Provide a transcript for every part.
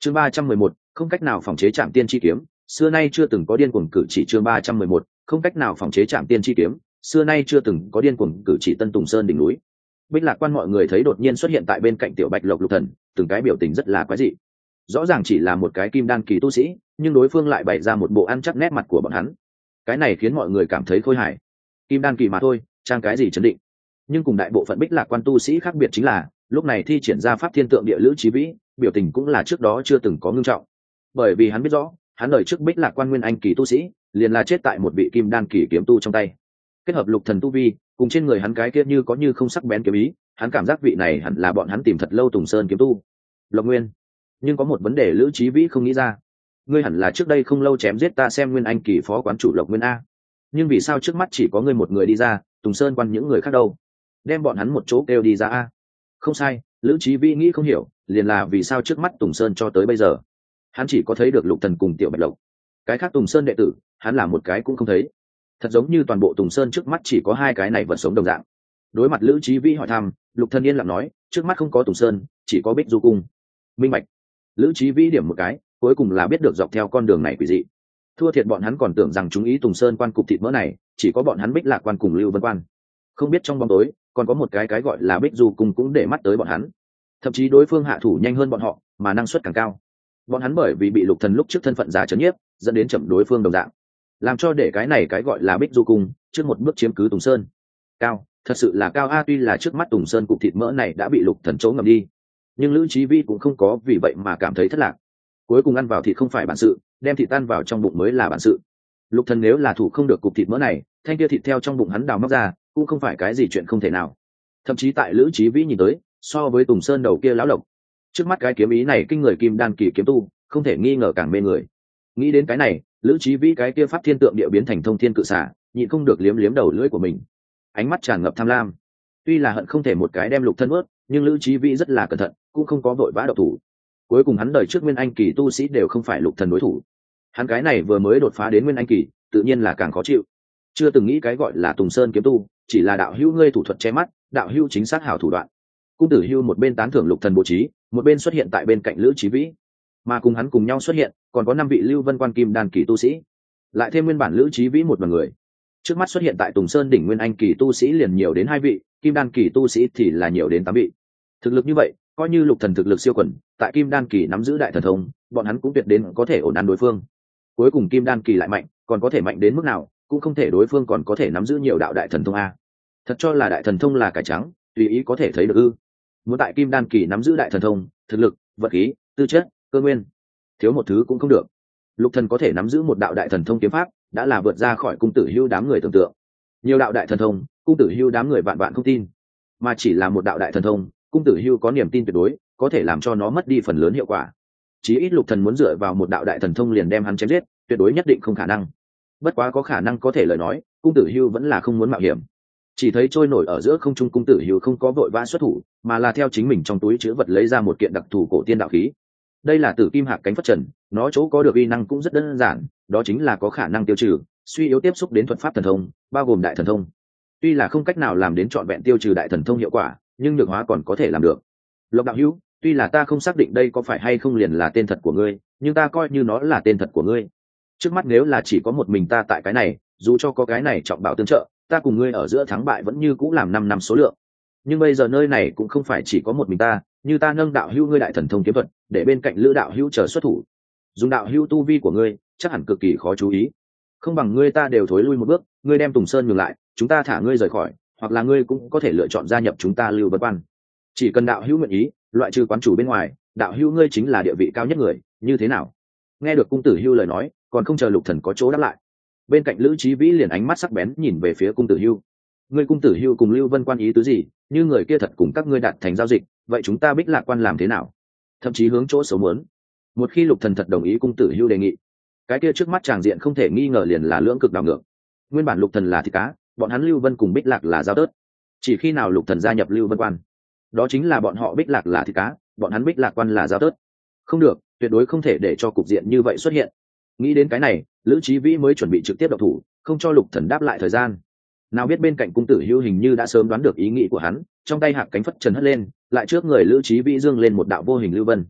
chương 311, không cách nào phòng chế Trảm Tiên chi kiếm, xưa nay chưa từng có điên cuồng cử chỉ. chương 311, không cách nào phòng chế Trảm Tiên chi kiếm, xưa nay chưa từng có điên cuồng cử chỉ. Tân Tùng Sơn đỉnh núi, Bích Lạc Quan mọi người thấy đột nhiên xuất hiện tại bên cạnh Tiểu Bạch Lộc Lục Thần, từng cái biểu tình rất là quái dị. Rõ ràng chỉ là một cái kim đan kỳ tu sĩ, nhưng đối phương lại bày ra một bộ ăn chắc nét mặt của bọn hắn. Cái này khiến mọi người cảm thấy khôi hài. Kim đan kỳ mà thôi, trang cái gì chấn định. Nhưng cùng đại bộ phận Bích Lạc Quan tu sĩ khác biệt chính là, lúc này thi triển ra pháp thiên tượng địa lữ chí vĩ, biểu tình cũng là trước đó chưa từng có ngưng trọng. Bởi vì hắn biết rõ, hắn đời trước Bích Lạc Quan nguyên anh kỳ tu sĩ, liền là chết tại một vị kim đan kỳ kiếm tu trong tay. Kết hợp Lục Thần tu vi, cùng trên người hắn cái kia như có như không sắc bén kiếm ý, hắn cảm giác vị này hẳn là bọn hắn tìm thật lâu Tùng Sơn kiếm tu. Lộc Nguyên. Nhưng có một vấn đề lữ chí vĩ không nghĩ ra. Ngươi hẳn là trước đây không lâu chém giết ta xem nguyên anh kỳ phó quán chủ Lộc Nguyên a. Nhưng vì sao trước mắt chỉ có ngươi một người đi ra, Tùng Sơn Quan những người khác đâu? Đem bọn hắn một chỗ kêu đi ra a. Không sai, lữ chí vĩ nghĩ không hiểu, liền là vì sao trước mắt Tùng Sơn cho tới bây giờ hắn chỉ có thấy được Lục Thần cùng Tiểu Bạch Lộc, cái khác Tùng Sơn đệ tử hắn là một cái cũng không thấy. Thật giống như toàn bộ Tùng Sơn trước mắt chỉ có hai cái này vật sống đồng dạng. Đối mặt lữ chí vĩ hỏi thăm, Lục Thần yên lặng nói, trước mắt không có Tùng Sơn, chỉ có Bích Du Cung. Minh bạch. Lữ chí vĩ điểm một cái, cuối cùng là biết được dọc theo con đường này quỷ dị. Thua thiệt bọn hắn còn tưởng rằng chúng ý Tùng Sơn Quan cục thịt mỡ này chỉ có bọn hắn Bích Lạc Quan cùng Lưu Vân Quan, không biết trong bóng tối còn có một cái gọi là Bích Du Cung cũng để mắt tới bọn hắn. Thậm chí đối phương hạ thủ nhanh hơn bọn họ, mà năng suất càng cao. Bọn hắn bởi vì bị Lục Thần lúc trước thân phận giả chấn nhiếp, dẫn đến chậm đối phương đồng dạng, làm cho để cái này gọi là Bích Du Cung trước một bước chiếm cứ Tùng Sơn. Cao, thật sự là cao a. Tuy là trước mắt Tùng Sơn cục thịt mỡ này đã bị Lục Thần trốn ngầm đi, nhưng lữ chí vi cũng không có vì vậy mà cảm thấy thất lạc. Cuối cùng ăn vào thịt không phải bản sự, đem thịt tan vào trong bụng mới là bản sự. Lục Thần nếu là thủ không được cục thịt mỡ này, thanh kia thịt theo trong bụng hắn đào móc ra cũng không phải cái gì chuyện không thể nào. Thậm chí tại lữ chí vĩ nhìn tới, so với Tùng Sơn đầu kia lão lộc, trước mắt cái kiếm ý này kinh người kim đan kỳ kiếm tu không thể nghi ngờ càng mê người. Nghĩ đến cái này, lữ chí vĩ cái kia pháp thiên tượng địa biến thành thông thiên cự xả, nhịn không được liếm liếm đầu lưỡi của mình, ánh mắt tràn ngập tham lam. Tuy là hận không thể một cái đem Lục Thân ướt, nhưng lữ chí vĩ rất là cẩn thận, cũng không có vội vã động thủ. Cuối cùng hắn đời trước nguyên anh kỳ tu sĩ đều không phải Lục Thần đối thủ, hắn cái này vừa mới đột phá đến nguyên anh kỳ, tự nhiên là càng khó chịu. Chưa từng nghĩ cái gọi là Tùng Sơn kiếm tu chỉ là đạo hữu ngươi thủ thuật che mắt, đạo hữu chính xác hảo thủ đoạn. Cung Tử Hưu một bên tán thưởng Lục Thần bố trí, một bên xuất hiện tại bên cạnh lữ chí vĩ, mà cùng hắn cùng nhau xuất hiện còn có 5 vị Lưu Vân Quan kim đan kỳ tu sĩ, lại thêm nguyên bản lữ chí vĩ một đoàn người. Trước mắt xuất hiện tại Tùng Sơn đỉnh nguyên anh kỳ tu sĩ liền nhiều đến 2 vị, kim đan kỳ tu sĩ thì là nhiều đến 8 vị. Thực lực như vậy, coi như Lục Thần thực lực siêu quần, tại kim đan kỳ nắm giữ đại thần thông, bọn hắn cũng tuyệt đến có thể ổn ăn đối phương. Cuối cùng kim đan kỳ lại mạnh, còn có thể mạnh đến mức nào, cũng không thể đối phương còn có thể nắm giữ nhiều đạo đại thần thông a. Thật cho là đại thần thông là cải trắng, tùy ý có thể thấy được ư? Muốn tại kim đan kỳ nắm giữ đại thần thông, thực lực, vật khí, tư chất, cơ nguyên, thiếu một thứ cũng không được. Lục Thần có thể nắm giữ một đạo đại thần thông kiếm pháp, đã là vượt ra khỏi Cung Tử Hưu đám người tưởng tượng. Nhiều đạo đại thần thông, Cung Tử Hưu đám người vạn vạn không tin, mà chỉ là một đạo đại thần thông, Cung Tử Hưu có niềm tin tuyệt đối, có thể làm cho nó mất đi phần lớn hiệu quả. Chí ít Lục Thần muốn dựa vào một đạo đại thần thông liền đem hắn chém giết, tuyệt đối nhất định không khả năng. Bất quá có khả năng có thể lời nói, Cung Tử Hưu vẫn là không muốn mạo hiểm. Chỉ thấy trôi nổi ở giữa không trung Cung Tử Hưu không có vội vã xuất thủ, mà là theo chính mình trong túi trữ vật lấy ra một kiện đặc thù cổ tiên đạo khí. Đây là Tử Kim Hạc cánh phất trần, nó chỗ có được uy năng cũng rất đơn giản, đó chính là có khả năng tiêu trừ suy yếu tiếp xúc đến thuật pháp thần thông, bao gồm đại thần thông. Tuy là không cách nào làm đến trọn vẹn tiêu trừ đại thần thông hiệu quả, nhưng nhược hóa còn có thể làm được. Lộc đạo hữu, tuy là ta không xác định đây có phải hay không liền là tên thật của ngươi, nhưng ta coi như nó là tên thật của ngươi. Trước mắt nếu là chỉ có một mình ta tại cái này, dù cho có cái này trọng bảo tương trợ, ta cùng ngươi ở giữa thắng bại vẫn như cũ làm 5 năm số lượng. Nhưng bây giờ nơi này cũng không phải chỉ có một mình ta, như ta nâng đạo hữu ngươi đại thần thông kiếm thuật, để bên cạnh lữ đạo hữu chờ xuất thủ, dùng đạo hữu tu vi của ngươi chắc hẳn cực kỳ khó chú ý. Không bằng ngươi ta đều thối lui một bước, ngươi đem Tùng Sơn nhường lại, chúng ta thả ngươi rời khỏi, hoặc là ngươi cũng có thể lựa chọn gia nhập chúng ta Lưu Vân Quan. Chỉ cần đạo hữu nguyện ý, loại trừ quán chủ bên ngoài, đạo hữu ngươi chính là địa vị cao nhất người, như thế nào? Nghe được Cung Tử Hưu lời nói, còn không chờ Lục Thần có chỗ đáp lại, bên cạnh lữ chí vĩ liền ánh mắt sắc bén nhìn về phía Cung Tử Hưu. Ngươi Cung Tử Hưu cùng Lưu Vân Quan ý tứ gì? Như người kia thật cùng các ngươi đạt thành giao dịch, vậy chúng ta Bích Lạc Quan làm thế nào? Thậm chí hướng chỗ xấu muốn. Một khi Lục Thần thật đồng ý Cung Tử Hưu đề nghị, cái kia trước mắt tràng diện không thể nghi ngờ liền là lưỡng cực đảo ngược. Nguyên bản Lục Thần là thịt cá, bọn hắn Lưu Vân cùng Bích Lạc là giao tớt. Chỉ khi nào Lục Thần gia nhập Lưu Vân Quan, đó chính là bọn họ Bích Lạc là thịt cá, bọn hắn Bích Lạc Quan là giao tớt. Không được, tuyệt đối không thể để cho cục diện như vậy xuất hiện. Nghĩ đến cái này, lữ chí vĩ mới chuẩn bị trực tiếp động thủ, không cho Lục Thần đáp lại thời gian. Nào biết bên cạnh Cung Tử Hưu hình như đã sớm đoán được ý nghĩ của hắn, trong tay hạc cánh phất trần hất lên, lại trước người lữ chí vĩ dương lên một đạo vô hình lưu vân.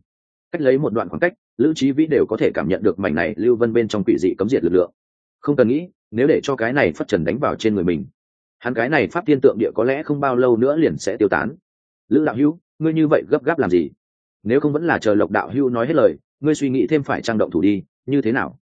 Cách lấy một đoạn khoảng cách, Lữ Chí Vĩ đều có thể cảm nhận được mảnh này lưu vân bên trong quỷ dị cấm diệt lực lượng. Không cần nghĩ, nếu để cho cái này phất trần đánh vào trên người mình, hắn cái này pháp tiên tượng địa có lẽ không bao lâu nữa liền sẽ tiêu tán. Lữ đạo hữu, ngươi như vậy gấp gáp làm gì? Nếu không vẫn là chờ Lộc đạo hữu nói hết lời, ngươi suy nghĩ thêm phải trang động thủ đi, như thế nào?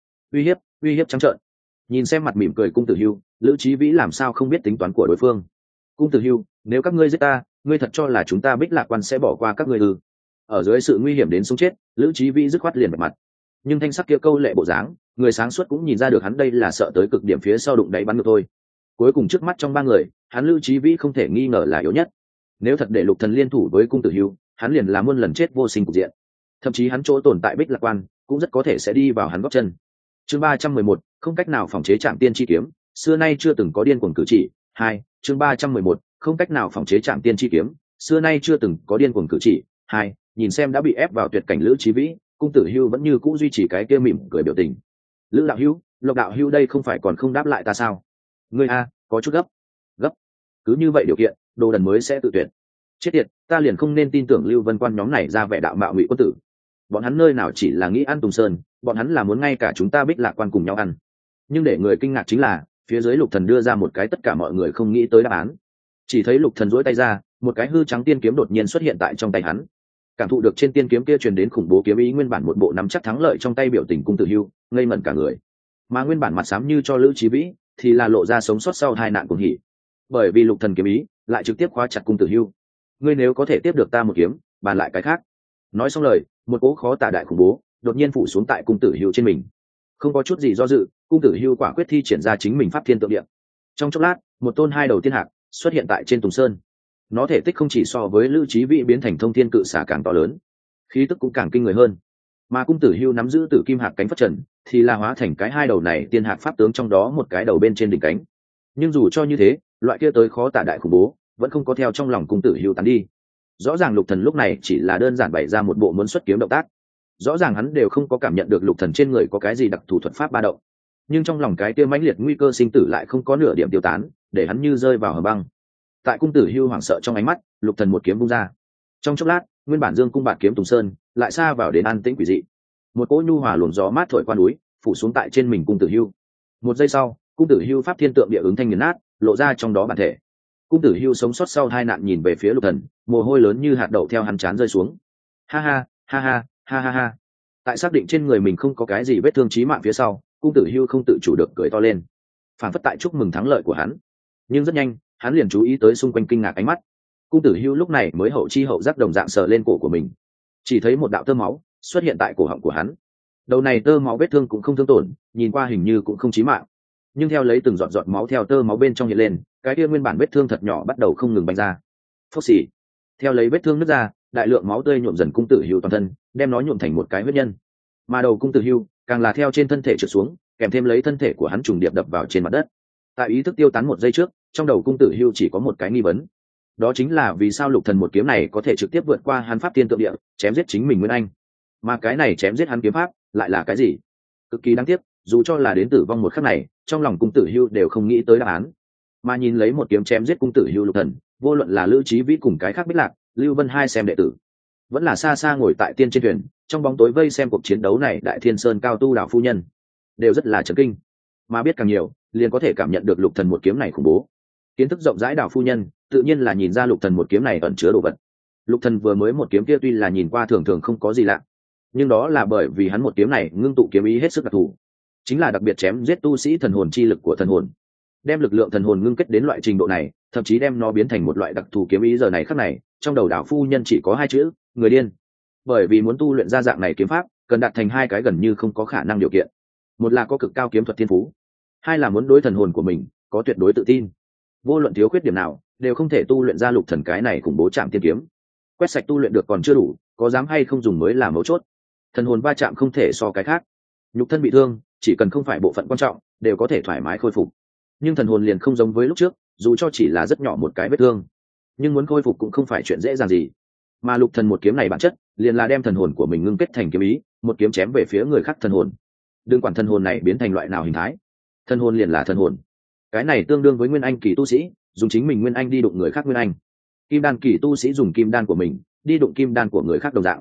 Uy hiếp trắng trợn. Nhìn xem mặt mỉm cười cung tử hưu, Lữ Chí Vĩ làm sao không biết tính toán của đối phương. Cung tử hưu, nếu các ngươi giết ta, ngươi thật cho là chúng ta Bích Lạc Quan sẽ bỏ qua các ngươi ư? Ở dưới sự nguy hiểm đến sống chết, Lữ Chí Vĩ dứt khoát liền bật mặt. Nhưng thanh sắc kia câu lệ bộ dáng, người sáng suốt cũng nhìn ra được hắn đây là sợ tới cực điểm phía sau đụng đáy bắn ngược thôi. Cuối cùng trước mắt trong ba người, hắn Lữ Chí Vĩ không thể nghi ngờ là yếu nhất. Nếu thật để Lục Thần liên thủ với cung tử hưu, hắn liền là muôn lần chết vô sinh cục diện. Thậm chí hắn chỗ tồn tại Bích Lạc Quan cũng rất có thể sẽ đi vào hắn gót chân. Chương 311, không cách nào phòng chế Trảm Tiên chi kiếm, xưa nay chưa từng có điên cuồng cử chỉ. 2, chương 311, không cách nào phòng chế Trảm Tiên chi kiếm, xưa nay chưa từng có điên cuồng cử chỉ. 2, nhìn xem đã bị ép vào tuyệt cảnh Lữ Chí Vĩ, cung tử hưu vẫn như cũ duy trì cái kia mỉm cười biểu tình. Lữ đạo hưu, Lộc đạo hưu đây không phải còn không đáp lại ta sao? Ngươi a, có chút gấp. Cứ như vậy điều kiện, Đồ Đần mới sẽ tự tuyệt. Chết tiệt, ta liền không nên tin tưởng Lưu Vân Quan nhóm này ra vẻ đạo mạo ngụy quân tử. Bọn hắn nơi nào chỉ là nghĩ ăn Tùng Sơn, bọn hắn là muốn ngay cả chúng ta Bích Lạc Quan cùng nhau ăn. Nhưng để người kinh ngạc chính là, phía dưới Lục Thần đưa ra một cái tất cả mọi người không nghĩ tới đáp án. Chỉ thấy Lục Thần duỗi tay ra, một cái hư trắng tiên kiếm đột nhiên xuất hiện tại trong tay hắn. Cảm thụ được trên tiên kiếm kia truyền đến khủng bố kiếm ý, nguyên bản một bộ nắm chắc thắng lợi trong tay biểu tình cung tử hưu, ngây ngẩn cả người. Mà nguyên bản mặt xám như cho Lữ Chí Vĩ, thì là lộ ra sống sót sau tai nạn cuồng hỉ. Bởi vì Lục Thần kiếm ý lại trực tiếp khóa chặt cung tử hưu. Ngươi nếu có thể tiếp được ta một kiếm, bàn lại cái khác. Nói xong lời, một cỗ khó tả đại khủng bố đột nhiên phủ xuống tại cung tử hưu trên mình. Không có chút gì do dự, cung tử hưu quả quyết thi triển ra chính mình pháp thiên tượng địa. Trong chốc lát, một tôn hai đầu tiên hạc xuất hiện tại trên Tùng Sơn. Nó thể tích không chỉ so với Lữ Chí Vĩ biến thành thông thiên cự xả càng to lớn, khí tức cũng càng kinh người hơn. Mà cung tử hưu nắm giữ tử kim hạc cánh phất trần, thì là hóa thành cái hai đầu này tiên hạc pháp tướng trong đó một cái đầu bên trên đỉnh cánh. Nhưng dù cho như thế, loại kia tới khó tả đại khủng bố vẫn không có theo trong lòng cung tử hưu tán đi. Rõ ràng Lục Thần lúc này chỉ là đơn giản bày ra một bộ muốn xuất kiếm động tác. Rõ ràng hắn đều không có cảm nhận được Lục Thần trên người có cái gì đặc thù thuật pháp ba động. Nhưng trong lòng cái kia mãnh liệt nguy cơ sinh tử lại không có nửa điểm tiêu tán, để hắn như rơi vào hầm băng. Tại cung tử hưu hoảng sợ trong ánh mắt, Lục Thần một kiếm vung ra. Trong chốc lát, nguyên bản dương cung bạt kiếm Tùng Sơn lại xa vào đến an tĩnh quỷ dị. Một cỗ nhu hòa luồng gió mát thổi qua núi, phủ xuống tại trên mình cung tử hưu. Một giây sau, cung tử hưu pháp thiên tượng địa ứng thanh nghiền nát, lộ ra trong đó bản thể. Cung tử hưu sống sót sau hai nạn nhìn về phía Lục Thần, mồ hôi lớn như hạt đậu theo hắn trán rơi xuống. Ha ha, ha ha, ha ha ha. Tại xác định trên người mình không có cái gì vết thương chí mạng phía sau, cung tử hưu không tự chủ được cười to lên, phản phất tại chúc mừng thắng lợi của hắn. Nhưng rất nhanh, hắn liền chú ý tới xung quanh kinh ngạc ánh mắt. Cung tử hưu lúc này mới hậu chi hậu giác đồng dạng sờ lên cổ của mình, chỉ thấy một đạo tơ máu xuất hiện tại cổ họng của hắn. Đầu này tơ máu vết thương cũng không thương tổn, nhìn qua hình như cũng không chí mạng, nhưng theo lấy từng giọt giọt máu theo tơ máu bên trong hiện lên, cái kia nguyên bản vết thương thật nhỏ bắt đầu không ngừng bành ra. Phốc xì. Theo lấy vết thương nứt ra, đại lượng máu tươi nhuộm dần cung tử hưu toàn thân, đem nó nhuộm thành một cái huyết nhân. Mà đầu cung tử hưu càng là theo trên thân thể trượt xuống, kèm thêm lấy thân thể của hắn trùng điệp đập vào trên mặt đất. Tại ý thức tiêu tán một giây trước, trong đầu cung tử hưu chỉ có một cái nghi vấn, đó chính là vì sao Lục Thần một kiếm này có thể trực tiếp vượt qua hắn pháp tiên tượng địa, chém giết chính mình Nguyên Anh, mà cái này chém giết hắn kiếm pháp lại là cái gì? Cực kỳ đáng tiếc, dù cho là đến tử vong một khắc này, trong lòng cung tử hưu đều không nghĩ tới đáp án. Mà nhìn lấy một kiếm chém giết cung tử hưu Lục Thần, vô luận là Lữ Chí Vĩ cùng cái khác Bích Lạc, Lưu Vân hai xem đệ tử, vẫn là xa xa ngồi tại tiên trên thuyền, trong bóng tối vây xem cuộc chiến đấu này Đại Thiên Sơn cao tu đạo phu nhân, đều rất là chấn kinh. Mà biết càng nhiều, liền có thể cảm nhận được Lục Thần một kiếm này khủng bố. Kiến thức rộng rãi đạo phu nhân, tự nhiên là nhìn ra Lục Thần một kiếm này ẩn chứa đồ vật. Lục Thần vừa mới một kiếm kia tuy là nhìn qua thường thường không có gì lạ, nhưng đó là bởi vì hắn một kiếm này ngưng tụ kiếm ý hết sức đặc thù, chính là đặc biệt chém giết tu sĩ thần hồn chi lực của thần hồn, đem lực lượng thần hồn ngưng kết đến loại trình độ này, thậm chí đem nó biến thành một loại đặc thù kiếm ý. Giờ này khắc này, trong đầu đạo phu nhân chỉ có hai chữ: người điên. Bởi vì muốn tu luyện ra dạng này kiếm pháp, cần đạt thành hai cái gần như không có khả năng điều kiện. Một là có cực cao kiếm thuật thiên phú, hai là muốn đối thần hồn của mình có tuyệt đối tự tin. Vô luận thiếu khuyết điểm nào, đều không thể tu luyện ra Lục Thần cái này khủng bố Trảm Tiên kiếm. Quét sạch tu luyện được còn chưa đủ, có dám hay không dùng mới là mấu chốt. Thần hồn va chạm không thể so cái khác. Nhục thân bị thương, chỉ cần không phải bộ phận quan trọng, đều có thể thoải mái khôi phục. Nhưng thần hồn liền không giống với lúc trước, dù cho chỉ là rất nhỏ một cái vết thương, nhưng muốn khôi phục cũng không phải chuyện dễ dàng gì. Mà Lục Thần một kiếm này bản chất, liền là đem thần hồn của mình ngưng kết thành kiếm ý, một kiếm chém về phía người khác thần hồn. Đừng quản thần hồn này biến thành loại nào hình thái, thần hồn liền là thần hồn. Cái này tương đương với Nguyên Anh kỳ tu sĩ dùng chính mình Nguyên Anh đi đụng người khác Nguyên Anh, Kim Đan kỳ tu sĩ dùng kim đan của mình đi đụng kim đan của người khác đồng dạng.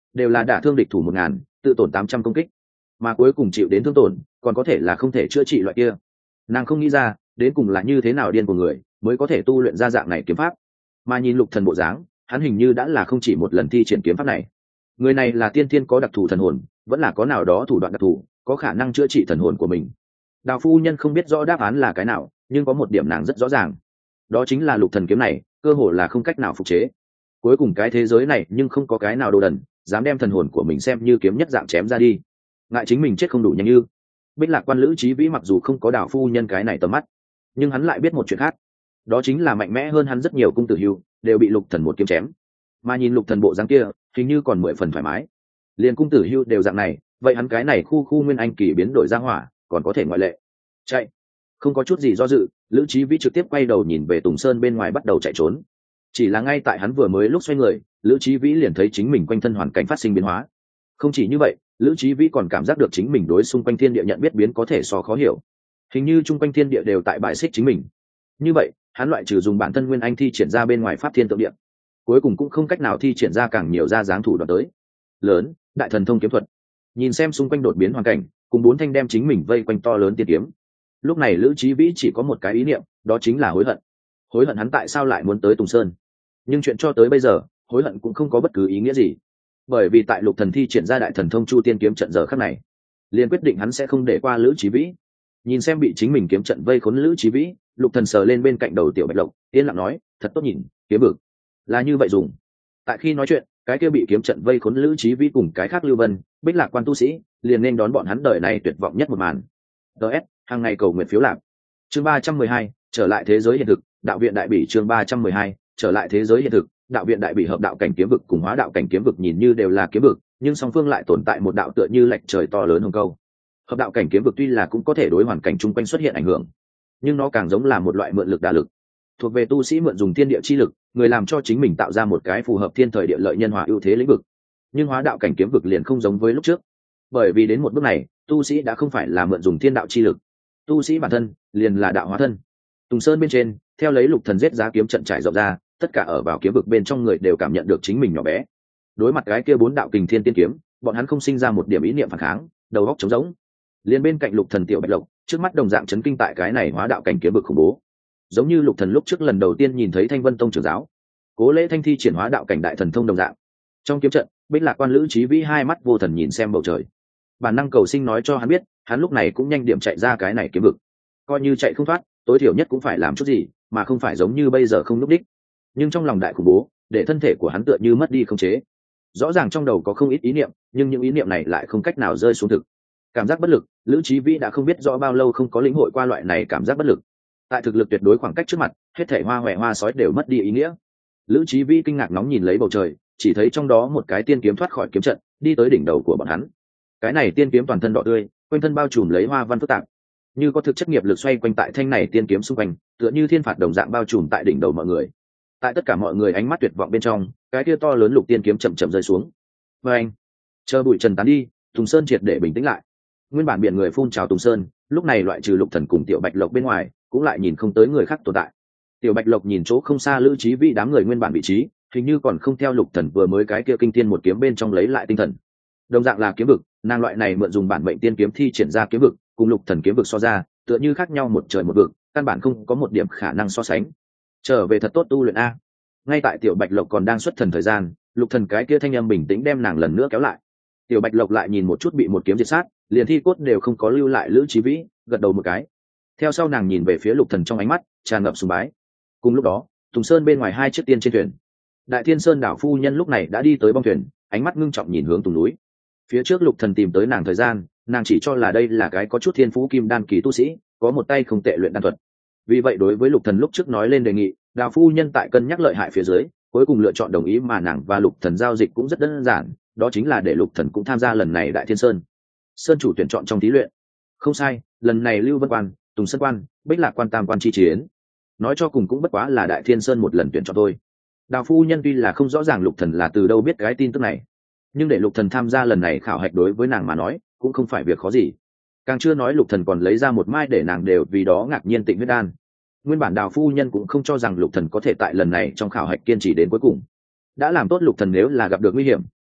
đều là đả thương địch thủ 1000, tự tổn 800 công kích, mà cuối cùng chịu đến thương tổn còn có thể là không thể chữa trị loại kia. Nàng không nghĩ ra đến cùng là như thế nào điên của người mới có thể tu luyện ra dạng này kiếm pháp, mà nhìn Lục Thần bộ dáng, hắn hình như đã là không chỉ một lần thi triển kiếm pháp này. Người này là tiên thiên có đặc thù thần hồn, vẫn là có nào đó thủ đoạn đặc thù, có khả năng chữa trị thần hồn của mình. Đào phu nhân không biết rõ đáp án là cái nào, nhưng có một điểm nàng rất rõ ràng, đó chính là Lục Thần kiếm này cơ hồ là không cách nào phục chế. Cuối cùng cái thế giới này nhưng không có cái nào đồ đần dám đem thần hồn của mình xem như kiếm nhất dạng chém ra đi, ngại chính mình chết không đủ nhanh. Như Bích Lạc quan Lữ Chí Vĩ mặc dù không có Đào phu nhân cái này tầm mắt, nhưng hắn lại biết một chuyện khác, đó chính là mạnh mẽ hơn hắn rất nhiều cung tử hưu đều bị Lục Thần một kiếm chém, mà nhìn Lục Thần bộ dáng kia hình như còn 10 phần thoải mái. Liền cung tử hưu đều dạng này, vậy hắn cái này khu nguyên anh kỳ biến đổi ra hỏa còn có thể ngoại lệ. Chạy! Không có chút gì do dự, Lữ Chí Vĩ trực tiếp quay đầu nhìn về Tùng Sơn bên ngoài bắt đầu chạy trốn. Chỉ là ngay tại hắn vừa mới lúc xoay người, Lữ Chí Vĩ liền thấy chính mình quanh thân hoàn cảnh phát sinh biến hóa. Không chỉ như vậy, Lữ Chí Vĩ còn cảm giác được chính mình đối xung quanh thiên địa nhận biết biến có thể so khó hiểu. Hình như chung quanh thiên địa đều tại bại xích chính mình. Như vậy, hắn loại trừ dùng bản thân nguyên anh thi triển ra bên ngoài pháp thiên tượng địa, cuối cùng cũng không cách nào thi triển ra càng nhiều ra dáng thủ đoạn tới. Lớn, đại thần thông kiếm thuật. Nhìn xem xung quanh đột biến hoàn cảnh, cùng 4 thanh đem chính mình vây quanh to lớn tiên kiếm. Lúc này Lữ Chí Vĩ chỉ có một cái ý niệm, đó chính là hối hận. Hối hận hắn tại sao lại muốn tới Tùng Sơn. Nhưng chuyện cho tới bây giờ, hối hận cũng không có bất cứ ý nghĩa gì. Bởi vì tại Lục Thần thi triển ra đại thần thông Chu Tiên kiếm trận giờ khắc này, liền quyết định hắn sẽ không để qua Lữ Chí Vĩ. Nhìn xem bị chính mình kiếm trận vây khốn Lữ Chí Vĩ, Lục Thần sờ lên bên cạnh đầu Tiểu Bạch Lộc, yên lặng nói, thật tốt nhìn, kiếm vực là như vậy dùng. Tại khi nói chuyện, cái kia bị kiếm trận vây khốn Lữ Chí Vĩ cùng cái khác Lưu Vân, Bích Lạc quan tu sĩ, liền nên đón bọn hắn đời này tuyệt vọng nhất một màn. DS, hàng ngày cầu nguyện phiếu lạc. Chương 312, trở lại thế giới hiện thực, đạo viện đại bỉ. Chương 312, trở lại thế giới hiện thực, đạo viện đại bỉ. Hợp đạo cảnh kiếm vực cùng hóa đạo cảnh kiếm vực nhìn như đều là kiếm vực, nhưng song phương lại tồn tại một đạo tựa như lệch trời to lớn hồng câu. Hợp đạo cảnh kiếm vực tuy là cũng có thể đối hoàn cảnh chung quanh xuất hiện ảnh hưởng, nhưng nó càng giống là một loại mượn lực đả lực, thuộc về tu sĩ mượn dùng thiên địa chi lực, người làm cho chính mình tạo ra một cái phù hợp thiên thời địa lợi nhân hòa ưu thế lĩnh vực. Nhưng hóa đạo cảnh kiếm vực liền không giống với lúc trước, bởi vì đến một bước này, tu sĩ đã không phải là mượn dùng thiên đạo chi lực, tu sĩ bản thân liền là đạo hóa thân. Tùng Sơn bên trên, theo lấy Lục Thần giết giá kiếm trận trải rộng ra, tất cả ở vào kiếm vực bên trong người đều cảm nhận được chính mình nhỏ bé. Đối mặt cái kia 4 đạo kình thiên tiên kiếm, bọn hắn không sinh ra một điểm ý niệm phản kháng, đầu óc trống rỗng. Liên bên cạnh Lục Thần Tiểu Bạch Lộc, trước mắt đồng dạng chấn kinh tại cái này hóa đạo cảnh kiếm vực khủng bố. Giống như Lục Thần lúc trước lần đầu tiên nhìn thấy Thanh Vân Tông trưởng giáo Cố Lễ Thanh thi triển hóa đạo cảnh đại thần thông đồng dạng. Trong kiếm trận, Bích Lạc quan Lữ Chí Vĩ hai mắt vô thần nhìn xem bầu trời. Bản năng cầu sinh nói cho hắn biết, hắn lúc này cũng nhanh điểm chạy ra cái này kiếm vực. Coi như chạy không thoát, tối thiểu nhất cũng phải làm chút gì, mà không phải giống như bây giờ không lúc đích. Nhưng trong lòng đại khủng bố, để thân thể của hắn tựa như mất đi khống chế. Rõ ràng trong đầu có không ít ý niệm, nhưng những ý niệm này lại không cách nào rơi xuống thực. Cảm giác bất lực, Lữ Chí Vĩ đã không biết rõ bao lâu không có lĩnh hội qua loại này cảm giác bất lực. Tại thực lực tuyệt đối khoảng cách trước mặt, hết thảy hoa hoè hoa sói đều mất đi ý nghĩa. Lữ Chí Vĩ kinh ngạc nóng nhìn lấy bầu trời, chỉ thấy trong đó một cái tiên kiếm thoát khỏi kiếm trận, đi tới đỉnh đầu của bọn hắn. Cái này tiên kiếm toàn thân đỏ tươi, quanh thân bao trùm lấy hoa văn phức tạp, như có thực chất nghiệp lực xoay quanh tại thanh này tiên kiếm xung quanh, tựa như thiên phạt đồng dạng bao trùm tại đỉnh đầu mọi người. Tại tất cả mọi người ánh mắt tuyệt vọng bên trong, cái kia to lớn lục tiên kiếm chậm chậm rơi xuống. Và anh, chờ bụi trần tán đi, Tùng Sơn triệt để bình tĩnh lại. Nguyên bản biển người phun trào Tùng Sơn, lúc này loại trừ Lục Thần cùng Tiểu Bạch Lộc bên ngoài, cũng lại nhìn không tới người khác tồn tại. Tiểu Bạch Lộc nhìn chỗ không xa Lữ Chí Vĩ đám người nguyên bản vị trí, hình như còn không theo Lục Thần vừa mới cái kia kinh thiên một kiếm bên trong lấy lại tinh thần. Đồng dạng là kiếm vực, nàng loại này mượn dùng bản mệnh tiên kiếm thi triển ra kiếm vực, cùng Lục Thần kiếm vực so ra, tựa như khác nhau một trời một vực, căn bản không có một điểm khả năng so sánh. Trở về thật tốt tu luyện a. Ngay tại Tiểu Bạch Lộc còn đang xuất thần thời gian, Lục Thần cái kia thanh âm bình tĩnh đem nàng lần nữa kéo lại. Tiểu Bạch Lộc lại nhìn một chút bị một kiếm diệt sát, liền thi cốt đều không có lưu lại Lữ Chí Vĩ, gật đầu một cái. Theo sau nàng nhìn về phía Lục Thần trong ánh mắt tràn ngập sùng bái. Cùng lúc đó, Tùng Sơn bên ngoài hai chiếc tiên trên thuyền, Đại Thiên Sơn đảo phu nhân lúc này đã đi tới bong thuyền, ánh mắt ngưng trọng nhìn hướng Tùng núi. Phía trước Lục Thần tìm tới nàng thời gian, nàng chỉ cho là đây là cái có chút thiên phú kim đan kỳ tu sĩ, có một tay không tệ luyện đan thuật. Vì vậy đối với Lục Thần lúc trước nói lên đề nghị, đào phu nhân tại cân nhắc lợi hại phía dưới, cuối cùng lựa chọn đồng ý, mà nàng và Lục Thần giao dịch cũng rất đơn giản, đó chính là để Lục Thần cũng tham gia lần này Đại Thiên Sơn chủ tuyển chọn trong thí luyện. Không sai, lần này Lưu Vân Quan, Tùng Sơn Quan, Bích Lạc Quan tam quan chi chiến, nói cho cùng cũng bất quá là Đại Thiên Sơn một lần tuyển chọn thôi. Đào phu nhân tuy là không rõ ràng Lục Thần là từ đâu biết cái tin tức này, nhưng để Lục Thần tham gia lần này khảo hạch đối với nàng mà nói cũng không phải việc khó gì. Càng chưa nói Lục Thần còn lấy ra một mai để nàng đều vì đó ngạc nhiên Tịnh huyết đan. Nguyên bản Đào phu nhân cũng không cho rằng Lục Thần có thể tại lần này trong khảo hạch kiên trì đến cuối cùng. Đã làm tốt Lục Thần nếu là gặp được nguy hiểm,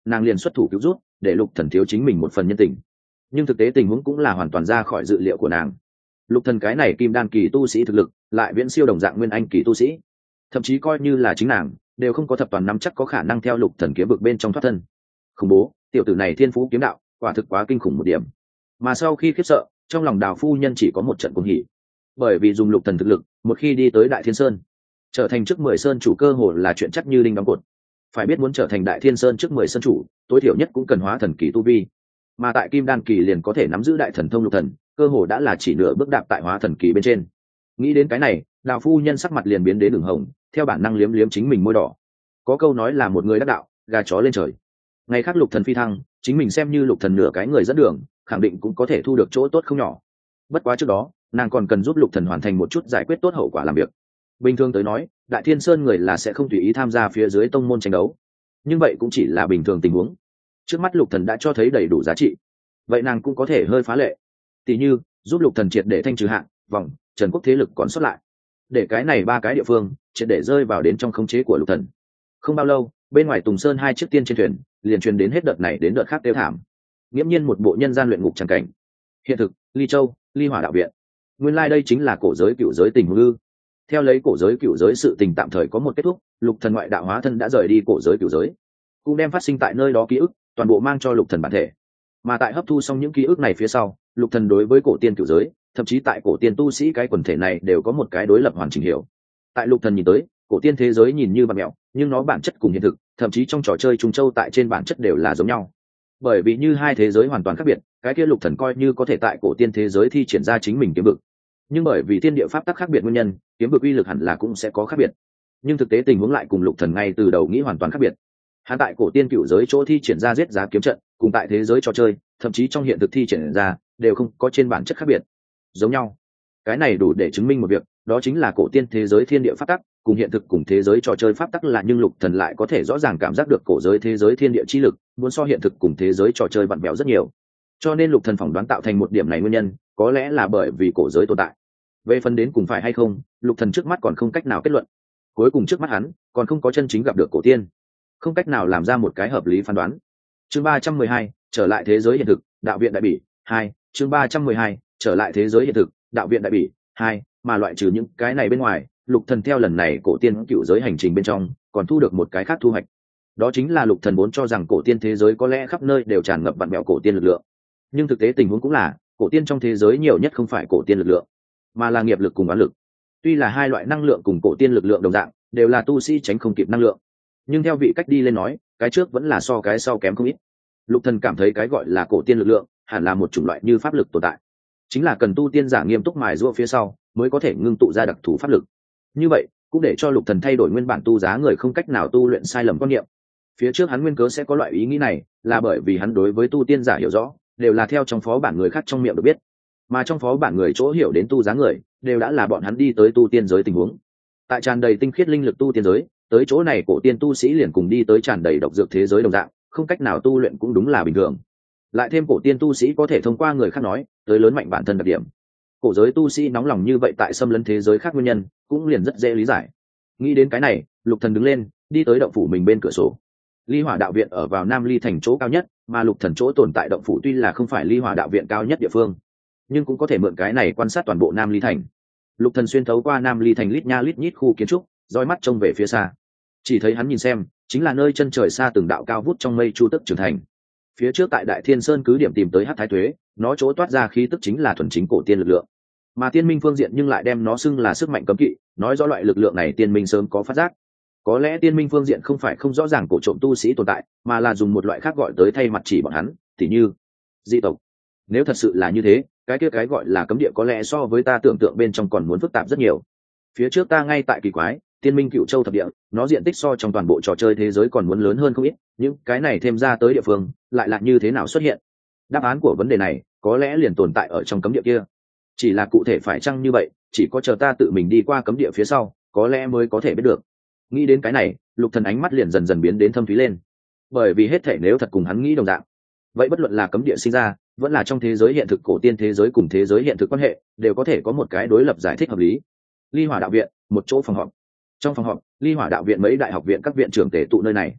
nàng liền xuất thủ cứu rút để lục thần thiếu chính mình một phần nhân tình. Nhưng thực tế tình huống cũng là hoàn toàn ra khỏi dự liệu của nàng. Lục thần cái này kim đan kỳ tu sĩ thực lực lại viễn siêu đồng dạng nguyên anh kỳ tu sĩ, thậm chí coi như là chính nàng đều không có thập toàn nắm chắc có khả năng theo lục thần kiếm vực bên trong thoát thân. Khủng bố, tiểu tử này thiên phú kiếm đạo quả thực quá kinh khủng một điểm. Mà sau khi khiếp sợ, trong lòng Đào phu nhân chỉ có một trận cuồng hỉ, bởi vì dùng lục thần thực lực một khi đi tới Đại Thiên Sơn, trở thành trước 10 sơn chủ cơ hồ là chuyện chắc như đinh đóng cột. Phải biết muốn trở thành Đại Thiên Sơn trước 10 sơn chủ, tối thiểu nhất cũng cần hóa thần kỳ tu vi, mà tại kim đan kỳ liền có thể nắm giữ đại thần thông lục thần, cơ hồ đã là chỉ nửa bước đạp tại hóa thần kỳ bên trên. Nghĩ đến cái này, Đào phu nhân sắc mặt liền biến đến đường hồng, theo bản năng liếm liếm chính mình môi đỏ. Có câu nói là một người đắc đạo, gà chó lên trời. Ngày khác lục thần phi thăng, chính mình xem như lục thần nửa cái người dẫn đường, khẳng định cũng có thể thu được chỗ tốt không nhỏ. Bất quá trước đó, nàng còn cần giúp lục thần hoàn thành một chút giải quyết tốt hậu quả làm việc. Bình thường tới nói, Đại Thiên Sơn người là sẽ không tùy ý tham gia phía dưới tông môn tranh đấu, nhưng vậy cũng chỉ là bình thường tình huống. Trước mắt lục thần đã cho thấy đầy đủ giá trị, vậy nàng cũng có thể hơi phá lệ, tỷ như giúp lục thần triệt để thanh trừ hạng vòng trần quốc thế lực còn xuất lại, để cái này 3 cái địa phương triệt để rơi vào đến trong khống chế của lục thần. Không bao lâu, bên ngoài Tùng Sơn 2 chiếc tiên trên thuyền liền truyền đến hết đợt này đến đợt khác tiêu thảm, nghiễm nhiên một bộ nhân gian luyện ngục chẳng cảnh. Hiện thực, Ly Châu, Ly Hỏa đạo viện. Nguyên lai đây chính là cổ giới cựu giới tình huống. Theo lấy cổ giới cựu giới sự tình tạm thời có một kết thúc, lục thần ngoại đạo hóa thân đã rời đi cổ giới cựu giới, cũng đem phát sinh tại nơi đó ký ức toàn bộ mang cho lục thần bản thể. Mà tại hấp thu xong những ký ức này phía sau, lục thần đối với cổ tiên cựu giới, thậm chí tại cổ tiên tu sĩ cái quần thể này đều có một cái đối lập hoàn chỉnh hiểu. Tại lục thần nhìn tới, cổ tiên thế giới nhìn như bạt mẹo, nhưng nó bản chất cùng hiện thực, thậm chí trong trò chơi Trung Châu tại trên bản chất đều là giống nhau. Bởi vì như hai thế giới hoàn toàn khác biệt, cái kia lục thần coi như có thể tại cổ tiên thế giới thi triển ra chính mình kiếm vực, nhưng bởi vì thiên địa pháp tắc khác biệt nguyên nhân, kiếm vực uy lực hẳn là cũng sẽ có khác biệt. Nhưng thực tế tình huống lại cùng lục thần ngay từ đầu nghĩ hoàn toàn khác biệt. Hắn tại cổ tiên cựu giới chỗ thi triển ra giết giá kiếm trận, cùng tại thế giới trò chơi, thậm chí trong hiện thực thi triển ra, đều không có trên bản chất khác biệt, giống nhau. Cái này đủ để chứng minh một việc, đó chính là cổ tiên thế giới thiên địa pháp tắc cùng hiện thực cùng thế giới trò chơi pháp tắc là, nhưng lục thần lại có thể rõ ràng cảm giác được cổ giới thế giới thiên địa chi lực muốn so hiện thực cùng thế giới trò chơi vặn vẹo rất nhiều. Cho nên lục thần phỏng đoán tạo thành một điểm này nguyên nhân, có lẽ là bởi vì cổ giới tồn tại. Về phần đến cùng phải hay không, lục thần trước mắt còn không cách nào kết luận. Cuối cùng trước mắt hắn còn không có chân chính gặp được cổ tiên, không cách nào làm ra một cái hợp lý phán đoán. Chương 312, trở lại thế giới hiện thực, đạo viện đại bỉ 2. Chương 312, trở lại thế giới hiện thực, đạo viện đại bỉ 2. Mà loại trừ những cái này bên ngoài, lục thần theo lần này cổ tiên cựu giới hành trình bên trong còn thu được một cái khác thu hoạch. Đó chính là lục thần vốn cho rằng cổ tiên thế giới có lẽ khắp nơi đều tràn ngập vặn vẹo cổ tiên lực lượng, nhưng thực tế tình huống cũng là cổ tiên trong thế giới nhiều nhất không phải cổ tiên lực lượng, mà là nghiệp lực cùng oán lực. Tuy là hai loại năng lượng cùng cổ tiên lực lượng đồng dạng, đều là tu sĩ tránh không kịp năng lượng, nhưng theo vị cách đi lên nói, cái trước vẫn là so cái sau kém không ít. Lục thần cảm thấy cái gọi là cổ tiên lực lượng hẳn là một chủng loại như pháp lực tồn tại, chính là cần tu tiên giả nghiêm túc mài giũa phía sau mới có thể ngưng tụ ra đặc thù pháp lực. Như vậy cũng để cho lục thần thay đổi nguyên bản tu giá người không cách nào tu luyện sai lầm quan niệm. Phía trước hắn nguyên cớ sẽ có loại ý nghĩ này là bởi vì hắn đối với tu tiên giả hiểu rõ đều là theo trong phó bản người khác trong miệng được biết, mà trong phó bản người chỗ hiểu đến tu giá người đều đã là bọn hắn đi tới tu tiên giới tình huống. Tại tràn đầy tinh khiết linh lực tu tiên giới, tới chỗ này cổ tiên tu sĩ liền cùng đi tới tràn đầy độc dược thế giới đồng dạng, không cách nào tu luyện cũng đúng là bình thường. Lại thêm cổ tiên tu sĩ có thể thông qua người khác nói tới lớn mạnh bản thân đặc điểm, cổ giới tu sĩ nóng lòng như vậy tại xâm lấn thế giới khác nguyên nhân cũng liền rất dễ lý giải. Nghĩ đến cái này, lục thần đứng lên đi tới động phủ mình bên cửa sổ. Ly Hỏa đạo viện ở vào Nam Ly thành chỗ cao nhất, mà lục thần chỗ tồn tại động phủ tuy là không phải Ly Hỏa đạo viện cao nhất địa phương, nhưng cũng có thể mượn cái này quan sát toàn bộ Nam Ly thành. Lục thần xuyên thấu qua Nam Ly thành lít nha lít nhít khu kiến trúc, dõi mắt trông về phía xa, chỉ thấy hắn nhìn xem chính là nơi chân trời xa từng đạo cao vút trong mây chu tức trưởng thành. Phía trước tại Đại Thiên Sơn cứ điểm tìm tới Hắc Thái Tuế, nó chỗ toát ra khí tức chính là thuần chính cổ tiên lực lượng, mà tiên minh phương diện nhưng lại đem nó xưng là sức mạnh cấm kỵ, nói rõ loại lực lượng này tiên minh sớm có phát giác. Có lẽ tiên minh phương diện không phải không rõ ràng cổ trộm tu sĩ tồn tại, mà là dùng một loại khác gọi tới thay mặt chỉ bọn hắn, tỉ như dị tộc. Nếu thật sự là như thế, cái kia cái gọi là cấm địa có lẽ so với ta tưởng tượng bên trong còn muốn phức tạp rất nhiều. Phía trước ta ngay tại kỳ quái, tiên minh Cựu Châu thập địa, nó diện tích so trong toàn bộ trò chơi thế giới còn muốn lớn hơn không ít, những cái này thêm ra tới địa phương lại là như thế nào xuất hiện? Đáp án của vấn đề này có lẽ liền tồn tại ở trong cấm địa kia, chỉ là cụ thể phải chăng như vậy, chỉ có chờ ta tự mình đi qua cấm địa phía sau có lẽ mới có thể biết được. Nghĩ đến cái này, lục thần ánh mắt liền dần dần biến đến thâm thúy lên, bởi vì hết thể nếu thật cùng hắn nghĩ đồng dạng, vậy bất luận là cấm địa sinh ra vẫn là trong thế giới hiện thực cổ tiên thế giới cùng thế giới hiện thực quan hệ đều có thể có một cái đối lập giải thích hợp lý. Ly Hỏa đạo viện, một chỗ phòng họp. Trong phòng họp, Ly Hỏa đạo viện mấy đại học viện các viện trưởng tề tụ nơi này.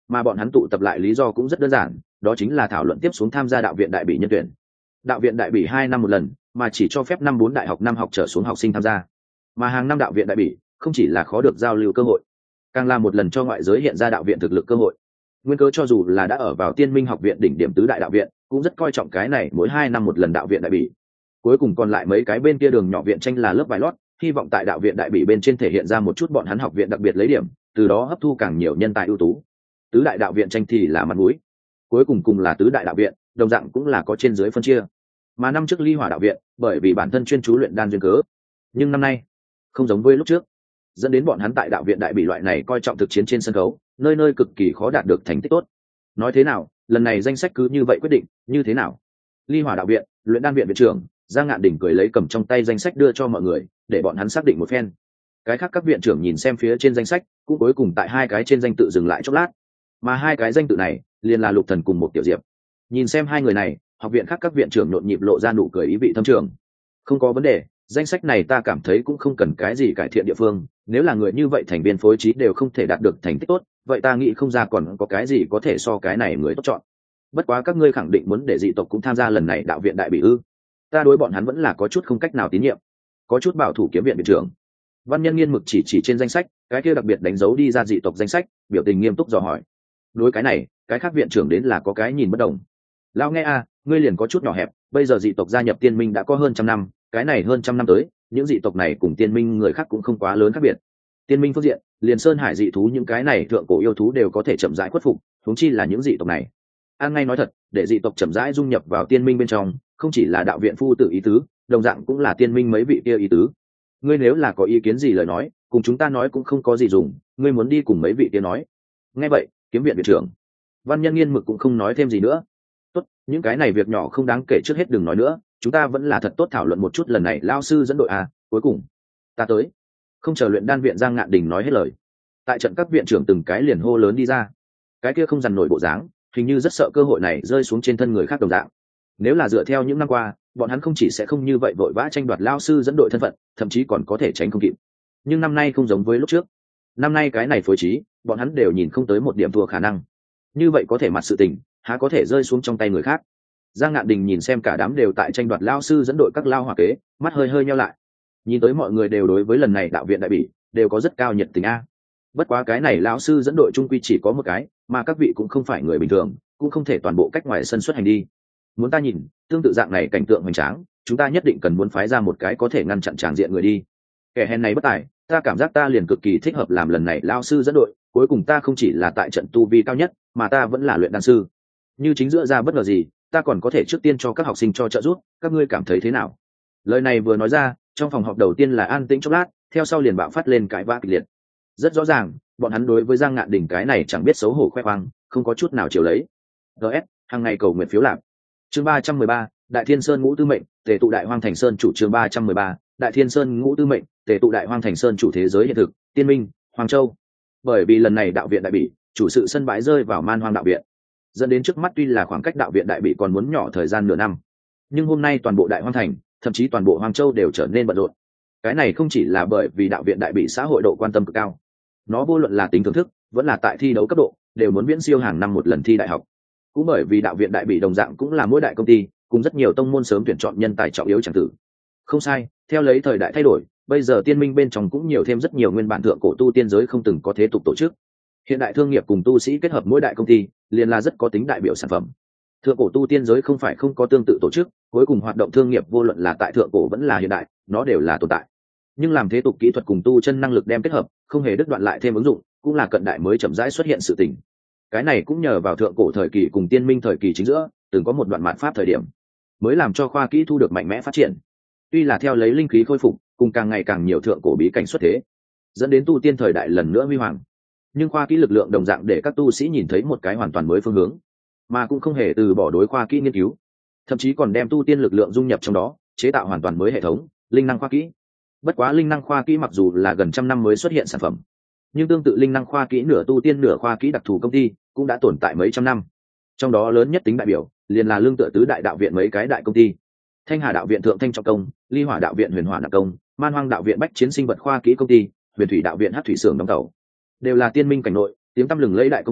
mà bọn hắn tụ tập lại lý do cũng rất đơn giản, đó chính là thảo luận tiếp xuống tham gia đạo viện đại bỉ nhân tuyển. Đạo viện đại bỉ 2 năm một lần, mà chỉ cho phép năm 4 đại học năm học trở xuống học sinh tham gia, mà hàng năm đạo viện đại bỉ không chỉ là khó được giao lưu cơ hội, càng là một lần cho ngoại giới hiện ra đạo viện thực lực cơ hội. Nguyên cớ cho dù là đã ở vào Tiên Minh học viện đỉnh điểm tứ đại đạo viện, cũng rất coi trọng cái này mỗi 2 năm một lần đạo viện đại bỉ. Cuối cùng còn lại mấy cái bên kia đường nhỏ viện tranh là lớp vải lót, hy vọng tại đạo viện đại bỉ bên trên thể hiện ra một chút bọn hắn học viện đặc biệt lấy điểm, từ đó hấp thu càng nhiều nhân tài ưu tú. Tứ đại đạo viện tranh thì là mặt mũi, cuối cùng là tứ đại đạo viện, đồng dạng cũng là có trên dưới phân chia. Mà năm trước Ly Hỏa đạo viện, bởi vì bản thân chuyên chú luyện đan duyên cớ, nhưng năm nay không giống với lúc trước, dẫn đến bọn hắn tại đạo viện đại bỉ loại này coi trọng thực chiến trên sân khấu, nơi nơi cực kỳ khó đạt được thành tích tốt. Nói thế nào, lần này danh sách cứ như vậy quyết định, như thế nào? Ly Hỏa đạo viện, luyện đan viện viện trưởng Giang Ngạn Đỉnh cười lấy cầm trong tay danh sách đưa cho mọi người, để bọn hắn xác định một phen. Cái khác các viện trưởng nhìn xem phía trên danh sách, cũng cuối cùng tại hai cái trên danh tự dừng lại chốc lát. Mà hai cái danh tự này, liền là Lục Thần cùng một Tiểu Diệp. Nhìn xem hai người này, học viện khác các viện trưởng nhộn nhịp lộ ra nụ cười ý vị thâm trường. Không có vấn đề, danh sách này ta cảm thấy cũng không cần cái gì cải thiện địa phương, nếu là người như vậy thành viên phối trí đều không thể đạt được thành tích tốt, vậy ta nghĩ không ra còn có cái gì có thể so cái này người tốt chọn. Bất quá các ngươi khẳng định muốn để dị tộc cũng tham gia lần này đạo viện đại bỉ ư? Ta đối bọn hắn vẫn là có chút không cách nào tín nhiệm. Có chút bảo thủ kiếm viện viện trưởng Văn Nhân nghiên mực chỉ trên danh sách, cái kia đặc biệt đánh dấu đi ra dị tộc danh sách, biểu tình nghiêm túc dò hỏi. Đối cái này, cái khác viện trưởng đến là có cái nhìn bất đồng. Lão nghe a, ngươi liền có chút nhỏ hẹp, bây giờ dị tộc gia nhập Tiên Minh đã có hơn 100 năm, cái này hơn 100 năm tới, những dị tộc này cùng Tiên Minh người khác cũng không quá lớn khác biệt. Tiên Minh phương diện, liền sơn hải dị thú những cái này thượng cổ yêu thú đều có thể chậm rãi khuất phục, huống chi là những dị tộc này. An ngay nói thật, để dị tộc chậm rãi dung nhập vào Tiên Minh bên trong, không chỉ là đạo viện phu tử ý tứ, đồng dạng cũng là Tiên Minh mấy vị kia ý tứ. Ngươi nếu là có ý kiến gì lời nói, cùng chúng ta nói cũng không có gì dùng, ngươi muốn đi cùng mấy vị kia nói. Nghe vậy, kiếm viện viện trưởng Văn Nhân nghiên mực cũng không nói thêm gì nữa. Tốt, những cái này việc nhỏ không đáng kể, trước hết đừng nói nữa, chúng ta vẫn là thật tốt thảo luận một chút lần này lao sư dẫn đội à, cuối cùng ta tới. Không chờ luyện đan viện Giang Ngạn Đình nói hết lời, tại trận các viện trưởng từng cái liền hô lớn đi ra. Cái kia không dằn nổi bộ dáng, hình như rất sợ cơ hội này rơi xuống trên thân người khác đồng dạng. Nếu là dựa theo những năm qua, bọn hắn không chỉ sẽ không như vậy vội vã tranh đoạt lao sư dẫn đội thân phận, thậm chí còn có thể tránh không kịp. Nhưng năm nay không giống với lúc trước, năm nay cái này phối trí, bọn hắn đều nhìn không tới một điểm thua khả năng. Như vậy có thể mặt sự tình, há có thể rơi xuống trong tay người khác. Giang Ngạn Đình nhìn xem cả đám đều tại tranh đoạt lao sư dẫn đội các lao hỏa kế, mắt hơi hơi nheo lại. Nhìn tới mọi người đều đối với lần này đạo viện đại bỉ đều có rất cao nhiệt tình a. Bất quá cái này lão sư dẫn đội trung quy chỉ có một cái, mà các vị cũng không phải người bình thường, cũng không thể toàn bộ cách ngoài sân xuất hành đi. Muốn ta nhìn, tương tự dạng này cảnh tượng hoành tráng, chúng ta nhất định cần muốn phái ra một cái có thể ngăn chặn tràng diện người đi. Kẻ hèn này bất tài, ta cảm giác ta liền cực kỳ thích hợp làm lần này lão sư dẫn đội, cuối cùng ta không chỉ là tại trận tu vi cao nhất, mà ta vẫn là luyện đan sư. Như chính giữa ra bất ngờ gì, ta còn có thể trước tiên cho các học sinh cho trợ giúp, các ngươi cảm thấy thế nào? Lời này vừa nói ra, trong phòng họp đầu tiên là an tĩnh chốc lát, theo sau liền bạo phát lên cãi vã kịch liệt. Rất rõ ràng, bọn hắn đối với Giang Ngạn Đình cái này chẳng biết xấu hổ khoe khoang, không có chút nào chiều lấy. DS, hàng ngày cầu nguyện phiếu lạc. Chương 313, Đại Thiên Sơn Ngũ Tư Mệnh, Tề tụ Đại Hoang Thành Sơn chủ. Chương 313, Đại Thiên Sơn Ngũ Tư Mệnh, Tề tụ Đại Hoang Thành Sơn chủ. Thế giới hiện thực, Tiên Minh, Hoàng Châu. Bởi vì lần này đạo viện đại bỉ, chủ sự sân bãi rơi vào Man Hoang đạo viện, dẫn đến trước mắt tuy là khoảng cách đạo viện đại bỉ còn muốn nhỏ thời gian nửa năm, nhưng hôm nay toàn bộ Đại Hoang Thành, thậm chí toàn bộ Hoàng Châu đều trở nên bận rộn. Cái này không chỉ là bởi vì đạo viện đại bỉ xã hội độ quan tâm cực cao, nó vô luận là tính thưởng thức, vẫn là tại thi đấu cấp độ, đều muốn viễn siêu hàng năm một lần thi đại học. Cũng bởi vì đạo viện đại bỉ đồng dạng cũng là mỗi đại công ty, cùng rất nhiều tông môn sớm tuyển chọn nhân tài trọng yếu chẳng tử. Không sai, theo lấy thời đại thay đổi, bây giờ Tiên Minh bên trong cũng nhiều thêm rất nhiều nguyên bản thượng cổ tu tiên giới không từng có thế tục tổ chức. Hiện đại thương nghiệp cùng tu sĩ kết hợp mỗi đại công ty, liền là rất có tính đại biểu sản phẩm. Thượng cổ tu tiên giới không phải không có tương tự tổ chức, cuối cùng hoạt động thương nghiệp vô luận là tại thượng cổ vẫn là hiện đại, nó đều là tồn tại. Nhưng làm thế tục kỹ thuật cùng tu chân năng lực đem kết hợp, không hề đứt đoạn lại thêm ứng dụng, cũng là cận đại mới chậm rãi xuất hiện sự tình. Cái này cũng nhờ vào thượng cổ thời kỳ cùng Tiên Minh thời kỳ chính giữa, từng có một đoạn mạn pháp thời điểm, mới làm cho khoa kỹ thu được mạnh mẽ phát triển. Tuy là theo lấy linh khí khôi phục, cùng càng ngày càng nhiều thượng cổ bí cảnh xuất thế, dẫn đến tu tiên thời đại lần nữa huy hoàng. Nhưng khoa kỹ lực lượng đồng dạng để các tu sĩ nhìn thấy một cái hoàn toàn mới phương hướng, mà cũng không hề từ bỏ đối khoa kỹ nghiên cứu, thậm chí còn đem tu tiên lực lượng dung nhập trong đó, chế tạo hoàn toàn mới hệ thống linh năng khoa kỹ. Bất quá linh năng khoa kỹ mặc dù là gần 100 năm mới xuất hiện sản phẩm, nhưng tương tự linh năng khoa kỹ nửa tu tiên nửa khoa kỹ đặc thù công ty cũng đã tồn tại mấy trăm năm. Trong đó lớn nhất tính đại biểu liền là lương tựa tứ đại đạo viện mấy cái đại công ty: Thanh Hà đạo viện Thượng Thanh Trọng Công, Ly Hỏa đạo viện Huyền Hỏa Đặc Công, Man Hoang đạo viện Bách Chiến Sinh Vật khoa kỹ công ty, Huyền Thủy đạo viện Hắc Thủy Xưởng đóng tàu. Đều là Tiên Minh cảnh nội tiếng tăm lừng lẫy đại công ty,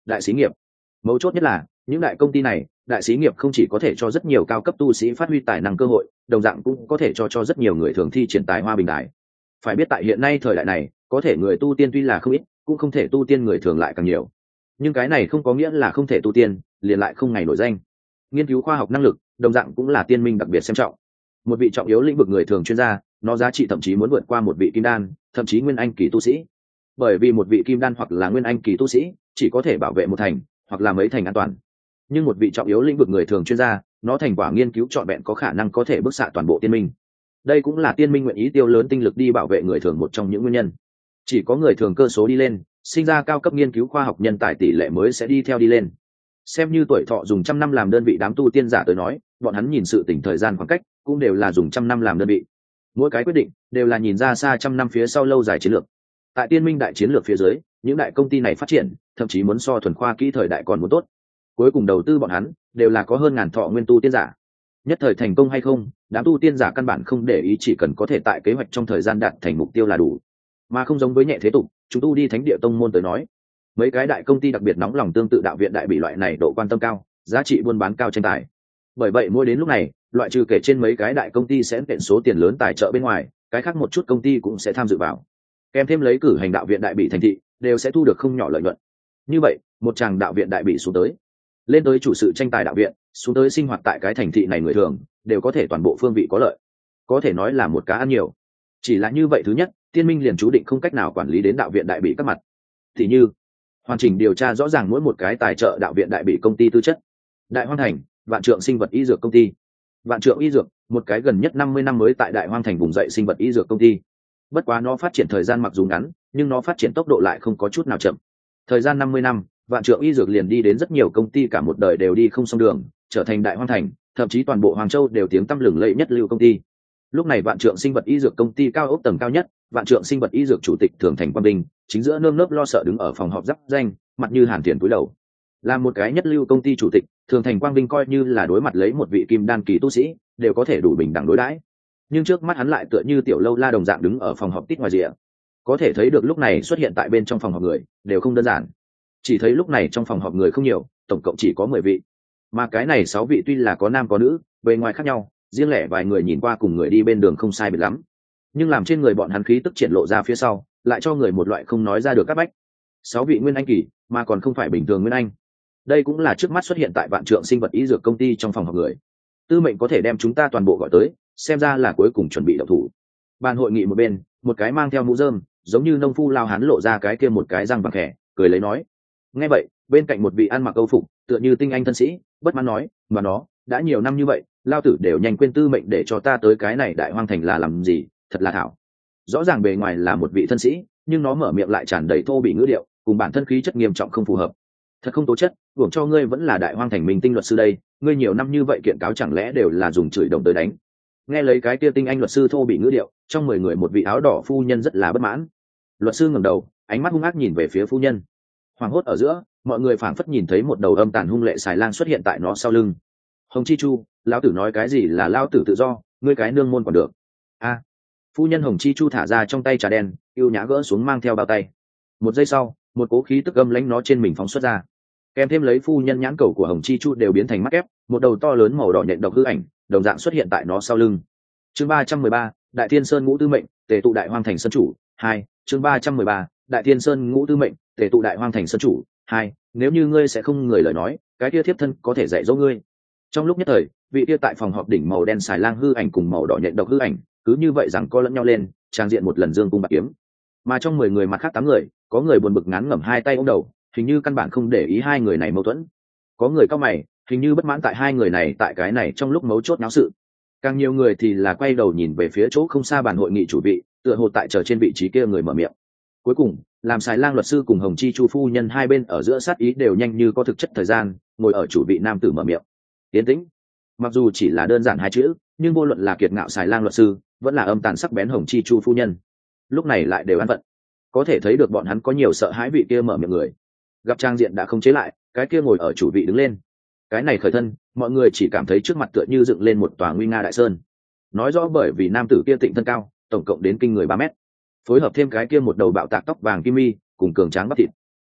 đại xí nghiệp. Mấu chốt nhất là những đại công ty này, đại xí nghiệp không chỉ có thể cho rất nhiều cao cấp tu sĩ phát huy tài năng cơ hội, đồng dạng cũng có thể cho rất nhiều người thường thi triển tài hoa bình đại. Phải biết tại hiện nay thời đại này, có thể người tu tiên tuy là không ít, cũng không thể tu tiên người thường lại càng nhiều. Nhưng cái này không có nghĩa là không thể tu tiên, liền lại không ngày nổi danh. Nghiên cứu khoa học năng lực, đồng dạng cũng là tiên minh đặc biệt xem trọng. Một vị trọng yếu lĩnh vực người thường chuyên gia, nó giá trị thậm chí muốn vượt qua một vị kim đan, thậm chí nguyên anh kỳ tu sĩ. Bởi vì một vị kim đan hoặc là nguyên anh kỳ tu sĩ chỉ có thể bảo vệ một thành hoặc là mấy thành an toàn, nhưng một vị trọng yếu lĩnh vực người thường chuyên gia, nó thành quả nghiên cứu trọn vẹn có khả năng có thể bức xạ toàn bộ tiên minh. Đây cũng là tiên minh nguyện ý tiêu lớn tinh lực đi bảo vệ người thường một trong những nguyên nhân. Chỉ có người thường cơ số đi lên, sinh ra cao cấp nghiên cứu khoa học nhân tài tỷ lệ mới sẽ đi theo đi lên. Xem như tuổi thọ dùng 100 năm làm đơn vị đám tu tiên giả tới nói, bọn hắn nhìn sự tỉnh thời gian khoảng cách cũng đều là dùng 100 năm làm đơn vị. Mỗi cái quyết định đều là nhìn ra xa 100 năm phía sau lâu dài chiến lược. Tại tiên minh đại chiến lược phía dưới, những đại công ty này phát triển thậm chí muốn so thuần khoa kỹ thời đại còn muốn tốt. Cuối cùng đầu tư bọn hắn đều là có hơn ngàn thọ nguyên tu tiên giả. Nhất thời thành công hay không, đám tu tiên giả căn bản không để ý, chỉ cần có thể tại kế hoạch trong thời gian đạt thành mục tiêu là đủ. Mà không giống với nhẹ thế tục, chúng tu đi thánh địa tông môn tới nói, mấy cái đại công ty đặc biệt nóng lòng tương tự đạo viện đại bị loại này độ quan tâm cao, giá trị buôn bán cao tranh tài. Bởi vậy mỗi đến lúc này, loại trừ kể trên mấy cái đại công ty sẽ tiện số tiền lớn tài trợ bên ngoài, cái khác một chút công ty cũng sẽ tham dự vào. Kèm thêm lấy cử hành đạo viện đại bị thành thị, đều sẽ thu được không nhỏ lợi nhuận. Như vậy, một chàng đạo viện đại bị xuống tới, lên tới chủ sự tranh tài đạo viện, xuống tới sinh hoạt tại cái thành thị này người thường, đều có thể toàn bộ phương vị có lợi. Có thể nói là một cá ăn nhiều. Chỉ là như vậy, thứ nhất, tiên minh liền chú định không cách nào quản lý đến đạo viện đại bị các mặt. Thì như, hoàn chỉnh điều tra rõ ràng mỗi một cái tài trợ đạo viện đại bị công ty tư chất. Đại Hoang Thành, Vạn Trượng Sinh vật y dược công ty. Vạn Trượng y dược, một cái gần nhất 50 năm mới tại Đại Hoang Thành vùng dậy sinh vật y dược công ty. Bất quá nó phát triển thời gian mặc dù ngắn, nhưng nó phát triển tốc độ lại không có chút nào chậm. Thời gian 50 năm, Vạn Trượng y dược liền đi đến rất nhiều công ty cả một đời đều đi không xong đường, trở thành Đại Hoang Thành, thậm chí toàn bộ Hoàng Châu đều tiếng tăm lừng lẫy nhất lưu công ty. Lúc này Vạn Trượng sinh vật y dược công ty cao ốc tầng cao nhất, Vạn Trượng sinh vật y dược chủ tịch Thường Thành Quang Bình, chính giữa nơm nớp lo sợ đứng ở phòng họp giáp danh, mặt như hàn tiền túi đầu. Là một cái nhất lưu công ty chủ tịch, Thường Thành Quang Bình coi như là đối mặt lấy một vị kim đan kỳ tu sĩ, đều có thể đủ bình đẳng đối đãi. Nhưng trước mắt hắn lại tựa như tiểu lâu la đồng dạng đứng ở phòng họp tít ngoài rìa. Có thể thấy được lúc này xuất hiện tại bên trong phòng họp người đều không đơn giản. Chỉ thấy lúc này trong phòng họp người không nhiều, tổng cộng chỉ có 10 vị. Mà cái này 6 vị tuy là có nam có nữ, bề ngoài khác nhau, riêng lẻ vài người nhìn qua cùng người đi bên đường không sai biệt lắm, nhưng làm trên người bọn hắn khí tức triển lộ ra phía sau, lại cho người một loại không nói ra được các bách. 6 vị nguyên anh kỳ, mà còn không phải bình thường nguyên anh. Đây cũng là trước mắt xuất hiện tại Vạn Trượng sinh vật y dược công ty trong phòng họp người. Tư mệnh có thể đem chúng ta toàn bộ gọi tới, xem ra là cuối cùng chuẩn bị động thủ. Bàn hội nghị một bên, một cái mang theo mũ rơm, giống như nông phu lao hán lộ ra cái kia một cái răng vàng khẽ, cười lấy nói. Nghe vậy, bên cạnh một vị ăn mặc âu phục, tựa như tinh anh thân sĩ, bất mãn nói, mà nó đã nhiều năm như vậy, lao tử đều nhanh quên tư mệnh để cho ta tới cái này Đại Hoang Thành là làm gì, thật là thảo. Rõ ràng bề ngoài là một vị thân sĩ, nhưng nó mở miệng lại tràn đầy thô bị ngữ điệu, cùng bản thân khí chất nghiêm trọng không phù hợp. Thật không tố chất, uổng cho ngươi vẫn là Đại Hoang Thành minh tinh luật sư đây, ngươi nhiều năm như vậy kiện cáo chẳng lẽ đều là dùng chửi đồng tới đánh. Nghe lấy cái kia tinh anh luật sư thô bị ngữ điệu, trong 10 người một vị áo đỏ phu nhân rất là bất mãn. Luật sư ngẩng đầu, ánh mắt hung ác nhìn về phía phu nhân. Hoảng hốt ở giữa, mọi người phảng phất nhìn thấy một đầu âm tàn hung lệ xài lang xuất hiện tại nó sau lưng. Hồng Chi Chu, lão tử nói cái gì là lão tử tự do, ngươi cái nương môn còn được. A. Phu nhân Hồng Chi Chu thả ra trong tay trà đen, yêu nhã gỡ xuống mang theo bao tay. Một giây sau, một cố khí tức âm lãnh nó trên mình phóng xuất ra, kèm thêm lấy phu nhân nhãn cầu của Hồng Chi Chu đều biến thành mắt ép, một đầu to lớn màu đỏ nhện độc hư ảnh đồng dạng xuất hiện tại nó sau lưng. Chương 313, Đại Thiên Sơn Ngũ Tư Mệnh, Tề tụ Đại Hoang Thành Sơn Chủ 2. Chương 313, Đại Thiên Sơn Ngũ Tư Mệnh, Tề tụ Đại Hoang Thành Sơn Chủ 2. Nếu như ngươi sẽ không người lời nói, cái kia thiếp thân có thể dạy dỗ ngươi. Trong lúc nhất thời, vị kia tại phòng họp đỉnh màu đen xài lang hư ảnh cùng màu đỏ nhện độc hư ảnh cứ như vậy rằng co lẫn nhau lên, trang diện một lần dương cung bạc kiếm. Mà trong 10 người mặt khác 8 người, có người buồn bực ngán ngẩm hai tay ôm đầu, hình như căn bản không để ý hai người này mâu thuẫn. Có người cau mày, hình như bất mãn tại hai người này tại cái này trong lúc mấu chốt náo sự. Càng nhiều người thì là quay đầu nhìn về phía chỗ không xa bàn hội nghị chủ vị, tựa hồ tại chờ trên vị trí kia người mở miệng. Cuối cùng, làm xài lang luật sư cùng Hồng Chi Chu phu nhân hai bên ở giữa sát ý đều nhanh như có thực chất thời gian, ngồi ở chủ vị nam tử mở miệng. Tiến tĩnh. Mặc dù chỉ là đơn giản hai chữ, nhưng vô luận là kiệt ngạo xài lang luật sư, vẫn là âm tàn sắc bén Hồng Chi Chu phu nhân, lúc này lại đều an phận. Có thể thấy được bọn hắn có nhiều sợ hãi vị kia mở miệng người. Gặp trang diện đã không chế lại, cái kia ngồi ở chủ vị đứng lên. Cái này khởi thân, mọi người chỉ cảm thấy trước mặt tựa như dựng lên một tòa nguy nga đại sơn. Nói rõ bởi vì nam tử kia tịnh thân cao, tổng cộng đến kinh người 3 mét. Phối hợp thêm cái kia một đầu bạo tạc tóc vàng kim mi, cùng cường tráng bắp thịt.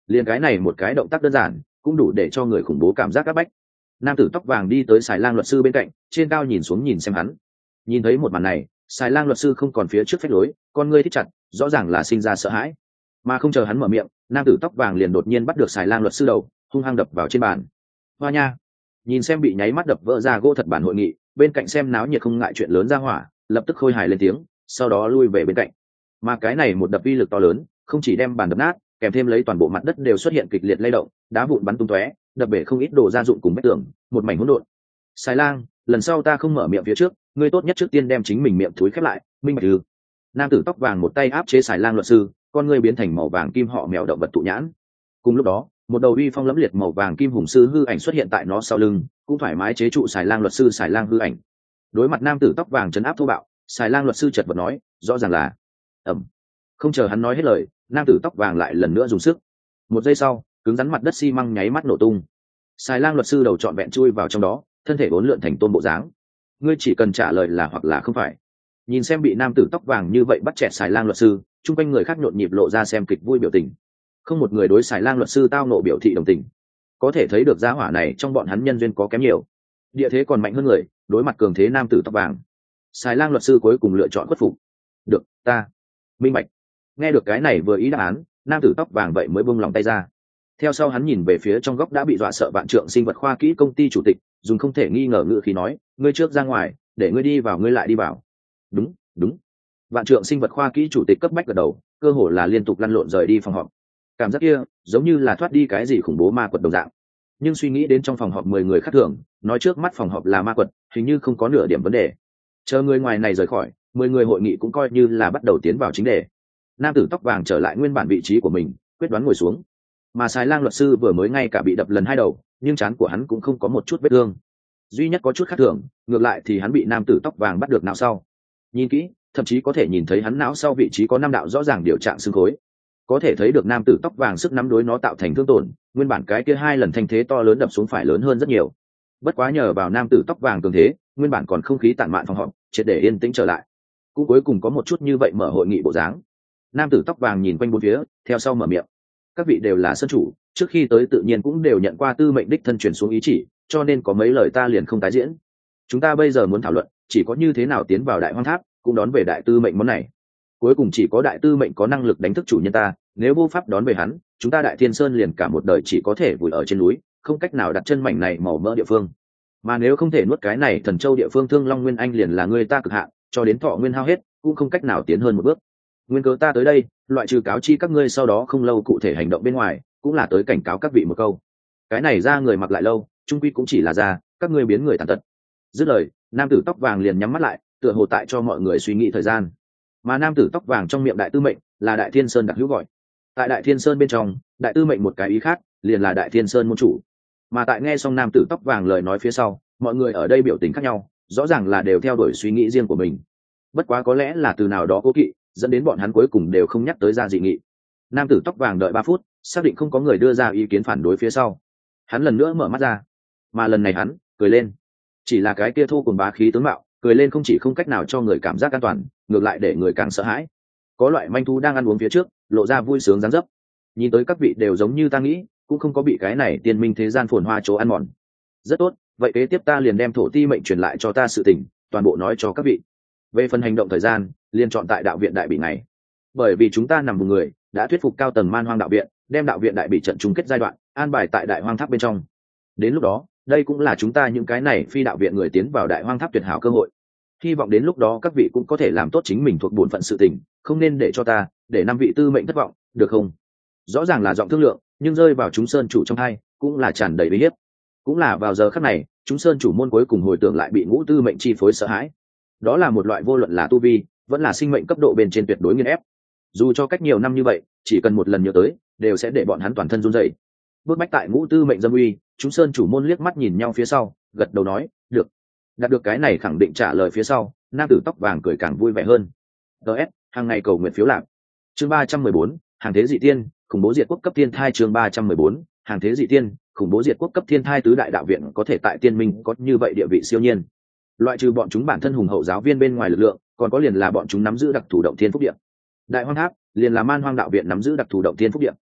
liền cái này một cái động tác đơn giản cũng đủ để cho người khủng bố cảm giác áp bách. Nam tử tóc vàng đi tới xài lang luật sư bên cạnh, trên cao nhìn xuống nhìn xem hắn. Nhìn thấy một màn này, xài lang luật sư không còn phía trước phách lối, con ngươi thích chặt, rõ ràng là sinh ra sợ hãi. Mà không chờ hắn mở miệng, nam tử tóc vàng liền đột nhiên bắt được xài lang luật sư đầu, hung hăng đập vào trên bàn. Hoa nha! Nhìn xem bị nháy mắt đập vỡ ra gỗ thật bản hội nghị, bên cạnh xem náo nhiệt không ngại chuyện lớn ra hỏa, lập tức khôi hài lên tiếng, sau đó lui về bên cạnh. Mà cái này một đập uy lực to lớn, không chỉ đem bàn đập nát, kèm thêm lấy toàn bộ mặt đất đều xuất hiện kịch liệt lay động, đá vụn bắn tung tóe, đập bể không ít đồ gia dụng cùng vách tường, một mảnh hỗn độn. Xài lang, lần sau ta không mở miệng phía trước, ngươi tốt nhất trước tiên đem chính mình miệng thúi khép lại, minh bạch ư? Nam tử tóc vàng một tay áp chế xài lang luật sư, con ngươi biến thành màu vàng kim họ mèo động vật tụ nhãn. Cùng lúc đó, một đầu uy phong lẫm liệt màu vàng kim hùng sư hư ảnh xuất hiện tại nó sau lưng, cũng thoải mái chế trụ xài lang luật sư xài lang hư ảnh. Đối mặt nam tử tóc vàng trấn áp thô bạo, xài lang luật sư chợt vật nói, rõ ràng là ẩm. Không chờ hắn nói hết lời, nam tử tóc vàng lại lần nữa dùng sức. Một giây sau, cứng rắn mặt đất xi măng nháy mắt nổ tung. Xài lang luật sư đầu trọn vẹn chui vào trong đó, thân thể uốn lượn thành tôm bộ dáng. Ngươi chỉ cần trả lời là hoặc là không phải. Nhìn xem bị nam tử tóc vàng như vậy bắt chẹt xài lang luật sư, chung quanh người khác nhộn nhịp lộ ra xem kịch vui biểu tình. Không một người đối xài lang luật sư tao nộ biểu thị đồng tình. Có thể thấy được gia hỏa này trong bọn hắn nhân duyên có kém nhiều. Địa thế còn mạnh hơn người, đối mặt cường thế nam tử tóc vàng. Xài lang luật sư cuối cùng lựa chọn khuất phục. Được, ta minh bạch. Nghe được cái này vừa ý đáp án, nam tử tóc vàng vậy mới buông lòng tay ra. Theo sau hắn nhìn về phía trong góc đã bị dọa sợ Vạn Trượng sinh vật khoa kỹ công ty chủ tịch, dùng không thể nghi ngờ ngữ khí nói, ngươi trước ra ngoài, để ngươi đi vào ngươi lại đi vào. Đúng, đúng. Vạn Trượng sinh vật khoa kỹ chủ tịch cấp bách gật đầu, cơ hồ là liên tục lăn lộn rời đi phòng họp. Cảm giác kia giống như là thoát đi cái gì khủng bố ma quật đồng dạng. Nhưng suy nghĩ đến trong phòng họp 10 người khác thường, nói trước mắt phòng họp là ma quật, hình như không có nửa điểm vấn đề. Chờ người ngoài này rời khỏi, 10 người hội nghị cũng coi như là bắt đầu tiến vào chính đề. Nam tử tóc vàng trở lại nguyên bản vị trí của mình, quyết đoán ngồi xuống. Mà xài lang luật sư vừa mới ngay cả bị đập lần 2 đầu, nhưng trán của hắn cũng không có một chút vết thương. Duy nhất có chút khác thường, ngược lại thì hắn bị nam tử tóc vàng bắt được não sau. Nhìn kỹ, thậm chí có thể nhìn thấy hắn não sau vị trí có 5 đạo rõ ràng điều trạng xương khối. Có thể thấy được nam tử tóc vàng sức nắm đối nó tạo thành thương tổn, nguyên bản cái kia 2 lần thanh thế to lớn đập xuống phải lớn hơn rất nhiều. Bất quá nhờ vào nam tử tóc vàng cường thế, nguyên bản còn không khí tản mạn phòng họp, triệt để yên tĩnh trở lại. Cũng cuối cùng có một chút như vậy mở hội nghị bộ dáng. Nam tử tóc vàng nhìn quanh bốn phía, theo sau mở miệng. Các vị đều là sân chủ, trước khi tới tự nhiên cũng đều nhận qua tư mệnh đích thân truyền xuống ý chỉ, cho nên có mấy lời ta liền không tái diễn. Chúng ta bây giờ muốn thảo luận, chỉ có như thế nào tiến vào đại hoang tháp, cũng đón về đại tư mệnh món này. Cuối cùng chỉ có đại tư mệnh có năng lực đánh thức chủ nhân ta, nếu vô pháp đón về hắn, chúng ta đại thiên sơn liền cả một đời chỉ có thể vùi ở trên núi, không cách nào đặt chân mảnh này màu mỡ địa phương. Mà nếu không thể nuốt cái này thần châu địa phương Thương Long Nguyên Anh liền là người ta cực hạn, cho đến thọ nguyên hao hết, cũng không cách nào tiến hơn một bước. Nguyên cớ ta tới đây, loại trừ cáo chi các ngươi sau đó không lâu cụ thể hành động bên ngoài, cũng là tới cảnh cáo các vị một câu. Cái này ra người mặc lại lâu, trung quy cũng chỉ là ra, các ngươi biến người tàn tật. Dứt lời, nam tử tóc vàng liền nhắm mắt lại, tựa hồ tại cho mọi người suy nghĩ thời gian. Mà nam tử tóc vàng trong miệng đại tư mệnh là đại thiên sơn đặc hữu gọi. Tại đại thiên sơn bên trong, đại tư mệnh một cái ý khác, liền là đại thiên sơn môn chủ. Mà tại nghe xong nam tử tóc vàng lời nói phía sau, mọi người ở đây biểu tình khác nhau, rõ ràng là đều theo đuổi suy nghĩ riêng của mình. Bất quá có lẽ là từ nào đó cố kỵ, dẫn đến bọn hắn cuối cùng đều không nhắc tới ra dị nghị. Nam tử tóc vàng đợi 3 phút, xác định không có người đưa ra ý kiến phản đối phía sau, hắn lần nữa mở mắt ra. Mà lần này hắn cười lên, chỉ là cái kia thô cùng bá khí tướng mạo, cười lên không chỉ không cách nào cho người cảm giác an toàn, ngược lại để người càng sợ hãi. Có loại manh thú đang ăn uống phía trước, lộ ra vui sướng dáng dấp. Nhìn tới các vị đều giống như ta nghĩ, cũng không có bị cái này tiên minh thế gian phồn hoa chỗ ăn mòn. Rất tốt, vậy kế tiếp ta liền đem thổ ti mệnh truyền lại cho ta sự tình, toàn bộ nói cho các vị. Về phần hành động thời gian, liền chọn tại đạo viện đại bị này. Bởi vì chúng ta nằm vùng người, đã thuyết phục cao tầng man hoang đạo viện, đem đạo viện đại bị trận chung kết giai đoạn, an bài tại đại hoang tháp bên trong. Đến lúc đó, đây cũng là chúng ta những cái này phi đạo viện người tiến vào đại hoang tháp tuyệt hảo cơ hội. Hy vọng đến lúc đó các vị cũng có thể làm tốt chính mình thuộc bổn phận sự tình, không nên để cho ta, để 5 vị tư mệnh thất vọng, được không? Rõ ràng là giọng thương lượng, nhưng rơi vào chúng sơn chủ trong hai, cũng là tràn đầy uy hiếp. Cũng là vào giờ khắc này, chúng sơn chủ môn cuối cùng hồi tưởng lại bị ngũ tư mệnh chi phối sợ hãi. Đó là một loại vô luận là tu vi, vẫn là sinh mệnh cấp độ bên trên tuyệt đối nghiền ép. Dù cho cách nhiều năm như vậy, chỉ cần một lần nhớ tới, đều sẽ để bọn hắn toàn thân run rẩy. Bước bách tại ngũ tư mệnh dâm uy, chúng sơn chủ môn liếc mắt nhìn nhau phía sau, gật đầu nói, được. Đạt được cái này khẳng định trả lời phía sau, nam tử tóc vàng cười càng vui vẻ hơn. DS, hàng ngày cầu nguyện phiếu lạc. Chương 314, hàng thế dị tiên, khủng bố diệt quốc cấp thiên thai. Chương 314, hàng thế dị tiên, khủng bố diệt quốc cấp thiên thai. Tứ đại đạo viện có thể tại tiên minh có như vậy địa vị siêu nhiên. Loại trừ bọn chúng bản thân hùng hậu giáo viên bên ngoài lực lượng, còn có liền là bọn chúng nắm giữ đặc thù động thiên phúc địa. Đại hoang tháp liền là man hoang đạo viện nắm giữ đặc thù động thiên phúc địa.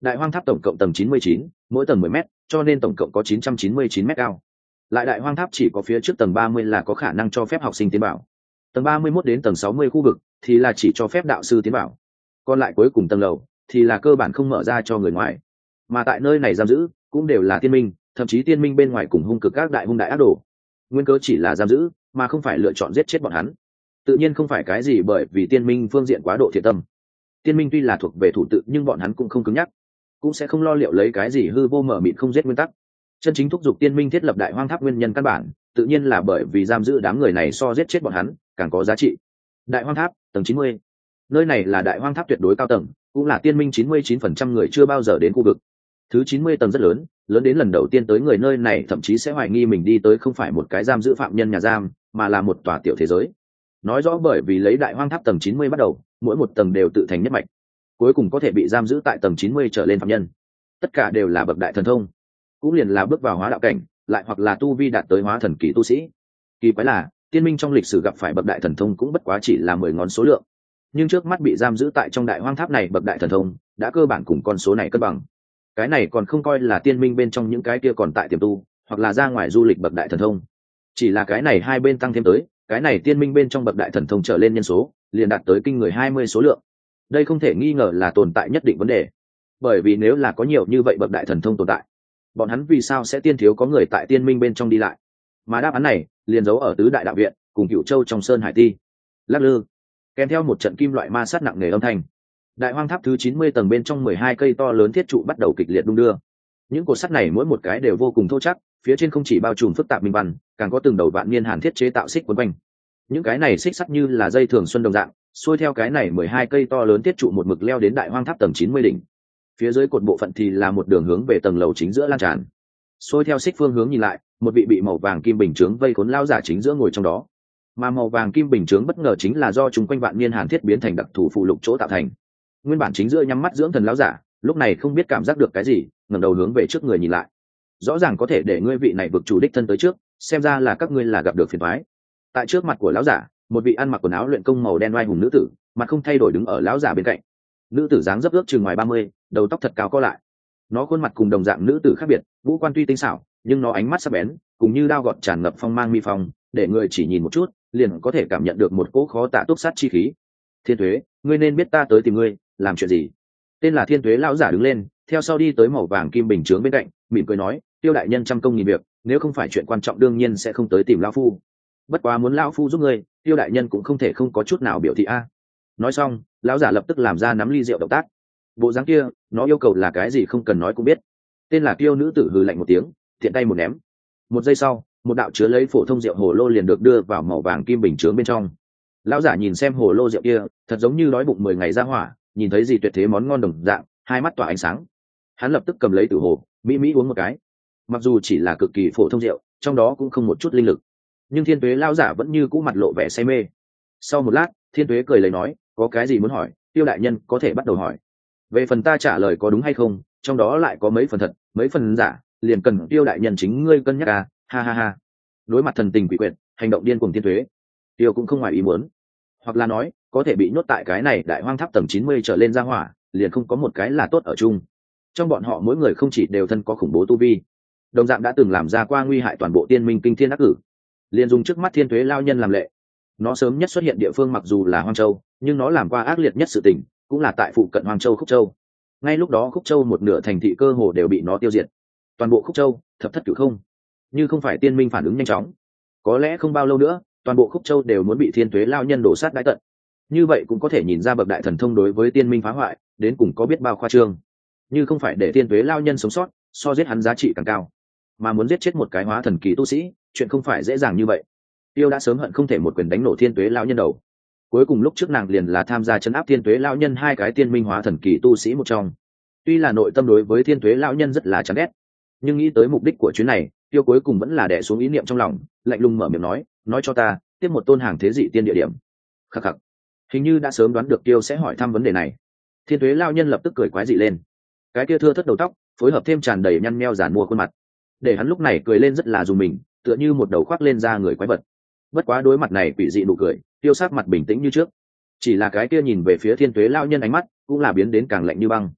Đại hoang tháp tổng cộng tầng 99, mỗi tầng 10 mét, cho nên tổng cộng có 999 mét cao. Lại đại hoang tháp chỉ có phía trước tầng 30 là có khả năng cho phép học sinh tiến vào. Tầng 31 đến tầng 60 khu vực thì là chỉ cho phép đạo sư tiến vào. Còn lại cuối cùng tầng lầu thì là cơ bản không mở ra cho người ngoài. Mà tại nơi này giam giữ cũng đều là tiên minh, thậm chí tiên minh bên ngoài cùng hung cực các đại hung đại ác đồ. Nguyên cớ chỉ là giam giữ, mà không phải lựa chọn giết chết bọn hắn. Tự nhiên không phải cái gì bởi vì tiên minh phương diện quá độ thiện tâm. Tiên minh tuy là thuộc về thủ tự nhưng bọn hắn cũng không cứng nhắc, cũng sẽ không lo liệu lấy cái gì hư vô mở mịt không giết nguyên tắc. Chân chính thúc giục tiên minh thiết lập đại hoang tháp nguyên nhân căn bản tự nhiên là bởi vì giam giữ đám người này so giết chết bọn hắn càng có giá trị. Đại hoang tháp tầng 90, nơi này là đại hoang tháp tuyệt đối cao tầng, cũng là tiên minh 99% người chưa bao giờ đến khu vực. Thứ 90 tầng rất lớn, lớn đến lần đầu tiên tới người nơi này thậm chí sẽ hoài nghi mình đi tới không phải một cái giam giữ phạm nhân nhà giam, mà là một tòa tiểu thế giới. Nói rõ bởi vì lấy đại hoang tháp tầng 90 bắt đầu, mỗi một tầng đều tự thành nhất mạch, cuối cùng có thể bị giam giữ tại tầng 90 trở lên phạm nhân, tất cả đều là bậc đại thần thông, cũng liền là bước vào hóa đạo cảnh, lại hoặc là tu vi đạt tới hóa thần kỳ tu sĩ. Kỳ quái là tiên minh trong lịch sử gặp phải bậc đại thần thông cũng bất quá chỉ là 10 ngón số lượng, nhưng trước mắt bị giam giữ tại trong đại hoang tháp này bậc đại thần thông đã cơ bản cùng con số này cân bằng. Cái này còn không coi là tiên minh bên trong những cái kia còn tại tiềm tu hoặc là ra ngoài du lịch bậc đại thần thông, chỉ là cái này hai bên tăng thêm tới, cái này tiên minh bên trong bậc đại thần thông trở lên nhân số liền đạt tới kinh người 20 số lượng. Đây không thể nghi ngờ là tồn tại nhất định vấn đề, bởi vì nếu là có nhiều như vậy bậc đại thần thông tồn tại, bọn hắn vì sao sẽ tiên thiếu có người tại tiên minh bên trong đi lại? Mà đáp án này liền giấu ở tứ đại đạo viện cùng Cửu Châu trong sơn hải ti. Lắc lư kèm theo một trận kim loại ma sát nặng nề âm thanh, đại hoang tháp thứ 90 tầng bên trong 12 cây to lớn thiết trụ bắt đầu kịch liệt đung đưa. Những cột sắt này mỗi một cái đều vô cùng thô chắc, phía trên không chỉ bao trùm phức tạp minh văn, càng có từng đầu vạn niên hàn thiết chế tạo xích quấn quanh. Những cái này xích sắt như là dây thường xuân đồng dạng, xuôi theo cái này 12 cây to lớn thiết trụ một mực leo đến đại hoang tháp tầng 90 đỉnh. Phía dưới cột bộ phận thì là một đường hướng về tầng lầu chính giữa lan tràn. Xuôi theo xích phương hướng nhìn lại, một vị bị màu vàng kim bình chướng vây khốn lao giả chính giữa ngồi trong đó. Mà màu vàng kim bình chướng bất ngờ chính là do chúng quanh vạn niên hàn thiết biến thành đặc thù phụ lục chỗ tạo thành. Nguyên bản chính giữa nhắm mắt dưỡng thần lão giả, lúc này không biết cảm giác được cái gì, ngẩng đầu hướng về trước người nhìn lại. Rõ ràng có thể để ngươi vị này vực chủ đích thân tới trước, xem ra là các ngươi là gặp được phiền toái. Tại trước mặt của lão giả, một vị ăn mặc quần áo luyện công màu đen oai hùng nữ tử, mặt không thay đổi đứng ở lão giả bên cạnh. Nữ tử dáng dấp ước chừng ngoài 30, đầu tóc thật cao co lại. Nó khuôn mặt cùng đồng dạng nữ tử khác biệt, ngũ quan tuy tinh xảo, nhưng nó ánh mắt sắc bén, cùng như đao gọt tràn ngập phong mang mi phong, để người chỉ nhìn một chút, liền có thể cảm nhận được một cỗ khó tả túc sát chi khí. Thiên Tuế, ngươi nên biết ta tới tìm ngươi, làm chuyện gì? Tên là Thiên Tuế lão giả đứng lên, theo sau đi tới màu vàng kim bình chướng bên cạnh, mỉm cười nói, Tiêu đại nhân trăm công nghìn việc, nếu không phải chuyện quan trọng đương nhiên sẽ không tới tìm lão phu. Bất quá muốn lão phu giúp ngươi, Tiêu đại nhân cũng không thể không có chút nào biểu thị a. Nói xong, lão giả lập tức làm ra nắm ly rượu động tác. Bộ dáng kia, nó yêu cầu là cái gì không cần nói cũng biết. Tên là Tiêu nữ tử hừ lạnh một tiếng, tiện tay một ném. Một giây sau, một đạo chứa lấy phổ thông rượu hồ lô liền được đưa vào màu vàng kim bình chướng bên trong. Lão giả nhìn xem hồ lô rượu kia, thật giống như đói bụng 10 ngày ra hỏa, nhìn thấy gì tuyệt thế món ngon đồng dạng, hai mắt tỏa ánh sáng. Hắn lập tức cầm lấy tử hồ, mỹ uống một cái. Mặc dù chỉ là cực kỳ phổ thông rượu, trong đó cũng không một chút linh lực, nhưng Thiên Tuế lão giả vẫn như cũ mặt lộ vẻ say mê. Sau một lát, Thiên Tuế cười lấy nói, có cái gì muốn hỏi, Tiêu đại nhân có thể bắt đầu hỏi. Về phần ta trả lời có đúng hay không, trong đó lại có mấy phần thật, mấy phần giả, liền cần Tiêu đại nhân chính ngươi cân nhắc à, ha ha ha. Đối mặt thần tình quỷ quyệt, hành động điên cuồng Thiên Tuế, Tiêu cũng không ngoài ý muốn. Hoặc là nói, có thể bị nhốt tại cái này đại hoang tháp tầng 90 trở lên ra hỏa, liền không có một cái là tốt ở chung. Trong bọn họ mỗi người không chỉ đều thân có khủng bố tu vi, đồng dạng đã từng làm ra qua nguy hại toàn bộ tiên minh kinh thiên ác cử, liền dùng trước mắt Thiên Tuế lao nhân làm lệ. Nó sớm nhất xuất hiện địa phương mặc dù là Hoang Châu, nhưng nó làm qua ác liệt nhất sự tình cũng là tại phụ cận Hoang Châu Khúc Châu. Ngay lúc đó Khúc Châu một nửa thành thị cơ hồ đều bị nó tiêu diệt. Toàn bộ Khúc Châu thập thất cửu không, như không phải tiên minh phản ứng nhanh chóng, có lẽ không bao lâu nữa toàn bộ Khúc Châu đều muốn bị Thiên Tuế lao nhân đổ sát đái tận. Như vậy cũng có thể nhìn ra bậc đại thần thông đối với tiên minh phá hoại đến cùng có biết bao khoa trương. Như không phải để Thiên Tuế lao nhân sống sót, so giết hắn giá trị càng cao, mà muốn giết chết một cái hóa thần kỳ tu sĩ, chuyện không phải dễ dàng như vậy. Tiêu đã sớm hận không thể một quyền đánh nổ Thiên Tuế lão nhân đầu. Cuối cùng lúc trước nàng liền là tham gia chấn áp Thiên Tuế lão nhân hai cái tiên minh hóa thần kỳ tu sĩ một trong. Tuy là nội tâm đối với Thiên Tuế lão nhân rất là chán ghét, nhưng nghĩ tới mục đích của chuyến này, Tiêu cuối cùng vẫn là đè xuống ý niệm trong lòng, lạnh lùng mở miệng nói cho ta, tiếp một tôn hàng thế dị tiên địa điểm. Khắc khắc. Hình như đã sớm đoán được Tiêu sẽ hỏi thăm vấn đề này. Thiên Tuế lão nhân lập tức cười quái dị lên. Cái kia thưa thớt đầu tóc, phối hợp thêm tràn đầy nhăn nheo giản mua khuôn mặt, để hắn lúc này cười lên rất là dùng mình, tựa như một đầu khoác lên da người quái vật. Bất quá đối mặt này quỷ dị nụ cười, Tiêu sắc mặt bình tĩnh như trước, chỉ là cái kia nhìn về phía Thiên Tuế lão nhân ánh mắt cũng là biến đến càng lạnh như băng.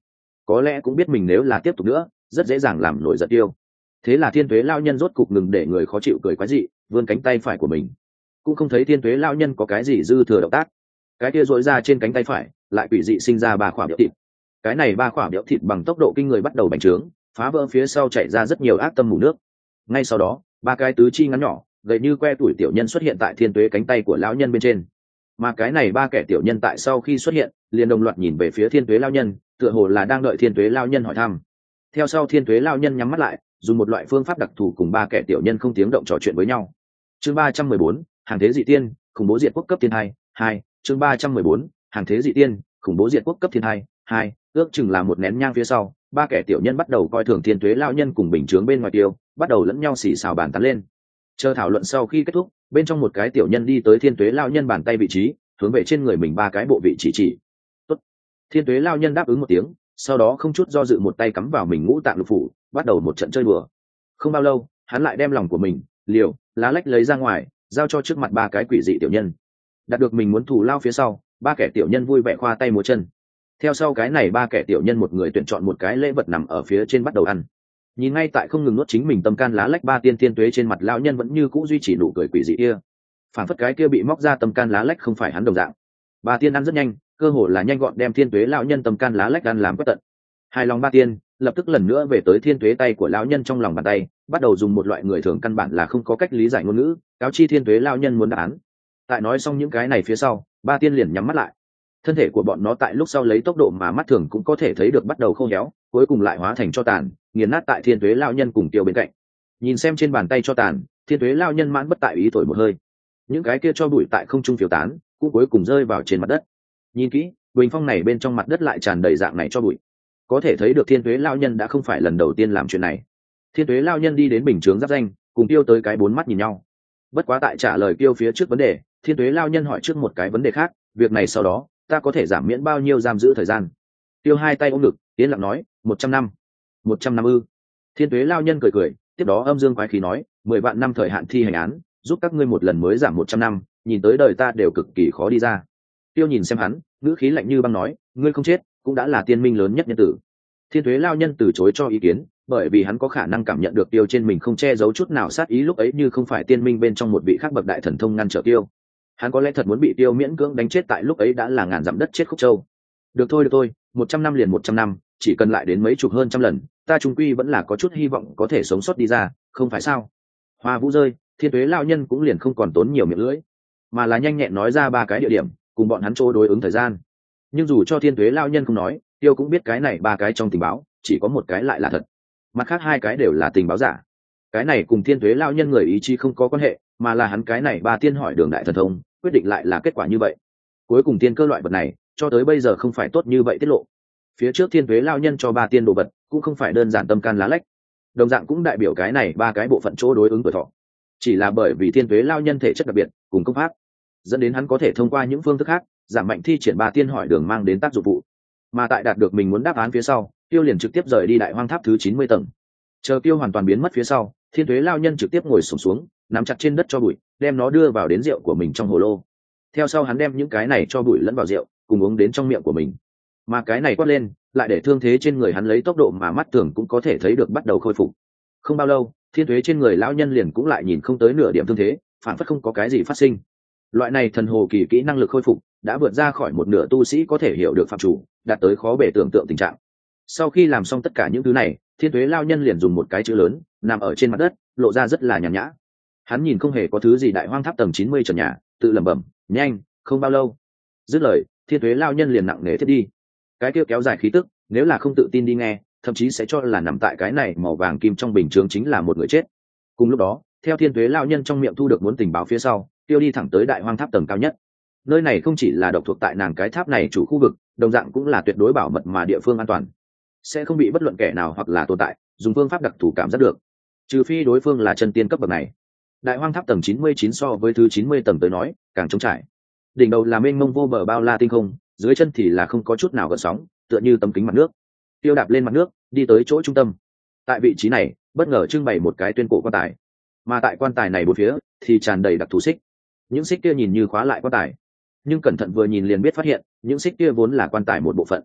có lẽ cũng biết mình nếu là tiếp tục nữa rất dễ dàng làm nổi giận tiêu. Thế là thiên tuế lao nhân rốt cục ngừng để người khó chịu cười quái dị, vươn cánh tay phải của mình. Cũng không thấy thiên tuế lao nhân có cái gì dư thừa động tác, cái kia dội ra trên cánh tay phải lại quỷ dị sinh ra ba khỏa biểu thịt. Cái này ba khỏa biểu thịt bằng tốc độ kinh người bắt đầu bành trướng, phá vỡ phía sau chảy ra rất nhiều ác tâm mù nước. Ngay sau đó ba cái tứ chi ngắn nhỏ gậy như que tuổi tiểu nhân xuất hiện tại thiên tuế cánh tay của lão nhân bên trên. Mà cái này ba kẻ tiểu nhân tại sau khi xuất hiện liền đồng loạt nhìn về phía thiên tuế lao nhân, tựa hồ là đang đợi thiên tuế lao nhân hỏi thăm. Theo sau thiên tuế lao nhân nhắm mắt lại, dùng một loại phương pháp đặc thù cùng ba kẻ tiểu nhân không tiếng động trò chuyện với nhau. Chương 314, hàng thế dị tiên, khủng bố diệt quốc cấp thiên hai, 2. Chương 314, hàng thế dị tiên, khủng bố diệt quốc cấp thiên hai, 2. Ước chừng là một nén nhang phía sau, ba kẻ tiểu nhân bắt đầu coi thường thiên tuế lao nhân cùng bình chướng bên ngoài tiêu, bắt đầu lẫn nhau xì xào bàn tán lên. Chờ thảo luận sau khi kết thúc, bên trong một cái tiểu nhân đi tới thiên tuế lao nhân bàn tay vị trí, hướng về trên người mình ba cái bộ vị chỉ. Tốt. Thiên tuế lao nhân đáp ứng một tiếng, sau đó không chút do dự một tay cắm vào mình ngũ tạng lục phủ, bắt đầu một trận chơi bừa. Không bao lâu, hắn lại đem lòng của mình, liều, lá lách lấy ra ngoài, giao cho trước mặt ba cái quỷ dị tiểu nhân. Đạt được mình muốn thù lao phía sau, ba kẻ tiểu nhân vui vẻ khoa tay múa chân. Theo sau cái này ba kẻ tiểu nhân một người tuyển chọn một cái lễ vật nằm ở phía trên bắt đầu ăn. Nhìn ngay tại không ngừng nuốt chính mình tâm can lá lách ba tiên thiên tuế trên mặt lão nhân vẫn như cũ duy trì nụ cười quỷ dị kia, phản phất cái kia bị móc ra tâm can lá lách không phải hắn đồng dạng. Ba tiên ăn rất nhanh, cơ hồ là nhanh gọn đem thiên tuế lão nhân tâm can lá lách ăn làm quét tận. Hài lòng ba tiên lập tức lần nữa về tới thiên tuế tay của lão nhân trong lòng bàn tay, bắt đầu dùng một loại người thường căn bản là không có cách lý giải ngôn ngữ cáo chi thiên tuế lão nhân muốn đáp án. Tại nói xong những cái này phía sau, ba tiên liền nhắm mắt lại. Thân thể của bọn nó tại lúc sau lấy tốc độ mà mắt thường cũng có thể thấy được bắt đầu khô héo, cuối cùng lại hóa thành tro tàn, nghiền nát tại thiên tuế lão nhân cùng tiêu bên cạnh. Nhìn xem trên bàn tay cho tàn, thiên tuế lão nhân mãn bất tại ý thổi một hơi. Những cái kia cho bụi tại không trung phiêu tán, cũng cuối cùng rơi vào trên mặt đất. Nhìn kỹ, bình phong này bên trong mặt đất lại tràn đầy dạng này cho bụi. Có thể thấy được thiên tuế lão nhân đã không phải lần đầu tiên làm chuyện này. Thiên tuế lão nhân đi đến bình chướng giáp danh, cùng tiêu tới cái bốn mắt nhìn nhau. Bất quá tại trả lời tiêu phía trước vấn đề, thiên tuế lão nhân hỏi trước một cái vấn đề khác, việc này sau đó ta có thể giảm miễn bao nhiêu giam giữ thời gian? Tiêu hai tay ôm ngực, tiến lặng nói, 100 năm. 100 năm ư? Thiên tuế lão nhân cười cười, tiếp đó âm dương quái khí nói, 10 vạn năm thời hạn thi hành án, giúp các ngươi một lần mới giảm 100 năm, nhìn tới đời ta đều cực kỳ khó đi ra. Tiêu nhìn xem hắn, ngữ khí lạnh như băng nói, ngươi không chết cũng đã là tiên minh lớn nhất nhân tử. Thiên tuế lao nhân từ chối cho ý kiến, bởi vì hắn có khả năng cảm nhận được Tiêu trên mình không che giấu chút nào sát ý lúc ấy, như không phải tiên minh bên trong một vị khác bậc đại thần thông ngăn trở Tiêu, hắn có lẽ thật muốn bị Tiêu miễn cưỡng đánh chết tại lúc ấy đã là ngàn dặm đất chết khúc châu. Được thôi, 100 năm liền 100 năm, chỉ cần lại đến mấy chục hơn trăm lần, ta trung quy vẫn là có chút hy vọng có thể sống sót đi ra, không phải sao? Hoa vũ rơi, thiên tuế lao nhân cũng liền không còn tốn nhiều miệng lưỡi, mà là nhanh nhẹn nói ra ba cái địa điểm cùng bọn hắn chỗ đối ứng thời gian. Nhưng dù cho thiên tuế lao nhân không nói, Tiêu cũng biết cái này ba cái trong tình báo chỉ có một cái lại là thật, mặt khác hai cái đều là tình báo giả. Cái này cùng thiên tuế lao nhân người ý chí không có quan hệ, mà là hắn cái này ba tiên hỏi đường đại thần thông quyết định lại là kết quả như vậy. Cuối cùng tiên cơ loại vật này cho tới bây giờ không phải tốt như vậy tiết lộ. Phía trước thiên tuế lao nhân cho ba tiên đồ vật cũng không phải đơn giản tâm can lá lách, đồng dạng cũng đại biểu cái này ba cái bộ phận chỗ đối ứng tuổi thọ. Chỉ là bởi vì thiên tuế lao nhân thể chất đặc biệt cùng công pháp, dẫn đến hắn có thể thông qua những phương thức khác giảm mạnh thi triển ba tiên hỏi đường mang đến tác dụng phụ. Mà tại đạt được mình muốn đáp án phía sau, Tiêu liền trực tiếp rời đi đại hoang tháp thứ 90 tầng. Chờ Tiêu hoàn toàn biến mất phía sau, thiên tuế lao nhân trực tiếp ngồi xổm xuống, nắm chặt trên đất cho bụi, đem nó đưa vào đến rượu của mình trong hồ lô. Theo sau hắn đem những cái này cho bụi lẫn vào rượu, cùng uống đến trong miệng của mình. Mà cái này quát lên, lại để thương thế trên người hắn lấy tốc độ mà mắt thường cũng có thể thấy được bắt đầu khôi phục. Không bao lâu, thiên tuế trên người lão nhân liền cũng lại nhìn không tới nửa điểm thương thế, phản phất không có cái gì phát sinh. Loại này thần hồ kỳ kỹ năng lực khôi phục đã vượt ra khỏi một nửa tu sĩ có thể hiểu được phạm chủ, đạt tới khó bề tưởng tượng tình trạng. Sau khi làm xong tất cả những thứ này, thiên tuế lao nhân liền dùng một cái chữ lớn nằm ở trên mặt đất, lộ ra rất là nhàn nhã. Hắn nhìn không hề có thứ gì đại hoang tháp tầng 90 trần nhà, tự lẩm bẩm, nhanh, không bao lâu. Dứt lời, thiên tuế lao nhân liền nặng nề thiết đi. Cái kia kéo dài khí tức, nếu là không tự tin đi nghe, thậm chí sẽ cho là nằm tại cái này màu vàng kim trong bình chướng chính là một người chết. Cùng lúc đó, theo thiên tuế lao nhân trong miệng thu được muốn tình báo phía sau, Tiêu đi thẳng tới đại hoang tháp tầng cao nhất. Nơi này không chỉ là độc thuộc tại nàng cái tháp này chủ khu vực, đồng dạng cũng là tuyệt đối bảo mật mà địa phương an toàn, sẽ không bị bất luận kẻ nào hoặc là tồn tại dùng phương pháp đặc thù cảm giác được, trừ phi đối phương là chân tiên cấp bậc này. Đại hoang tháp tầng 99 so với thứ 90 tầng tới nói càng trống trải, đỉnh đầu là mênh mông vô bờ bao la tinh không, dưới chân thì là không có chút nào gợn sóng, tựa như tấm kính mặt nước. Tiêu đạp lên mặt nước, đi tới chỗ trung tâm. Tại vị trí này bất ngờ trưng bày một cái tuyên cổ quan tài, mà tại quan tài này bốn phía thì tràn đầy đặc thù xích. Những xích kia nhìn như khóa lại quan tài, nhưng cẩn thận vừa nhìn liền biết phát hiện những xích kia vốn là quan tài một bộ phận.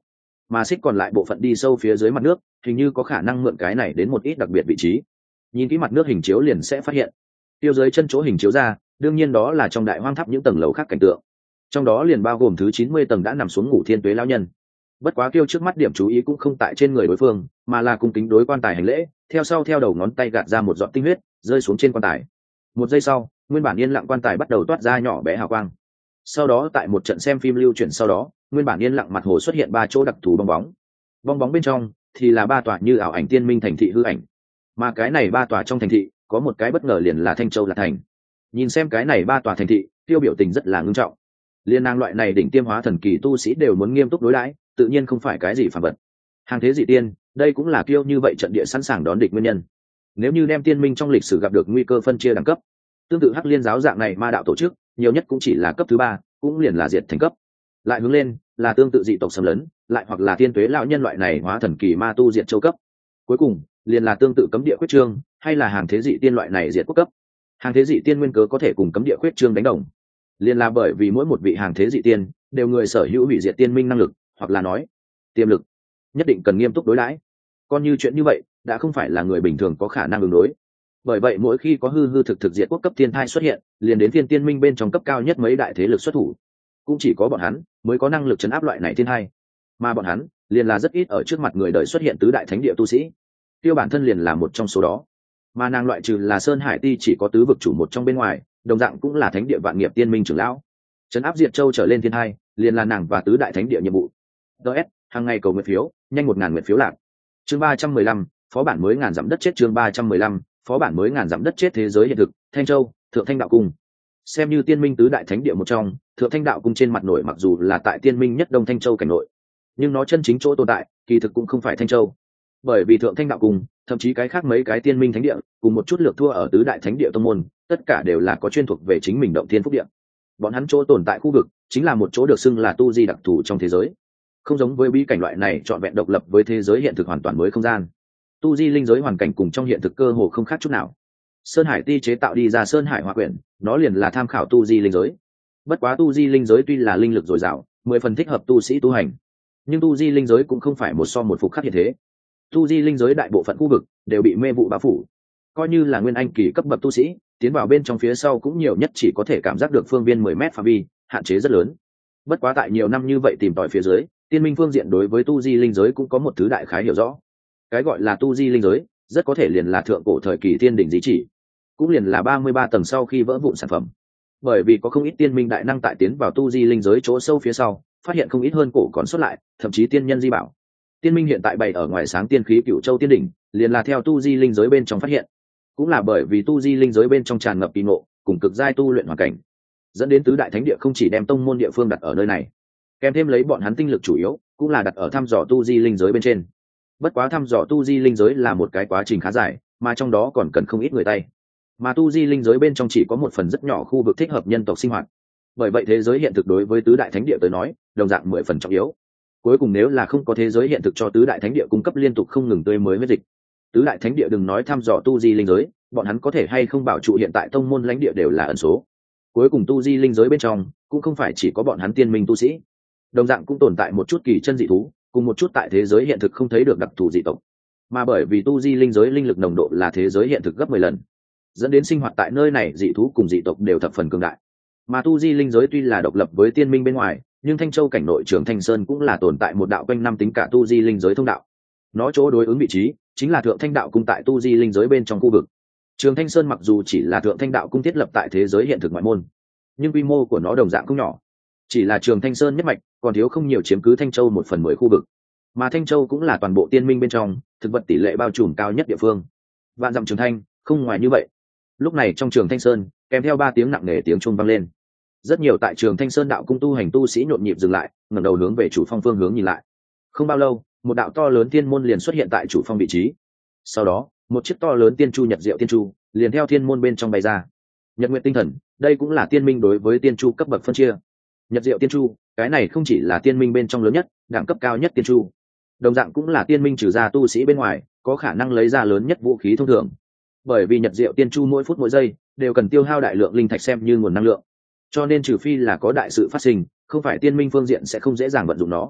mà xích còn lại bộ phận đi sâu phía dưới mặt nước, hình như có khả năng mượn cái này đến một ít đặc biệt vị trí. Nhìn kỹ mặt nước hình chiếu liền sẽ phát hiện, tiêu dưới chân chỗ hình chiếu ra, đương nhiên đó là trong đại hoang tháp những tầng lầu khác cảnh tượng. Trong đó liền bao gồm thứ 90 tầng đã nằm xuống ngủ thiên tuế lão nhân. Bất quá Kiêu trước mắt điểm chú ý cũng không tại trên người đối phương, mà là cung kính đối quan tài hành lễ, theo sau theo đầu ngón tay gạt ra một giọt tinh huyết, rơi xuống trên quan tài. Một giây sau, nguyên bản yên lặng quan tài bắt đầu toát ra nhỏ bé hào quang. Sau đó tại một trận xem phim lưu chuyển sau đó, nguyên bản yên lặng mặt hồ xuất hiện 3 chỗ đặc thù bong bóng. Bong bóng bên trong thì là 3 tòa như ảo ảnh tiên minh thành thị hư ảnh. Mà cái này 3 tòa trong thành thị, có một cái bất ngờ liền là Thanh Châu là thành. Nhìn xem cái này 3 tòa thành thị, Tiêu biểu tình rất là ngưng trọng. Liên năng loại này đỉnh tiêm hóa thần kỳ tu sĩ đều muốn nghiêm túc đối đãi, tự nhiên không phải cái gì phản vật. Hàng thế dị tiên, đây cũng là Kiêu như vậy trận địa sẵn sàng đón địch nguyên nhân. Nếu như đem tiên minh trong lịch sử gặp được nguy cơ phân chia đẳng cấp, tương tự Hắc Liên giáo dạng này ma đạo tổ chức, nhiều nhất cũng chỉ là cấp thứ 3, cũng liền là diệt thành cấp. Lại hướng lên, là tương tự dị tộc xâm lấn, lại hoặc là thiên tuế lão nhân loại này hóa thần kỳ ma tu diệt châu cấp. Cuối cùng, liền là tương tự cấm địa quyết trương, hay là hàng thế dị tiên loại này diệt quốc cấp. Hàng thế dị tiên nguyên cớ có thể cùng cấm địa quyết trương đánh đồng, liền là bởi vì mỗi một vị hàng thế dị tiên đều người sở hữu hủy diệt tiên minh năng lực, hoặc là nói tiềm lực, nhất định cần nghiêm túc đối đãi. Còn như chuyện như vậy, đã không phải là người bình thường có khả năng ứng đối. Bởi vậy mỗi khi có hư thực diệt quốc cấp thiên thai xuất hiện, liền đến thiên tiên minh bên trong cấp cao nhất mấy đại thế lực xuất thủ. Cũng chỉ có bọn hắn mới có năng lực chấn áp loại này thiên thai, mà bọn hắn liền là rất ít ở trước mặt người đời xuất hiện tứ đại thánh địa tu sĩ. Tiêu bản thân liền là một trong số đó, mà nàng loại trừ là Sơn Hải Ti chỉ có tứ vực chủ một trong bên ngoài, đồng dạng cũng là thánh địa vạn nghiệp tiên minh trưởng lão. Chấn áp diệt châu trở lên thiên thai, liền là nàng và tứ đại thánh địa nhiệm vụ. DS, hàng ngày cầu nguyện phiếu, nhanh 1000 nguyện phiếu lạc. Chương 315, phó bản mới ngàn dặm đất chết. Chương 315, phó bản mới ngàn dặm đất chết. Thế giới hiện thực, Thanh Châu, Thượng Thanh đạo cung. Xem như tiên minh tứ đại thánh địa một trong, Thượng Thanh đạo cung trên mặt nổi mặc dù là tại tiên minh nhất đông Thanh Châu cảnh nội, nhưng nó chân chính chỗ tồn tại kỳ thực cũng không phải Thanh Châu. Bởi vì Thượng Thanh đạo cung, thậm chí cái khác mấy cái tiên minh thánh địa cùng một chút lược thua ở tứ đại thánh địa tông môn, tất cả đều là có chuyên thuộc về chính mình động thiên phúc địa. Bọn hắn chỗ tồn tại khu vực chính là một chỗ được xưng là tu di đặc thù trong thế giới, không giống với bí cảnh loại này trọn vẹn độc lập với thế giới hiện thực hoàn toàn mới không gian. Tu di linh giới hoàn cảnh cùng trong hiện thực cơ hồ không khác chút nào. Sơn Hải Ti chế tạo đi ra Sơn Hải Hỏa Quyển, nó liền là tham khảo tu di linh giới. Bất quá tu di linh giới tuy là linh lực dồi dào, 10 phần thích hợp tu sĩ tu hành, nhưng tu di linh giới cũng không phải một so một phục khắc hiện thế. Tu di linh giới đại bộ phận khu vực đều bị mê vụ bao phủ, coi như là nguyên anh kỳ cấp bậc tu sĩ tiến vào bên trong phía sau cũng nhiều nhất chỉ có thể cảm giác được phương viên 10 mét phạm vi, hạn chế rất lớn. Bất quá tại nhiều năm như vậy tìm tòi phía dưới, tiên minh phương diện đối với tu di linh giới cũng có một thứ đại khái hiểu rõ. Cái gọi là tu di linh giới rất có thể liền là thượng cổ thời kỳ tiên đỉnh di chỉ, cũng liền là 33 tầng sau khi vỡ vụn sản phẩm. Bởi vì có không ít tiên minh đại năng tại tiến vào tu di linh giới chỗ sâu phía sau, phát hiện không ít hơn cổ còn xuất lại, thậm chí tiên nhân di bảo. Tiên minh hiện tại bày ở ngoài sáng tiên khí Cửu Châu tiên đỉnh, liền là theo tu di linh giới bên trong phát hiện. Cũng là bởi vì tu di linh giới bên trong tràn ngập kỳ ngộ, cùng cực giai tu luyện hoàn cảnh, dẫn đến tứ đại thánh địa không chỉ đem tông môn địa phương đặt ở nơi này, kèm thêm lấy bọn hắn tinh lực chủ yếu cũng là đặt ở thăm dò tu di linh giới bên trên. Bất quá thăm dò tu di linh giới là một cái quá trình khá dài, mà trong đó còn cần không ít người tay. Mà tu di linh giới bên trong chỉ có một phần rất nhỏ khu vực thích hợp nhân tộc sinh hoạt. Bởi vậy thế giới hiện thực đối với tứ đại thánh địa tới nói, đồng dạng 10 phần trọng yếu. Cuối cùng nếu là không có thế giới hiện thực cho tứ đại thánh địa cung cấp liên tục không ngừng tươi mới huyết dịch, tứ đại thánh địa đừng nói thăm dò tu di linh giới, bọn hắn có thể hay không bảo trụ hiện tại tông môn lãnh địa đều là ẩn số. Cuối cùng tu di linh giới bên trong cũng không phải chỉ có bọn hắn tiên minh tu sĩ, đồng dạng cũng tồn tại một chút kỳ chân dị thú, cùng một chút tại thế giới hiện thực không thấy được đặc thù dị tộc. Mà bởi vì tu di linh giới linh lực nồng độ là thế giới hiện thực gấp 10 lần, dẫn đến sinh hoạt tại nơi này dị thú cùng dị tộc đều thập phần cường đại. Mà tu di linh giới tuy là độc lập với tiên minh bên ngoài, nhưng Thanh Châu cảnh nội Trường Thanh Sơn cũng là tồn tại một đạo quanh năm tính cả tu di linh giới thông đạo. Nó chỗ đối ứng vị trí chính là Thượng Thanh đạo cung tại tu di linh giới bên trong khu vực. Trường Thanh Sơn mặc dù chỉ là Thượng Thanh đạo cung thiết lập tại thế giới hiện thực ngoại môn, nhưng quy mô của nó đồng dạng không nhỏ. Chỉ là Trường Thanh Sơn nhất mạch, còn thiếu không nhiều chiếm cứ Thanh Châu 1/10 khu vực. Mà Thanh Châu cũng là toàn bộ tiên minh bên trong thực vật tỷ lệ bao trùm cao nhất địa phương. Vạn dặm Trường Thanh, không ngoài như vậy. Lúc này trong Trường Thanh Sơn, kèm theo 3 tiếng nặng nề tiếng chuông vang lên. Rất nhiều tại Trường Thanh Sơn đạo cung tu hành tu sĩ nhộn nhịp dừng lại, ngẩng đầu hướng về chủ phong phương hướng nhìn lại. Không bao lâu, một đạo to lớn thiên môn liền xuất hiện tại chủ phong vị trí. Sau đó, một chiếc to lớn tiên chu nhật diệu tiên chu liền theo thiên môn bên trong bay ra. Nhật nguyện tinh thần, đây cũng là tiên minh đối với tiên chu cấp bậc phân chia. Nhật diệu tiên chu, cái này không chỉ là tiên minh bên trong lớn nhất, đẳng cấp cao nhất tiên chu, đồng dạng cũng là tiên minh trừ ra tu sĩ bên ngoài có khả năng lấy ra lớn nhất vũ khí thông thường. Bởi vì nhật diệu tiên chu mỗi phút mỗi giây đều cần tiêu hao đại lượng linh thạch xem như nguồn năng lượng, cho nên trừ phi là có đại sự phát sinh, không phải tiên minh phương diện sẽ không dễ dàng vận dụng nó.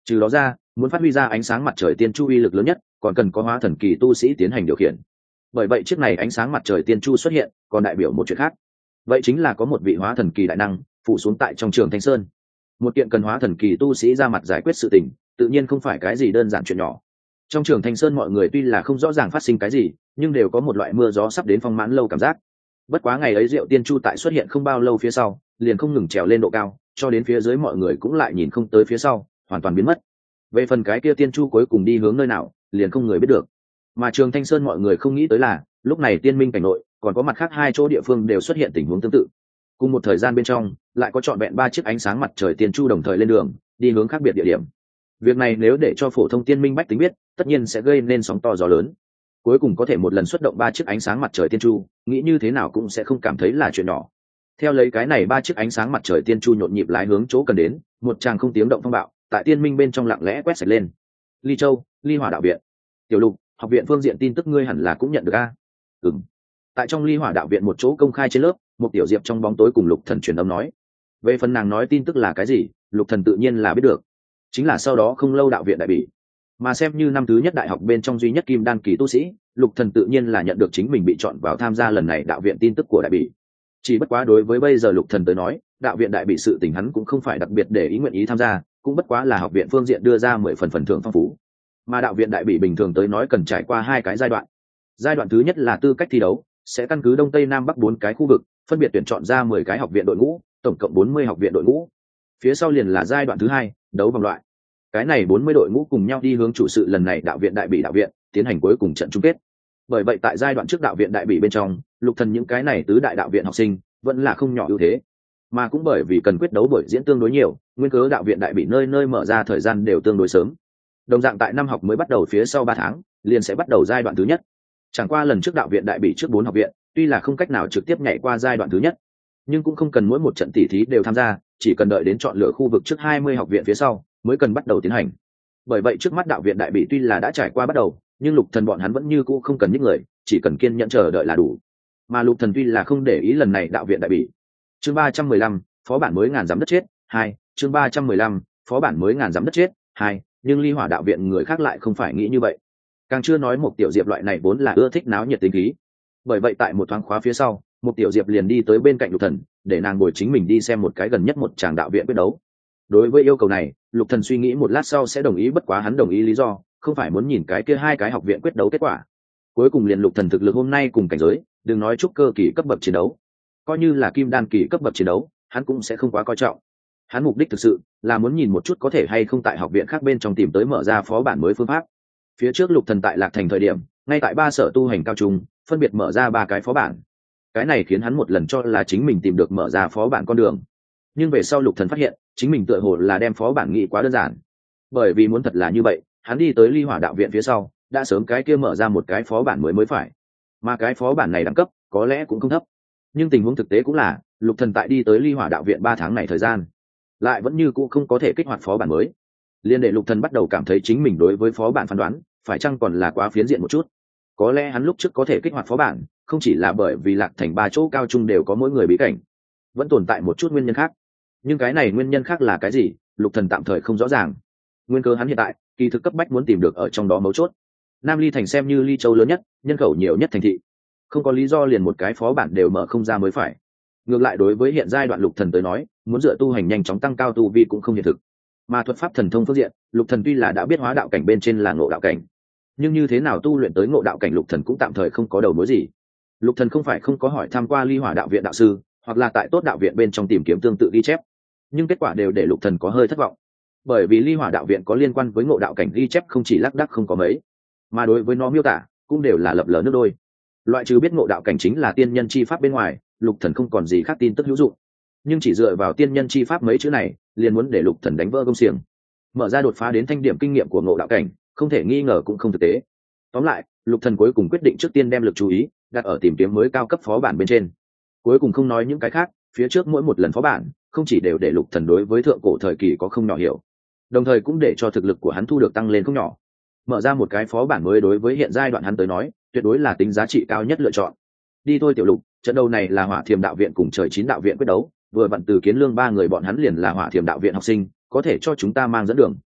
Trừ đó ra, muốn phát huy ra ánh sáng mặt trời tiên chu uy lực lớn nhất, còn cần có hóa thần kỳ tu sĩ tiến hành điều khiển. Bởi vậy chiếc này ánh sáng mặt trời tiên chu xuất hiện, còn đại biểu một chuyện khác. Vậy chính là có một vị hóa thần kỳ đại năng phủ xuống tại trong trường Thanh Sơn. Một kiện cần hóa thần kỳ tu sĩ ra mặt giải quyết sự tình, tự nhiên không phải cái gì đơn giản chuyện nhỏ. Trong trường Thanh Sơn mọi người tuy là không rõ ràng phát sinh cái gì, nhưng đều có một loại mưa gió sắp đến phong mãn lâu cảm giác. Bất quá ngày ấy Diệu Tiên Chu tại xuất hiện không bao lâu phía sau, liền không ngừng trèo lên độ cao, cho đến phía dưới mọi người cũng lại nhìn không tới phía sau, hoàn toàn biến mất. Về phần cái kia Tiên Chu cuối cùng đi hướng nơi nào, liền không người biết được. Mà trường Thanh Sơn mọi người không nghĩ tới là, lúc này Tiên Minh cảnh nội, còn có mặt khác hai chỗ địa phương đều xuất hiện tình huống tương tự. Cùng một thời gian bên trong, lại có trọn vẹn 3 chiếc ánh sáng mặt trời tiên chu đồng thời lên đường, đi hướng khác biệt địa điểm. Việc này nếu để cho phổ thông tiên minh bách tính biết, tất nhiên sẽ gây nên sóng to gió lớn. Cuối cùng có thể một lần xuất động 3 chiếc ánh sáng mặt trời tiên chu, nghĩ như thế nào cũng sẽ không cảm thấy là chuyện nhỏ. Theo lấy cái này 3 chiếc ánh sáng mặt trời tiên chu nhộn nhịp lái hướng chỗ cần đến, một tràng không tiếng động phong bạo, tại tiên minh bên trong lặng lẽ quét sạch lên. Ly Châu, Ly Hỏa đạo viện. Tiểu Lục, học viện phương diện tin tức ngươi hẳn là cũng nhận được a. Ừm. Tại trong Ly Hỏa đạo viện một chỗ công khai trên lớp, một tiểu diệp trong bóng tối cùng Lục Thần truyền âm nói. Về phần nàng nói tin tức là cái gì, Lục Thần tự nhiên là biết được. Chính là sau đó không lâu đạo viện đại bỉ, mà xem như năm thứ nhất đại học bên trong duy nhất kim đan kỳ tu sĩ, Lục Thần tự nhiên là nhận được chính mình bị chọn vào tham gia lần này đạo viện tin tức của đại bỉ. Chỉ bất quá đối với bây giờ Lục Thần tới nói, đạo viện đại bỉ sự tình hắn cũng không phải đặc biệt để ý nguyện ý tham gia, cũng bất quá là học viện phương diện đưa ra 10 phần thưởng phong phú. Mà đạo viện đại bỉ bình thường tới nói cần trải qua 2 cái giai đoạn. Giai đoạn thứ nhất là tư cách thi đấu, sẽ căn cứ đông tây nam bắc 4 cái khu vực, phân biệt tuyển chọn ra 10 cái học viện đội ngũ, tổng cộng 40 học viện đội ngũ. Phía sau liền là giai đoạn thứ hai, đấu vòng loại. Cái này 40 đội ngũ cùng nhau đi hướng chủ sự lần này đạo viện đại bỉ đạo viện, tiến hành cuối cùng trận chung kết. Bởi vậy tại giai đoạn trước đạo viện đại bỉ bên trong, Lục Thần những cái này tứ đại đạo viện học sinh vẫn là không nhỏ ưu thế. Mà cũng bởi vì cần quyết đấu buổi diễn tương đối nhiều, nguyên cớ đạo viện đại bỉ nơi nơi mở ra thời gian đều tương đối sớm. Đồng dạng tại năm học mới bắt đầu phía sau 3 tháng, liền sẽ bắt đầu giai đoạn thứ nhất. Chẳng qua lần trước đạo viện đại bỉ trước 4 học viện, tuy là không cách nào trực tiếp nhảy qua giai đoạn thứ nhất, nhưng cũng không cần mỗi một trận tỷ thí đều tham gia, chỉ cần đợi đến chọn lựa khu vực trước 20 học viện phía sau mới cần bắt đầu tiến hành. Bởi vậy trước mắt đạo viện đại bỉ tuy là đã trải qua bắt đầu, nhưng Lục Thần bọn hắn vẫn như cũ không cần nhích người, chỉ cần kiên nhẫn chờ đợi là đủ. Mà Lục Thần tuy là không để ý lần này đạo viện đại bỉ. Chương 315, phó bản mới ngàn dặm đất chết 2, chương 315, phó bản mới ngàn dặm đất chết 2, nhưng Ly Hỏa đạo viện người khác lại không phải nghĩ như vậy. Càng chưa nói một tiểu diệp loại này vốn là ưa thích náo nhiệt tính khí. Bởi vậy tại một thoáng khóa phía sau, một tiểu diệp liền đi tới bên cạnh Lục Thần, để nàng bồi chính mình đi xem một cái gần nhất một tràng đạo viện quyết đấu. Đối với yêu cầu này, Lục Thần suy nghĩ một lát sau sẽ đồng ý, bất quá hắn đồng ý lý do không phải muốn nhìn cái kia 2 cái học viện quyết đấu kết quả. Cuối cùng liền Lục Thần thực lực hôm nay cùng cảnh giới, đừng nói trúc cơ kỳ cấp bậc chiến đấu, coi như là kim đan kỳ cấp bậc chiến đấu, hắn cũng sẽ không quá coi trọng. Hắn mục đích thực sự là muốn nhìn một chút có thể hay không tại học viện khác bên trong tìm tới mở ra phó bản mới phương pháp. Phía trước Lục Thần tại Lạc Thành thời điểm, ngay tại 3 sở tu hành cao trung, phân biệt mở ra 3 cái phó bản. Cái này khiến hắn một lần cho là chính mình tìm được mở ra phó bản con đường. Nhưng về sau Lục Thần phát hiện, chính mình tựa hồ là đem phó bản nghĩ quá đơn giản. Bởi vì muốn thật là như vậy, hắn đi tới Ly Hỏa đạo viện phía sau, đã sớm cái kia mở ra một cái phó bản mới phải. Mà cái phó bản này đẳng cấp có lẽ cũng không thấp. Nhưng tình huống thực tế cũng là, Lục Thần tại đi tới Ly Hỏa đạo viện 3 tháng này thời gian, lại vẫn như cũ không có thể kích hoạt phó bản mới. Liên để Lục Thần bắt đầu cảm thấy chính mình đối với phó bản phán đoán, phải chăng còn là quá phiến diện một chút. Có lẽ hắn lúc trước có thể kích hoạt phó bản, không chỉ là bởi vì Lạc Thành 3 chỗ cao trung đều có mỗi người bí cảnh, vẫn tồn tại một chút nguyên nhân khác. Nhưng cái này nguyên nhân khác là cái gì, Lục Thần tạm thời không rõ ràng. Nguyên cơ hắn hiện tại kỳ thực cấp bách muốn tìm được ở trong đó mấu chốt. Nam Ly thành xem như Ly Châu lớn nhất, nhân khẩu nhiều nhất thành thị, không có lý do liền một cái phó bản đều mở không ra mới phải. Ngược lại đối với hiện giai đoạn Lục Thần tới nói, muốn dựa tu hành nhanh chóng tăng cao tu vi cũng không hiện thực. Mà thuật pháp thần thông phương diện, Lục Thần tuy là đã biết hóa đạo cảnh bên trên là ngộ đạo cảnh, nhưng như thế nào tu luyện tới ngộ đạo cảnh Lục Thần cũng tạm thời không có đầu mối gì. Lục Thần không phải không có hỏi tham qua Ly Hỏa đạo viện đạo sư, hoặc là tại Tốt đạo viện bên trong tìm kiếm tương tự ghi chép, nhưng kết quả đều để Lục Thần có hơi thất vọng. Bởi vì Ly Hỏa đạo viện có liên quan với ngộ đạo cảnh ghi chép không chỉ lác đác không có mấy, mà đối với nó miêu tả cũng đều là lập lờ nước đôi. Loại trừ biết ngộ đạo cảnh chính là tiên nhân chi pháp bên ngoài, Lục Thần không còn gì khác tin tức hữu dụng. Nhưng chỉ dựa vào tiên nhân chi pháp mấy chữ này, liền muốn để Lục Thần đánh vỡ công xiềng, mở ra đột phá đến thanh điểm kinh nghiệm của ngộ đạo cảnh, không thể nghi ngờ cũng không thực tế. Tóm lại, Lục Thần cuối cùng quyết định trước tiên đem lực chú ý đặt ở tìm kiếm mới cao cấp phó bản bên trên. Cuối cùng không nói những cái khác, phía trước mỗi một lần phó bản, không chỉ đều để Lục Thần đối với thượng cổ thời kỳ có không nhỏ hiểu, đồng thời cũng để cho thực lực của hắn thu được tăng lên không nhỏ. Mở ra một cái phó bản mới đối với hiện giai đoạn hắn tới nói, tuyệt đối là tính giá trị cao nhất lựa chọn. Đi thôi Tiểu Lục, trận đấu này là Hỏa Thiềm đạo viện cùng Trời Chín đạo viện quyết đấu, vừa vặn Từ Kiến Lương 3 người bọn hắn liền là Hỏa Thiềm đạo viện học sinh, có thể cho chúng ta mang dẫn đường.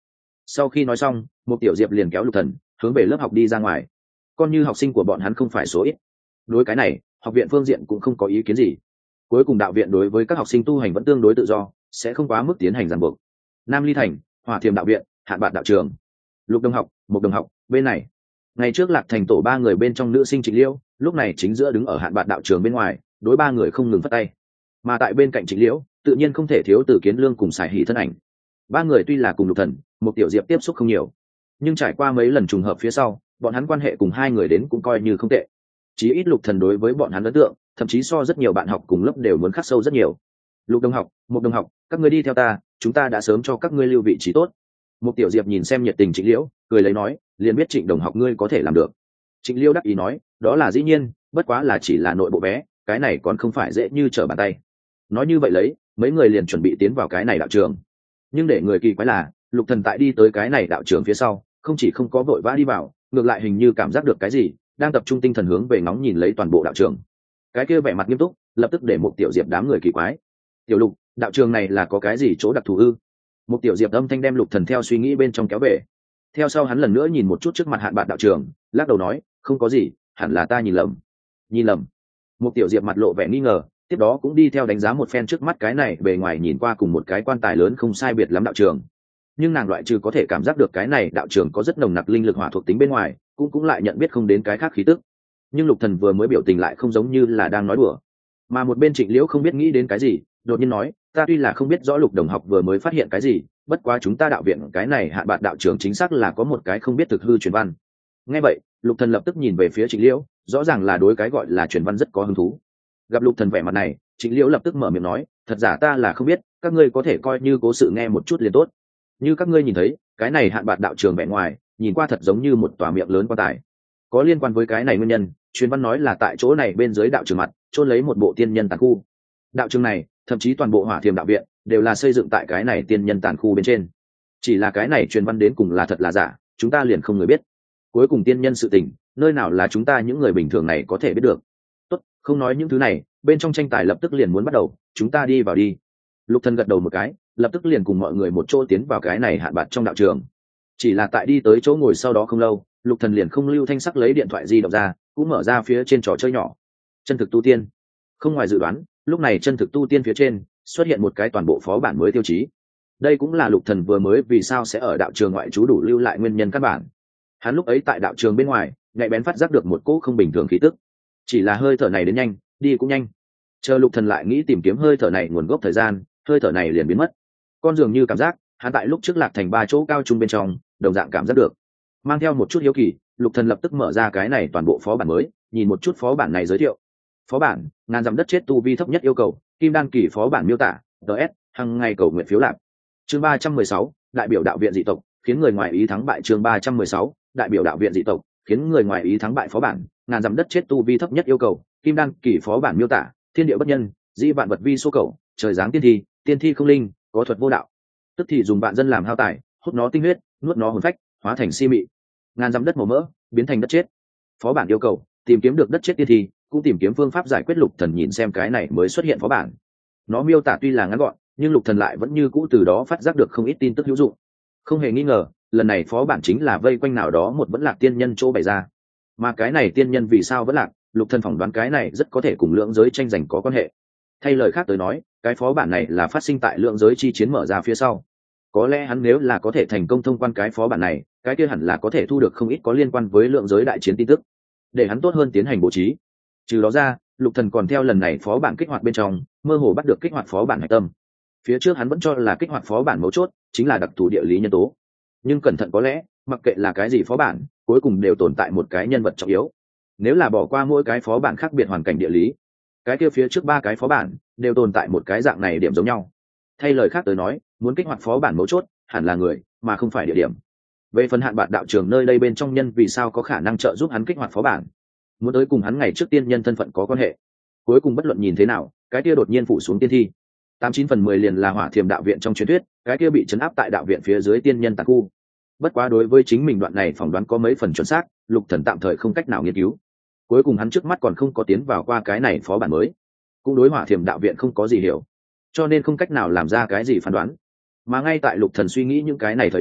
Sau khi nói xong, một tiểu diệp liền kéo Lục Thần hướng về lớp học đi ra ngoài. Con như học sinh của bọn hắn không phải số ít, đối cái này học viện phương diện cũng không có ý kiến gì. Cuối cùng đạo viện đối với các học sinh tu hành vẫn tương đối tự do, sẽ không quá mức tiến hành ràng buộc. Nam Ly Thành, Hỏa Thiềm đạo viện, Hạn Bạt đạo trường. Lục đồng học, một đồng học, bên này. Ngày trước Lạc Thành tổ ba người bên trong nữ sinh Trịnh Liễu, lúc này chính giữa đứng ở Hạn Bạt đạo trường bên ngoài, đối ba người không ngừng phất tay. Mà tại bên cạnh Trịnh Liễu, tự nhiên không thể thiếu Từ Kiến Lương cùng Sải Hỷ thân ảnh. Ba người tuy là cùng Lục Thần, một tiểu diệp tiếp xúc không nhiều, nhưng trải qua mấy lần trùng hợp phía sau, bọn hắn quan hệ cùng hai người đến cũng coi như không tệ. Chí ít Lục Thần đối với bọn hắn ấn tượng, thậm chí so rất nhiều bạn học cùng lớp đều muốn khắc sâu rất nhiều. Lục đồng học, một đồng học, các ngươi đi theo ta, chúng ta đã sớm cho các ngươi lưu vị trí tốt. Một tiểu diệp nhìn xem nhiệt tình Trịnh Liễu, cười lấy nói, liền biết Trịnh đồng học ngươi có thể làm được. Trịnh Liễu đắc ý nói, đó là dĩ nhiên, bất quá là chỉ là nội bộ bé, cái này còn không phải dễ như trở bàn tay. Nói như vậy lấy, mấy người liền chuẩn bị tiến vào cái này đạo trường. Nhưng để người kỳ quái là, Lục Thần tại đi tới cái này đạo trường phía sau, không chỉ không có vội vã đi vào, ngược lại hình như cảm giác được cái gì, đang tập trung tinh thần hướng về ngóng nhìn lấy toàn bộ đạo trường. Cái kia vẻ mặt nghiêm túc, lập tức để một tiểu diệp đám người kỳ quái. Tiểu Lục, đạo trường này là có cái gì chỗ đặc thù ư? Một tiểu diệp âm thanh đem Lục Thần theo suy nghĩ bên trong kéo về. Theo sau hắn lần nữa nhìn một chút trước mặt Hạn Bạt đạo trường, lắc đầu nói, không có gì, hẳn là ta nhìn lầm. Nhìn lầm? Một tiểu diệp mặt lộ vẻ nghi ngờ, tiếp đó cũng đi theo đánh giá một phen trước mắt cái này bề ngoài nhìn qua cùng một cái quan tài lớn không sai biệt lắm đạo trường. Nhưng nàng loại trừ có thể cảm giác được cái này đạo trường có rất nồng nặc linh lực hỏa thuộc tính bên ngoài, cũng lại nhận biết không đến cái khác khí tức. Nhưng Lục Thần vừa mới biểu tình lại không giống như là đang nói đùa. Mà một bên Trịnh Liễu không biết nghĩ đến cái gì, đột nhiên nói, ta tuy là không biết rõ Lục đồng học vừa mới phát hiện cái gì, bất quá chúng ta đạo viện cái này Hạn Bạt đạo trường chính xác là có một cái không biết thực hư truyền văn. Nghe vậy, Lục Thần lập tức nhìn về phía Trịnh Liễu, rõ ràng là đối cái gọi là truyền văn rất có hứng thú. Gặp Lục Thần vẻ mặt này, Trịnh Liễu lập tức mở miệng nói, thật giả ta là không biết, các ngươi có thể coi như cố sự nghe một chút liền tốt. Như các ngươi nhìn thấy, cái này Hạn Bạt đạo trường vẻ ngoài, nhìn qua thật giống như một tòa miệng lớn quan tài. Có liên quan với cái này nguyên nhân, truyền văn nói là tại chỗ này bên dưới đạo trường mặt, chôn lấy một bộ tiên nhân tàn khu. Đạo trường này, thậm chí toàn bộ Hỏa Thiềm đạo viện đều là xây dựng tại cái này tiên nhân tàn khu bên trên. Chỉ là cái này truyền văn đến cùng là thật là giả, chúng ta liền không người biết. Cuối cùng tiên nhân sự tình, nơi nào là chúng ta những người bình thường này có thể biết được. Tốt, không nói những thứ này, bên trong tranh tài lập tức liền muốn bắt đầu, chúng ta đi vào đi. Lục Thần gật đầu một cái, lập tức liền cùng mọi người một chỗ tiến vào cái này Hạn Bạt trong đạo trường. Chỉ là tại đi tới chỗ ngồi sau đó không lâu, Lục Thần liền không lưu thanh sắc lấy điện thoại di động ra, cũng mở ra phía trên trò chơi nhỏ. Chân thực tu tiên. Không ngoài dự đoán, lúc này chân thực tu tiên phía trên xuất hiện một cái toàn bộ phó bản mới tiêu chí. Đây cũng là Lục Thần vừa mới vì sao sẽ ở đạo trường ngoại trú đủ lưu lại nguyên nhân căn bản. Hắn lúc ấy tại đạo trường bên ngoài, nhạy bén phát giác được một cỗ không bình thường khí tức. Chỉ là hơi thở này đến nhanh, đi cũng nhanh. Chờ Lục Thần lại nghĩ tìm kiếm hơi thở này nguồn gốc thời gian, hơi thở này liền biến mất. Con dường như cảm giác, hắn tại lúc trước Lạc Thành ba chỗ cao trung bên trong, đồng dạng cảm giác được. Mang theo một chút hiếu kỳ, Lục Thần lập tức mở ra cái này toàn bộ phó bản mới, nhìn một chút phó bản này giới thiệu. Phó bản, ngàn dặm đất chết tu vi thấp nhất yêu cầu, kim đan kỳ phó bản miêu tả, DS, hằng ngày cầu nguyện phiếu lạc. Chương 316, đại biểu đạo viện dị tộc, khiến người ngoài ý thắng bại. Chương 316, đại biểu đạo viện dị tộc, khiến người ngoài ý thắng bại. Phó bản, ngàn dặm đất chết tu vi thấp nhất yêu cầu, kim đan kỳ phó bản miêu tả, thiên địa bất nhân, di vạn vật vi số cầu, trời giáng tiên thi không linh, có thuật vô đạo, tức thì dùng vạn dân làm hao tài, hút nó tinh huyết, nuốt nó hồn phách, hóa thành si mị, ngàn dặm đất màu mỡ, biến thành đất chết. Phó bản yêu cầu, tìm kiếm được đất chết tiên thi, cũng tìm kiếm phương pháp giải quyết. Lục Thần nhìn xem cái này mới xuất hiện phó bản, nó miêu tả tuy là ngắn gọn, nhưng Lục Thần lại vẫn như cũ từ đó phát giác được không ít tin tức hữu dụng. Không hề nghi ngờ, lần này phó bản chính là vây quanh nào đó một vẫn lạc tiên nhân chỗ bày ra. Mà cái này tiên nhân vì sao vẫn lạc, Lục Thần phỏng đoán cái này rất có thể cùng lượng giới tranh giành có quan hệ. Thay lời khác tới nói, cái phó bản này là phát sinh tại lượng giới chi chiến mở ra phía sau. Có lẽ hắn nếu là có thể thành công thông quan cái phó bản này, cái kia hẳn là có thể thu được không ít có liên quan với lượng giới đại chiến tin tức, để hắn tốt hơn tiến hành bố trí. Trừ đó ra, Lục Thần còn theo lần này phó bản kích hoạt bên trong, mơ hồ bắt được kích hoạt phó bản hạch tâm. Phía trước hắn vẫn cho là kích hoạt phó bản mấu chốt chính là đặc thù địa lý nhân tố, nhưng cẩn thận có lẽ, mặc kệ là cái gì phó bản, cuối cùng đều tồn tại một cái nhân vật trọng yếu. Nếu là bỏ qua mỗi cái phó bản khác biệt hoàn cảnh địa lý, cái kia phía trước ba cái phó bản đều tồn tại một cái dạng này điểm giống nhau. Thay lời khác tới nói, muốn kích hoạt phó bản mấu chốt hẳn là người mà không phải địa điểm. Về phần Hạn Bạt đạo trường nơi đây bên trong nhân vì sao có khả năng trợ giúp hắn kích hoạt phó bản, muốn tới cùng hắn ngày trước tiên nhân thân phận có quan hệ. Cuối cùng bất luận nhìn thế nào, cái kia đột nhiên phủ xuống tiên thi, 89/10 liền là Hỏa Thiềm đạo viện trong truyền thuyết, cái kia bị trấn áp tại đạo viện phía dưới tiên nhân tàn khu. Bất quá đối với chính mình đoạn này phỏng đoán có mấy phần chuẩn xác, Lục Thần tạm thời không cách nào nghiên cứu. Cuối cùng hắn trước mắt còn không có tiến vào qua cái này phó bản mới, cũng đối Hỏa Thiềm đạo viện không có gì hiểu, cho nên không cách nào làm ra cái gì phán đoán. Mà ngay tại Lục Thần suy nghĩ những cái này thời điểm,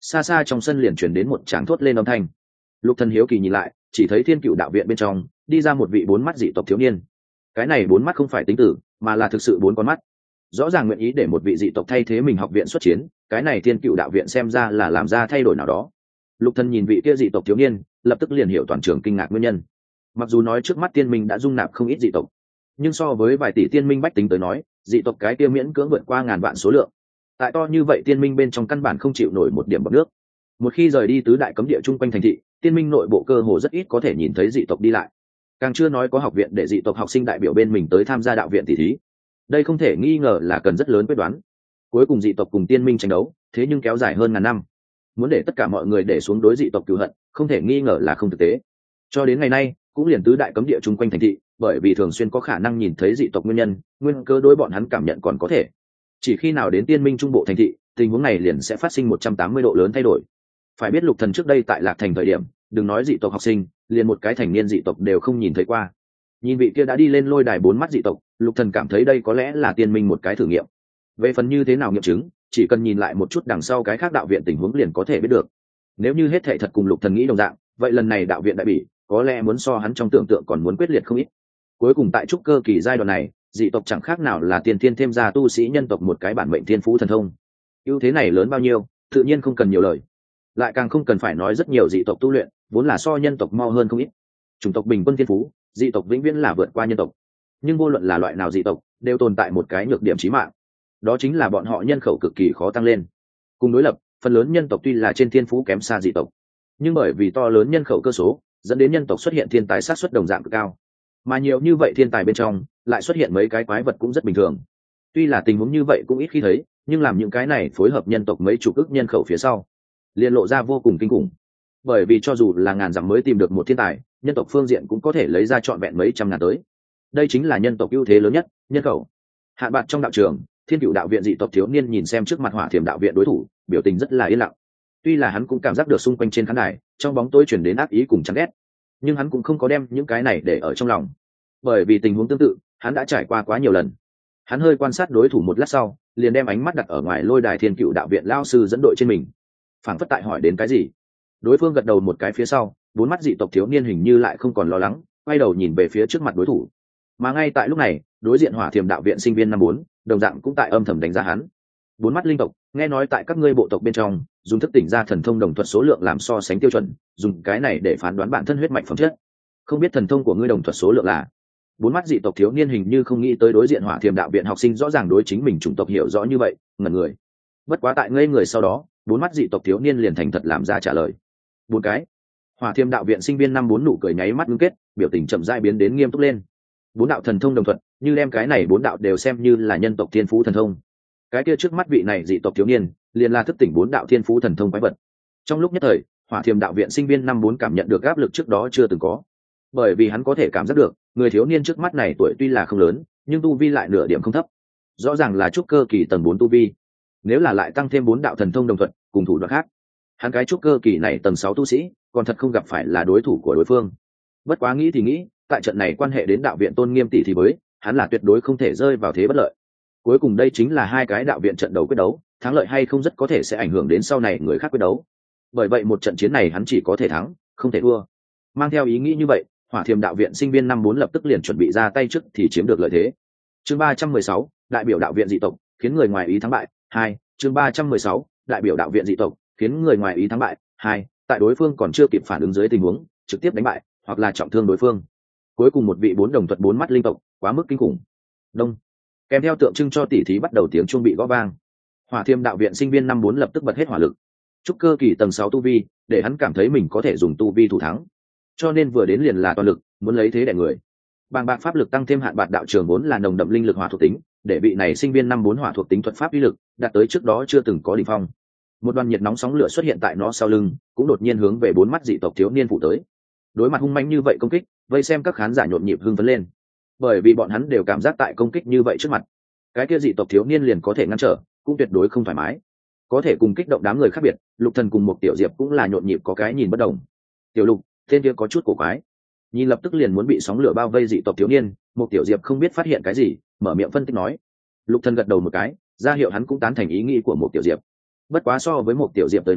xa xa trong sân liền chuyển đến một tràng thốt lên âm thanh. Lục Thần hiếu kỳ nhìn lại, chỉ thấy Thiên Cựu đạo viện bên trong đi ra một vị bốn mắt dị tộc thiếu niên. Cái này bốn mắt không phải tính tử, mà là thực sự bốn con mắt. Rõ ràng nguyện ý để một vị dị tộc thay thế mình học viện xuất chiến, cái này Thiên Cựu đạo viện xem ra là làm ra thay đổi nào đó. Lục Thần nhìn vị kia dị tộc thiếu niên, lập tức liền hiểu toàn trường kinh ngạc nguyên nhân. Mặc dù nói trước mắt tiên minh đã dung nạp không ít dị tộc, nhưng so với vài tỷ tiên minh bách tính tới nói, dị tộc cái kia miễn cưỡng vượt qua ngàn vạn số lượng. Tại to như vậy tiên minh bên trong căn bản không chịu nổi một điểm bọt nước. Một khi rời đi tứ đại cấm địa chung quanh thành thị, tiên minh nội bộ cơ hồ rất ít có thể nhìn thấy dị tộc đi lại. Càng chưa nói có học viện để dị tộc học sinh đại biểu bên mình tới tham gia đạo viện tỷ thí. Đây không thể nghi ngờ là cần rất lớn quyết đoán. Cuối cùng dị tộc cùng tiên minh tranh đấu, thế nhưng kéo dài hơn ngàn năm. Muốn để tất cả mọi người để xuống đối dị tộc cừu hận, không thể nghi ngờ là không thực tế. Cho đến ngày nay, cũng liền tứ đại cấm địa chung quanh thành thị, bởi vì thường xuyên có khả năng nhìn thấy dị tộc nguyên nhân, nguyên cơ đối bọn hắn cảm nhận còn có thể. Chỉ khi nào đến tiên minh trung bộ thành thị, tình huống này liền sẽ phát sinh 180 độ lớn thay đổi. Phải biết Lục Thần trước đây tại Lạc Thành thời điểm, đừng nói dị tộc học sinh, liền một cái thành niên dị tộc đều không nhìn thấy qua. Nhìn vị kia đã đi lên lôi đài bốn mắt dị tộc, Lục Thần cảm thấy đây có lẽ là tiên minh một cái thử nghiệm. Về phần như thế nào nghiệm chứng, chỉ cần nhìn lại một chút đằng sau cái khác đạo viện tình huống liền có thể biết được. Nếu như hết thảy thật cùng Lục Thần nghĩ đồng dạng, vậy lần này đạo viện đại bỉ, có lẽ muốn so hắn trong tưởng tượng còn muốn quyết liệt không ít. Cuối cùng tại trúc cơ kỳ giai đoạn này, dị tộc chẳng khác nào là tiên thiên thêm ra tu sĩ nhân tộc một cái bản mệnh thiên phú thần thông. Ưu thế này lớn bao nhiêu, tự nhiên không cần nhiều lời. Lại càng không cần phải nói rất nhiều dị tộc tu luyện, vốn là so nhân tộc mau hơn không ít. Chủng tộc bình quân thiên phú, dị tộc vĩnh viễn là vượt qua nhân tộc. Nhưng vô luận là loại nào dị tộc, đều tồn tại một cái nhược điểm chí mạng. Đó chính là bọn họ nhân khẩu cực kỳ khó tăng lên. Cùng đối lập, phần lớn nhân tộc tuy là trên thiên phú kém xa dị tộc, nhưng bởi vì to lớn nhân khẩu cơ số, dẫn đến nhân tộc xuất hiện thiên tài sát suất đồng dạng cực cao. Mà nhiều như vậy thiên tài bên trong, lại xuất hiện mấy cái quái vật cũng rất bình thường. Tuy là tình huống như vậy cũng ít khi thấy, nhưng làm những cái này phối hợp nhân tộc mấy chục ức nhân khẩu phía sau, liền lộ ra vô cùng kinh khủng. Bởi vì cho dù là ngàn dặm mới tìm được một thiên tài, nhân tộc phương diện cũng có thể lấy ra trọn vẹn mấy trăm ngàn tới. Đây chính là nhân tộc ưu thế lớn nhất, nhân khẩu. Hạn Bạc trong đạo trường, Thiên Cựu đạo viện dị tộc thiếu niên nhìn xem trước mặt Hỏa Thiểm đạo viện đối thủ, biểu tình rất là yên lặng. Tuy là hắn cũng cảm giác được xung quanh trên khán đài, trong bóng tối truyền đến ác ý cùng chán ghét, nhưng hắn cũng không có đem những cái này để ở trong lòng. Bởi vì tình huống tương tự, hắn đã trải qua quá nhiều lần. Hắn hơi quan sát đối thủ một lát sau, liền đem ánh mắt đặt ở ngoài lôi đài Thiên Cựu đạo viện lão sư dẫn đội trên mình. Phảng phất tại hỏi đến cái gì. Đối phương gật đầu một cái phía sau, bốn mắt dị tộc thiếu niên hình như lại không còn lo lắng, quay đầu nhìn về phía trước mặt đối thủ. Mà ngay tại lúc này, đối diện Hỏa Thiểm đạo viện sinh viên năm 4, đồng dạng cũng tại âm thầm đánh giá hắn. Bốn mắt linh tộc, nghe nói tại các ngươi bộ tộc bên trong, dùng thức tỉnh ra thần thông đồng thuật số lượng làm so sánh tiêu chuẩn, dùng cái này để phán đoán bản thân huyết mạch phẩm chất. Không biết thần thông của ngươi đồng thuật số lượng là? Bốn mắt dị tộc thiếu niên hình như không nghĩ tới đối diện Hỏa Thiểm đạo viện học sinh rõ ràng đối chính mình chủng tộc hiểu rõ như vậy, ngẩn người. Bất quá tại ngây người sau đó, bốn mắt dị tộc thiếu niên liền thành thật làm ra trả lời. Bốn cái. Hỏa Thiểm đạo viện sinh viên năm 4 nụ cười nháy mắt ngưng kết, biểu tình chậm rãi biến đến nghiêm túc lên. Bốn đạo thần thông đồng thuận, như đem cái này bốn đạo đều xem như là nhân tộc thiên phú thần thông. Cái kia trước mắt vị này dị tộc thiếu niên, liền là thức tỉnh bốn đạo thiên phú thần thông quái vật. Trong lúc nhất thời, Hỏa Thiểm đạo viện sinh viên năm 4 cảm nhận được áp lực trước đó chưa từng có. Bởi vì hắn có thể cảm giác được, người thiếu niên trước mắt này tuổi tuy là không lớn, nhưng tu vi lại nửa điểm không thấp. Rõ ràng là trúc cơ kỳ tầng 4 tu vi. Nếu là lại tăng thêm bốn đạo thần thông đồng thuận, cùng thủ đoạn khác, hắn cái trúc cơ kỳ này tầng 6 tu sĩ, còn thật không gặp phải là đối thủ của đối phương. Bất quá nghĩ thì nghĩ, tại trận này quan hệ đến đạo viện tôn nghiêm tỷ thì với, hắn là tuyệt đối không thể rơi vào thế bất lợi. Cuối cùng đây chính là hai cái đạo viện trận đấu quyết đấu, thắng lợi hay không rất có thể sẽ ảnh hưởng đến sau này người khác quyết đấu. Bởi vậy một trận chiến này hắn chỉ có thể thắng, không thể thua. Mang theo ý nghĩ như vậy, Hỏa Thiểm đạo viện sinh viên năm 4 lập tức liền chuẩn bị ra tay trước thì chiếm được lợi thế. Chương 316, đại biểu đạo viện dị tộc, khiến người ngoài ý thắng bại. 2, chương 316, đại biểu đạo viện dị tộc, khiến người ngoài ý thắng bại. 2, tại đối phương còn chưa kịp phản ứng dưới tình huống, trực tiếp đánh bại hoặc là trọng thương đối phương. Cuối cùng một vị bốn đồng thuật bốn mắt linh tộc, quá mức kinh khủng. Đông. Kèm theo tượng trưng cho tỷ thí bắt đầu tiếng chuông bị gõ vang. Hỏa Thiểm đạo viện sinh viên năm 4 lập tức bật hết hỏa lực. Trúc cơ kỳ tầng 6 tu vi, để hắn cảm thấy mình có thể dùng tu vi thủ thắng. Cho nên vừa đến liền là toàn lực, muốn lấy thế đè người. Bàng bạc pháp lực tăng thêm Hạn Bạc đạo trường vốn là nồng đậm linh lực hỏa thuộc tính, để vị này sinh viên năm 4 hỏa thuộc tính thuật pháp uy lực đạt tới trước đó chưa từng có đỉnh phong. Một đoàn nhiệt nóng sóng lửa xuất hiện tại nó sau lưng, cũng đột nhiên hướng về bốn mắt dị tộc thiếu niên phụ tới. Đối mặt hung mãnh như vậy công kích, vây xem các khán giả nhộn nhịp hưng phấn lên, bởi vì bọn hắn đều cảm giác tại công kích như vậy trước mặt, cái kia dị tộc thiếu niên liền có thể ngăn trở, cũng tuyệt đối không thoải mái. Có thể cùng kích động đám người khác biệt, Lục Thần cùng một Tiểu Diệp cũng là nhộn nhịp có cái nhìn bất đồng. Tiểu Lục, tên kia có chút cổ quái. Nhìn lập tức liền muốn bị sóng lửa bao vây dị tộc thiếu niên, một Tiểu Diệp không biết phát hiện cái gì, mở miệng phân tích nói. Lục Thần gật đầu một cái, ra hiệu hắn cũng tán thành ý nghĩ của một Tiểu Diệp. Bất quá so với một Tiểu Diệp tới nói,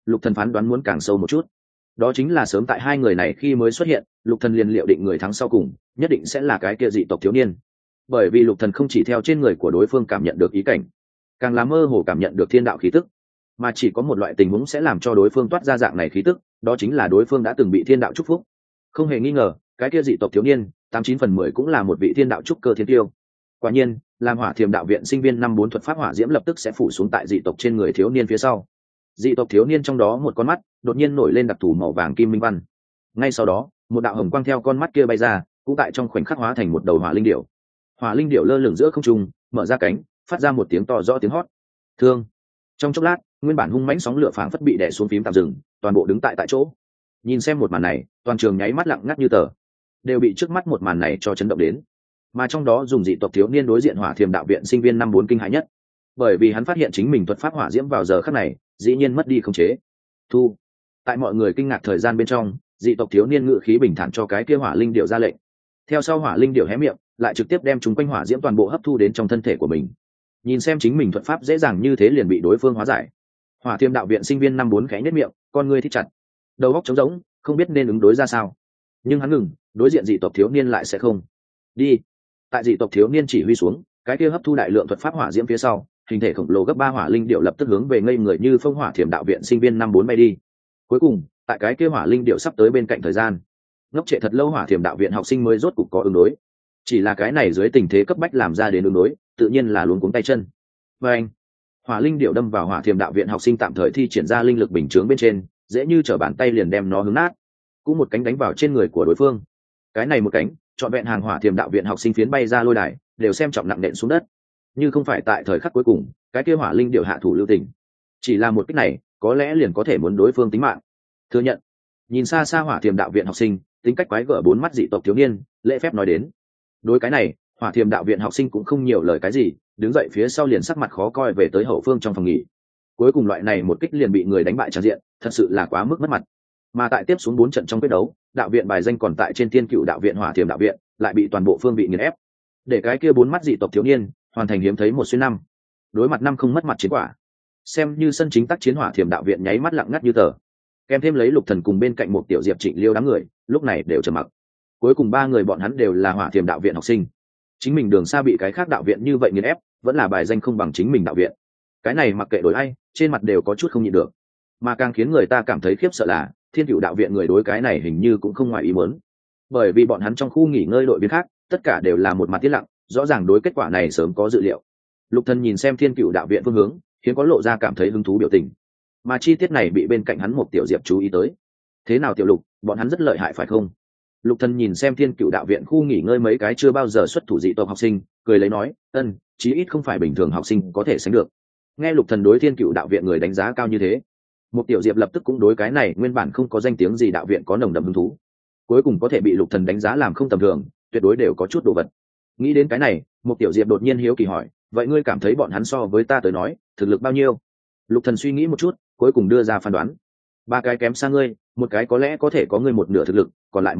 Lục Thần phán đoán muốn càng sâu một chút. Đó chính là sớm tại hai người này khi mới xuất hiện, Lục Thần liền liệu định người thắng sau cùng nhất định sẽ là cái kia dị tộc thiếu niên. Bởi vì Lục Thần không chỉ theo trên người của đối phương cảm nhận được ý cảnh, càng là mơ hồ cảm nhận được thiên đạo khí tức, mà chỉ có một loại tình huống sẽ làm cho đối phương toát ra dạng này khí tức, đó chính là đối phương đã từng bị thiên đạo chúc phúc. Không hề nghi ngờ, cái kia dị tộc thiếu niên 89/10 cũng là một vị thiên đạo trúc cơ thiên tiêu. Quả nhiên, làm Hỏa Thiềm đạo viện sinh viên năm 4 thuật pháp hỏa diễm lập tức sẽ phủ xuống tại dị tộc trên người thiếu niên phía sau. Dị tộc thiếu niên trong đó một con mắt đột nhiên nổi lên đặc thù màu vàng kim minh văn. Ngay sau đó, một đạo hồng quang theo con mắt kia bay ra, cũng tại trong khoảnh khắc hóa thành một đầu hỏa linh điểu. Hỏa linh điểu lơ lửng giữa không trung, mở ra cánh, phát ra một tiếng to rõ tiếng hót. Thương. Trong chốc lát, nguyên bản hung mãnh sóng lửa phảng phất bị đè xuống phím tạm dừng, toàn bộ đứng tại chỗ. Nhìn xem một màn này, toàn trường nháy mắt lặng ngắt như tờ, đều bị trước mắt một màn này cho chấn động đến. Mà trong đó dùng dị tộc thiếu niên đối diện Hỏa Thiềm đạo viện sinh viên năm 4 kinh hãi nhất, bởi vì hắn phát hiện chính mình thuật pháp hỏa diễm vào giờ khắc này dĩ nhiên mất đi khống chế. Thu. Tại mọi người kinh ngạc thời gian bên trong, dị tộc thiếu niên ngự khí bình thản cho cái kia hỏa linh điểu ra lệnh. Theo sau hỏa linh điểu hé miệng, lại trực tiếp đem chúng quanh hỏa diễm toàn bộ hấp thu đến trong thân thể của mình. Nhìn xem chính mình thuật pháp dễ dàng như thế liền bị đối phương hóa giải, Hỏa Thiềm đạo viện sinh viên năm 4 khẽ nhếch miệng, con ngươi thích chặt, đầu óc trống rỗng, không biết nên ứng đối ra sao. Nhưng hắn ngừng, đối diện dị tộc thiếu niên lại sẽ không. Đi. Tại dị tộc thiếu niên chỉ huy xuống, cái kia hấp thu đại lượng thuật pháp hỏa diễm phía sau, hình thể khổng lồ gấp 3 hỏa linh điệu lập tức hướng về ngây người như phong Hỏa Thiềm đạo viện sinh viên năm 4 bay đi. Cuối cùng, tại cái kia hỏa linh điệu sắp tới bên cạnh thời gian, ngốc trệ thật lâu Hỏa Thiềm đạo viện học sinh mới rốt cục có ứng đối. Chỉ là cái này dưới tình thế cấp bách làm ra đến ứng đối, tự nhiên là luống cuống tay chân. Và anh, hỏa linh điệu đâm vào Hỏa Thiềm đạo viện học sinh tạm thời thi triển ra linh lực bình chướng bên trên, dễ như trở bàn tay liền đem nó hướng nát. Cũng một cánh đánh vào trên người của đối phương. Cái này một cánh, trọn vẹn hàng Hỏa Thiềm đạo viện học sinh phiến bay ra lôi đài, đều xem trọng nặng nện xuống đất. Nhưng không phải tại thời khắc cuối cùng, cái kia hỏa linh điệu hạ thủ lưu tình, chỉ là một kích này có lẽ liền có thể muốn đối phương tính mạng. Thừa nhận. Nhìn xa xa Hỏa Thiềm đạo viện học sinh, tính cách quái gở bốn mắt dị tộc thiếu niên lễ phép nói đến. Đối cái này, Hỏa Thiềm đạo viện học sinh cũng không nhiều lời cái gì, đứng dậy phía sau liền sắc mặt khó coi về tới hậu phương trong phòng nghỉ. Cuối cùng loại này một kích liền bị người đánh bại tràn diện, thật sự là quá mức mất mặt. Mà tại tiếp xuống 4 trận trong quyết đấu, đạo viện bài danh còn tại trên Thiên Cựu đạo viện Hỏa Thiềm đạo viện lại bị toàn bộ phương vị nghiền ép. Để cái kia bốn mắt dị tộc thiếu niên hoàn thành hiếm thấy 1/5. Đối mặt 5 không mất mặt chiến quả. Xem như sân chính tác chiến Hỏa Thiềm đạo viện nháy mắt lặng ngắt như tờ. Kèm thêm lấy Lục Thần cùng bên cạnh một tiểu Diệp Trịnh Liêu đám người, lúc này đều trầm mặc. Cuối cùng 3 người bọn hắn đều là Hỏa Thiềm đạo viện học sinh. Chính mình đường xa bị cái khác đạo viện như vậy nghiền ép, vẫn là bài danh không bằng chính mình đạo viện. Cái này mặc kệ đổi ai, trên mặt đều có chút không nhịn được. Mà càng khiến người ta cảm thấy khiếp sợ là, Thiên Cựu đạo viện người đối cái này hình như cũng không ngoài ý muốn. Bởi vì bọn hắn trong khu nghỉ ngơi đội viên khác, tất cả đều là một mặt tiếc lặng, rõ ràng đối kết quả này sớm có dự liệu. Lục Thần nhìn xem Thiên Cựu đạo viện phương hướng, hiếm có lộ ra cảm thấy hứng thú biểu tình. Mà chi tiết này bị bên cạnh hắn một tiểu Diệp chú ý tới. Thế nào tiểu Lục, bọn hắn rất lợi hại phải không? Lục Thần nhìn xem Thiên Cựu đạo viện khu nghỉ ngơi mấy cái chưa bao giờ xuất thủ dị tộc học sinh, cười lấy nói, chí ít không phải bình thường học sinh có thể sánh được. Nghe Lục Thần đối Thiên Cựu đạo viện người đánh giá cao như thế, một tiểu Diệp lập tức cũng đối cái này nguyên bản không có danh tiếng gì đạo viện có nồng đậm hứng thú. Cuối cùng có thể bị Lục Thần đánh giá làm không tầm thường, tuyệt đối đều có chút đồ vật. Nghĩ đến cái này, một tiểu Diệp đột nhiên hiếu kỳ hỏi, vậy ngươi cảm thấy bọn hắn so với ta tới nói, thực lực bao nhiêu? Lục Thần suy nghĩ một chút, cuối cùng đưa ra phán đoán. 3 cái kém xa ngươi, một cái có lẽ có thể có ngươi một nửa thực lực, còn lại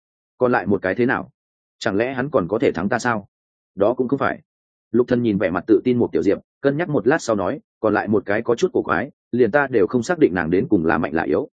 một cái thế nào? Chẳng lẽ hắn còn có thể thắng ta sao? Đó cũng không phải. Lục Thần nhìn vẻ mặt tự tin một tiểu Diệp, cân nhắc một lát sau nói, còn lại một cái có chút cổ quái, liền ta đều không xác định nàng đến cùng là mạnh là yếu.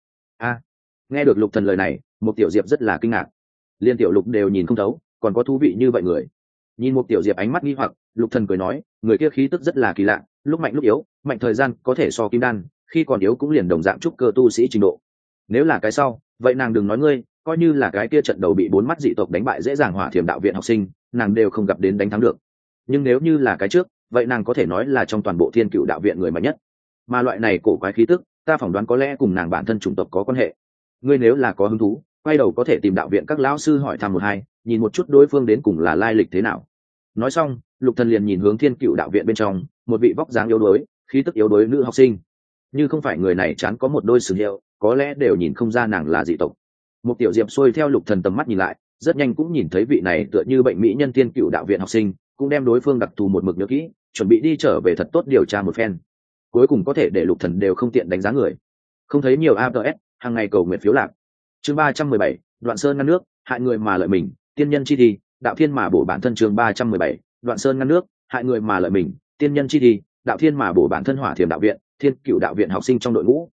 Nghe được Lục Thần lời này, một tiểu Diệp rất là kinh ngạc. Liên tiểu Lục đều nhìn không thấu, còn có thú vị như vậy người. Nhìn một tiểu Diệp ánh mắt nghi hoặc, Lục Thần cười nói, người kia khí tức rất là kỳ lạ, lúc mạnh lúc yếu, mạnh thời gian có thể so kim đan, khi còn yếu cũng liền đồng dạng trúc cơ tu sĩ trình độ. Nếu là cái sau, vậy nàng đừng nói ngươi, coi như là cái kia trận đầu bị 4 mắt dị tộc đánh bại dễ dàng Hỏa Thiềm đạo viện học sinh, nàng đều không gặp đến đánh thắng được. Nhưng nếu như là cái trước, vậy nàng có thể nói là trong toàn bộ Thiên Cựu đạo viện người mạnh nhất. Mà loại này cổ quái khí tức, ta phỏng đoán có lẽ cùng nàng bản thân chủng tộc có quan hệ. Ngươi nếu là có hứng thú, quay đầu có thể tìm đạo viện các lão sư hỏi thăm một hai, nhìn một chút đối phương đến cùng là lai lịch thế nào. Nói xong, Lục Thần liền nhìn hướng Thiên Cựu đạo viện bên trong, một vị vóc dáng yếu đuối, khí tức yếu đuối nữ học sinh. Như không phải người này chán có một đôi sừng hiệu, có lẽ đều nhìn không ra nàng là dị tộc. Một tiểu Diệp xuôi theo Lục Thần tầm mắt nhìn lại, rất nhanh cũng nhìn thấy vị này tựa như bệnh mỹ nhân Thiên Cựu đạo viện học sinh, cũng đem đối phương đặc thù một mực nhớ kỹ, chuẩn bị đi trở về thật tốt điều tra một phen. Cuối cùng có thể để Lục Thần đều không tiện đánh giá người. Không thấy nhiều APS, hàng ngày cầu nguyện phiếu lạc. Chương 317, Đoạn Sơn ngăn nước, hại người mà lợi mình, tiên nhân chi thi, đạo thiên mà bổ bản thân. Chương 317, Đoạn Sơn ngăn nước, hại người mà lợi mình, tiên nhân chi thi, đạo thiên mà bổ bản thân. Hỏa Thiềm đạo viện, Thiên Cựu đạo viện học sinh trong đội ngũ.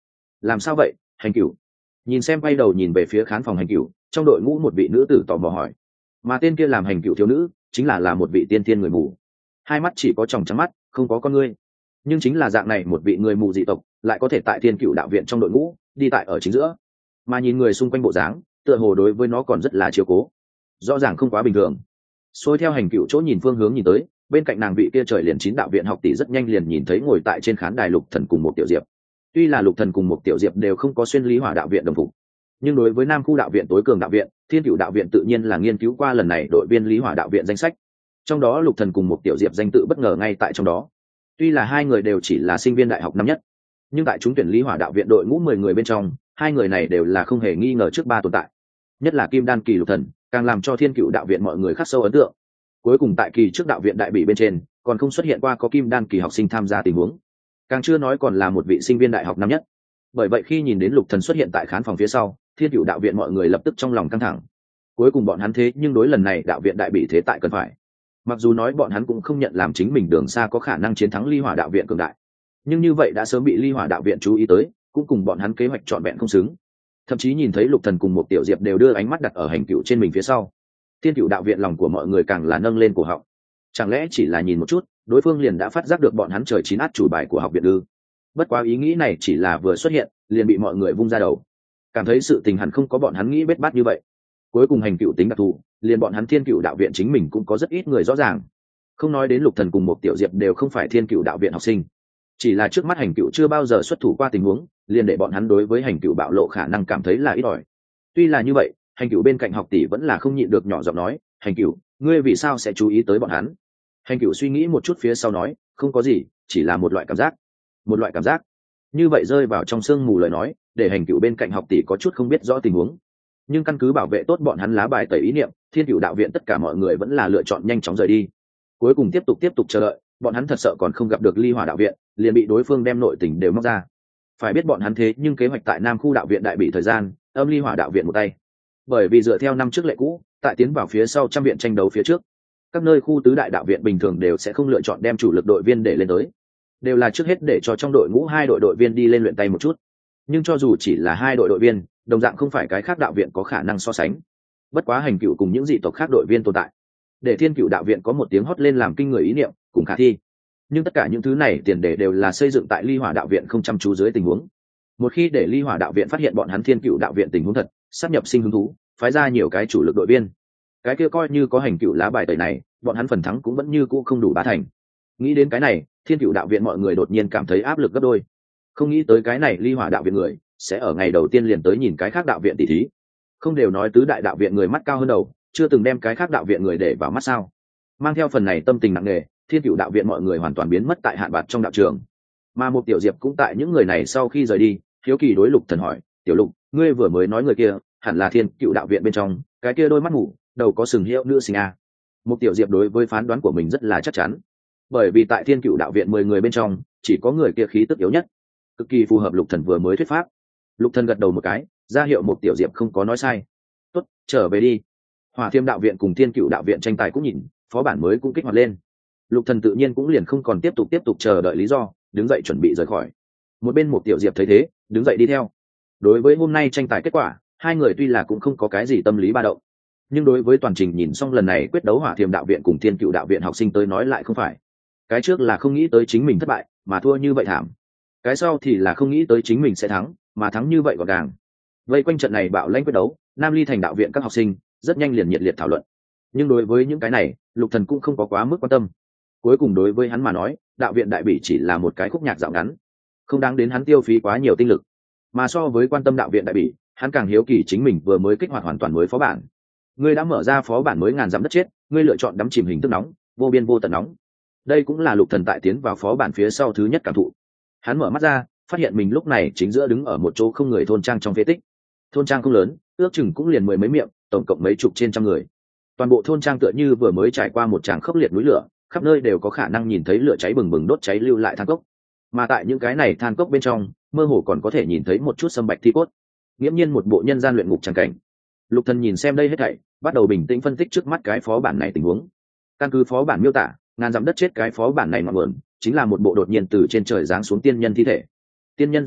làm sao vậy hành cửu? Nhìn xem quay đầu nhìn về phía khán phòng hành cửu, trong đội ngũ một vị nữ tử tò mò hỏi. Mà tên kia làm hành cửu thiếu nữ chính là một vị tiên tiên người mù, hai mắt chỉ có tròng trắng mắt, không có con ngươi. Nhưng chính là dạng này một vị người mù dị tộc lại có thể tại thiên cửu đạo viện trong đội ngũ đi tại ở chính giữa, mà nhìn người xung quanh bộ dáng tựa hồ đối với nó còn rất là chiếu cố, rõ ràng không quá bình thường. Xôi theo hành cửu chỗ nhìn phương hướng nhìn tới, bên cạnh nàng vị kia trời liền 9 đạo viện học tỷ rất nhanh liền nhìn thấy ngồi tại trên khán đài Lục Thần cùng một tiểu diệp. Tuy là Lục Thần cùng một tiểu diệp đều không có xuyên Lý Hỏa đạo viện đồng phục, nhưng đối với Nam khu đạo viện tối cường đạo viện Thiên Cửu đạo viện tự nhiên là nghiên cứu qua lần này đội viên Lý Hỏa đạo viện danh sách, trong đó Lục Thần cùng một tiểu diệp danh tự bất ngờ ngay tại trong đó. Tuy là hai người đều chỉ là sinh viên đại học năm nhất, nhưng tại trúng tuyển Lý Hỏa đạo viện đội ngũ 10 người bên trong, hai người này đều là không hề nghi ngờ trước ba tồn tại. Nhất là Kim Đan kỳ Lục Thần, càng làm cho Thiên Cửu đạo viện mọi người khắc sâu ấn tượng. Cuối cùng tại kỳ trước đạo viện đại bỉ bên trên, còn không xuất hiện qua có Kim Đan kỳ học sinh tham gia tình huống, càng chưa nói còn là một vị sinh viên đại học năm nhất. Bởi vậy khi nhìn đến Lục Thần xuất hiện tại khán phòng phía sau, Thiên Cửu đạo viện mọi người lập tức trong lòng căng thẳng. Cuối cùng bọn hắn thế nhưng đối lần này đạo viện đại bỉ thế tại cần phải. Mặc dù nói bọn hắn cũng không nhận làm chính mình đường xa có khả năng chiến thắng Ly Hỏa đạo viện cường đại, nhưng như vậy đã sớm bị Ly Hỏa đạo viện chú ý tới, cũng cùng bọn hắn kế hoạch trọn vẹn không xứng. Thậm chí nhìn thấy Lục Thần cùng một tiểu diệp đều đưa ánh mắt đặt ở hành cửu trên mình phía sau, Thiên Cửu đạo viện lòng của mọi người càng là nâng lên cổ họng. Chẳng lẽ chỉ là nhìn một chút, đối phương liền đã phát giác được bọn hắn trời chín át chủ bài của học viện ư? Bất quá ý nghĩ này chỉ là vừa xuất hiện, liền bị mọi người vung ra đầu. Cảm thấy sự tình hẳn không có bọn hắn nghĩ bết bát như vậy. Cuối cùng hành cửu tính đặc thù, liền bọn hắn Thiên Cửu đạo viện chính mình cũng có rất ít người rõ ràng. Không nói đến Lục Thần cùng một tiểu diệp đều không phải Thiên Cửu đạo viện học sinh, chỉ là trước mắt hành cửu chưa bao giờ xuất thủ qua tình huống, liền để bọn hắn đối với hành cửu bạo lộ khả năng cảm thấy là ít ỏi. Tuy là như vậy, hành cửu bên cạnh học tỷ vẫn là không nhịn được nhỏ giọng nói, hành cửu, ngươi vì sao sẽ chú ý tới bọn hắn? Hành cửu suy nghĩ một chút phía sau nói, không có gì, chỉ là một loại cảm giác. Một loại cảm giác? Như vậy rơi vào trong sương mù lời nói, để hành cửu bên cạnh học tỷ có chút không biết rõ tình huống. Nhưng căn cứ bảo vệ tốt bọn hắn lá bài tẩy ý niệm, Thiên Cửu đạo viện tất cả mọi người vẫn là lựa chọn nhanh chóng rời đi. Cuối cùng tiếp tục chờ đợi, bọn hắn thật sợ còn không gặp được Ly Hỏa đạo viện, liền bị đối phương đem nội tình đều móc ra. Phải biết bọn hắn thế nhưng kế hoạch tại Nam khu đạo viện đại bị thời gian, âm Ly Hỏa đạo viện một tay. Bởi vì dựa theo năm trước lệ cũ, tại tiến vào phía sau trăm viện tranh đấu phía trước, các nơi khu tứ đại đạo viện bình thường đều sẽ không lựa chọn đem chủ lực đội viên để lên tới, đều là trước hết để cho trong đội ngũ hai đội viên đi lên luyện tay một chút. Nhưng cho dù chỉ là hai đội viên, đồng dạng không phải cái khác đạo viện có khả năng so sánh. Bất quá hành cửu cùng những dị tộc khác đội viên tồn tại, để Thiên Cửu đạo viện có một tiếng hót lên làm kinh người ý niệm cùng khả thi. Nhưng tất cả những thứ này tiền đề đều là xây dựng tại Ly Hỏa đạo viện không chăm chú dưới tình huống. Một khi để Ly Hỏa đạo viện phát hiện bọn hắn Thiên Cửu đạo viện tình huống thật, sắp nhập sinh hứng thú, phái ra nhiều cái chủ lực đội viên, cái kia coi như có hành cửu lá bài tẩy này, bọn hắn phần thắng cũng vẫn như cũ không đủ bá thành. Nghĩ đến cái này, Thiên Cửu đạo viện mọi người đột nhiên cảm thấy áp lực gấp đôi. Không nghĩ tới cái này Ly Hỏa đạo viện người sẽ ở ngày đầu tiên liền tới nhìn cái khác đạo viện tỷ thí. Không đều nói tứ đại đạo viện người mắt cao hơn đầu, chưa từng đem cái khác đạo viện người để vào mắt sao? Mang theo phần này tâm tình nặng nề, Thiên Cửu đạo viện mọi người hoàn toàn biến mất tại hạn bạc trong đạo trường. Mà một tiểu diệp cũng tại những người này sau khi rời đi, hiếu kỳ đối Lục Thần hỏi, "Tiểu Lục, ngươi vừa mới nói người kia, hẳn là Thiên Cửu đạo viện bên trong, cái kia đôi mắt ngủ, đầu có sừng hiệu nữ sinh a?" Một tiểu diệp đối với phán đoán của mình rất là chắc chắn, bởi vì tại Thiên Cửu đạo viện 10 người bên trong, chỉ có người kia khí tức yếu nhất, cực kỳ phù hợp Lục Thần vừa mới thuyết pháp. Lục Thần gật đầu một cái, ra hiệu một tiểu diệp không có nói sai. "Tốt, trở về đi." Hỏa Thiêm đạo viện cùng Thiên Cửu đạo viện tranh tài cũng nhìn, phó bản mới cũng kích hoạt lên. Lục Thần tự nhiên cũng liền không còn tiếp tục chờ đợi lý do, đứng dậy chuẩn bị rời khỏi. Một bên một tiểu diệp thấy thế, đứng dậy đi theo. Đối với hôm nay tranh tài kết quả, hai người tuy là cũng không có cái gì tâm lý ba động, nhưng đối với toàn trình nhìn xong lần này quyết đấu Hỏa Thiêm đạo viện cùng Thiên Cửu đạo viện học sinh tới nói lại không phải. Cái trước là không nghĩ tới chính mình thất bại, mà thua như vậy thảm. Cái sau thì là không nghĩ tới chính mình sẽ thắng, mà thắng như vậy gọn gàng. Vây quanh trận này bạo lãnh quyết đấu, Nam Ly thành đạo viện các học sinh rất nhanh liền nhiệt liệt thảo luận. Nhưng đối với những cái này, Lục Thần cũng không có quá mức quan tâm. Cuối cùng đối với hắn mà nói, đạo viện đại bỉ chỉ là một cái khúc nhạc dạo ngắn, không đáng đến hắn tiêu phí quá nhiều tinh lực. Mà so với quan tâm đạo viện đại bỉ, hắn càng hiếu kỳ chính mình vừa mới kích hoạt hoàn toàn mới phó bản. Ngươi đã mở ra phó bản mới ngàn dặm đất chết, ngươi lựa chọn đắm chìm hình thức nóng, vô biên vô tận nóng. Đây cũng là Lục Thần tại tiến vào phó bản phía sau thứ nhất cảm thụ. Hắn mở mắt ra, phát hiện mình lúc này chính giữa đứng ở một chỗ không người thôn trang trong phế tích. Thôn trang không lớn, ước chừng cũng liền mười mấy miệng, tổng cộng mấy chục trên trăm người. Toàn bộ thôn trang tựa như vừa mới trải qua một tràng khốc liệt núi lửa, khắp nơi đều có khả năng nhìn thấy lửa cháy bừng bừng đốt cháy lưu lại than cốc. Mà tại những cái này than cốc bên trong, mơ hồ còn có thể nhìn thấy một chút sâm bạch thi cốt. Nghiễm nhiên một bộ nhân gian luyện ngục tràng cảnh. Lục Thần nhìn xem đây hết thảy, bắt đầu bình tĩnh phân tích trước mắt cái phó bản này tình huống. Căn cứ phó bản miêu tả, ngàn dặm đất chết cái phó bản này ngọn nguồn chính là một bộ đột nhiên từ trên trời giáng xuống tiên nhân thi thể. Tiên nhân dù chết,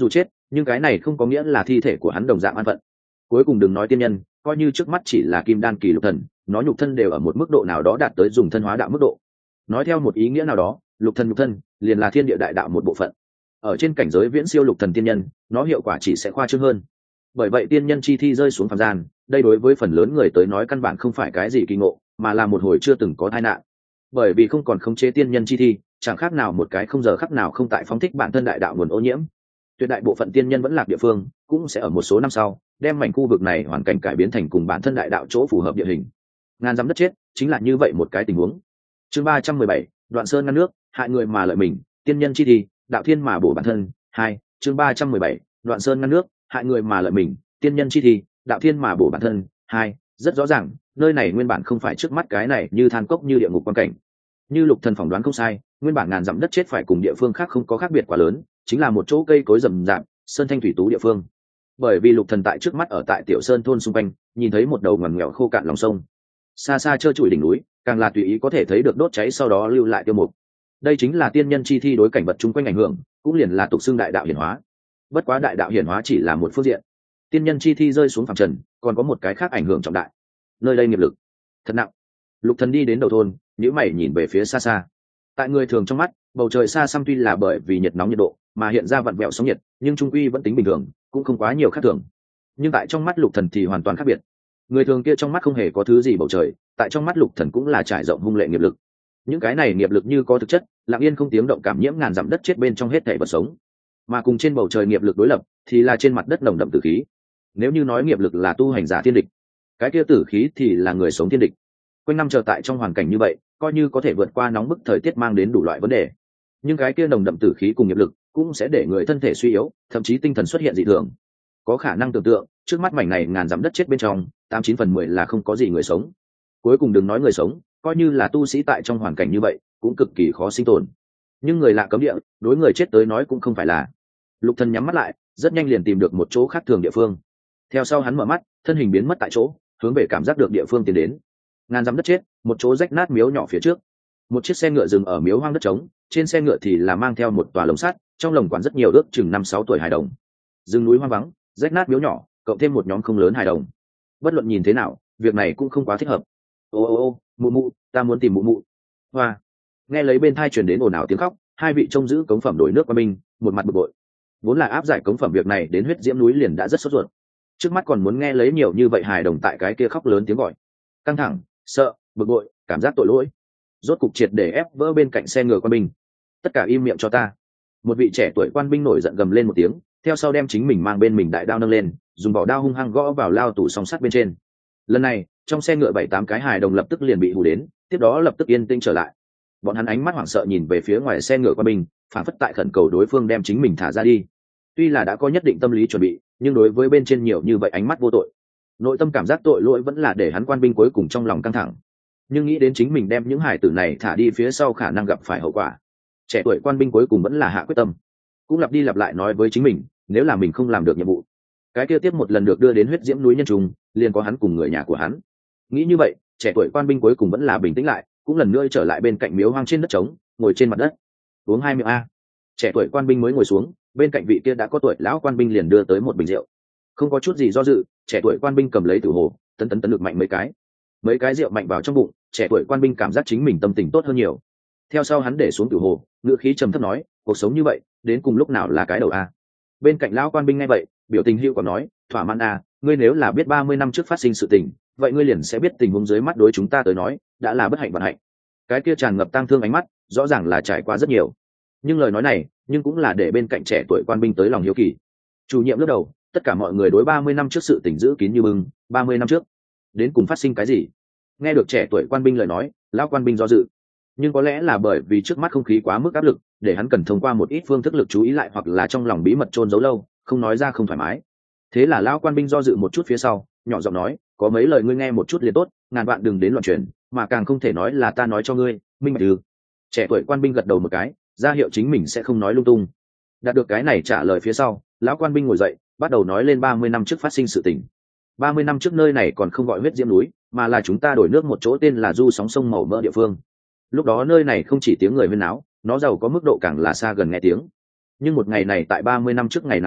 nhưng cái này không có nghĩa là thi thể của hắn đồng dạng an phận. Cuối cùng đừng nói tiên nhân, coi như trước mắt chỉ là kim đan kỳ lục thần, nó nhục thân đều ở một mức độ nào đó đạt tới dùng thân hóa đạo mức độ. Nói theo một ý nghĩa nào đó, lục thần nhục thân liền là thiên địa đại đạo một bộ phận. Ở trên cảnh giới viễn siêu lục thần tiên nhân, nó hiệu quả chỉ sẽ khoa trương hơn. Bởi vậy tiên nhân chi thi rơi xuống phàm gian, đây đối với phần lớn người tới nói căn bản không phải cái gì kỳ ngộ, mà là một hồi chưa từng có tai nạn. Bởi vì không còn khống chế tiên nhân chi thi, chẳng khác nào một cái không giờ khắc nào không tại phóng thích bản thân đại đạo nguồn ô nhiễm. Tuyệt đại bộ phận tiên nhân vẫn lạc địa phương, cũng sẽ ở một số năm sau đem mảnh khu vực này hoàn cảnh cải biến thành cùng bản thân đại đạo chỗ phù hợp địa hình. Ngàn dặm đất chết chính là như vậy một cái tình huống. Chương 317, Đoạn Sơn ngăn nước, hại người mà lợi mình, tiên nhân chi thi, đạo thiên mà bổ bản thân. 2. Chương 317, Đoạn Sơn ngăn nước, hại người mà lợi mình, tiên nhân chi thi, đạo thiên mà bổ bản thân. 2. Rất rõ ràng, nơi này nguyên bản không phải trước mắt cái này như than cốc như địa ngục quan cảnh. Như lục thần phỏng đoán không sai, nguyên bản ngàn dặm đất chết phải cùng địa phương khác không có khác biệt quá lớn, chính là một chỗ cây cối rậm rạp, sơn thanh thủy tú địa phương. Bởi vì lục thần tại trước mắt ở tại tiểu sơn thôn xung quanh, nhìn thấy một đầu ngoằn nghèo khô cạn lòng sông, xa xa trơ trụi đỉnh núi, càng là tùy ý có thể thấy được đốt cháy sau đó lưu lại tiêu mục. Đây chính là tiên nhân chi thi đối cảnh vật chung quanh ảnh hưởng, cũng liền là tục xưng đại đạo hiển hóa. Bất quá đại đạo hiển hóa chỉ là một phương diện, tiên nhân chi thi rơi xuống phàm trần, còn có một cái khác ảnh hưởng trọng đại. Nơi đây nghiệp lực thật nặng. Lục thần đi đến đầu thôn, nhíu mày nhìn về phía xa xa. Tại người thường trong mắt, bầu trời xa xăm tuy là bởi vì nhiệt nóng nhiệt độ mà hiện ra vặn vẹo sóng nhiệt, nhưng trung quy vẫn tính bình thường, cũng không quá nhiều khác thường. Nhưng tại trong mắt lục thần thì hoàn toàn khác biệt. Người thường kia trong mắt không hề có thứ gì bầu trời, tại trong mắt lục thần cũng là trải rộng hung lệ nghiệp lực. Những cái này nghiệp lực như có thực chất, lặng yên không tiếng động cảm nhiễm ngàn dặm đất chết bên trong hết thảy vật sống. Mà cùng trên bầu trời nghiệp lực đối lập, thì là trên mặt đất nồng đậm tử khí. Nếu như nói nghiệp lực là tu hành giả thiên địch, cái kia tử khí thì là người sống thiên địch. Quanh năm chờ tại trong hoàn cảnh như vậy, coi như có thể vượt qua nóng bức thời tiết mang đến đủ loại vấn đề, nhưng cái kia nồng đậm tử khí cùng nghiệp lực cũng sẽ để người thân thể suy yếu, thậm chí tinh thần xuất hiện dị thường. Có khả năng tưởng tượng, trước mắt mảnh này ngàn dặm đất chết bên trong, 89/10 là không có gì người sống. Cuối cùng đừng nói người sống, coi như là tu sĩ tại trong hoàn cảnh như vậy, cũng cực kỳ khó sinh tồn. Nhưng người lạ cấm địa, đối người chết tới nói cũng không phải là. Lục Thần nhắm mắt lại, rất nhanh liền tìm được một chỗ khác thường địa phương. Theo sau hắn mở mắt, thân hình biến mất tại chỗ, hướng về cảm giác được địa phương tiến đến. Ngàn dặm đất chết, một chỗ rách nát miếu nhỏ phía trước. Một chiếc xe ngựa dừng ở miếu hoang đất trống, trên xe ngựa thì là mang theo một tòa lồng sắt, trong lồng quản rất nhiều ước chừng 5-6 tuổi hài đồng. Rừng núi hoang vắng, rách nát miếu nhỏ, cộng thêm một nhóm không lớn hài đồng. Bất luận nhìn thế nào, việc này cũng không quá thích hợp. Ô, mụ mụ, ta muốn tìm mụ mụ. Hoa. Nghe lấy bên tai truyền đến ồn ào tiếng khóc, hai vị trông giữ cống phẩm đổi nước qua mình, một mặt bực bội. Vốn là áp giải cống phẩm việc này đến huyết diễm núi liền đã rất sốt ruột. Trước mắt còn muốn nghe lấy nhiều như vậy hài đồng tại cái kia khóc lớn tiếng gọi. Căng thẳng, sợ, bực bội, cảm giác tội lỗi. Rốt cục triệt để ép vỡ bên cạnh xe ngựa quan binh. Tất cả im miệng cho ta. Một vị trẻ tuổi quan binh nổi giận gầm lên một tiếng, theo sau đem chính mình mang bên mình đại đao nâng lên, dùng vỏ đao hung hăng gõ vào lao tủ song sắt bên trên. Lần này, trong xe ngựa 7-8 cái hài đồng lập tức liền bị hù đến, tiếp đó lập tức yên tĩnh trở lại. Bọn hắn ánh mắt hoảng sợ nhìn về phía ngoài xe ngựa quan binh, phản phất tại khẩn cầu đối phương đem chính mình thả ra đi. Tuy là đã có nhất định tâm lý chuẩn bị, nhưng đối với bên trên nhiều như vậy ánh mắt vô tội, nội tâm cảm giác tội lỗi vẫn là để hắn quan binh cuối cùng trong lòng căng thẳng. Nhưng nghĩ đến chính mình đem những hải tử này thả đi phía sau khả năng gặp phải hậu quả, trẻ tuổi quan binh cuối cùng vẫn là hạ quyết tâm, cũng lặp đi lặp lại nói với chính mình, nếu là mình không làm được nhiệm vụ, cái kia tiếp một lần được đưa đến huyết diễm núi nhân trùng liền có hắn cùng người nhà của hắn. Nghĩ như vậy, trẻ tuổi quan binh cuối cùng vẫn là bình tĩnh lại, cũng lần nữa trở lại bên cạnh miếu hoang trên đất trống, ngồi trên mặt đất uống 2 miệng a. Trẻ tuổi quan binh mới ngồi xuống, bên cạnh vị kia đã có tuổi lão quan binh liền đưa tới một bình rượu. Không có chút gì do dự, trẻ tuổi quan binh cầm lấy tử hồ, tấn lực mạnh mấy cái rượu mạnh vào trong bụng, trẻ tuổi quan binh cảm giác chính mình tâm tình tốt hơn nhiều. Theo sau hắn để xuống tử hồ, ngữ khí trầm thấp nói, cuộc sống như vậy đến cùng lúc nào là cái đầu a. Bên cạnh lão quan binh nghe vậy, biểu tình hữu còn nói, thỏa mãn a, ngươi nếu là biết 30 năm trước phát sinh sự tình, vậy ngươi liền sẽ biết tình huống dưới mắt đối chúng ta tới nói đã là bất hạnh vận hạnh. Cái kia tràn ngập tang thương ánh mắt, rõ ràng là trải qua rất nhiều. Nhưng lời nói này, nhưng cũng là để bên cạnh trẻ tuổi quan binh tới lòng hiếu kỳ. Chủ nhiệm lướt đầu, tất cả mọi người đối 30 năm trước sự tình giữ kín như bưng, 30 năm trước đến cùng phát sinh cái gì? Nghe được trẻ tuổi quan binh lời nói, lão quan binh do dự. Nhưng có lẽ là bởi vì trước mắt không khí quá mức áp lực, để hắn cần thông qua một ít phương thức lực chú ý lại, hoặc là trong lòng bí mật chôn giấu lâu, không nói ra không thoải mái. Thế là lão quan binh do dự một chút phía sau, nhỏ giọng nói, có mấy lời ngươi nghe một chút liền tốt, ngàn vạn đừng đến loạn truyền, mà càng không thể nói là ta nói cho ngươi, minh bạch ư? Trẻ tuổi quan binh gật đầu một cái, ra hiệu chính mình sẽ không nói lung tung. Đạt được cái này trả lời phía sau, lão quan binh ngồi dậy, bắt đầu nói lên 30 năm trước phát sinh sự tình. 30 năm trước nơi này còn không gọi huyết diễm núi, mà là chúng ta đổi nước một chỗ tên là du sóng sông màu mỡ địa phương. Lúc đó nơi này không chỉ tiếng người huyên náo, nó giàu có mức độ càng là xa gần nghe tiếng. Nhưng một ngày này tại 30 năm trước ngày nào đó,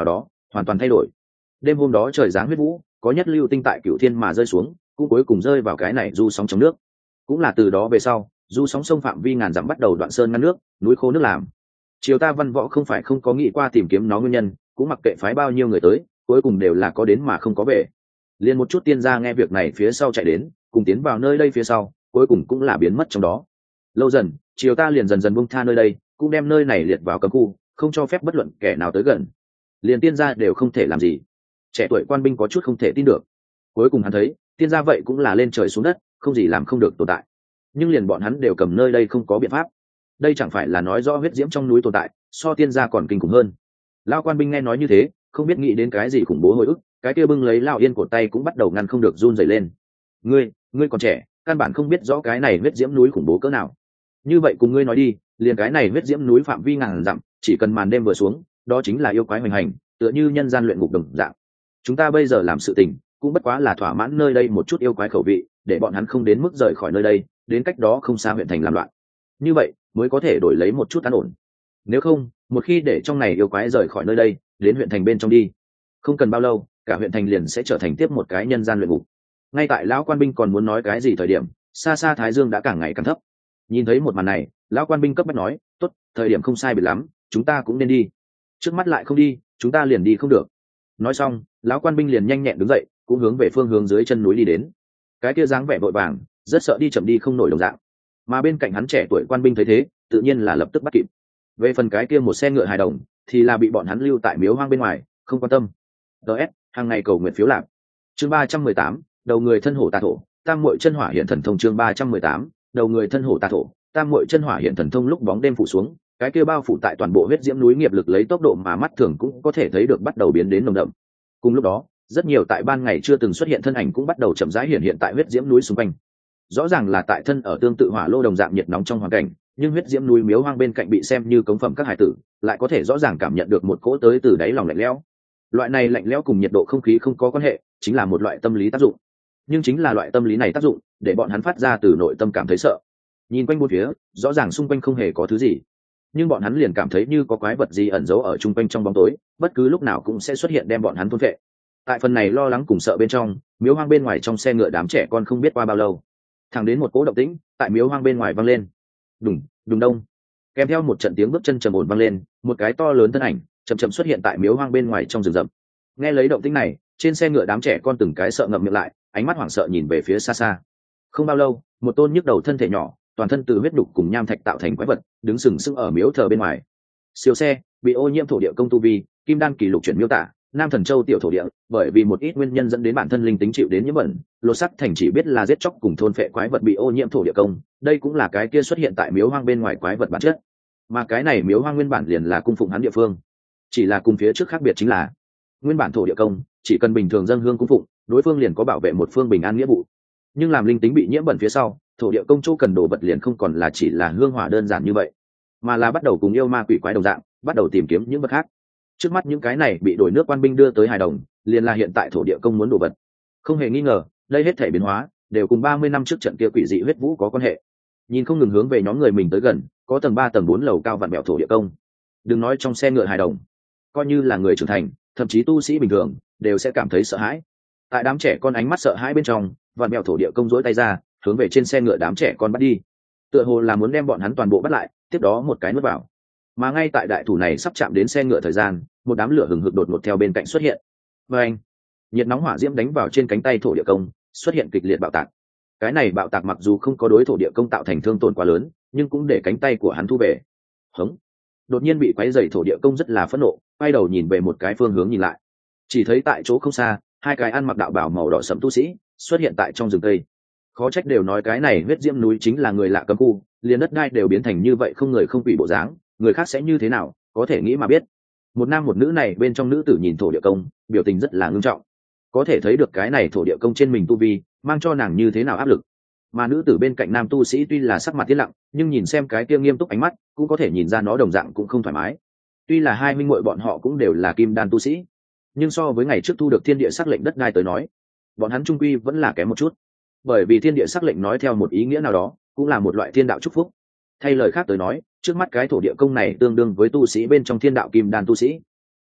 hoàn toàn thay đổi. Đêm hôm đó trời giáng huyết vũ, có nhất lưu tinh tại Cửu Thiên mà rơi xuống, cũng cuối cùng rơi vào cái này du sóng trong nước. Cũng là từ đó về sau, du sóng sông phạm vi ngàn dặm bắt đầu đoạn sơn ngăn nước, núi khô nước làm. Triều ta văn võ không phải không có nghĩ qua tìm kiếm nó nguyên nhân, cũng mặc kệ phái bao nhiêu người tới, cuối cùng đều là có đến mà không có về. Liên một chút tiên gia nghe việc này phía sau chạy đến, cùng tiến vào nơi đây phía sau, cuối cùng cũng là biến mất trong đó. Lâu dần, triều ta liền dần dần buông tha nơi đây, cũng đem nơi này liệt vào cấm khu, không cho phép bất luận kẻ nào tới gần. Liền tiên gia đều không thể làm gì. Trẻ tuổi quan binh có chút không thể tin được. Cuối cùng hắn thấy, tiên gia vậy cũng là lên trời xuống đất, không gì làm không được tồn tại. Nhưng liền bọn hắn đều cầm nơi đây không có biện pháp. Đây chẳng phải là nói rõ huyết diễm trong núi tồn tại, so tiên gia còn kinh khủng hơn. Lão quan binh nghe nói như thế, không biết nghĩ đến cái gì khủng bố hồi ức, cái kia bưng lấy lão yên cột tay cũng bắt đầu ngăn không được run rẩy lên. Ngươi còn trẻ, căn bản không biết rõ cái này huyết diễm núi khủng bố cỡ nào. Như vậy cùng ngươi nói đi, liền cái này huyết diễm núi phạm vi ngàn dặm, chỉ cần màn đêm vừa xuống, đó chính là yêu quái hoành hành, tựa như nhân gian luyện ngục đồng dạng. Chúng ta bây giờ làm sự tình, cũng bất quá là thỏa mãn nơi đây một chút yêu quái khẩu vị, để bọn hắn không đến mức rời khỏi nơi đây, đến cách đó không xa huyện thành làm loạn. Như vậy mới có thể đổi lấy một chút an ổn. Nếu không, một khi để trong này yêu quái rời khỏi nơi đây, đến huyện thành bên trong đi, không cần bao lâu, cả huyện thành liền sẽ trở thành tiếp một cái nhân gian luyện ngục. Ngay tại lão quan binh còn muốn nói cái gì thời điểm, xa xa thái dương đã càng ngày càng thấp. Nhìn thấy một màn này, lão quan binh cấp bách nói, tốt, thời điểm không sai biệt lắm, chúng ta cũng nên đi. Trước mắt lại không đi, chúng ta liền đi không được. Nói xong, lão quan binh liền nhanh nhẹn đứng dậy, cũng hướng về phương hướng dưới chân núi đi đến. Cái kia dáng vẻ vội vàng, rất sợ đi chậm đi không nổi đồng dạng. Mà bên cạnh hắn trẻ tuổi quan binh thấy thế, tự nhiên là lập tức bắt kịp. Về phần cái kia một xe ngựa hài đồng, thì là bị bọn hắn lưu tại miếu hoang bên ngoài, không quan tâm. DS, hàng ngày cầu nguyện phiếu lạc. Chương 318, đầu người thân hổ tà thổ, tam muội chân hỏa hiện thần thông. Chương 318, đầu người thân hổ tà thổ, tam muội chân hỏa hiện thần thông. Lúc bóng đêm phủ xuống, cái kia bao phủ tại toàn bộ huyết diễm núi nghiệp lực lấy tốc độ mà mắt thường cũng có thể thấy được bắt đầu biến đến nồng đậm. Cùng lúc đó, rất nhiều tại ban ngày chưa từng xuất hiện thân ảnh cũng bắt đầu chậm rãi hiện tại huyết diễm núi xung quanh. Rõ ràng là tại thân ở tương tự hỏa lô đồng dạng nhiệt nóng trong hoàn cảnh, nhưng huyết diễm núi miếu hoang bên cạnh bị xem như cống phẩm các hải tử, lại có thể rõ ràng cảm nhận được một cỗ tới từ đáy lòng lạnh lẽo. Loại này lạnh lẽo cùng nhiệt độ không khí không có quan hệ, chính là một loại tâm lý tác dụng. Nhưng chính là loại tâm lý này tác dụng, để bọn hắn phát ra từ nội tâm cảm thấy sợ. Nhìn quanh bốn phía, rõ ràng xung quanh không hề có thứ gì, nhưng bọn hắn liền cảm thấy như có quái vật gì ẩn giấu ở chung quanh trong bóng tối, bất cứ lúc nào cũng sẽ xuất hiện đem bọn hắn thôn phệ. Tại phần này lo lắng cùng sợ bên trong, miếu hoang bên ngoài trong xe ngựa đám trẻ con không biết qua bao lâu, thẳng đến một cỗ động tĩnh tại miếu hoang bên ngoài vang lên. Đùng đùng đông, kèm theo một trận tiếng bước chân trầm ổn vang lên, một cái to lớn thân ảnh chậm chậm xuất hiện tại miếu hoang bên ngoài trong rừng rậm. Nghe lấy động tĩnh này, trên xe ngựa đám trẻ con từng cái sợ ngậm miệng lại, ánh mắt hoảng sợ nhìn về phía xa xa. Không bao lâu, một tôn nhức đầu thân thể nhỏ, toàn thân từ huyết đục cùng nham thạch tạo thành quái vật, đứng sừng sững ở miếu thờ bên ngoài. Siêu xe bị ô nhiễm thổ địa công tu vi, kim đan kỳ lục chuyển miêu tả, Nam Thần Châu tiểu thổ địa, bởi vì một ít nguyên nhân dẫn đến bản thân linh tính chịu đến nhiễm bẩn, lột sắc thành chỉ biết là giết chóc cùng thôn phệ quái vật bị ô nhiễm thổ địa công, đây cũng là cái kia xuất hiện tại miếu hoang bên ngoài quái vật bản chất. Mà cái này miếu hoang nguyên bản liền là cung phụng hắn địa phương, chỉ là cùng phía trước khác biệt chính là, nguyên bản thổ địa công chỉ cần bình thường dâng hương cung phụng, đối phương liền có bảo vệ một phương bình an nghĩa vụ. Nhưng làm linh tính bị nhiễm bẩn phía sau, thổ địa công chỗ cần đồ vật liền không còn là chỉ là hương hỏa đơn giản như vậy, mà là bắt đầu cùng yêu ma quỷ quái đồng dạng, bắt đầu tìm kiếm những vật khác. Trước mắt những cái này bị đổi nước quan binh đưa tới hài đồng, liền là hiện tại thổ địa công muốn đồ vật. Không hề nghi ngờ, đây hết thể biến hóa đều cùng 30 năm trước trận kia quỷ dị huyết vũ có quan hệ. Nhìn không ngừng hướng về nhóm người mình tới gần, có tầng 3 tầng 4 lầu cao vặn bẹo thổ địa công. Đừng nói trong xe ngựa hài đồng, coi như là người trưởng thành, thậm chí tu sĩ bình thường, đều sẽ cảm thấy sợ hãi. Tại đám trẻ con ánh mắt sợ hãi bên trong, vặn bẹo thổ địa công duỗi tay ra, hướng về trên xe ngựa đám trẻ con bắt đi. Tựa hồ là muốn đem bọn hắn toàn bộ bắt lại, tiếp đó một cái nuốt vào. Mà ngay tại đại thủ này sắp chạm đến xe ngựa thời gian, một đám lửa hừng hực đột ngột theo bên cạnh xuất hiện. Và anh, nhiệt nóng hỏa diễm đánh vào trên cánh tay thổ địa công, xuất hiện kịch liệt bạo tạc. Cái này bạo tạc mặc dù không có đối thổ địa công tạo thành thương tổn quá lớn, nhưng cũng để cánh tay của hắn thu về. Hống! Đột nhiên bị quấy rầy thổ địa công rất là phẫn nộ, quay đầu nhìn về một cái phương hướng nhìn lại. Chỉ thấy tại chỗ không xa, hai cái ăn mặc đạo bào màu đỏ sẫm tu sĩ xuất hiện tại trong rừng cây. Khó trách đều nói cái này huyết diễm núi chính là người lạ cấm khu, liền đất đai đều biến thành như vậy không người không quỷ bộ dáng, người khác sẽ như thế nào, có thể nghĩ mà biết. Một nam một nữ này bên trong nữ tử nhìn thổ địa công, biểu tình rất là ngưng trọng, có thể thấy được cái này thổ địa công trên mình tu vi mang cho nàng như thế nào áp lực. Mà nữ tử bên cạnh nam tu sĩ tuy là sắc mặt tiến lặng, nhưng nhìn xem cái kia nghiêm túc ánh mắt, cũng có thể nhìn ra nó đồng dạng cũng không thoải mái. Tuy là hai minh muội bọn họ cũng đều là kim đan tu sĩ, nhưng so với ngày trước thu được thiên địa sắc lệnh đất đai tới nói, bọn hắn trung quy vẫn là kém một chút. Bởi vì thiên địa sắc lệnh nói theo một ý nghĩa nào đó, cũng là một loại thiên đạo chúc phúc. Thay lời khác tới nói, trước mắt cái thổ địa công này tương đương với tu sĩ bên trong thiên đạo kim đan tu sĩ.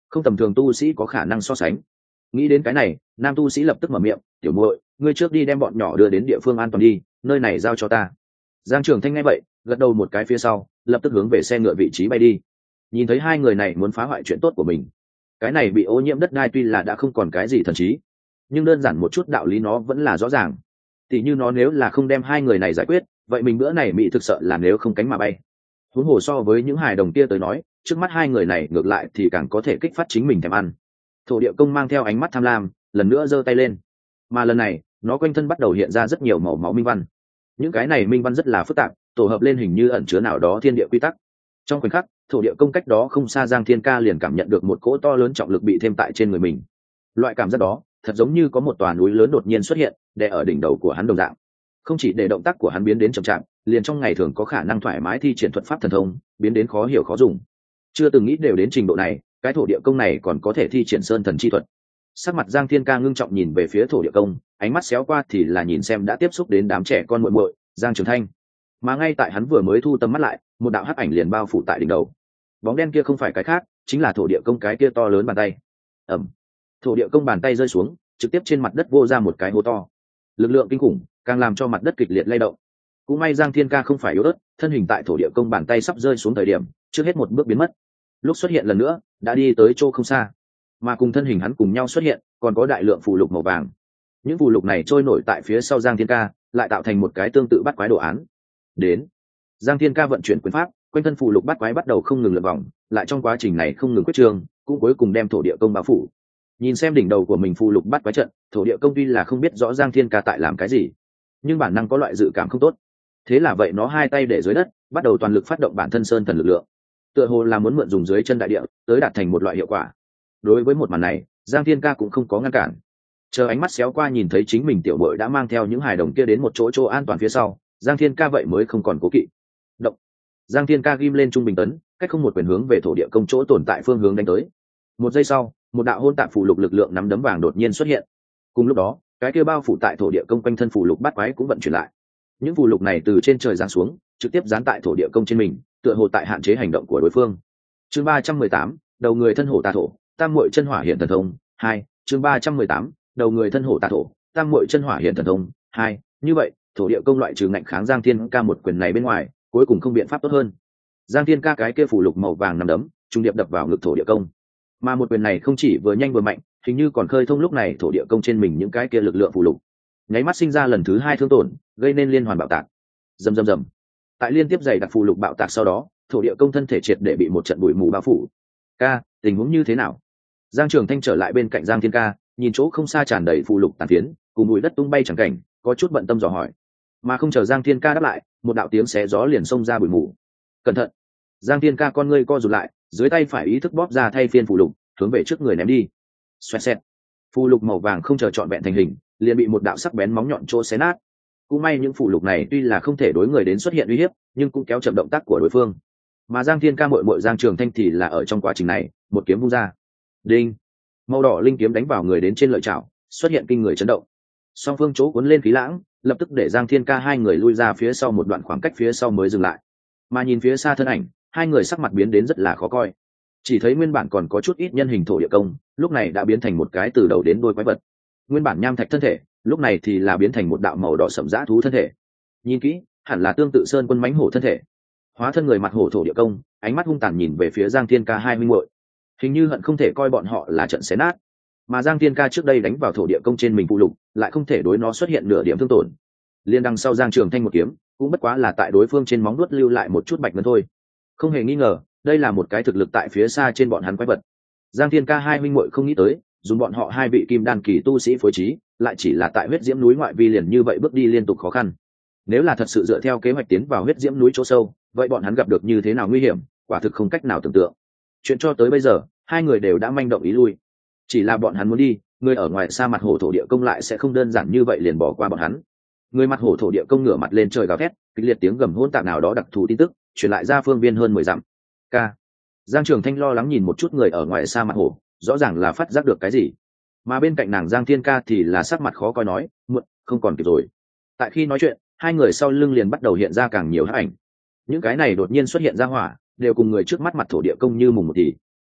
không tầm thường tu sĩ có khả năng so sánh. Nghĩ đến cái này, nam tu sĩ lập tức mở miệng, tiểu muội, ngươi trước đi đem bọn nhỏ đưa đến địa phương an toàn đi, nơi này giao cho ta. Giang Trường Thanh nghe vậy, gật đầu một cái phía sau, lập tức hướng về xe ngựa vị trí bay đi. Nhìn thấy hai người này muốn phá hoại chuyện tốt của mình, cái này bị ô nhiễm đất đai tuy là đã không còn cái gì thần trí, nhưng đơn giản một chút đạo lý nó vẫn là rõ ràng. Tỷ như nó nếu là không đem hai người này giải quyết, vậy mình bữa này mỹ thực sợ là nếu không cánh mà bay. Huống hồ so với những hài đồng kia tới nói, trước mắt hai người này ngược lại thì càng có thể kích phát chính mình thèm ăn. Thổ địa công mang theo ánh mắt tham lam, lần nữa giơ tay lên, mà lần này nó quanh thân bắt đầu hiện ra rất nhiều màu máu minh văn. Những cái này minh văn rất là phức tạp, tổ hợp lên hình như ẩn chứa nào đó thiên địa quy tắc. Trong khoảnh khắc, thổ địa công cách đó không xa Giang Thiên Ca liền cảm nhận được một cỗ to lớn trọng lực bị thêm tại trên người mình. Loại cảm giác đó thật giống như có một tòa núi lớn đột nhiên xuất hiện đè ở đỉnh đầu của hắn đồng dạng, không chỉ để động tác của hắn biến đến chậm chạp, liền trong ngày thường có khả năng thoải mái thi triển thuật pháp thần thông biến đến khó hiểu khó dùng. Chưa từng nghĩ đều đến trình độ này, cái thổ địa công này còn có thể thi triển sơn thần chi thuật. Sắc mặt Giang Thiên Ca ngưng trọng nhìn về phía thổ địa công, ánh mắt xéo qua thì là nhìn xem đã tiếp xúc đến đám trẻ con muội muội Giang Trường Thanh. Mà ngay tại hắn vừa mới thu tầm mắt lại, một đạo hắc ảnh liền bao phủ tại đỉnh đầu. Bóng đen kia không phải cái khác, chính là thổ địa công cái kia to lớn bàn tay. Ầm. Thổ địa công bàn tay rơi xuống, trực tiếp trên mặt đất vô ra một cái hố to. Lực lượng kinh khủng càng làm cho mặt đất kịch liệt lay động. Cũng may Giang Thiên Ca không phải yếu ớt, thân hình tại thổ địa công bàn tay sắp rơi xuống thời điểm, trước hết một bước biến mất. Lúc xuất hiện lần nữa, đã đi tới chỗ không xa. Mà cùng thân hình hắn cùng nhau xuất hiện, còn có đại lượng phù lục màu vàng. Những phù lục này trôi nổi tại phía sau Giang Thiên Ca, lại tạo thành một cái tương tự bắt quái đồ án. Đến, Giang Thiên Ca vận chuyển quyền pháp, quanh thân phù lục bắt quái bắt đầu không ngừng lượn vòng, lại trong quá trình này không ngừng quyết trương, cũng cuối cùng đem thổ địa công bao phủ. Nhìn xem đỉnh đầu của mình phù lục bắt quái trận, thổ địa công tuy là không biết rõ Giang Thiên Ca tại làm cái gì, nhưng bản năng có loại dự cảm không tốt. Thế là vậy nó hai tay để dưới đất, bắt đầu toàn lực phát động bản thân sơn thần lực lượng, tựa hồ là muốn mượn dùng dưới chân đại địa tới đạt thành một loại hiệu quả. Đối với một màn này, Giang Thiên Ca cũng không có ngăn cản, chờ ánh mắt xéo qua nhìn thấy chính mình tiểu bội đã mang theo những hài đồng kia đến một chỗ an toàn phía sau, Giang Thiên Ca vậy mới không còn cố kỵ. Động. Giang Thiên Ca ghim lên trung bình tấn, cách không một quyền hướng về thổ địa công chỗ tồn tại phương hướng đánh tới. Một giây sau, một đạo hôn tạp phù lục lực lượng nắm đấm vàng đột nhiên xuất hiện. Cùng lúc đó, cái kia bao phủ tại thổ địa công quanh thân phù lục bát quái cũng vận chuyển lại. Những phù lục này từ trên trời giáng xuống, trực tiếp dán tại thổ địa công trên mình, tựa hồ tại hạn chế hành động của đối phương. Chương 318, đầu người thân hổ tà thổ, tam muội chân hỏa hiện thần thông 2. Chương 318, đầu người thân hổ tà thổ, tam muội chân hỏa hiện thần thông 2. Như vậy, thổ địa công loại trừ ngạnh kháng Giang Thiên Ca một quyền này bên ngoài, cuối cùng không biện pháp tốt hơn. Giang Thiên Ca cái kia phù lục màu vàng nằm đấm, trung điệp đập vào ngực thổ địa công. Mà một quyền này không chỉ vừa nhanh vừa mạnh, hình như còn khơi thông lúc này thổ địa công trên mình những cái kia lực lượng phù lục, nháy mắt sinh ra lần thứ hai thương tổn, gây nên liên hoàn bạo tạc. Rầm rầm rầm. Tại liên tiếp dày đặc phù lục bạo tạc sau đó, thổ địa công thân thể triệt để bị một trận bụi mù bao phủ. Ca, tình huống như thế nào? Giang Trường Thanh trở lại bên cạnh Giang Thiên Ca, nhìn chỗ không xa tràn đầy phù lục tàn phiến, cùng bụi đất tung bay chẳng cảnh, có chút bận tâm dò hỏi. Mà không chờ Giang Thiên Ca đáp lại, một đạo tiếng xé gió liền xông ra bụi mù. Cẩn thận! Giang Thiên Ca con ngươi co rụt lại, dưới tay phải ý thức bóp ra thay phiên phù lục, hướng về trước người ném đi. Xoẹt xẹt. Phù lục màu vàng không chờ trọn vẹn thành hình, liền bị một đạo sắc bén móng nhọn chỗ xé nát. Cũng may những phù lục này tuy là không thể đối người đến xuất hiện uy hiếp, nhưng cũng kéo chậm động tác của đối phương. Mà Giang Thiên Ca muội muội Giang Trường Thanh thì là ở trong quá trình này, một kiếm vung ra. Đinh! Màu đỏ linh kiếm đánh vào người đến trên lợi chảo, xuất hiện kinh người chấn động. Song phương chỗ cuốn lên khí lãng, lập tức để Giang Thiên Ca hai người lui ra phía sau một đoạn khoảng cách phía sau mới dừng lại. Mà nhìn phía xa thân ảnh, hai người sắc mặt biến đến rất là khó coi. Chỉ thấy nguyên bản còn có chút ít nhân hình thổ địa công, lúc này đã biến thành một cái từ đầu đến đuôi quái vật. Nguyên bản nham thạch thân thể, lúc này thì là biến thành một đạo màu đỏ sẫm dã thú thân thể. Nhìn kỹ, hẳn là tương tự sơn quân mãnh hổ thân thể. Hóa thân người mặt hổ thổ địa công, ánh mắt hung tàn nhìn về phía Giang Thiên Ca hai huynh muội, hình như hận không thể coi bọn họ là trận xé nát. Mà Giang Thiên Ca trước đây đánh vào thổ địa công trên mình phụ lục, lại không thể đối nó xuất hiện nửa điểm thương tổn. Liên đằng sau Giang Trường Thanh một kiếm, cũng bất quá là tại đối phương trên móng vuốt lưu lại một chút bạch ngân thôi. Không hề nghi ngờ, đây là một cái thực lực tại phía xa trên bọn hắn quái vật. Giang Thiên Ca hai huynh muội không nghĩ tới, dùng bọn họ hai vị kim đan kỳ tu sĩ phối trí, lại chỉ là tại huyết diễm núi ngoại vi liền như vậy bước đi liên tục khó khăn. Nếu là thật sự dựa theo kế hoạch tiến vào huyết diễm núi chỗ sâu, vậy bọn hắn gặp được như thế nào nguy hiểm, quả thực không cách nào tưởng tượng. Chuyện cho tới bây giờ, hai người đều đã manh động ý lui. Chỉ là bọn hắn muốn đi, người ở ngoài xa mặt hổ thổ địa công lại sẽ không đơn giản như vậy liền bỏ qua bọn hắn. Người mặt hổ thổ địa công ngửa mặt lên trời gào thét, kịch liệt tiếng gầm hỗn tạp nào đó đặc thù tin tức, truyền lại ra phương viên hơn 10 dặm. Ca. Giang Trường Thanh lo lắng nhìn một chút người ở ngoài xa mặt hổ, rõ ràng là phát giác được cái gì. Mà bên cạnh nàng Giang Thiên Ca thì là sắc mặt khó coi nói, muộn, không còn kịp rồi. Tại khi nói chuyện, hai người sau lưng liền bắt đầu hiện ra càng nhiều hắc ảnh. Những cái này đột nhiên xuất hiện ra hỏa, đều cùng người trước mắt mặt thổ địa công như mùng một thì.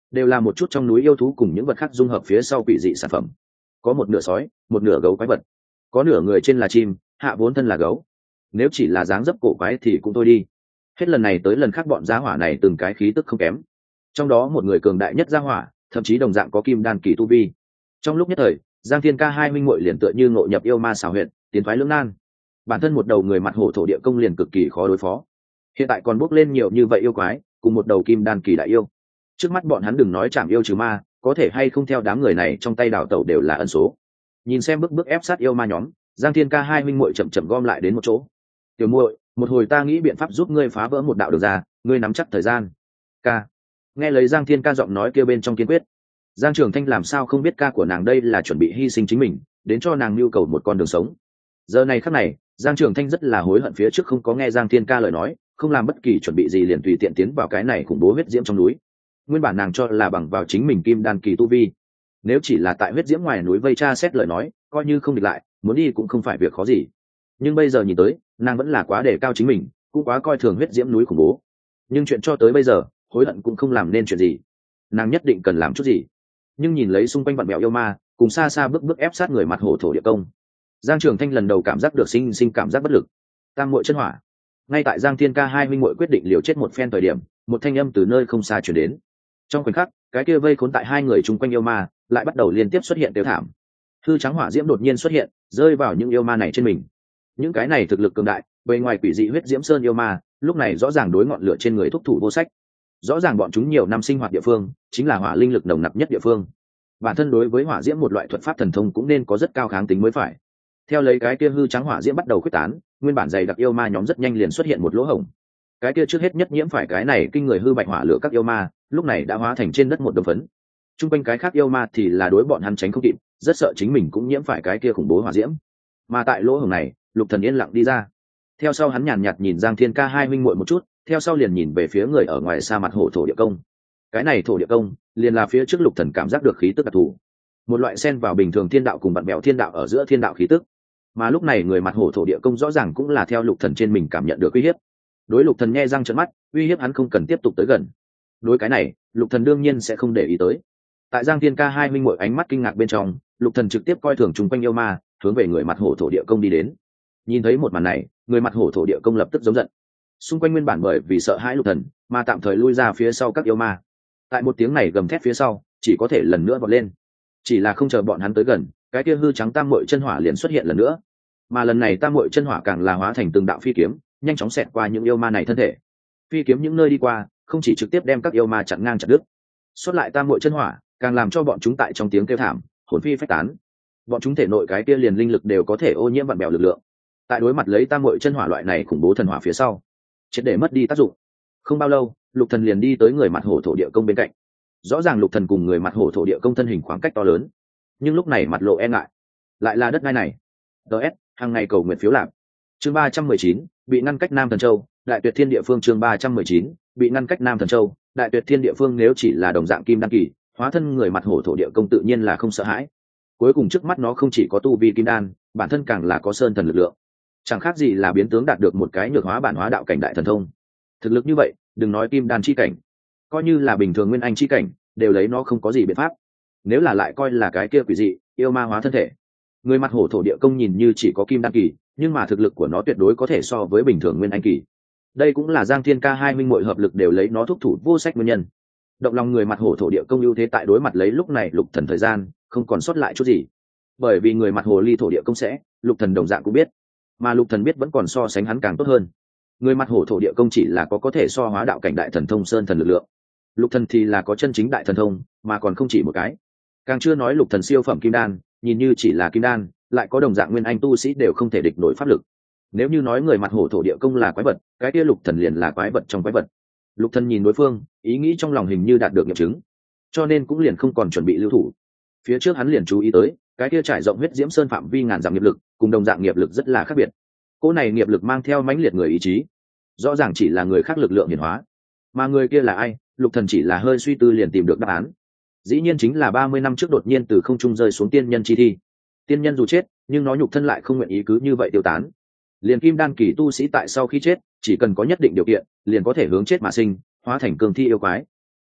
đều là một chút trong núi yêu thú cùng những vật khác dung hợp phía sau quỷ dị sản phẩm. Có một nửa sói, một nửa gấu quái vật, có nửa người trên là chim, hạ vốn thân là gấu. Nếu chỉ là dáng dấp cổ quái thì cũng thôi đi, hết lần này tới lần khác bọn gia hỏa này từng cái khí tức không kém. Trong đó một người cường đại nhất gia hỏa thậm chí đồng dạng có kim đan kỳ tu vi. Trong lúc nhất thời, Giang Thiên Ca hai minh muội liền tựa như ngộ nhập yêu ma xảo huyệt, tiến thoái lưỡng nan. Bản thân một đầu người mặt hổ thổ địa công liền cực kỳ khó đối phó, hiện tại còn bốc lên nhiều như vậy yêu quái cùng một đầu kim đan kỳ đại yêu. Trước mắt bọn hắn đừng nói chạm yêu trừ ma, có thể hay không theo đám người này trong tay đào tẩu đều là ẩn số. Nhìn xem bước ép sát yêu ma nhóm, Giang Thiên Ca hai minh muội chậm chậm gom lại đến một chỗ. Tiểu muội, một hồi ta nghĩ biện pháp giúp ngươi phá vỡ một đạo được ra, ngươi nắm chắc thời gian. Ca. Nghe lấy Giang Thiên Ca giọng nói kia bên trong kiên quyết, Giang Trường Thanh làm sao không biết ca của nàng đây là chuẩn bị hy sinh chính mình đến cho nàng nhu cầu một con đường sống. Giờ này khắc này, Giang Trường Thanh rất là hối hận phía trước không có nghe Giang Thiên Ca lời nói, không làm bất kỳ chuẩn bị gì liền tùy tiện tiến vào cái này khủng bố huyết diễm trong núi. Nguyên bản nàng cho là bằng vào chính mình kim đan kỳ tu vi, nếu chỉ là tại huyết diễm ngoài núi vây tra xét lời nói, coi như không địch lại, muốn đi cũng không phải việc khó gì. Nhưng bây giờ nhìn tới, nàng vẫn là quá đề cao chính mình, cũng quá coi thường huyết diễm núi khủng bố. Nhưng chuyện cho tới bây giờ, hối hận cũng không làm nên chuyện gì. Nàng nhất định cần làm chút gì. Nhưng nhìn lấy xung quanh vặn mèo yêu ma, cùng xa xa bước ép sát người mặt hổ thổ địa công, Giang Trường Thanh lần đầu cảm giác được sinh cảm giác bất lực. Tam muội chân hỏa. Ngay tại Giang Thiên Ca hai minh muội quyết định liều chết một phen thời điểm, một thanh âm từ nơi không xa truyền đến. Trong khoảnh khắc, cái kia vây khốn tại hai người chung quanh yêu ma lại bắt đầu liên tiếp xuất hiện tiêu thảm. Hư trắng hỏa diễm đột nhiên xuất hiện, rơi vào những yêu ma này trên mình. Những cái này thực lực cường đại, bề ngoài quỷ dị huyết diễm sơn yêu ma, lúc này rõ ràng đối ngọn lửa trên người thúc thủ vô sách. Rõ ràng bọn chúng nhiều năm sinh hoạt địa phương, chính là hỏa linh lực nồng nặc nhất địa phương. Bản thân đối với hỏa diễm một loại thuật pháp thần thông cũng nên có rất cao kháng tính mới phải. Theo lấy cái kia hư trắng hỏa diễm bắt đầu khuếch tán, nguyên bản dày đặc yêu ma nhóm rất nhanh liền xuất hiện một lỗ hổng. Cái kia trước hết nhất nhiễm phải cái này kinh người hư bạch hỏa lửa các yêu ma, lúc này đã hóa thành trên đất một đống phấn. Trung quanh cái khác yêu ma thì là đối bọn hắn tránh không kịp, rất sợ chính mình cũng nhiễm phải cái kia khủng bố hỏa diễm. Mà tại lỗ hổng này, Lục Thần yên lặng đi ra. Theo sau hắn nhàn nhạt nhìn Giang Thiên Ca hai minh muội một chút, theo sau liền nhìn về phía người ở ngoài xa mặt hổ thổ địa công. Cái này thổ địa công, liền là phía trước Lục Thần cảm giác được khí tức đặc thù, một loại xen vào bình thường thiên đạo cùng bạn bèo thiên đạo ở giữa thiên đạo khí tức. Mà lúc này người mặt hổ thổ địa công rõ ràng cũng là theo Lục Thần trên mình cảm nhận được uy hiếp. Đối Lục Thần nhe răng trợn mắt, uy hiếp hắn không cần tiếp tục tới gần. Đối cái này, Lục Thần đương nhiên sẽ không để ý tới. Tại Giang Thiên Ca hai minh muội ánh mắt kinh ngạc bên trong, Lục Thần trực tiếp coi thường chung quanh yêu ma, hướng về người mặt hổ thổ địa công đi đến. Nhìn thấy một màn này, người mặt hổ thổ địa công lập tức giống giận. Xung quanh nguyên bản bởi vì sợ hãi Lục Thần, mà tạm thời lui ra phía sau các yêu ma. Tại một tiếng này gầm thét phía sau, chỉ có thể lần nữa vọt lên. Chỉ là không chờ bọn hắn tới gần, cái kia hư trắng tam muội chân hỏa liền xuất hiện lần nữa. Mà lần này tam muội chân hỏa càng là hóa thành từng đạo phi kiếm, nhanh chóng xẹt qua những yêu ma này thân thể. Phi kiếm những nơi đi qua, không chỉ trực tiếp đem các yêu ma chặn ngang chặt đứt, xuất lại tam muội chân hỏa, càng làm cho bọn chúng tại trong tiếng kêu thảm, hồn phi phách tán. Bọn chúng thể nội cái kia liền linh lực đều có thể ô nhiễm vặn bèo lực lượng. Tại đối mặt lấy tam muội chân hỏa loại này khủng bố thần hỏa phía sau, triệt để mất đi tác dụng. Không bao lâu, Lục Thần liền đi tới người mặt hổ thổ địa công bên cạnh. Rõ ràng Lục Thần cùng người mặt hổ thổ địa công thân hình khoảng cách to lớn, nhưng lúc này mặt lộ e ngại. Lại là đất đai này. DS, hàng ngày cầu nguyện phiếu lạc. Chương 319, bị ngăn cách Nam Thần Châu, Đại Tuyệt Thiên địa phương. Chương 319, bị ngăn cách Nam Thần Châu, Đại Tuyệt Thiên địa phương. Nếu chỉ là đồng dạng kim đan kỳ, hóa thân người mặt hổ thổ địa công tự nhiên là không sợ hãi. Cuối cùng trước mắt nó không chỉ có tu vi kim đan, bản thân càng là có sơn thần lực lượng, chẳng khác gì là biến tướng đạt được một cái nhược hóa bản hóa đạo cảnh đại thần thông. Thực lực như vậy, đừng nói kim đan chi cảnh, coi như là bình thường nguyên anh chi cảnh, đều lấy nó không có gì biện pháp. Nếu là lại coi là cái kia quỷ dị yêu ma hóa thân thể, người mặt hổ thổ địa công nhìn như chỉ có kim đan kỳ, nhưng mà thực lực của nó tuyệt đối có thể so với bình thường nguyên anh kỳ. Đây cũng là Giang Thiên Ca hai minh muội hợp lực đều lấy nó thúc thủ vô sách nguyên nhân. Động lòng người mặt hổ thổ địa công ưu thế tại đối mặt lấy lúc này Lục Thần thời gian không còn sót lại chút gì, bởi vì người mặt hồ ly thổ địa công sẽ, Lục Thần đồng dạng cũng biết, mà Lục Thần biết vẫn còn so sánh hắn càng tốt hơn. Người mặt hổ thổ địa công chỉ là có thể so hóa đạo cảnh đại thần thông sơn thần lực lượng, Lục Thần thì là có chân chính đại thần thông, mà còn không chỉ một cái. Càng chưa nói Lục Thần siêu phẩm kim đan, nhìn như chỉ là kim đan, lại có đồng dạng nguyên anh tu sĩ đều không thể địch nổi pháp lực. Nếu như nói người mặt hổ thổ địa công là quái vật, cái kia Lục Thần liền là quái vật trong quái vật. Lục Thần nhìn đối phương, ý nghĩ trong lòng hình như đạt được nghiệm chứng, cho nên cũng liền không còn chuẩn bị lưu thủ. Phía trước hắn liền chú ý tới, cái kia trải rộng huyết diễm sơn phạm vi ngàn dặm nghiệp lực, cùng đồng dạng nghiệp lực rất là khác biệt. Cỗ này nghiệp lực mang theo mãnh liệt người ý chí, rõ ràng chỉ là người khác lực lượng hiển hóa, mà người kia là ai, Lục Thần chỉ là hơi suy tư liền tìm được đáp án. Dĩ nhiên chính là 30 năm trước đột nhiên từ không trung rơi xuống tiên nhân chi thi. Tiên nhân dù chết, nhưng nó nhục thân lại không nguyện ý cứ như vậy tiêu tán. Liền kim đan kỳ tu sĩ tại sau khi chết, chỉ cần có nhất định điều kiện, liền có thể hướng chết mà sinh, hóa thành cường thi yêu quái.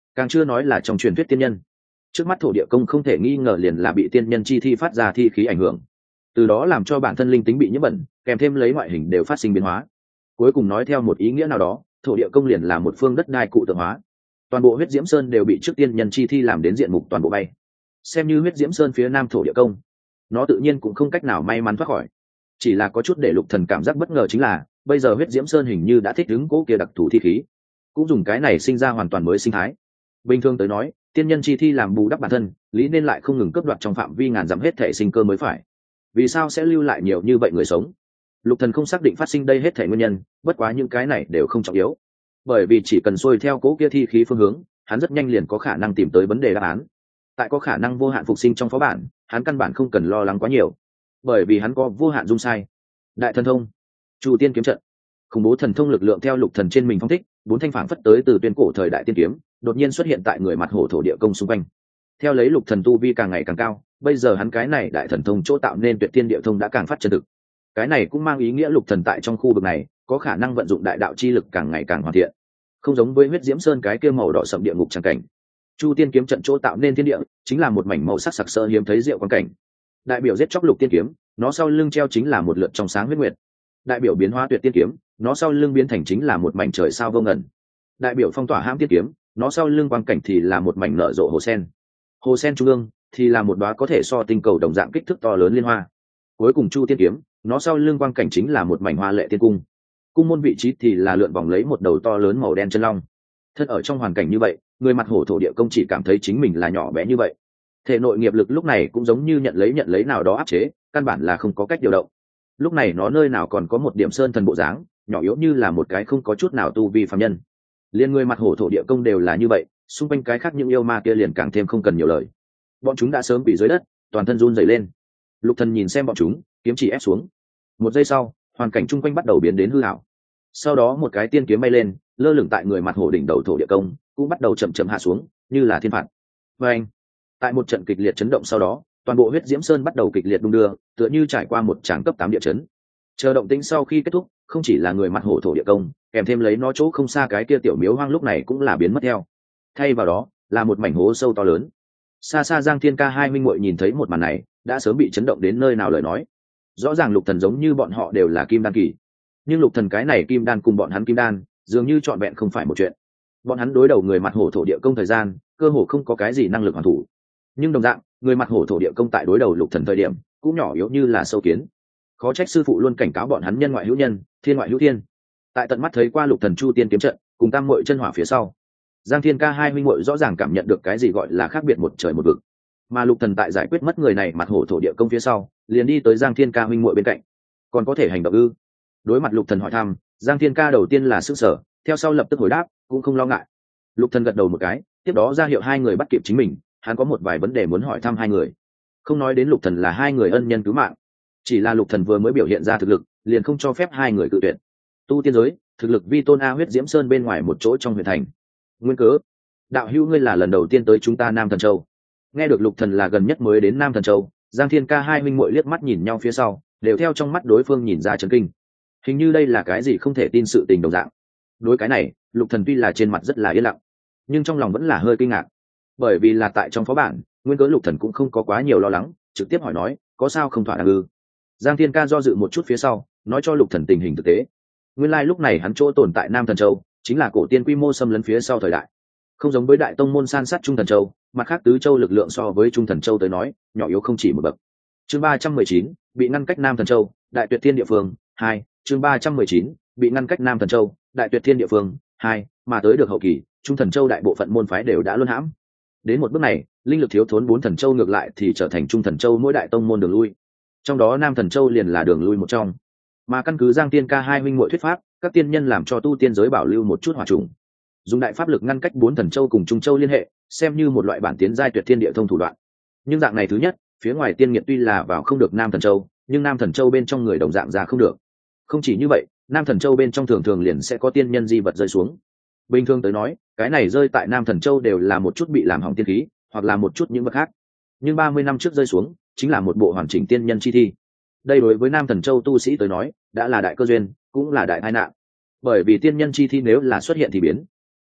càng chưa nói là trong truyền thuyết tiên nhân. Trước mắt thổ địa công không thể nghi ngờ liền là bị tiên nhân chi thi phát ra thi khí ảnh hưởng, từ đó làm cho bản thân linh tính bị nhiễm bẩn, kèm thêm lấy ngoại hình đều phát sinh biến hóa. Cuối cùng nói theo một ý nghĩa nào đó, thổ địa công liền là một phương đất đai cụ tượng hóa. Toàn bộ huyết diễm sơn đều bị trước tiên nhân chi thi làm đến diện mục toàn bộ bay. Xem như huyết diễm sơn phía nam thổ địa công, nó tự nhiên cũng không cách nào may mắn thoát khỏi. Chỉ là có chút để Lục Thần cảm giác bất ngờ chính là bây giờ huyết diễm sơn hình như đã thích ứng cố kia đặc thù thi khí, cũng dùng cái này sinh ra hoàn toàn mới sinh thái. Bình thường tới nói, tiên nhân chi thi làm bù đắp bản thân, lý nên lại không ngừng cướp đoạt trong phạm vi ngàn dặm hết thể sinh cơ mới phải. Vì sao sẽ lưu lại nhiều như vậy người sống? Lục Thần không xác định phát sinh đây hết thể nguyên nhân, bất quá những cái này đều không trọng yếu, bởi vì chỉ cần xuôi theo cố kia thi khí phương hướng, hắn rất nhanh liền có khả năng tìm tới vấn đề đáp án. Tại có khả năng vô hạn phục sinh trong phó bản, hắn căn bản không cần lo lắng quá nhiều, bởi vì hắn có vô hạn dung sai. Đại thần thông, Chu Tiên kiếm trận, khủng bố thần thông lực lượng theo Lục Thần trên mình phong thích, bốn thanh phảng phất tới từ tuyên cổ thời đại tiên kiếm, đột nhiên xuất hiện tại người mặt hổ thổ địa công xung quanh. Theo lấy Lục Thần tu vi càng ngày càng cao, bây giờ hắn cái này đại thần thông chỗ tạo nên tuyệt tiên địa thông đã càng phát chân thực. Cái này cũng mang ý nghĩa Lục Thần tại trong khu vực này có khả năng vận dụng đại đạo chi lực càng ngày càng hoàn thiện, không giống với huyết diễm sơn cái kia màu đỏ sậm địa ngục tràng cảnh. Chu Tiên kiếm trận chỗ tạo nên thiên địa chính là một mảnh màu sắc sặc sỡ hiếm thấy diệu quan cảnh. Đại biểu giết chóc Lục Tiên kiếm, nó sau lưng treo chính là một lượt trong sáng huyết nguyệt. Đại biểu biến hóa tuyệt tiên kiếm, nó sau lưng biến thành chính là một mảnh trời sao vô ngần. Đại biểu phong tỏa hãm tiên kiếm, nó sau lưng quang cảnh thì là một mảnh nở rộ hồ sen. Hồ sen trung ương thì là một đóa có thể so tinh cầu đồng dạng kích thước to lớn liên hoa. Cuối cùng Chu Tiên kiếm, nó sau lưng quang cảnh chính là một mảnh hoa lệ tiên cung. Cung môn vị trí thì là lượn vòng lấy một đầu to lớn màu đen chân long. Thân ở trong hoàn cảnh như vậy, người mặt hổ thổ địa công chỉ cảm thấy chính mình là nhỏ bé như vậy. Thể nội nghiệp lực lúc này cũng giống như nhận lấy nào đó áp chế, căn bản là không có cách điều động. Lúc này nó nơi nào còn có một điểm sơn thần bộ dáng, nhỏ yếu như là một cái không có chút nào tu vi phàm nhân. Liên người mặt hổ thổ địa công đều là như vậy, xung quanh cái khác những yêu ma kia liền càng thêm không cần nhiều lời. Bọn chúng đã sớm bị dưới đất, toàn thân run rẩy lên. Lục Thần nhìn xem bọn chúng, kiếm chỉ ép xuống. Một giây sau, hoàn cảnh chung quanh bắt đầu biến đến hư ảo. Sau đó một cái tiên kiếm bay lên, lơ lửng tại người mặt hổ đỉnh đầu thổ địa công, cũng bắt đầu chậm chậm hạ xuống, như là thiên phạt. Và anh, tại một trận kịch liệt chấn động sau đó, toàn bộ huyết diễm sơn bắt đầu kịch liệt đung đưa, tựa như trải qua một tràng cấp 8 địa chấn. Chờ động tĩnh sau khi kết thúc, không chỉ là người mặt hổ thổ địa công, kèm thêm lấy nó chỗ không xa cái kia tiểu miếu hoang lúc này cũng là biến mất theo. Thay vào đó, là một mảnh hố sâu to lớn. Xa xa Giang Thiên Ca hai minh muội nhìn thấy một màn này, đã sớm bị chấn động đến nơi nào lời nói. Rõ ràng Lục Thần giống như bọn họ đều là kim đan kỳ, nhưng Lục Thần cái này kim đan cùng bọn hắn kim đan, dường như trọn vẹn không phải một chuyện. Bọn hắn đối đầu người mặt hổ thổ địa công thời gian, cơ hồ không có cái gì năng lực hoàn thủ. Nhưng đồng dạng, người mặt hổ thổ địa công tại đối đầu Lục Thần thời điểm, cũng nhỏ yếu như là sâu kiến. Khó trách sư phụ luôn cảnh cáo bọn hắn nhân ngoại hữu nhân, thiên ngoại hữu thiên. Tại tận mắt thấy qua Lục Thần Chu Tiên kiếm trận, cùng tam muội chân hỏa phía sau, Giang Thiên Ca hai minh muội rõ ràng cảm nhận được cái gì gọi là khác biệt một trời một vực. Mà Lục Thần tại giải quyết mất người này mặt hổ thổ địa công phía sau, liền đi tới Giang Thiên Ca huynh muội bên cạnh. Còn có thể hành động ư? Đối mặt Lục Thần hỏi thăm, Giang Thiên Ca đầu tiên là sửng sở, theo sau lập tức hồi đáp, cũng không lo ngại. Lục Thần gật đầu một cái, tiếp đó ra hiệu hai người bắt kịp chính mình, hắn có một vài vấn đề muốn hỏi thăm hai người. Không nói đến Lục Thần là hai người ân nhân cứu mạng, chỉ là Lục Thần vừa mới biểu hiện ra thực lực, liền không cho phép hai người cự tuyệt. Tu tiên giới, thực lực vi tôn a huyết diễm sơn bên ngoài một chỗ trong huyện thành. Nguyên cớ, đạo hữu ngươi là lần đầu tiên tới chúng ta Nam Thần Châu. Nghe được Lục Thần là gần nhất mới đến Nam Thần Châu, Giang Thiên Ca hai minh muội liếc mắt nhìn nhau phía sau, đều theo trong mắt đối phương nhìn ra chấn kinh. Hình như đây là cái gì không thể tin sự tình đồng dạng. Đối cái này, Lục Thần tuy là trên mặt rất là yên lặng, nhưng trong lòng vẫn là hơi kinh ngạc, bởi vì là tại trong phó bản, nguyên cớ Lục Thần cũng không có quá nhiều lo lắng, trực tiếp hỏi nói, có sao không thỏa đáng ư? Giang Thiên Ca do dự một chút phía sau, nói cho Lục Thần tình hình thực tế. Nguyên lai lúc này hắn chỗ tồn tại Nam Thần Châu, chính là cổ tiên quy mô xâm lấn phía sau thời đại. Không giống với đại tông môn san sát Trung Thần Châu, mặt khác tứ châu lực lượng so với Trung Thần Châu tới nói, nhỏ yếu không chỉ một bậc. Chương 319, bị ngăn cách Nam Thần Châu, Đại Tuyệt Thiên địa phương 2, chương 319, bị ngăn cách Nam Thần Châu, Đại Tuyệt Thiên địa phương 2, mà tới được hậu kỳ, Trung Thần Châu đại bộ phận môn phái đều đã luân hãm. Đến một bước này, linh lực thiếu thốn bốn thần châu ngược lại thì trở thành Trung Thần Châu mỗi đại tông môn đường lui. Trong đó Nam Thần Châu liền là đường lui một trong. Mà căn cứ Giang Tiên Ca hai huynh muội thuyết pháp, các tiên nhân làm cho tu tiên giới bảo lưu một chút hỏa trùng, dùng đại pháp lực ngăn cách bốn thần châu cùng Trung Châu liên hệ, xem như một loại bản tiến giai tuyệt thiên địa thông thủ đoạn. Nhưng dạng này thứ nhất, phía ngoài tiên nghiệt tuy là vào không được Nam Thần Châu, nhưng Nam Thần Châu bên trong người đồng dạng ra không được. Không chỉ như vậy, Nam Thần Châu bên trong thường thường liền sẽ có tiên nhân di vật rơi xuống. Bình thường tới nói, cái này rơi tại Nam Thần Châu đều là một chút bị làm hỏng tiên khí, hoặc là một chút những vật khác. Nhưng 30 năm trước rơi xuống, chính là một bộ hoàn chỉnh tiên nhân chi thi. Đây đối với Nam Thần Châu tu sĩ tới nói, đã là đại cơ duyên, cũng là đại tai nạn. Bởi vì tiên nhân chi thi nếu là xuất hiện thì biến,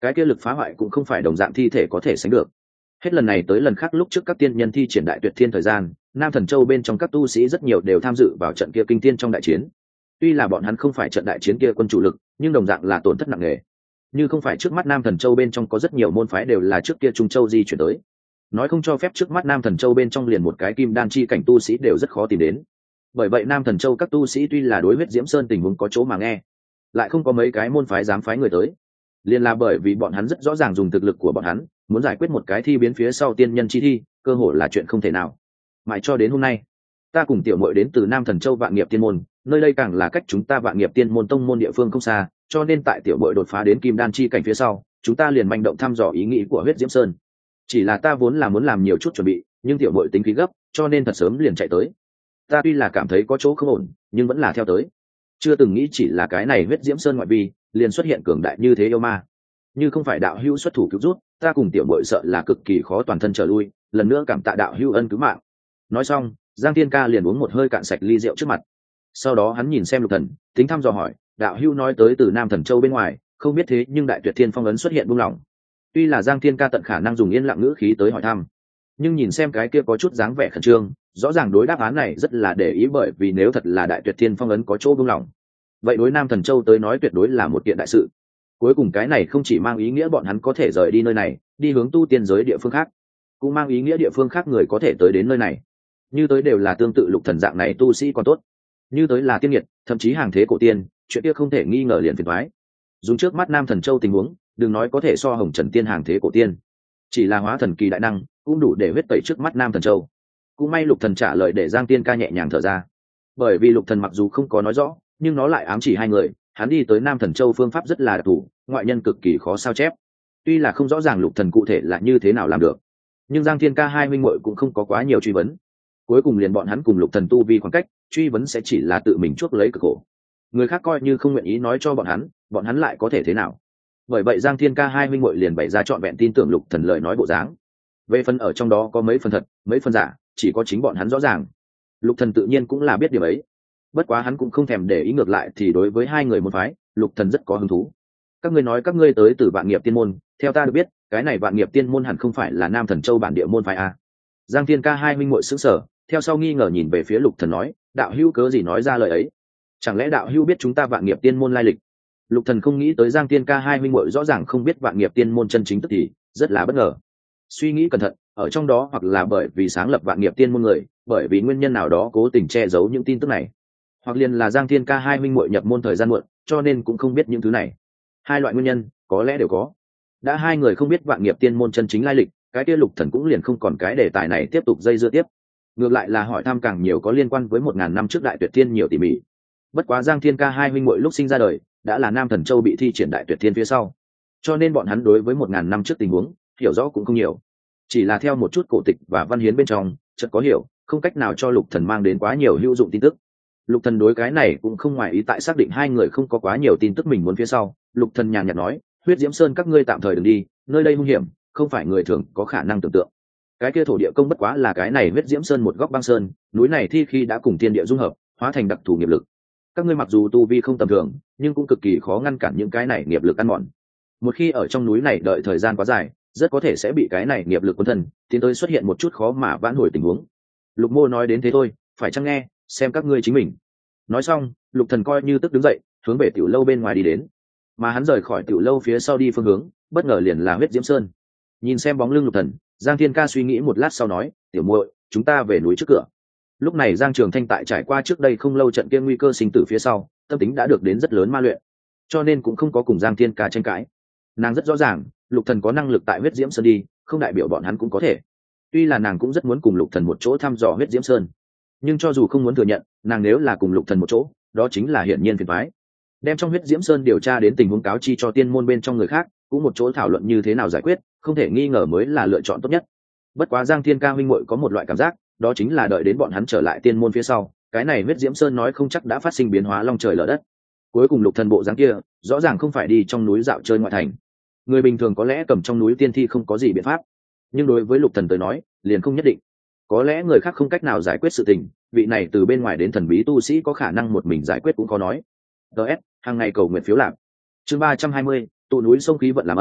cái kia lực phá hoại cũng không phải đồng dạng thi thể có thể sánh được. Hết lần này tới lần khác, lúc trước các tiên nhân thi triển đại tuyệt thiên thời gian, Nam Thần Châu bên trong các tu sĩ rất nhiều đều tham dự vào trận kia kinh thiên trong đại chiến. Tuy là bọn hắn không phải trận đại chiến kia quân chủ lực, nhưng đồng dạng là tổn thất nặng nề. Như không phải trước mắt Nam Thần Châu bên trong có rất nhiều môn phái đều là trước kia Trung Châu di chuyển tới, nói không cho phép trước mắt Nam Thần Châu bên trong liền một cái kim đan chi cảnh tu sĩ đều rất khó tìm đến. Bởi vậy Nam Thần Châu các tu sĩ tuy là đối huyết diễm sơn tình huống có chỗ mà nghe, lại không có mấy cái môn phái dám phái người tới. Liên là bởi vì bọn hắn rất rõ ràng dùng thực lực của bọn hắn muốn giải quyết một cái thi biến phía sau tiên nhân chi thi, cơ hội là chuyện không thể nào. Mãi cho đến hôm nay, ta cùng tiểu muội đến từ Nam Thần Châu Vạn Nghiệp Tiên môn, nơi đây càng là cách chúng ta Vạn Nghiệp Tiên môn tông môn địa phương không xa, cho nên tại tiểu muội đột phá đến kim đan chi cảnh phía sau, chúng ta liền manh động thăm dò ý nghĩ của huyết diễm sơn. Chỉ là ta vốn là muốn làm nhiều chút chuẩn bị, nhưng tiểu muội tính khí gấp, cho nên thật sớm liền chạy tới. Ta tuy là cảm thấy có chỗ không ổn, nhưng vẫn là theo tới. Chưa từng nghĩ chỉ là cái này huyết diễm sơn ngoại vi liền xuất hiện cường đại như thế yêu ma. Như không phải đạo hữu xuất thủ cứu rút, ta cùng tiểu muội sợ là cực kỳ khó toàn thân trở lui, lần nữa cảm tạ đạo hữu ân cứu mạng. Nói xong, Giang Thiên Ca liền uống một hơi cạn sạch ly rượu trước mặt. Sau đó hắn nhìn xem Lục Thần, tính thăm dò hỏi, đạo hữu nói tới từ Nam Thần Châu bên ngoài, không biết thế nhưng đại tuyệt thiên phong ấn xuất hiện buông lỏng. Tuy là Giang Thiên Ca tận khả năng dùng yên lặng ngữ khí tới hỏi thăm, nhưng nhìn xem cái kia có chút dáng vẻ khẩn trương, rõ ràng đối đáp án này rất là để ý, bởi vì nếu thật là đại tuyệt thiên phong ấn có chỗ buông lỏng, vậy đối Nam Thần Châu tới nói tuyệt đối là một kiện đại sự. Cuối cùng cái này không chỉ mang ý nghĩa bọn hắn có thể rời đi nơi này, đi hướng tu tiên giới địa phương khác, cũng mang ý nghĩa địa phương khác người có thể tới đến nơi này. Như tới đều là tương tự Lục Thần dạng này tu sĩ còn tốt, như tới là tiên nghiệt, thậm chí hàng thế cổ tiên, chuyện kia không thể nghi ngờ liền phiền toái. Dùng trước mắt Nam Thần Châu tình huống, đừng nói có thể so Hồng Trần Tiên hàng thế cổ tiên, chỉ là hóa thần kỳ đại năng cũng đủ để huyết tẩy trước mắt Nam Thần Châu. Cũng may Lục Thần trả lời để Giang Tiên Ca nhẹ nhàng thở ra, bởi vì Lục Thần mặc dù không có nói rõ, nhưng nó lại ám chỉ hai người, hắn đi tới Nam Thần Châu phương pháp rất là đặc thù, ngoại nhân cực kỳ khó sao chép. Tuy là không rõ ràng Lục Thần cụ thể là như thế nào làm được, nhưng Giang Thiên Ca hai minh muội cũng không có quá nhiều truy vấn. Cuối cùng liền bọn hắn cùng Lục Thần tu vi khoảng cách, truy vấn sẽ chỉ là tự mình chuốc lấy cực khổ. Người khác coi như không nguyện ý nói cho bọn hắn lại có thể thế nào? Bởi vậy Giang Thiên Ca hai minh muội liền bày ra trọn vẹn tin tưởng Lục Thần lời nói bộ dáng. Về phần ở trong đó có mấy phần thật, mấy phần giả, chỉ có chính bọn hắn rõ ràng. Lục Thần tự nhiên cũng là biết điều ấy. Bất quá hắn cũng không thèm để ý, ngược lại thì đối với hai người môn phái, Lục Thần rất có hứng thú. Các ngươi nói các ngươi tới từ Vạn Nghiệp Tiên môn, theo ta được biết, cái này Vạn Nghiệp Tiên môn hẳn không phải là Nam Thần Châu bản địa môn phái a? Giang Thiên Ca hai minh muội sững sờ, theo sau nghi ngờ nhìn về phía Lục Thần nói, đạo hữu cớ gì nói ra lời ấy? Chẳng lẽ đạo hữu biết chúng ta Vạn Nghiệp Tiên môn lai lịch? Lục Thần không nghĩ tới Giang Thiên Ca hai minh muội rõ ràng không biết Vạn Nghiệp Tiên môn chân chính tức thì, rất là bất ngờ. Suy nghĩ cẩn thận, ở trong đó hoặc là bởi vì sáng lập Vạn Nghiệp Tiên môn người, bởi vì nguyên nhân nào đó cố tình che giấu những tin tức này, hoặc liền là Giang Thiên Ca hai minh muội nhập môn thời gian muộn, cho nên cũng không biết những thứ này. Hai loại nguyên nhân có lẽ đều có. Đã hai người không biết Vạn Nghiệp Tiên môn chân chính lai lịch, cái kia Lục Thần cũng liền không còn cái đề tài này tiếp tục dây dưa tiếp. Ngược lại là hỏi thăm càng nhiều có liên quan với 1000 năm trước Đại Tuyệt Thiên nhiều tỉ mỉ. Bất quá Giang Thiên Ca hai huynh muội lúc sinh ra đời, đã là Nam Thần Châu bị thi triển Đại Tuyệt Thiên phía sau, cho nên bọn hắn đối với 1000 năm trước tình huống hiểu rõ cũng không nhiều, chỉ là theo một chút cổ tịch và văn hiến bên trong chợt có hiểu, không cách nào cho Lục Thần mang đến quá nhiều hữu dụng tin tức. Lục Thần đối cái này cũng không ngoài ý, tại xác định hai người không có quá nhiều tin tức mình muốn phía sau, Lục Thần nhàn nhạt nói, huyết diễm sơn các ngươi tạm thời đừng đi, nơi đây nguy hiểm, không phải người thường có khả năng tưởng tượng. Cái kia thổ địa công bất quá là cái này huyết diễm sơn một góc băng sơn, núi này thi khi đã cùng thiên địa dung hợp, hóa thành đặc thù nghiệp lực. Các ngươi mặc dù tu vi không tầm thường, nhưng cũng cực kỳ khó ngăn cản những cái này nghiệp lực ăn mòn. Một khi ở trong núi này đợi thời gian quá dài, rất có thể sẽ bị cái này nghiệp lực cuốn thân, tiến tới xuất hiện một chút khó mà vãn hồi tình huống. Lục Mô nói đến thế thôi, phải chăng nghe, xem các ngươi chính mình. Nói xong, Lục Thần coi như tức đứng dậy, hướng về tiểu lâu bên ngoài đi đến. Mà hắn rời khỏi tiểu lâu phía sau đi phương hướng, bất ngờ liền là huyết diễm sơn. Nhìn xem bóng lưng Lục Thần, Giang Thiên Ca suy nghĩ một lát sau nói, tiểu muội, chúng ta về núi trước cửa. Lúc này Giang Trường Thanh tại trải qua trước đây không lâu trận kia nguy cơ sinh tử phía sau, tâm tính đã được đến rất lớn ma luyện, cho nên cũng không có cùng Giang Thiên Ca tranh cãi. Nàng rất rõ ràng, Lục Thần có năng lực tại huyết diễm sơn đi, không đại biểu bọn hắn cũng có thể. Tuy là nàng cũng rất muốn cùng Lục Thần một chỗ thăm dò huyết diễm sơn, nhưng cho dù không muốn thừa nhận, nàng nếu là cùng Lục Thần một chỗ, đó chính là hiển nhiên phiền toái. Đem trong huyết diễm sơn điều tra đến tình huống cáo chi cho tiên môn bên trong người khác, cũng một chỗ thảo luận như thế nào giải quyết, không thể nghi ngờ mới là lựa chọn tốt nhất. Bất quá Giang Thiên Ca huynh muội có một loại cảm giác, đó chính là đợi đến bọn hắn trở lại tiên môn phía sau, cái này huyết diễm sơn nói không chắc đã phát sinh biến hóa long trời lở đất. Cuối cùng Lục Thần bộ dáng kia, rõ ràng không phải đi trong núi dạo chơi ngoại thành. Người bình thường có lẽ cầm trong núi tiên thi không có gì biện pháp, nhưng đối với Lục Thần tới nói, liền không nhất định. Có lẽ người khác không cách nào giải quyết sự tình, vị này từ bên ngoài đến thần bí tu sĩ có khả năng một mình giải quyết cũng khó nói. DS, hàng ngày cầu nguyện phiếu lạc. Chương 320, tụ núi sông khí vận làm âm,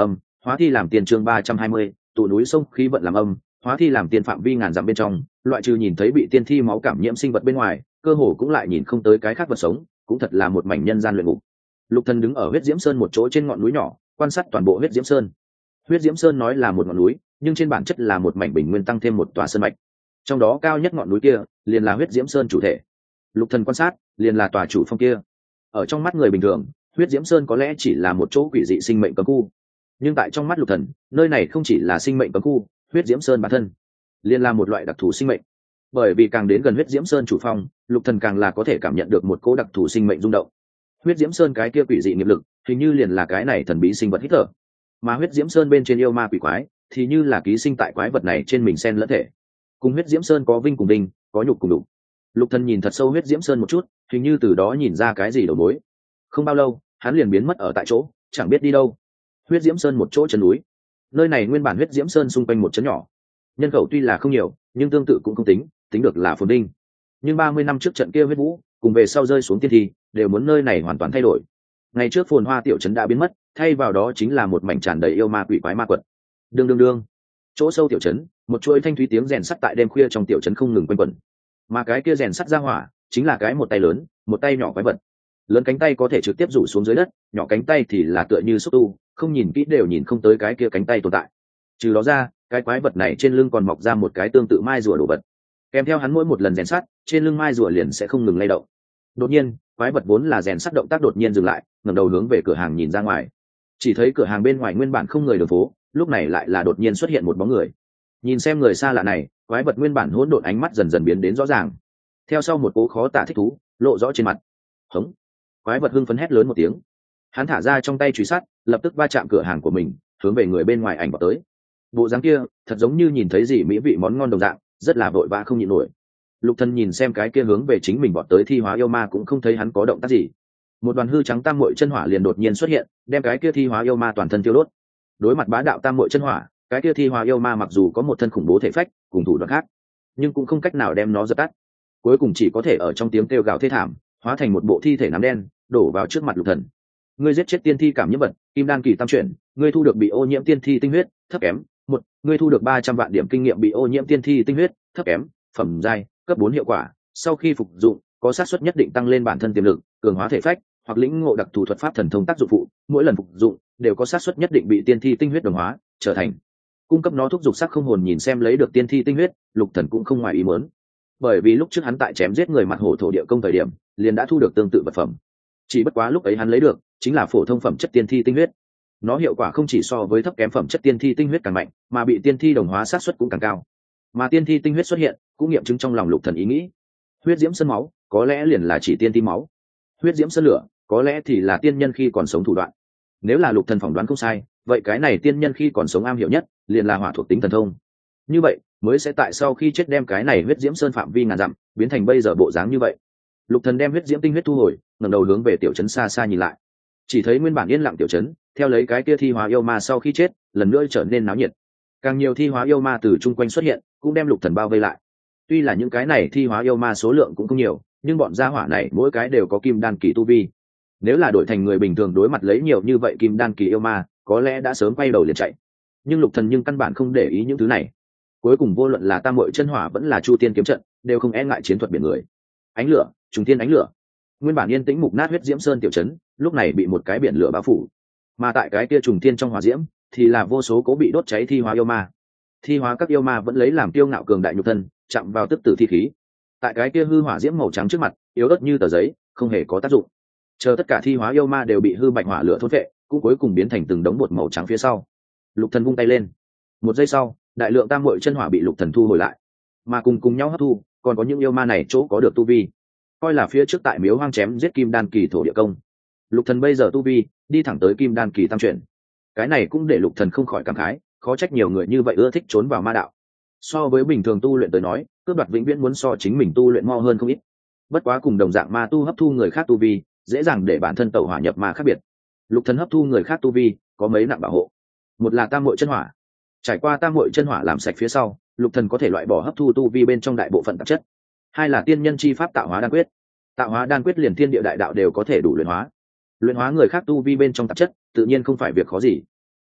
hóa thi làm tiền chương 320, tụ núi sông khí vận làm âm, hóa thi làm tiền phạm vi ngàn dặm bên trong, loại trừ nhìn thấy bị tiên thi máu cảm nhiễm sinh vật bên ngoài, cơ hồ cũng lại nhìn không tới cái khác vật sống, cũng thật là một mảnh nhân gian luyện ngục. Lục Thần đứng ở huyết diễm sơn một chỗ trên ngọn núi nhỏ, quan sát toàn bộ huyết diễm sơn. Huyết diễm sơn nói là một ngọn núi, nhưng trên bản chất là một mảnh bình nguyên tăng thêm một tòa sơn mạch. Trong đó cao nhất ngọn núi kia, liền là huyết diễm sơn chủ thể. Lục Thần quan sát, liền là tòa chủ phong kia. Ở trong mắt người bình thường, huyết diễm sơn có lẽ chỉ là một chỗ quỷ dị sinh mệnh cấm khu, nhưng tại trong mắt Lục Thần, nơi này không chỉ là sinh mệnh cấm khu, huyết diễm sơn bản thân liền là một loại đặc thù sinh mệnh. Bởi vì càng đến gần huyết diễm sơn chủ phong, Lục Thần càng là có thể cảm nhận được một cỗ đặc thù sinh mệnh rung động. Huyết diễm sơn cái kia quỷ dị nghiệp lực, hình như liền là cái này thần bí sinh vật hít thở. Mà huyết diễm sơn bên trên yêu ma quỷ quái, thì như là ký sinh tại quái vật này trên mình xen lẫn thể. Cùng huyết diễm sơn có vinh cùng đinh, có nhục cùng đục. Lục Thần nhìn thật sâu huyết diễm sơn một chút, hình như từ đó nhìn ra cái gì đầu mối. Không bao lâu, hắn liền biến mất ở tại chỗ, chẳng biết đi đâu. Huyết diễm sơn một chỗ chân núi, nơi này nguyên bản huyết diễm sơn xung quanh một trấn nhỏ, nhân khẩu tuy là không nhiều, nhưng tương tự cũng không tính được là phồn vinh. Nhưng 30 năm trước trận kia huyết vũ, cùng về sau rơi xuống tiên thi, đều muốn nơi này hoàn toàn thay đổi. Ngày trước phồn hoa tiểu trấn đã biến mất, thay vào đó chính là một mảnh tràn đầy yêu ma quỷ quái ma quật. Đương, chỗ sâu tiểu trấn, một chuỗi thanh thúy tiếng rèn sắt tại đêm khuya trong tiểu trấn không ngừng quanh quẩn. Mà cái kia rèn sắt ra hỏa, chính là cái một tay lớn, một tay nhỏ quái vật. Lớn cánh tay có thể trực tiếp rủ xuống dưới đất, nhỏ cánh tay thì là tựa như xúc tu, không nhìn kỹ đều nhìn không tới cái kia cánh tay tồn tại. Trừ đó ra, cái quái vật này trên lưng còn mọc ra một cái tương tự mai rùa đồ vật. Kèm theo hắn mỗi một lần rèn sắt, trên lưng mai rùa liền sẽ không ngừng lay động. Đột nhiên, quái vật vốn là rèn sắt động tác đột nhiên dừng lại, ngẩng đầu hướng về cửa hàng nhìn ra ngoài. Chỉ thấy cửa hàng bên ngoài nguyên bản không người đường phố, lúc này lại là đột nhiên xuất hiện một bóng người. Nhìn xem người xa lạ này, quái vật nguyên bản hỗn độn ánh mắt dần dần biến đến rõ ràng. Theo sau một cỗ khó tả thích thú lộ rõ trên mặt. Hống! Quái vật hưng phấn hét lớn một tiếng. Hắn thả ra trong tay chùy sắt, lập tức va chạm cửa hàng của mình, hướng về người bên ngoài ảnh vào tới. Bộ dáng kia, thật giống như nhìn thấy gì mỹ vị món ngon đồng dạng, rất là vội vã không nhịn nổi. Lục Thần nhìn xem cái kia hướng về chính mình vọt tới thi hóa yêu ma cũng không thấy hắn có động tác gì. Một đoàn hư trắng tam muội chân hỏa liền đột nhiên xuất hiện, đem cái kia thi hóa yêu ma toàn thân tiêu đốt. Đối mặt bá đạo tam muội chân hỏa, cái kia thi hóa yêu ma mặc dù có một thân khủng bố thể phách, cùng thủ đoạn khác, nhưng cũng không cách nào đem nó dập tắt. Cuối cùng chỉ có thể ở trong tiếng kêu gào thê thảm, hóa thành một bộ thi thể nám đen, đổ vào trước mặt Lục Thần. Ngươi giết chết tiên thi cảm nhiễm vật, kim đan kỳ tam chuyển, ngươi thu được bị ô nhiễm tiên thi tinh huyết, thấp kém. Một, ngươi thu được 300 vạn điểm kinh nghiệm bị ô nhiễm tiên thi tinh huyết, thấp kém, phẩm giai, cấp 4 hiệu quả. Sau khi phục dụng, có xác suất nhất định tăng lên bản thân tiềm lực, cường hóa thể phách, hoặc lĩnh ngộ đặc thù thuật pháp thần thông tác dụng phụ, mỗi lần phục dụng đều có xác suất nhất định bị tiên thi tinh huyết đồng hóa, trở thành cung cấp nó thúc dục sắc không hồn. Nhìn xem lấy được tiên thi tinh huyết, Lục Thần cũng không ngoài ý muốn, bởi vì lúc trước hắn tại chém giết người mặt hổ thổ địa công thời điểm, liền đã thu được tương tự vật phẩm. Chỉ bất quá lúc ấy hắn lấy được chính là phổ thông phẩm chất tiên thi tinh huyết. Nó hiệu quả không chỉ so với thấp kém phẩm chất tiên thi tinh huyết càng mạnh, mà bị tiên thi đồng hóa xác suất cũng càng cao. Mà tiên thi tinh huyết xuất hiện, cũng nghiệm chứng trong lòng Lục Thần ý nghĩ. Huyết diễm sơn máu, có lẽ liền là chỉ tiên thi máu. Huyết diễm sơn lửa, có lẽ thì là tiên nhân khi còn sống thủ đoạn. Nếu là Lục Thần phỏng đoán không sai, vậy cái này tiên nhân khi còn sống am hiểu nhất, liền là hỏa thuộc tính thần thông. Như vậy, mới sẽ tại sau khi chết đem cái này huyết diễm sơn phạm vi ngàn dặm, biến thành bây giờ bộ dáng như vậy. Lục Thần đem huyết diễm tinh huyết thu hồi, ngẩng đầu hướng về tiểu trấn xa xa nhìn lại. Chỉ thấy nguyên bản yên lặng tiểu trấn, theo lấy cái kia thi hóa yêu ma sau khi chết, lần nữa trở nên náo nhiệt. Càng nhiều thi hóa yêu ma từ chung quanh xuất hiện, cũng đem Lục Thần bao vây lại. Tuy là những cái này thi hóa yêu ma số lượng cũng không nhiều, nhưng bọn gia hỏa này mỗi cái đều có kim đan kỳ tu vi. Nếu là đổi thành người bình thường đối mặt lấy nhiều như vậy kim đan kỳ yêu ma, có lẽ đã sớm quay đầu liền chạy. Nhưng Lục Thần căn bản không để ý những thứ này. Cuối cùng vô luận là tam muội chân hỏa vẫn là chu tiên kiếm trận, đều không e ngại chiến thuật biển người. Ánh lửa, trùng tiên ánh lửa. Nguyên bản yên tĩnh mục nát huyết diễm sơn tiểu trấn, lúc này bị một cái biển lửa bao phủ. Mà tại cái kia trùng tiên trong hỏa diễm, thì là vô số cố bị đốt cháy thi hóa yêu ma. Thi hóa các yêu ma vẫn lấy làm kiêu ngạo cường đại nhục thân, chạm vào tức tử thi khí. Tại cái kia hư hỏa diễm màu trắng trước mặt, yếu ớt như tờ giấy, không hề có tác dụng. Chờ tất cả thi hóa yêu ma đều bị hư bạch hỏa lửa thôn phệ, cũng cuối cùng biến thành từng đống bột màu trắng phía sau. Lục Thần vung tay lên, một giây sau, đại lượng tam muội chân hỏa bị Lục Thần thu hồi lại, mà cùng nhau hấp thu, còn có những yêu ma này chỗ có được tu vi, coi là phía trước tại miếu hoang chém giết kim đan kỳ thổ địa công. Lục Thần bây giờ tu vi đi thẳng tới kim đan kỳ tam chuyển, cái này cũng để Lục Thần không khỏi cảm khái, khó trách nhiều người như vậy ưa thích trốn vào ma đạo. So với bình thường tu luyện tới nói, cướp đoạt vĩnh viễn muốn so chính mình tu luyện mo hơn không ít. Bất quá cùng đồng dạng ma tu hấp thu người khác tu vi, dễ dàng để bản thân tẩu hỏa nhập ma khác biệt. Lục Thần hấp thu người khác tu vi, có mấy nặng bảo hộ. Một là tam muội chân hỏa. Trải qua tam muội chân hỏa làm sạch phía sau, Lục Thần có thể loại bỏ hấp thu tu vi bên trong đại bộ phận tạp chất. Hai là tiên nhân chi pháp tạo hóa đan quyết. Tạo hóa đan quyết liền thiên địa đại đạo đều có thể đủ luyện hóa. Luyện hóa người khác tu vi bên trong tạp chất, tự nhiên không phải việc khó gì.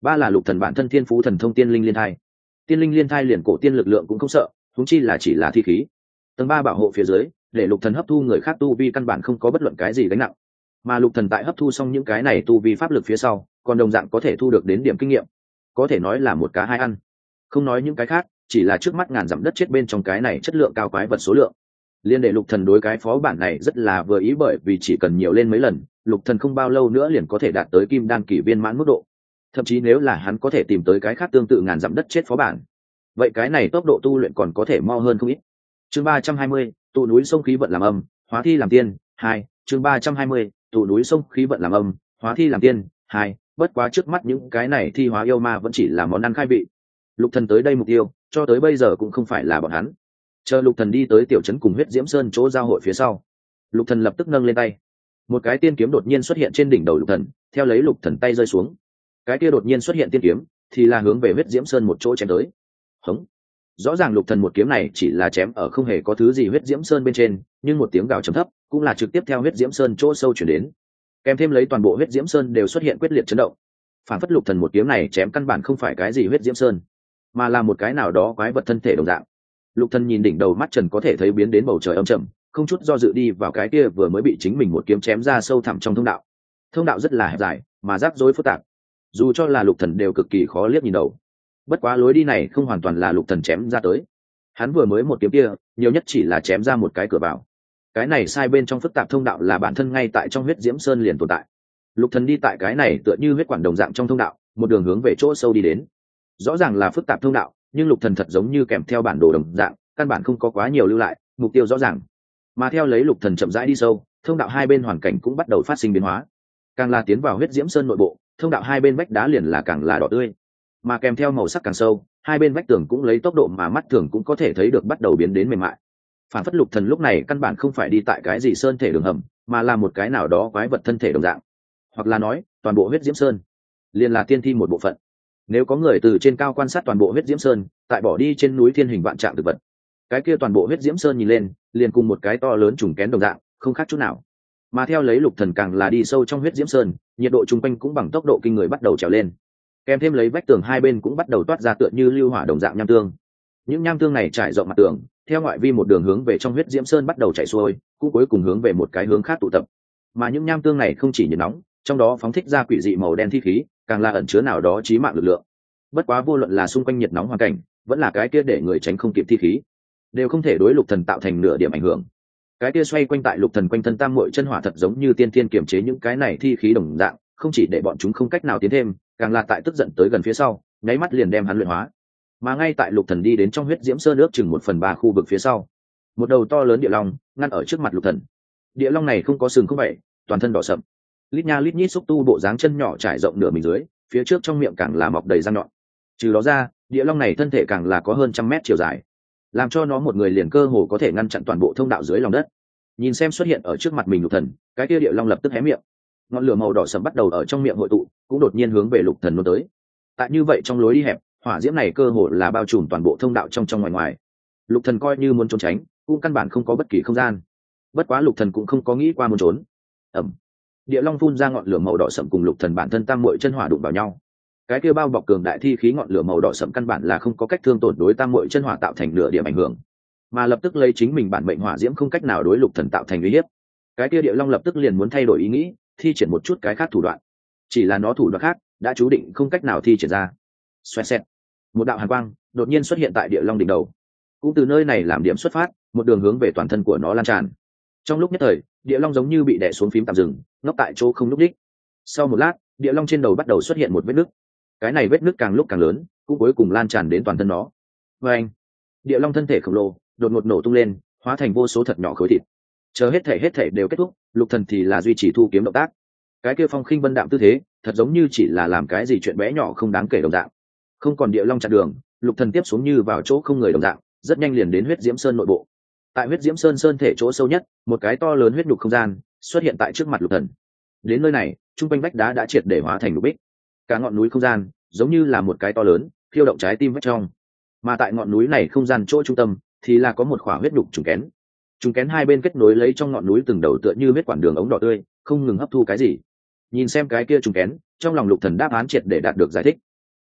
ba là lục thần bản thân thiên phú thần thông tiên linh liên thai. Tiên linh liên thai liền cổ tiên lực lượng cũng không sợ, huống chi là chỉ là thi khí. Tầng 3 bảo hộ phía dưới, để lục thần hấp thu người khác tu vi căn bản không có bất luận cái gì gánh nặng. Mà lục thần tại hấp thu xong những cái này tu vi pháp lực phía sau, còn đồng dạng có thể thu được đến điểm kinh nghiệm, có thể nói là một cá hai ăn. Không nói những cái khác, chỉ là trước mắt ngàn dặm đất chết bên trong cái này chất lượng cao quái vật số lượng, liên để lục thần đối cái phó bản này rất là vừa ý, bởi vì chỉ cần nhiều lên mấy lần, lục thần không bao lâu nữa liền có thể đạt tới kim đan kỳ viên mãn mức độ. Thậm chí nếu là hắn có thể tìm tới cái khác tương tự ngàn dặm đất chết phó bản, vậy cái này tốc độ tu luyện còn có thể mo hơn không ít. Chương 320, tụ núi sông khí vận làm âm, hóa thi làm tiên 2. Chương 320, tụ núi sông khí vận làm âm, hóa thi làm tiên 2. Bất quá trước mắt những cái này thi hóa yêu ma vẫn chỉ là món ăn khai vị. Lục thần tới đây mục tiêu cho tới bây giờ cũng không phải là bọn hắn. Chờ lục thần đi tới tiểu trấn cùng huyết diễm sơn chỗ giao hội phía sau, lục thần lập tức nâng lên tay, một cái tiên kiếm đột nhiên xuất hiện trên đỉnh đầu lục thần, theo lấy lục thần tay rơi xuống, cái kia đột nhiên xuất hiện tiên kiếm thì là hướng về huyết diễm sơn một chỗ chém tới. Hống! Rõ ràng lục thần một kiếm này chỉ là chém ở không hề có thứ gì huyết diễm sơn bên trên, nhưng một tiếng gào trầm thấp cũng là trực tiếp theo huyết diễm sơn chỗ sâu chuyển đến, kèm thêm lấy toàn bộ huyết diễm sơn đều xuất hiện quyết liệt chấn động. Phản phất lục thần một kiếm này chém căn bản không phải cái gì huyết diễm sơn, mà là một cái nào đó quái vật thân thể đồng dạng. Lục thần nhìn đỉnh đầu mắt trần có thể thấy biến đến bầu trời âm trầm, không chút do dự đi vào cái kia vừa mới bị chính mình một kiếm chém ra sâu thẳm trong thông đạo. Thông đạo rất là hẹp dài mà rắc rối phức tạp, dù cho là lục thần đều cực kỳ khó liếc nhìn đầu. Bất quá lối đi này không hoàn toàn là lục thần chém ra tới, hắn vừa mới một kiếm kia nhiều nhất chỉ là chém ra một cái cửa vào. Cái này sai bên trong phức tạp thông đạo là bản thân ngay tại trong huyết diễm sơn liền tồn tại. Lục thần đi tại cái này tựa như huyết quản đồng dạng trong thông đạo, một đường hướng về chỗ sâu đi đến. Rõ ràng là phức tạp thông đạo, nhưng lục thần thật giống như kèm theo bản đồ đồng dạng, căn bản không có quá nhiều lưu lại, mục tiêu rõ ràng. Mà theo lấy lục thần chậm rãi đi sâu, thông đạo hai bên hoàn cảnh cũng bắt đầu phát sinh biến hóa. Càng là tiến vào huyết diễm sơn nội bộ, thông đạo hai bên vách đá liền là càng là đỏ tươi, mà kèm theo màu sắc càng sâu, hai bên vách tường cũng lấy tốc độ mà mắt thường cũng có thể thấy được bắt đầu biến đến mềm mại. Phản phất lục thần lúc này căn bản không phải đi tại cái gì sơn thể đường hầm, mà là một cái nào đó quái vật thân thể đồng dạng, hoặc là nói toàn bộ huyết diễm sơn liền là tiên thi một bộ phận. Nếu có người từ trên cao quan sát toàn bộ huyết diễm sơn, tại bỏ đi trên núi thiên hình vạn trạng thực vật, cái kia toàn bộ huyết diễm sơn nhìn lên liền cùng một cái to lớn trùng kén đồng dạng, không khác chút nào. Mà theo lấy lục thần càng là đi sâu trong huyết diễm sơn, nhiệt độ trung quanh cũng bằng tốc độ kinh người bắt đầu trèo lên, kèm thêm lấy vách tường hai bên cũng bắt đầu toát ra tựa như lưu hỏa đồng dạng nham tương. Những nham tương này trải rộng mặt tường, theo ngoại vi một đường hướng về trong huyết diễm sơn bắt đầu chảy xuôi, cũng cuối cùng hướng về một cái hướng khác tụ tập. Mà những nham tương này không chỉ nhiệt nóng, trong đó phóng thích ra quỷ dị màu đen thi khí, càng là ẩn chứa nào đó chí mạng lực lượng. Bất quá vô luận là xung quanh nhiệt nóng hoàn cảnh, vẫn là cái kia để người tránh không kịp thi khí, đều không thể đối lục thần tạo thành nửa điểm ảnh hưởng. Cái kia xoay quanh tại lục thần quanh thân tam muội chân hỏa thật giống như tiên tiên kiềm chế những cái này thi khí đồng dạng, không chỉ để bọn chúng không cách nào tiến thêm, càng là tại tức giận tới gần phía sau, nháy mắt liền đem hắn luyện hóa. Mà ngay tại lục thần đi đến trong huyết diễm sơn ước chừng 1/3 khu vực phía sau, một đầu to lớn địa long ngăn ở trước mặt lục thần. Địa long này không có sừng không vảy, toàn thân đỏ sậm, lít nha lít nhít xúc tu bộ dáng chân nhỏ trải rộng nửa mình dưới, phía trước trong miệng càng là mọc đầy răng nhọn. Trừ đó ra, địa long này thân thể càng là có hơn 100 mét chiều dài, làm cho nó một người liền cơ hồ có thể ngăn chặn toàn bộ thông đạo dưới lòng đất. Nhìn xem xuất hiện ở trước mặt mình lục thần, cái kia địa long lập tức hé miệng, ngọn lửa màu đỏ sẫm bắt đầu ở trong miệng hội tụ, cũng đột nhiên hướng về lục thần nôn tới. Tại như vậy trong lối đi hẹp, hỏa diễm này cơ hồ là bao trùm toàn bộ thông đạo trong trong ngoài ngoài. Lục thần coi như muốn trốn tránh, cũng căn bản không có bất kỳ không gian. Bất quá lục thần cũng không có nghĩ qua muốn trốn. Ầm. Địa long phun ra ngọn lửa màu đỏ sẫm cùng lục thần bản thân tam muội chân hỏa đụng vào nhau. Cái kia bao bọc cường đại thi khí ngọn lửa màu đỏ sẫm căn bản là không có cách thương tổn đối tam muội chân hỏa tạo thành nửa điểm ảnh hưởng, mà lập tức lấy chính mình bản mệnh hỏa diễm không cách nào đối lục thần tạo thành uy hiếp. Cái kia địa long lập tức liền muốn thay đổi ý nghĩ, thi triển một chút cái khác thủ đoạn. Chỉ là nó thủ đoạn khác đã chú định không cách nào thi triển ra. Xoẹt xẹt, một đạo hàn quang đột nhiên xuất hiện tại địa long đỉnh đầu, cũng từ nơi này làm điểm xuất phát, một đường hướng về toàn thân của nó lan tràn. Trong lúc nhất thời, địa long giống như bị đè xuống phím tạm dừng, ngốc tại chỗ không lúc đích. Sau một lát, địa long trên đầu bắt đầu xuất hiện một vết nứt. Cái này vết nứt càng lúc càng lớn, cũng cuối cùng lan tràn đến toàn thân nó. Và anh, địa long thân thể khổng lồ đột ngột nổ tung lên, hóa thành vô số thật nhỏ khối thịt. Chờ hết thể đều kết thúc, lục thần thì là duy trì thu kiếm động tác. Cái kia phong khinh vân đạm tư thế, thật giống như chỉ là làm cái gì chuyện bé nhỏ không đáng kể đồng dạng. Không còn địa long chặn đường, lục thần tiếp xuống như vào chỗ không người đồng dạng, rất nhanh liền đến huyết diễm sơn nội bộ. Tại huyết diễm sơn sơn thể chỗ sâu nhất, một cái to lớn huyết nhục không gian xuất hiện tại trước mặt lục thần. Đến nơi này, trung quanh vách đá đã triệt để hóa thành lục bích, cả ngọn núi không gian giống như là một cái to lớn khiêu động trái tim vách trong. Mà tại ngọn núi này không gian chỗ trung tâm thì là có một khỏa huyết nhục trùng kén. Trùng kén hai bên kết nối lấy trong ngọn núi từng đầu tựa như huyết quản đường ống đỏ tươi, không ngừng hấp thu cái gì. Nhìn xem cái kia trùng kén, trong lòng lục thần đáp án triệt để đạt được giải thích.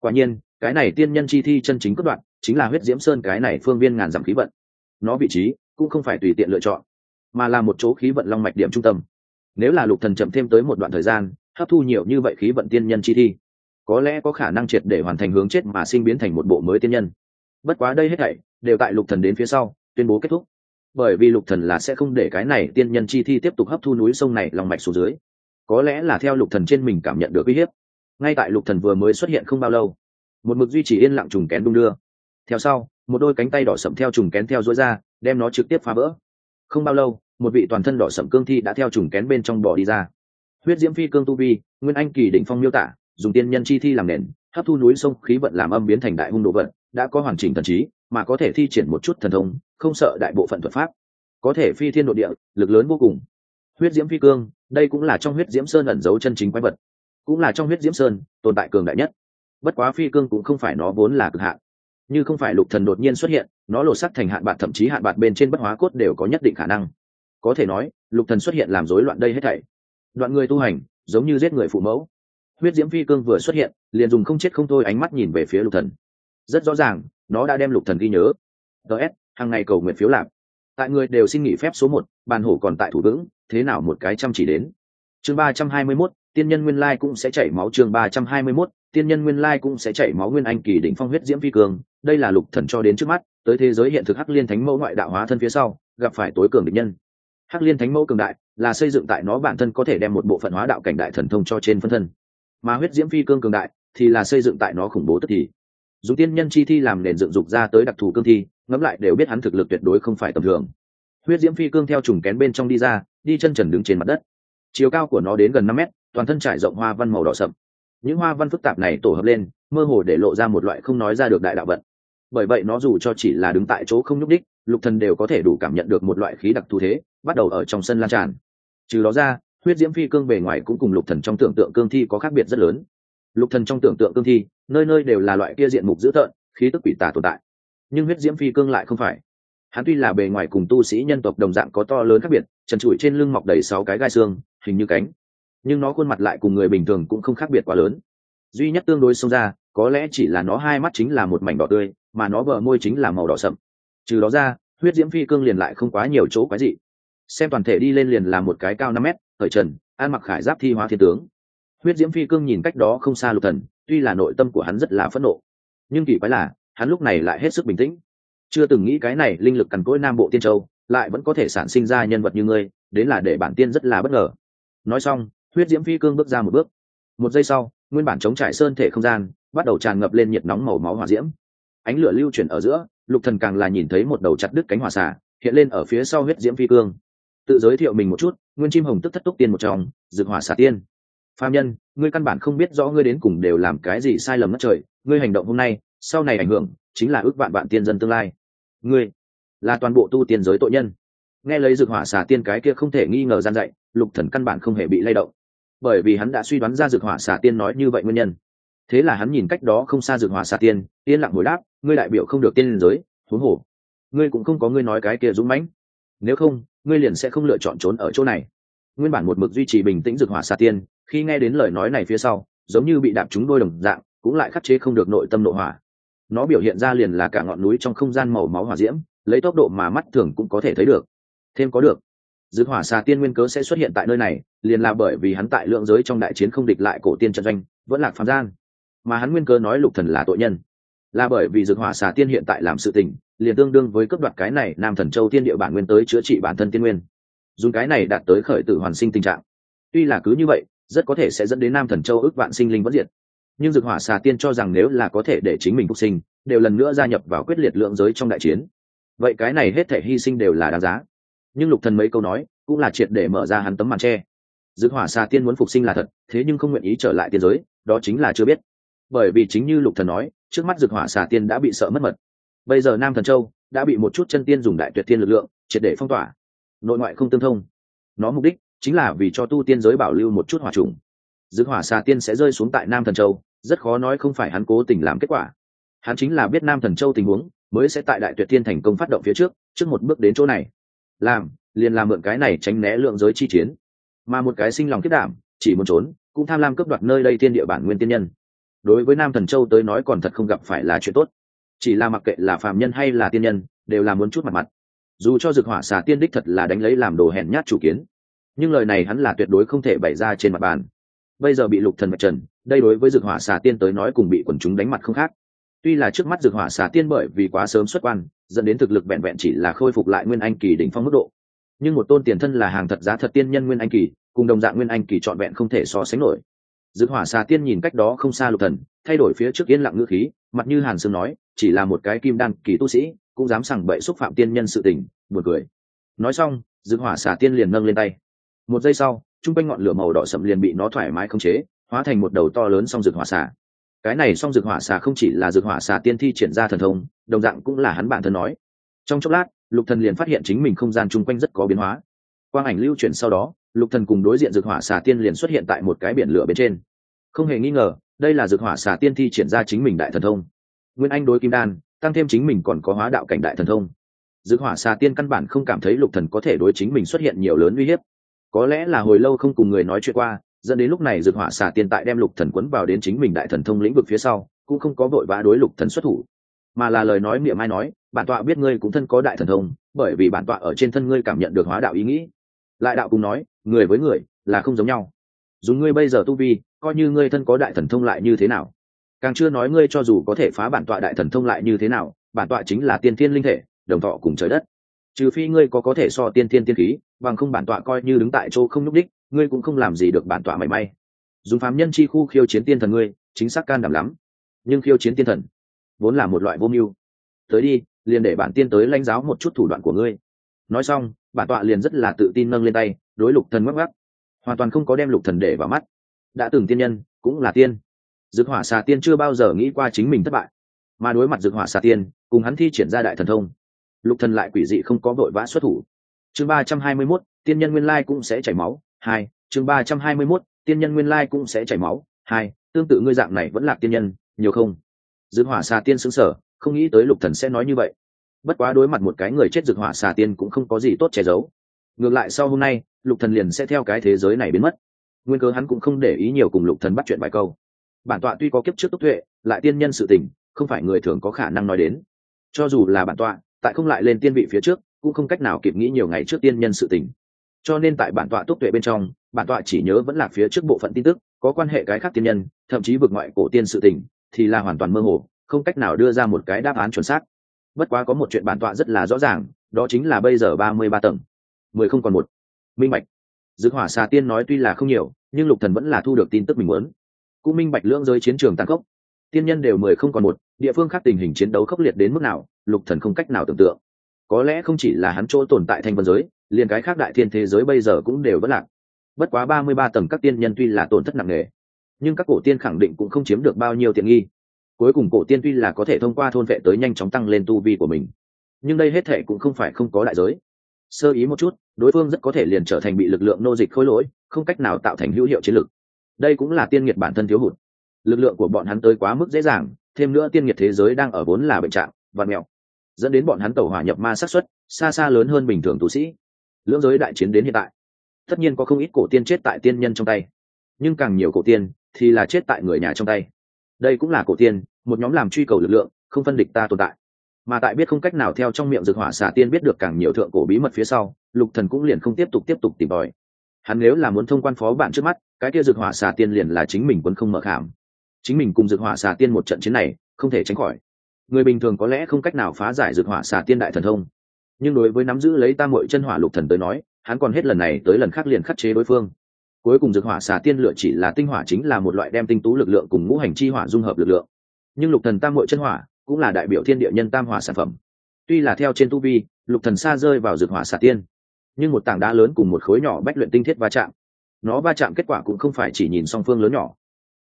Quả nhiên cái này tiên nhân chi thi chân chính cất đoạn chính là huyết diễm sơn cái này phương viên ngàn dặm khí vận. Nó vị trí cũng không phải tùy tiện lựa chọn, mà là một chỗ khí vận long mạch điểm trung tâm. Nếu là Lục Thần chậm thêm tới một đoạn thời gian hấp thu nhiều như vậy khí vận tiên nhân chi thi, có lẽ có khả năng triệt để hoàn thành hướng chết mà sinh biến thành một bộ mới tiên nhân. Bất quá đây hết thảy đều tại Lục Thần đến phía sau tuyên bố kết thúc, bởi vì Lục Thần là sẽ không để cái này tiên nhân chi thi tiếp tục hấp thu núi sông này long mạch xuống dưới. Có lẽ là theo Lục Thần trên mình cảm nhận được uy hiếp, ngay tại Lục Thần vừa mới xuất hiện không bao lâu, một mực duy trì yên lặng trùng kén đung đưa. Theo sau, một đôi cánh tay đỏ sậm theo trùng kén theo dõi ra, đem nó trực tiếp phá vỡ. Không bao lâu, một vị toàn thân đỏ sậm cương thi đã theo trùng kén bên trong bò đi ra. Huyết diễm phi cương tu vi, nguyên anh kỳ đỉnh phong miêu tả, dùng tiên nhân chi thi làm nền, hấp thu núi sông khí vận làm âm biến thành đại hung đồ vận, đã có hoàn chỉnh thần trí, mà có thể thi triển một chút thần thông, không sợ đại bộ phận thuật pháp, có thể phi thiên độ địa, lực lớn vô cùng. Huyết diễm phi cương, đây cũng là trong huyết diễm sơn ẩn giấu chân chính quái vật, cũng là trong huyết diễm sơn tồn tại cường đại nhất. Bất quá phi cương cũng không phải nó vốn là cực hạn, như không phải Lục Thần đột nhiên xuất hiện, nó lột sắc thành hạn bạc, thậm chí hạn bạc bên trên bất hóa cốt đều có nhất định khả năng. Có thể nói Lục Thần xuất hiện làm rối loạn đây hết thảy. Đoạn người tu hành giống như giết người phụ mẫu. Huyết diễm phi cương vừa xuất hiện liền dùng không chết không thôi ánh mắt nhìn về phía Lục Thần. Rất rõ ràng nó đã đem Lục Thần ghi nhớ. DS, hàng ngày cầu nguyện phiếu lạc. Tại người đều xin nghỉ phép số 1, bàn hổ còn tại thủ vững, thế nào một cái chăm chỉ đến. Chương 321, tiên nhân nguyên lai cũng sẽ chảy máu. Chương 321, tiên nhân nguyên lai cũng sẽ chảy máu. Nguyên anh kỳ đỉnh phong huyết diễm phi cương, đây là Lục Thần cho đến trước mắt, tới thế giới hiện thực Hắc Liên Thánh Mẫu ngoại đạo hóa thân phía sau, gặp phải tối cường địch nhân. Hắc Liên Thánh Mẫu cường đại, là xây dựng tại nó bản thân có thể đem một bộ phận hóa đạo cảnh đại thần thông cho trên phân thân, mà huyết diễm phi cương cường đại thì là xây dựng tại nó khủng bố tức thì. Dùng tiên nhân chi thi làm nền dựng dục ra tới đặc thù cương thi, ngẫm lại đều biết hắn thực lực tuyệt đối không phải tầm thường. Huyết diễm phi cương theo trùng kén bên trong đi ra, đi chân trần đứng trên mặt đất. Chiều cao của nó đến gần 5 mét, toàn thân trải rộng hoa văn màu đỏ sậm. Những hoa văn phức tạp này tổ hợp lên, mơ hồ để lộ ra một loại không nói ra được đại đạo vận. Bởi vậy nó dù cho chỉ là đứng tại chỗ không nhúc đích, Lục Thần đều có thể đủ cảm nhận được một loại khí đặc thù thế bắt đầu ở trong sân lan tràn. Trừ đó ra, huyết diễm phi cương bề ngoài cũng cùng Lục Thần trong tưởng tượng cương thi có khác biệt rất lớn. Lục Thần trong tưởng tượng cương thi, nơi nơi đều là loại kia diện mục dữ tợn, khí tức quỷ tà tồn tại. Nhưng huyết diễm phi cương lại không phải. Hắn tuy là bề ngoài cùng tu sĩ nhân tộc đồng dạng có to lớn khác biệt, trần trụi trên lưng mọc đầy 6 cái gai xương, hình như cánh, nhưng nó khuôn mặt lại cùng người bình thường cũng không khác biệt quá lớn. Duy nhất tương đối xông ra, có lẽ chỉ là nó hai mắt chính là một mảnh đỏ tươi, mà nó bờ môi chính là màu đỏ sậm. Trừ đó ra, huyết diễm phi cương liền lại không quá nhiều chỗ quái dị. Xem toàn thể đi lên liền là một cái cao 5 mét, khởi trần, ăn mặc khải giáp thi hóa thiên tướng. Huyết diễm phi cương nhìn cách đó không xa Lục Thần, tuy là nội tâm của hắn rất là phẫn nộ, nhưng kỳ quái là hắn lúc này lại hết sức bình tĩnh. Chưa từng nghĩ cái này linh lực cằn cỗi Nam Bộ Tiên Châu lại vẫn có thể sản sinh ra nhân vật như ngươi, đến là để bản tiên rất là bất ngờ. Nói xong, huyết diễm phi cương bước ra một bước. Một giây sau, nguyên bản chống trải sơn thể không gian bắt đầu tràn ngập lên nhiệt nóng màu máu hỏa diễm. Ánh lửa lưu chuyển ở giữa, Lục Thần càng là nhìn thấy một đầu chặt đứt cánh hỏa xà hiện lên ở phía sau huyết diễm phi cương. Tự giới thiệu mình một chút, nguyên chim hồng tức thất túc tiên một trong, Dực Hỏa Xà Tiên. Phàm nhân, ngươi căn bản không biết rõ ngươi đến cùng đều làm cái gì sai lầm ngất trời, ngươi hành động hôm nay, sau này ảnh hưởng chính là ước vạn vạn tiên dân tương lai. Ngươi là toàn bộ tu tiên giới tội nhân. Nghe lấy Dực Hỏa Xà Tiên cái kia không thể nghi ngờ gian dạy, Lục Thần căn bản không hề bị lay động, bởi vì hắn đã suy đoán ra Dực Hỏa Xà Tiên nói như vậy nguyên nhân. Thế là hắn nhìn cách đó không xa Dực Hỏa Xà Tiên, yên lặng hồi đáp, ngươi đại biểu không được tiên giới, huống hồ ngươi cũng không có ngươi nói cái kia dũng mãnh, nếu không ngươi liền sẽ không lựa chọn trốn ở chỗ này. Nguyên bản một mực duy trì bình tĩnh Dực Hỏa Xà Tiên, khi nghe đến lời nói này phía sau, giống như bị đạp trúng đôi đồng dạng, cũng lại khắc chế không được nội tâm nộ hỏa. Nó biểu hiện ra liền là cả ngọn núi trong không gian màu máu hỏa diễm, lấy tốc độ mà mắt thường cũng có thể thấy được. Thêm có được, Dực Hỏa Xà Tiên nguyên cớ sẽ xuất hiện tại nơi này, liền là bởi vì hắn tại lượng giới trong đại chiến không địch lại cổ tiên trận doanh, vẫn lạc phàm gian. Mà hắn nguyên cớ nói Lục Thần là tội nhân, là bởi vì Dực Hỏa Xà Tiên hiện tại làm sự tình, liền tương đương với cướp đoạt cái này Nam Thần Châu tiên địa bản nguyên tới chữa trị bản thân tiên nguyên, dùng cái này đạt tới khởi tử hoàn sinh tình trạng. Tuy là cứ như vậy, rất có thể sẽ dẫn đến Nam Thần Châu ước vạn sinh linh vẫn diệt, nhưng Dực Hỏa Xà Tiên cho rằng nếu là có thể để chính mình phục sinh, đều lần nữa gia nhập vào quyết liệt lượng giới trong đại chiến, vậy cái này hết thể hy sinh đều là đáng giá. Nhưng Lục Thần mấy câu nói cũng là triệt để mở ra hắn tấm màn che. Dực Hỏa Xà Tiên muốn phục sinh là thật, thế nhưng không nguyện ý trở lại tiên giới, đó chính là chưa biết. Bởi vì chính như Lục Thần nói, trước mắt Dực Hỏa Xà Tiên đã bị sợ mất mật. Bây giờ Nam Thần Châu đã bị một chút chân tiên dùng đại tuyệt tiên lực lượng triệt để phong tỏa, nội ngoại không tương thông. Nó mục đích chính là vì cho tu tiên giới bảo lưu một chút hỏa trùng. Dực Hỏa Xà Tiên sẽ rơi xuống tại Nam Thần Châu, rất khó nói không phải hắn cố tình làm kết quả. Hắn chính là biết Nam Thần Châu tình huống, mới sẽ tại đại tuyệt tiên thành công phát động phía trước một bước đến chỗ này. Liền làm mượn cái này tránh né lượng giới chi chiến. Mà một cái sinh lòng kết đảm, chỉ muốn trốn, cũng tham lam cướp đoạt nơi đây thiên địa bản nguyên tiên nhân. đối với Nam Thần Châu tới nói còn thật không gặp phải là chuyện tốt. Chỉ là mặc kệ là phàm nhân hay là tiên nhân, đều là muốn chút mặt. Dù cho Dực Hỏa Xà Tiên đích thật là đánh lấy làm đồ hèn nhát chủ kiến, nhưng lời này hắn là tuyệt đối không thể bày ra trên mặt bàn. Bây giờ bị Lục Thần vạch trần, đây đối với Dực Hỏa Xà Tiên tới nói cùng bị quần chúng đánh mặt không khác. Tuy là trước mắt Dực Hỏa Xà Tiên bởi vì quá sớm xuất quan, dẫn đến thực lực vẹn vẹn chỉ là khôi phục lại Nguyên Anh kỳ đỉnh phong mức độ, nhưng một tôn tiền thân là hàng thật giá thật tiên nhân Nguyên Anh kỳ, cùng đồng dạng Nguyên Anh kỳ trọn vẹn không thể so sánh nổi. Dực Hỏa Xà Tiên nhìn cách đó không xa Lục Thần, thay đổi phía trước yên lặng ngữ khí, mặt như hàn sương nói, chỉ là một cái kim đan kỳ tu sĩ, cũng dám sằng bậy xúc phạm tiên nhân sự tình, buồn cười. Nói xong, Dực Hỏa Xà Tiên liền nâng lên tay. Một giây sau, trung quanh ngọn lửa màu đỏ sẫm liền bị nó thoải mái khống chế, hóa thành một đầu to lớn song Dực Hỏa Xà. Cái này song Dực Hỏa Xà không chỉ là Dực Hỏa Xà Tiên thi triển ra thần thông, đồng dạng cũng là hắn bản thân nói. Trong chốc lát, Lục Thần liền phát hiện chính mình không gian trung quanh rất có biến hóa. Quang ảnh lưu chuyển sau đó, Lục Thần cùng đối diện Dực Hỏa Xà Tiên liền xuất hiện tại một cái biển lửa bên trên. Không hề nghi ngờ, đây là Dực Hỏa Xà Tiên thi triển ra chính mình đại thần thông. Nguyên Anh đối kim đan, tăng thêm chính mình còn có hóa đạo cảnh đại thần thông. Dực Hỏa Xà Tiên căn bản không cảm thấy Lục Thần có thể đối chính mình xuất hiện nhiều lớn uy hiếp. Có lẽ là hồi lâu không cùng người nói chuyện qua, dẫn đến lúc này Dực Hỏa Xà Tiên tại đem Lục Thần quấn vào đến chính mình đại thần thông lĩnh vực phía sau, cũng không có vội vã đối Lục Thần xuất thủ, mà là lời nói miệng mai nói, bản tọa biết ngươi cũng thân có đại thần thông, bởi vì bản tọa ở trên thân ngươi cảm nhận được hóa đạo ý nghĩ. Lại đạo cùng nói, người với người là không giống nhau. Dùng ngươi bây giờ tu vi, coi như ngươi thân có đại thần thông lại như thế nào? Càng chưa nói ngươi cho dù có thể phá bản tọa đại thần thông lại như thế nào, bản tọa chính là tiên thiên linh thể, đồng thọ cùng trời đất. Trừ phi ngươi có thể so tiên thiên tiên khí, bằng không bản tọa coi như đứng tại chỗ không nhúc đích, ngươi cũng không làm gì được bản tọa mảy may. Dùng phàm nhân chi khu khiêu chiến tiên thần ngươi, chính xác can đảm lắm. Nhưng khiêu chiến tiên thần, vốn là một loại vô mưu. Tới đi, liền để bản tiên tới lãnh giáo một chút thủ đoạn của ngươi. Nói xong, bản tọa liền rất là tự tin nâng lên tay, đối Lục Thần ngắc ngắc, hoàn toàn không có đem Lục Thần để vào mắt. Đã từng tiên nhân, cũng là tiên. Dực Hỏa Xà Tiên chưa bao giờ nghĩ qua chính mình thất bại, mà đối mặt Dực Hỏa Xà Tiên, cùng hắn thi triển ra đại thần thông, Lục Thần lại quỷ dị không có vội vã xuất thủ. Chương 321, tiên nhân nguyên lai cũng sẽ chảy máu. 2, chương 321, tiên nhân nguyên lai cũng sẽ chảy máu. 2, tương tự ngươi dạng này vẫn là tiên nhân, nhiều không? Dực Hỏa Xà Tiên sững sờ, không nghĩ tới Lục Thần sẽ nói như vậy. Bất quá đối mặt một cái người chết Dực Hỏa Xà Tiên cũng không có gì tốt che giấu. Ngược lại sau hôm nay, Lục Thần liền sẽ theo cái thế giới này biến mất. Nguyên cớ hắn cũng không để ý nhiều cùng Lục Thần bắt chuyện vài câu. Bản tọa tuy có kiếp trước túc tuệ, lại tiên nhân sự tình, không phải người thường có khả năng nói đến. Cho dù là bản tọa, tại không lại lên tiên vị phía trước, cũng không cách nào kịp nghĩ nhiều ngày trước tiên nhân sự tình. Cho nên tại bản tọa túc tuệ bên trong, bản tọa chỉ nhớ vẫn là phía trước bộ phận tin tức, có quan hệ cái khác tiên nhân, thậm chí vực ngoại cổ tiên sự tình, thì là hoàn toàn mơ hồ, không cách nào đưa ra một cái đáp án chuẩn xác. Bất quá có một chuyện bản tọa rất là rõ ràng, đó chính là bây giờ 33 tầng, 10 không còn một. Minh bạch. Dực Hỏa Xà Tiên nói tuy là không nhiều, nhưng Lục Thần vẫn là thu được tin tức mình muốn. Cũng minh bạch lưỡng giới chiến trường tàn khốc, tiên nhân đều 10 không còn một, địa phương khác tình hình chiến đấu khốc liệt đến mức nào, Lục Thần không cách nào tưởng tượng. Có lẽ không chỉ là hắn chỗ tồn tại thanh vân giới, liền cái khác đại thiên thế giới bây giờ cũng đều vẫn lạc. Bất quá 33 tầng các tiên nhân tuy là tổn thất nặng nề, nhưng các cổ tiên khẳng định cũng không chiếm được bao nhiêu tiện nghi. Cuối cùng cổ tiên tuy là có thể thông qua thôn vệ tới nhanh chóng tăng lên tu vi của mình, nhưng đây hết thệ cũng không phải không có đại giới. Sơ ý một chút, đối phương rất có thể liền trở thành bị lực lượng nô dịch khối lỗi, không cách nào tạo thành hữu hiệu chiến lực. Đây cũng là tiên nghiệt bản thân thiếu hụt. Lực lượng của bọn hắn tới quá mức dễ dàng, thêm nữa tiên nghiệt thế giới đang ở vốn là bệnh trạng và mèo, dẫn đến bọn hắn tẩu hỏa nhập ma xác suất xa xa lớn hơn bình thường tu sĩ. Lưỡng giới đại chiến đến hiện tại, tất nhiên có không ít cổ tiên chết tại tiên nhân trong tay, nhưng càng nhiều cổ tiên thì là chết tại người nhà trong tay. Đây cũng là cổ tiên, một nhóm làm truy cầu lực lượng, không phân địch ta tồn tại. Mà tại biết không cách nào theo trong miệng Dực Hỏa Xà Tiên biết được càng nhiều thượng cổ bí mật phía sau, Lục Thần cũng liền không tiếp tục tìm tòi. Hắn nếu là muốn thông quan phó bạn trước mắt, cái kia Dực Hỏa Xà Tiên liền là chính mình quân không mở khảm. Chính mình cùng Dực Hỏa Xà Tiên một trận chiến này, không thể tránh khỏi. Người bình thường có lẽ không cách nào phá giải Dực Hỏa Xà Tiên đại thần thông, nhưng đối với nắm giữ lấy Tam Muội Chân Hỏa Lục Thần tới nói, hắn còn hết lần này tới lần khác liền khắc chế đối phương. Cuối cùng Dực Hỏa Xà Tiên lựa chỉ là tinh hỏa, chính là một loại đem tinh tú lực lượng cùng ngũ hành chi hỏa dung hợp lực lượng. Nhưng Lục Thần Tam Muội Chân Hỏa cũng là đại biểu thiên địa nhân tam hỏa sản phẩm. Tuy là theo trên tu vi, Lục Thần xa rơi vào Dực Hỏa Xà Tiên, nhưng một tảng đá lớn cùng một khối nhỏ bách luyện tinh thiết va chạm, nó va chạm kết quả cũng không phải chỉ nhìn song phương lớn nhỏ.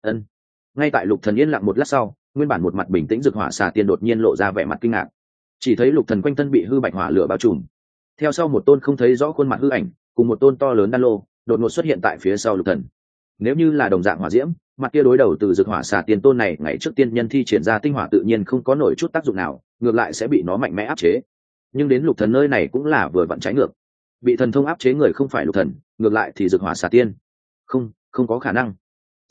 Ngay tại Lục Thần yên lặng một lát sau, nguyên bản một mặt bình tĩnh Dực Hỏa Xà Tiên đột nhiên lộ ra vẻ mặt kinh ngạc. Chỉ thấy Lục Thần quanh thân bị hư bạch hỏa lửa bao trùm, theo sau một tôn không thấy rõ khuôn mặt hư ảnh, cùng một tôn to lớn đan lô đột ngột xuất hiện tại phía sau Lục Thần. Nếu như là đồng dạng hỏa diễm, mặt kia đối đầu từ Dực Hỏa Xà Tiên tôn này ngày trước tiên nhân thi triển ra tinh hỏa tự nhiên không có nổi chút tác dụng nào, ngược lại sẽ bị nó mạnh mẽ áp chế. Nhưng đến Lục Thần nơi này cũng là vừa vặn trái ngược, bị thần thông áp chế người không phải Lục Thần, ngược lại thì Dực Hỏa Xà Tiên. Không có khả năng.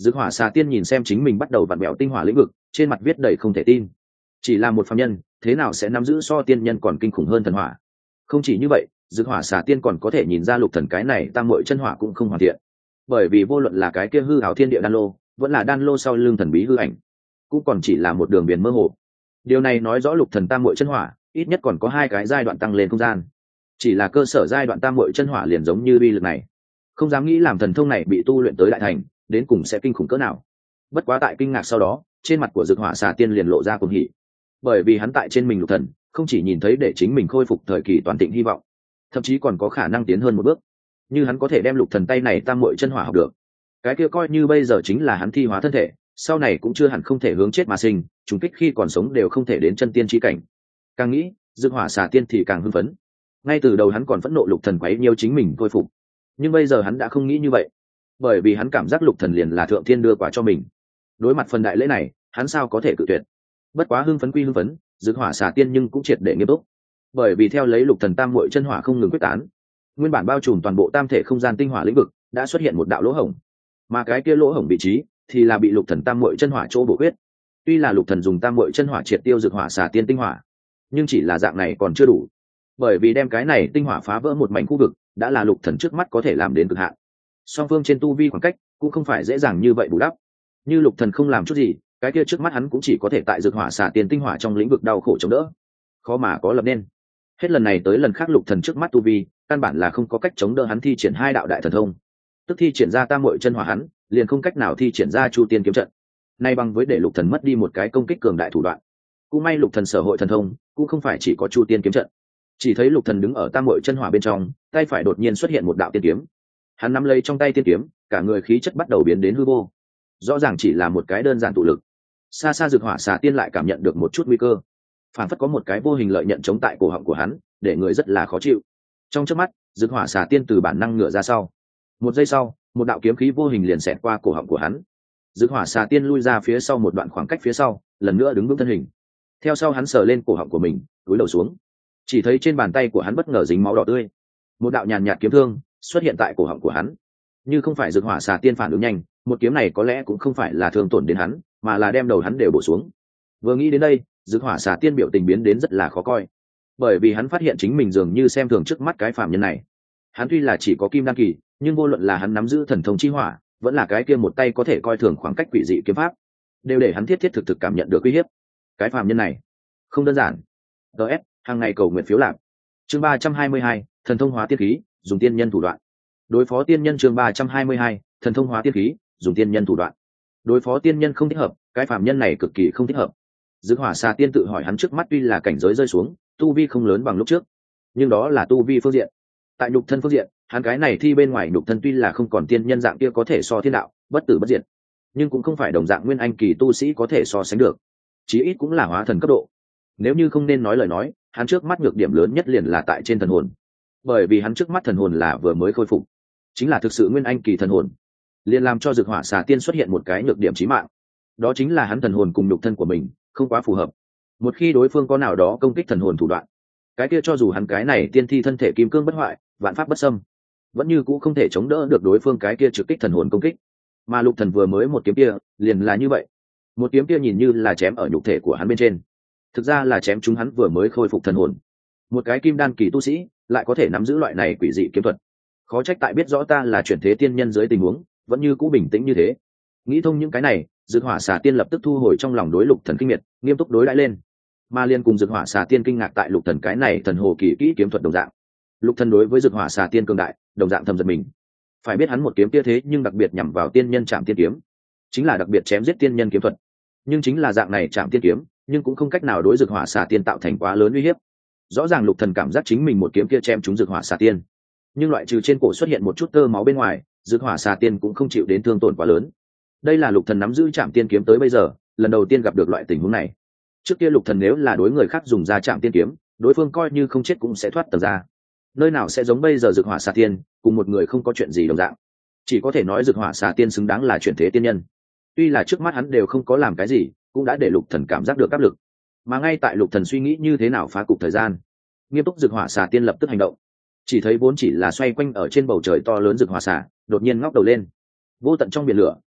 Dực hỏa xà tiên nhìn xem chính mình bắt đầu vặn bẹo tinh hỏa lĩnh vực, trên mặt viết đầy không thể tin. Chỉ là một phàm nhân, thế nào sẽ nắm giữ so tiên nhân còn kinh khủng hơn thần hỏa? Không chỉ như vậy, Dực hỏa xà tiên còn có thể nhìn ra lục thần cái này tam muội chân hỏa cũng không hoàn thiện. Bởi vì vô luận là cái kia hư ảo thiên địa đan lô, vẫn là đan lô sau lưng thần bí hư ảnh, cũng còn chỉ là một đường biển mơ hồ. Điều này nói rõ lục thần tam muội chân hỏa, ít nhất còn có hai cái giai đoạn tăng lên không gian. Chỉ là cơ sở giai đoạn tam muội chân hỏa liền giống như uy lực này. Không dám nghĩ làm thần thông này bị tu luyện tới đại thành, đến cùng sẽ kinh khủng cỡ nào. Bất quá tại kinh ngạc sau đó, trên mặt của Dực hỏa xà tiên liền lộ ra cuồng hỉ. Bởi vì hắn tại trên mình lục thần, không chỉ nhìn thấy để chính mình khôi phục thời kỳ toàn thịnh hy vọng, thậm chí còn có khả năng tiến hơn một bước. Như hắn có thể đem lục thần tay này tam muội chân hỏa học được, cái kia coi như bây giờ chính là hắn thi hóa thân thể, sau này cũng chưa hẳn không thể hướng chết mà sinh, trùng kích khi còn sống đều không thể đến chân tiên chi cảnh. Càng nghĩ, Dực hỏa xà tiên thì càng hưng phấn. Ngay từ đầu hắn còn phẫn nộ lục thần quấy nhiễu chính mình khôi phục, nhưng bây giờ hắn đã không nghĩ như vậy, bởi vì hắn cảm giác lục thần liền là thượng thiên đưa quả cho mình. Đối mặt phần đại lễ này, hắn sao có thể cự tuyệt? Bất quá hưng phấn quy hưng phấn, Dực hỏa xà tiên nhưng cũng triệt để nghiêm túc, bởi vì theo lấy lục thần tam muội chân hỏa không ngừng quyết tán, nguyên bản bao trùm toàn bộ tam thể không gian tinh hỏa lĩnh vực đã xuất hiện một đạo lỗ hổng, mà cái kia lỗ hổng vị trí thì là bị lục thần tam muội chân hỏa chỗ bổ khuyết. Tuy là lục thần dùng tam muội chân hỏa triệt tiêu Dực hỏa xà tiên tinh hỏa, nhưng chỉ là dạng này còn chưa đủ, bởi vì đem cái này tinh hỏa phá vỡ một mảnh khu vực đã là lục thần trước mắt có thể làm đến cực hạn. Song phương trên tu vi khoảng cách cũng không phải dễ dàng như vậy bù đắp. Như lục thần không làm chút gì, cái kia trước mắt hắn cũng chỉ có thể tại Dực hỏa xà tiên tinh hỏa trong lĩnh vực đau khổ chống đỡ, khó mà có lập nên. Hết lần này tới lần khác lục thần trước mắt tu vi căn bản là không có cách chống đỡ hắn thi triển hai đạo đại thần thông, tức thi triển ra tam muội chân hỏa, hắn liền không cách nào thi triển ra chu tiên kiếm trận. Nay bằng với để lục thần mất đi một cái công kích cường đại thủ đoạn. Cũng may lục thần sở hội thần thông cũng không phải chỉ có chu tiên kiếm trận. Chỉ thấy lục thần đứng ở tam muội chân hỏa bên trong, tay phải đột nhiên xuất hiện một đạo tiên kiếm. Hắn nắm lấy trong tay tiên kiếm, cả người khí chất bắt đầu biến đến hư vô. Rõ ràng chỉ là một cái đơn giản tụ lực. Xa xa Dực hỏa xà tiên lại cảm nhận được một chút nguy cơ, phản phất có một cái vô hình lợi nhận chống tại cổ họng của hắn, để người rất là khó chịu. Trong chớp mắt, Dực hỏa xà tiên từ bản năng ngửa ra sau. Một giây sau, một đạo kiếm khí vô hình liền xẹt qua cổ họng của hắn. Dực hỏa xà tiên lui ra phía sau một đoạn khoảng cách phía sau, lần nữa đứng vững thân hình. Theo sau hắn sờ lên cổ họng của mình, cúi đầu xuống. Chỉ thấy trên bàn tay của hắn bất ngờ dính máu đỏ tươi. Một đạo nhàn nhạt kiếm thương xuất hiện tại cổ họng của hắn. Như không phải Dực hỏa xà tiên phản ứng nhanh, một kiếm này có lẽ cũng không phải là thương tổn đến hắn, mà là đem đầu hắn đều bổ xuống. Vừa nghĩ đến đây, Dực hỏa xà tiên biểu tình biến đến rất là khó coi, bởi vì hắn phát hiện chính mình dường như xem thường trước mắt cái phàm nhân này. Hắn tuy là chỉ có kim đan kỳ, nhưng vô luận là hắn nắm giữ thần thông chi hỏa, vẫn là cái kia một tay có thể coi thường khoảng cách quỷ dị kiếm pháp, đều để hắn thiết thiết thực thực cảm nhận được uy hiếp. Cái phàm nhân này không đơn giản. DS, hàng ngày cầu nguyện phiếu lạc. Chương 322, thần thông hóa tiên khí, dùng tiên nhân thủ đoạn. Đối phó tiên nhân. Chương 322, thần thông hóa tiên khí, dùng tiên nhân thủ đoạn. Đối phó tiên nhân không thích hợp, cái phàm nhân này cực kỳ không thích hợp. Dực hỏa xà tiên tự hỏi hắn trước mắt tuy là cảnh giới rơi xuống, tu vi không lớn bằng lúc trước, nhưng đó là tu vi phương diện. Tại nhục thân phương diện, hắn cái này thi bên ngoài nhục thân tuy là không còn tiên nhân dạng kia có thể so thiên đạo, bất tử bất diệt, nhưng cũng không phải đồng dạng nguyên anh kỳ tu sĩ có thể so sánh được, chí ít cũng là hóa thần cấp độ. Nếu như không nên nói lời nói, hắn trước mắt nhược điểm lớn nhất liền là tại trên thần hồn, bởi vì hắn trước mắt thần hồn là vừa mới khôi phục, chính là thực sự nguyên anh kỳ thần hồn, liền làm cho Dực hỏa xà tiên xuất hiện một cái nhược điểm chí mạng, đó chính là hắn thần hồn cùng nhục thân của mình không quá phù hợp. Một khi đối phương có nào đó công kích thần hồn thủ đoạn, cái kia cho dù hắn cái này tiên thi thân thể kim cương bất hoại, vạn pháp bất xâm, vẫn như cũ không thể chống đỡ được đối phương cái kia trực kích thần hồn công kích. Mà lục thần vừa mới một kiếm kia liền là như vậy, một kiếm kia nhìn như là chém ở nhục thể của hắn bên trên, thực ra là chém chúng hắn vừa mới khôi phục thần hồn. Một cái kim đan kỳ tu sĩ lại có thể nắm giữ loại này quỷ dị kiếm thuật, khó trách tại biết rõ ta là chuyển thế tiên nhân dưới tình huống vẫn như cũ bình tĩnh như thế. Nghĩ thông những cái này, Dực hỏa xà tiên lập tức thu hồi trong lòng đối lục thần kinh miệt, nghiêm túc đối đãi lên. Mà liên cùng Dực hỏa xà tiên kinh ngạc tại lục thần cái này thần hồ kỳ kỹ kiếm thuật đồng dạng. Lục thần đối với Dực hỏa xà tiên cường đại đồng dạng thầm giật mình. Phải biết hắn một kiếm kia thế nhưng đặc biệt nhắm vào tiên nhân chạm tiên kiếm, chính là đặc biệt chém giết tiên nhân kiếm thuật. Nhưng chính là dạng này chạm tiên kiếm, nhưng cũng không cách nào đối Dực hỏa xà tiên tạo thành quá lớn uy hiếp. Rõ ràng lục thần cảm giác chính mình một kiếm kia chém trúng Dực hỏa xà tiên, nhưng loại trừ trên cổ xuất hiện một chút tơ máu bên ngoài, Dực hỏa xà tiên cũng không chịu đến thương tổn quá lớn. Đây là lục thần nắm giữ chạm tiên kiếm tới bây giờ lần đầu tiên gặp được loại tình huống này. Trước kia lục thần nếu là đối người khác dùng ra chạm tiên kiếm, đối phương coi như không chết cũng sẽ thoát tầng ra. Nơi nào sẽ giống bây giờ Dực hỏa xà tiên cùng một người không có chuyện gì đồng dạng. Chỉ có thể nói Dực hỏa xà tiên xứng đáng là chuyển thế tiên nhân. Tuy là trước mắt hắn đều không có làm cái gì, cũng đã để lục thần cảm giác được áp lực. Mà ngay tại lục thần suy nghĩ như thế nào phá cục thời gian, nghiêm túc Dực hỏa xà tiên lập tức hành động. Chỉ thấy vốn chỉ là xoay quanh ở trên bầu trời to lớn Dực hỏa xà đột nhiên ngóc đầu lên. Vô tận trong biển lửa,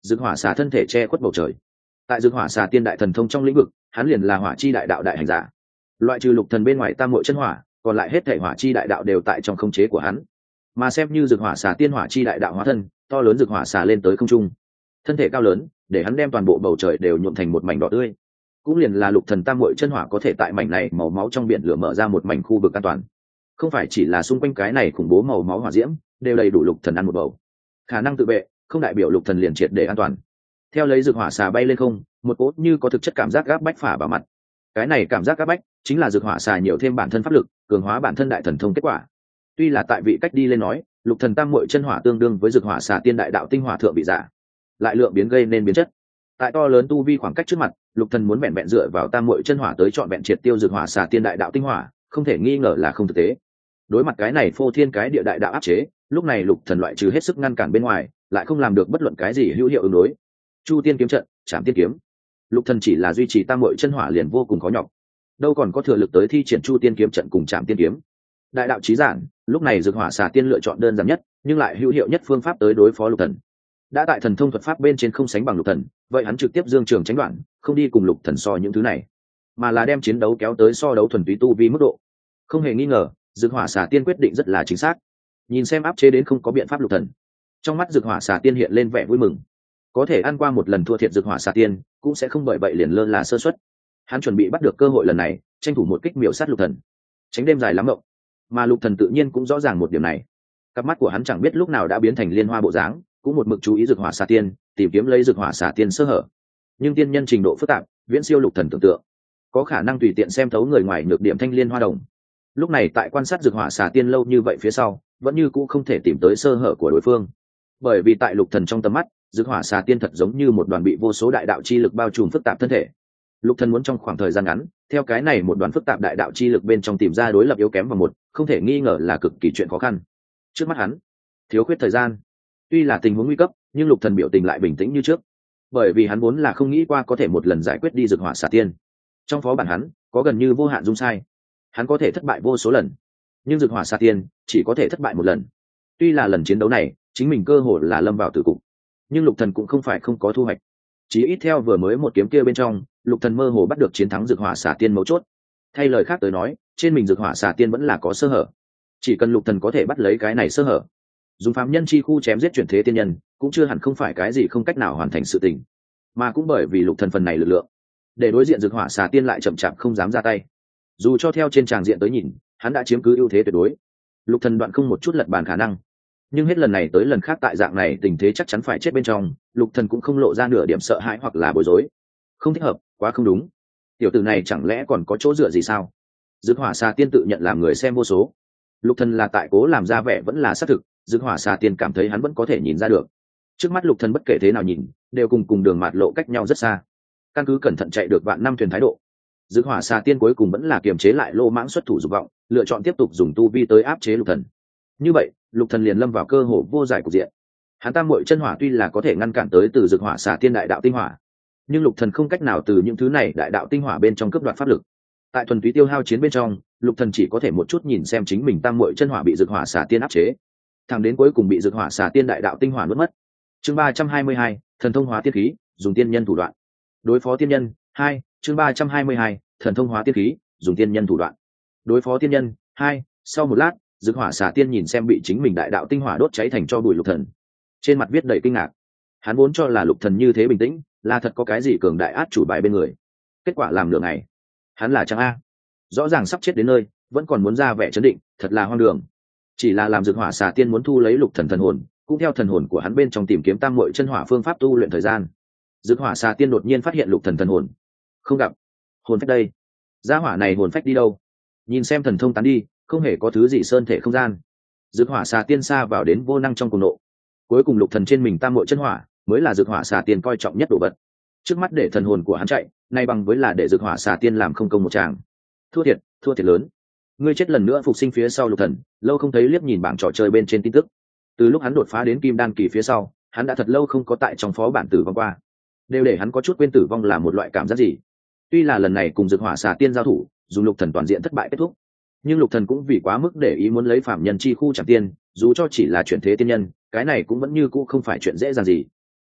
Dực hỏa xà thân thể che khuất bầu trời. Tại Dực hỏa xà tiên đại thần thông trong lĩnh vực, hắn liền là hỏa chi đại đạo đại hành giả. Loại trừ lục thần bên ngoài tam muội chân hỏa, còn lại hết thể hỏa chi đại đạo đều tại trong khống chế của hắn. Mà xem như Dực hỏa xà tiên hỏa chi đại đạo hóa thân, to lớn Dực hỏa xà lên tới không trung. Thân thể cao lớn, để hắn đem toàn bộ bầu trời đều nhuộm thành một mảnh đỏ tươi. Cũng liền là lục thần tam muội chân hỏa có thể tại mảnh này màu máu trong biển lửa mở ra một mảnh khu vực an toàn. Không phải chỉ là xung quanh cái này khủng bố màu máu hỏa diễm, đều đầy đủ lục thần ăn một bầu. Khả năng tự vệ, không đại biểu lục thần liền triệt để an toàn. Theo lấy Dực hỏa xà bay lên không, một cỗ như có thực chất cảm giác gáp bách phả vào mặt. Cái này cảm giác gáp bách chính là Dực hỏa xà nhiều thêm bản thân pháp lực, cường hóa bản thân đại thần thông kết quả. Tuy là tại vị cách đi lên nói, lục thần tam muội chân hỏa tương đương với Dực hỏa xà tiên đại đạo tinh hỏa thượng vị giả, lại lượng biến gây nên biến chất. Tại to lớn tu vi khoảng cách trước mặt, lục thần muốn vẹn vẹn dựa vào tam muội chân hỏa tới chọn vẹn triệt tiêu Dực hỏa xà tiên đại đạo tinh hỏa, không thể nghi ngờ là không thực tế. Đối mặt cái này phô thiên cái địa đại đạo áp chế, lúc này lục thần loại trừ hết sức ngăn cản bên ngoài, lại không làm được bất luận cái gì hữu hiệu ứng đối. Chu tiên kiếm trận, Trảm tiên kiếm. Lục thần chỉ là duy trì tam muội chân hỏa liền vô cùng khó nhọc, đâu còn có thừa lực tới thi triển Chu tiên kiếm trận cùng Trảm tiên kiếm. Đại đạo chí giản, lúc này Dực hỏa xà tiên lựa chọn đơn giản nhất, nhưng lại hữu hiệu nhất phương pháp tới đối phó lục thần. Đã tại thần thông thuật pháp bên trên không sánh bằng lục thần, vậy hắn trực tiếp dương trường tránh đoạn, không đi cùng lục thần so những thứ này, mà là đem chiến đấu kéo tới so đấu thuần túy tu vi mức độ. Không hề nghi ngờ, Dực hỏa xà tiên quyết định rất là chính xác. Nhìn xem áp chế đến không có biện pháp lục thần, trong mắt Dực hỏa xà tiên hiện lên vẻ vui mừng. Có thể ăn qua một lần thua thiệt Dực hỏa xà tiên, cũng sẽ không bởi vậy liền lơ là sơ suất. Hắn chuẩn bị bắt được cơ hội lần này, tranh thủ một kích miểu sát lục thần, tránh đêm dài lắm mộng. Mà lục thần tự nhiên cũng rõ ràng một điểm này. Cặp mắt của hắn chẳng biết lúc nào đã biến thành liên hoa bộ dáng, cũng một mực chú ý Dực hỏa xà tiên, tìm kiếm lấy Dực hỏa xà tiên sơ hở. Nhưng tiên nhân trình độ phức tạp, viễn siêu lục thần tưởng tượng, có khả năng tùy tiện xem thấu người ngoài nhược điểm thanh liên hoa đồng. Lúc này tại quan sát Dực hỏa xà tiên lâu như vậy phía sau, vẫn như cũ không thể tìm tới sơ hở của đối phương. Bởi vì tại lục thần trong tầm mắt, Dực hỏa xà tiên thật giống như một đoàn bị vô số đại đạo chi lực bao trùm phức tạp thân thể. Lục thần muốn trong khoảng thời gian ngắn, theo cái này một đoàn phức tạp đại đạo chi lực bên trong tìm ra đối lập yếu kém và một, không thể nghi ngờ là cực kỳ chuyện khó khăn. Trước mắt hắn, thiếu khuyết thời gian. Tuy là tình huống nguy cấp, nhưng lục thần biểu tình lại bình tĩnh như trước, bởi vì hắn vốn là không nghĩ qua có thể một lần giải quyết đi Dực hỏa xà tiên. Trong phó bản hắn có gần như vô hạn dung sai, hắn có thể thất bại vô số lần, nhưng Dực hỏa xà tiên chỉ có thể thất bại một lần. Tuy là lần chiến đấu này chính mình cơ hội là lâm vào tử cục, nhưng lục thần cũng không phải không có thu hoạch. Chỉ ít theo vừa mới một kiếm kia bên trong, lục thần mơ hồ bắt được chiến thắng Dực hỏa xà tiên mấu chốt. Thay lời khác tới nói, trên mình Dực hỏa xà tiên vẫn là có sơ hở, chỉ cần lục thần có thể bắt lấy cái này sơ hở, dùng phàm nhân chi khu chém giết chuyển thế tiên nhân cũng chưa hẳn không phải cái gì không cách nào hoàn thành sự tình. Mà cũng bởi vì lục thần phần này lực lượng, để đối diện Dực hỏa xà tiên lại chậm chạp không dám ra tay. Dù cho theo trên tràng diện tới nhìn, hắn đã chiếm cứ ưu thế tuyệt đối, lục thần đoạn không một chút lật bàn khả năng. Nhưng hết lần này tới lần khác tại dạng này tình thế chắc chắn phải chết bên trong, lục thần cũng không lộ ra nửa điểm sợ hãi hoặc là bối rối. Không thích hợp, quá không đúng. Tiểu tử này chẳng lẽ còn có chỗ dựa gì sao? Dực hỏa xà tiên tự nhận làm người xem vô số, lục thần là tại cố làm ra vẻ vẫn là xác thực. Dực hỏa xà tiên cảm thấy hắn vẫn có thể nhìn ra được. Trước mắt lục thần bất kể thế nào nhìn, đều cùng đường mạt lộ cách nhau rất xa. Căn cứ cẩn thận chạy được vạn năm thuyền thái độ, Dực hỏa xà tiên cuối cùng vẫn là kiềm chế lại lô mãng xuất thủ dục vọng, lựa chọn tiếp tục dùng tu vi tới áp chế lục thần. Như vậy, lục thần liền lâm vào cơ hội vô giải cục diện. Hắn tam muội chân hỏa tuy là có thể ngăn cản tới từ Dực hỏa xà tiên đại đạo tinh hỏa, nhưng lục thần không cách nào từ những thứ này đại đạo tinh hỏa bên trong cướp đoạt pháp lực. Tại thuần túy tiêu hao chiến bên trong, lục thần chỉ có thể một chút nhìn xem chính mình tam muội chân hỏa bị Dực hỏa xà tiên áp chế, thẳng đến cuối cùng bị Dực hỏa xà tiên đại đạo tinh hỏa nuốt mất. Chương 322, thần thông hóa tiên khí, dùng tiên nhân thủ đoạn. Đối phó tiên nhân 2, chương 322, thần thông hóa tiên khí, dùng tiên nhân thủ đoạn. Đối phó tiên nhân 2, sau một lát, Dực hỏa xà tiên nhìn xem bị chính mình đại đạo tinh hỏa đốt cháy thành tro bụi lục thần, trên mặt viết đầy kinh ngạc. Hắn vốn cho là lục thần như thế bình tĩnh, là thật có cái gì cường đại át chủ bài bên người. Kết quả làm nửa ngày, hắn là chẳng a, rõ ràng sắp chết đến nơi, vẫn còn muốn ra vẻ trấn định, thật là hoang đường. Chỉ là làm Dực hỏa xà tiên muốn thu lấy lục thần thần hồn, cũng theo thần hồn của hắn bên trong tìm kiếm tam muội chân hỏa phương pháp tu luyện thời gian. Dực hỏa xà tiên đột nhiên phát hiện lục thần thần hồn không gặp. Hồn phách đây, gia hỏa này hồn phách đi đâu? Nhìn xem thần thông tán đi, không hề có thứ gì sơn thể không gian. Dực hỏa xà tiên xa vào đến vô năng trong cuồng nộ. Cuối cùng lục thần trên mình tam muội chân hỏa mới là Dực hỏa xà tiên coi trọng nhất đồ vật. Trước mắt để thần hồn của hắn chạy, nay bằng với là để Dực hỏa xà tiên làm không công một tràng. Thua thiệt lớn. Ngươi chết lần nữa phục sinh phía sau lục thần, lâu không thấy liếc nhìn bảng trò chơi bên trên tin tức. Từ lúc hắn đột phá đến kim đan kỳ phía sau, hắn đã thật lâu không có tại trong phó bản tử vong qua, đều để hắn có chút quên tử vong là một loại cảm giác gì. Tuy là lần này cùng Dực hỏa xà tiên giao thủ, dùng lục thần toàn diện thất bại kết thúc, nhưng lục thần cũng vì quá mức để ý muốn lấy phạm nhân chi khu chẳng tiên, dù cho chỉ là chuyển thế tiên nhân, cái này cũng vẫn như cũ không phải chuyện dễ dàng gì.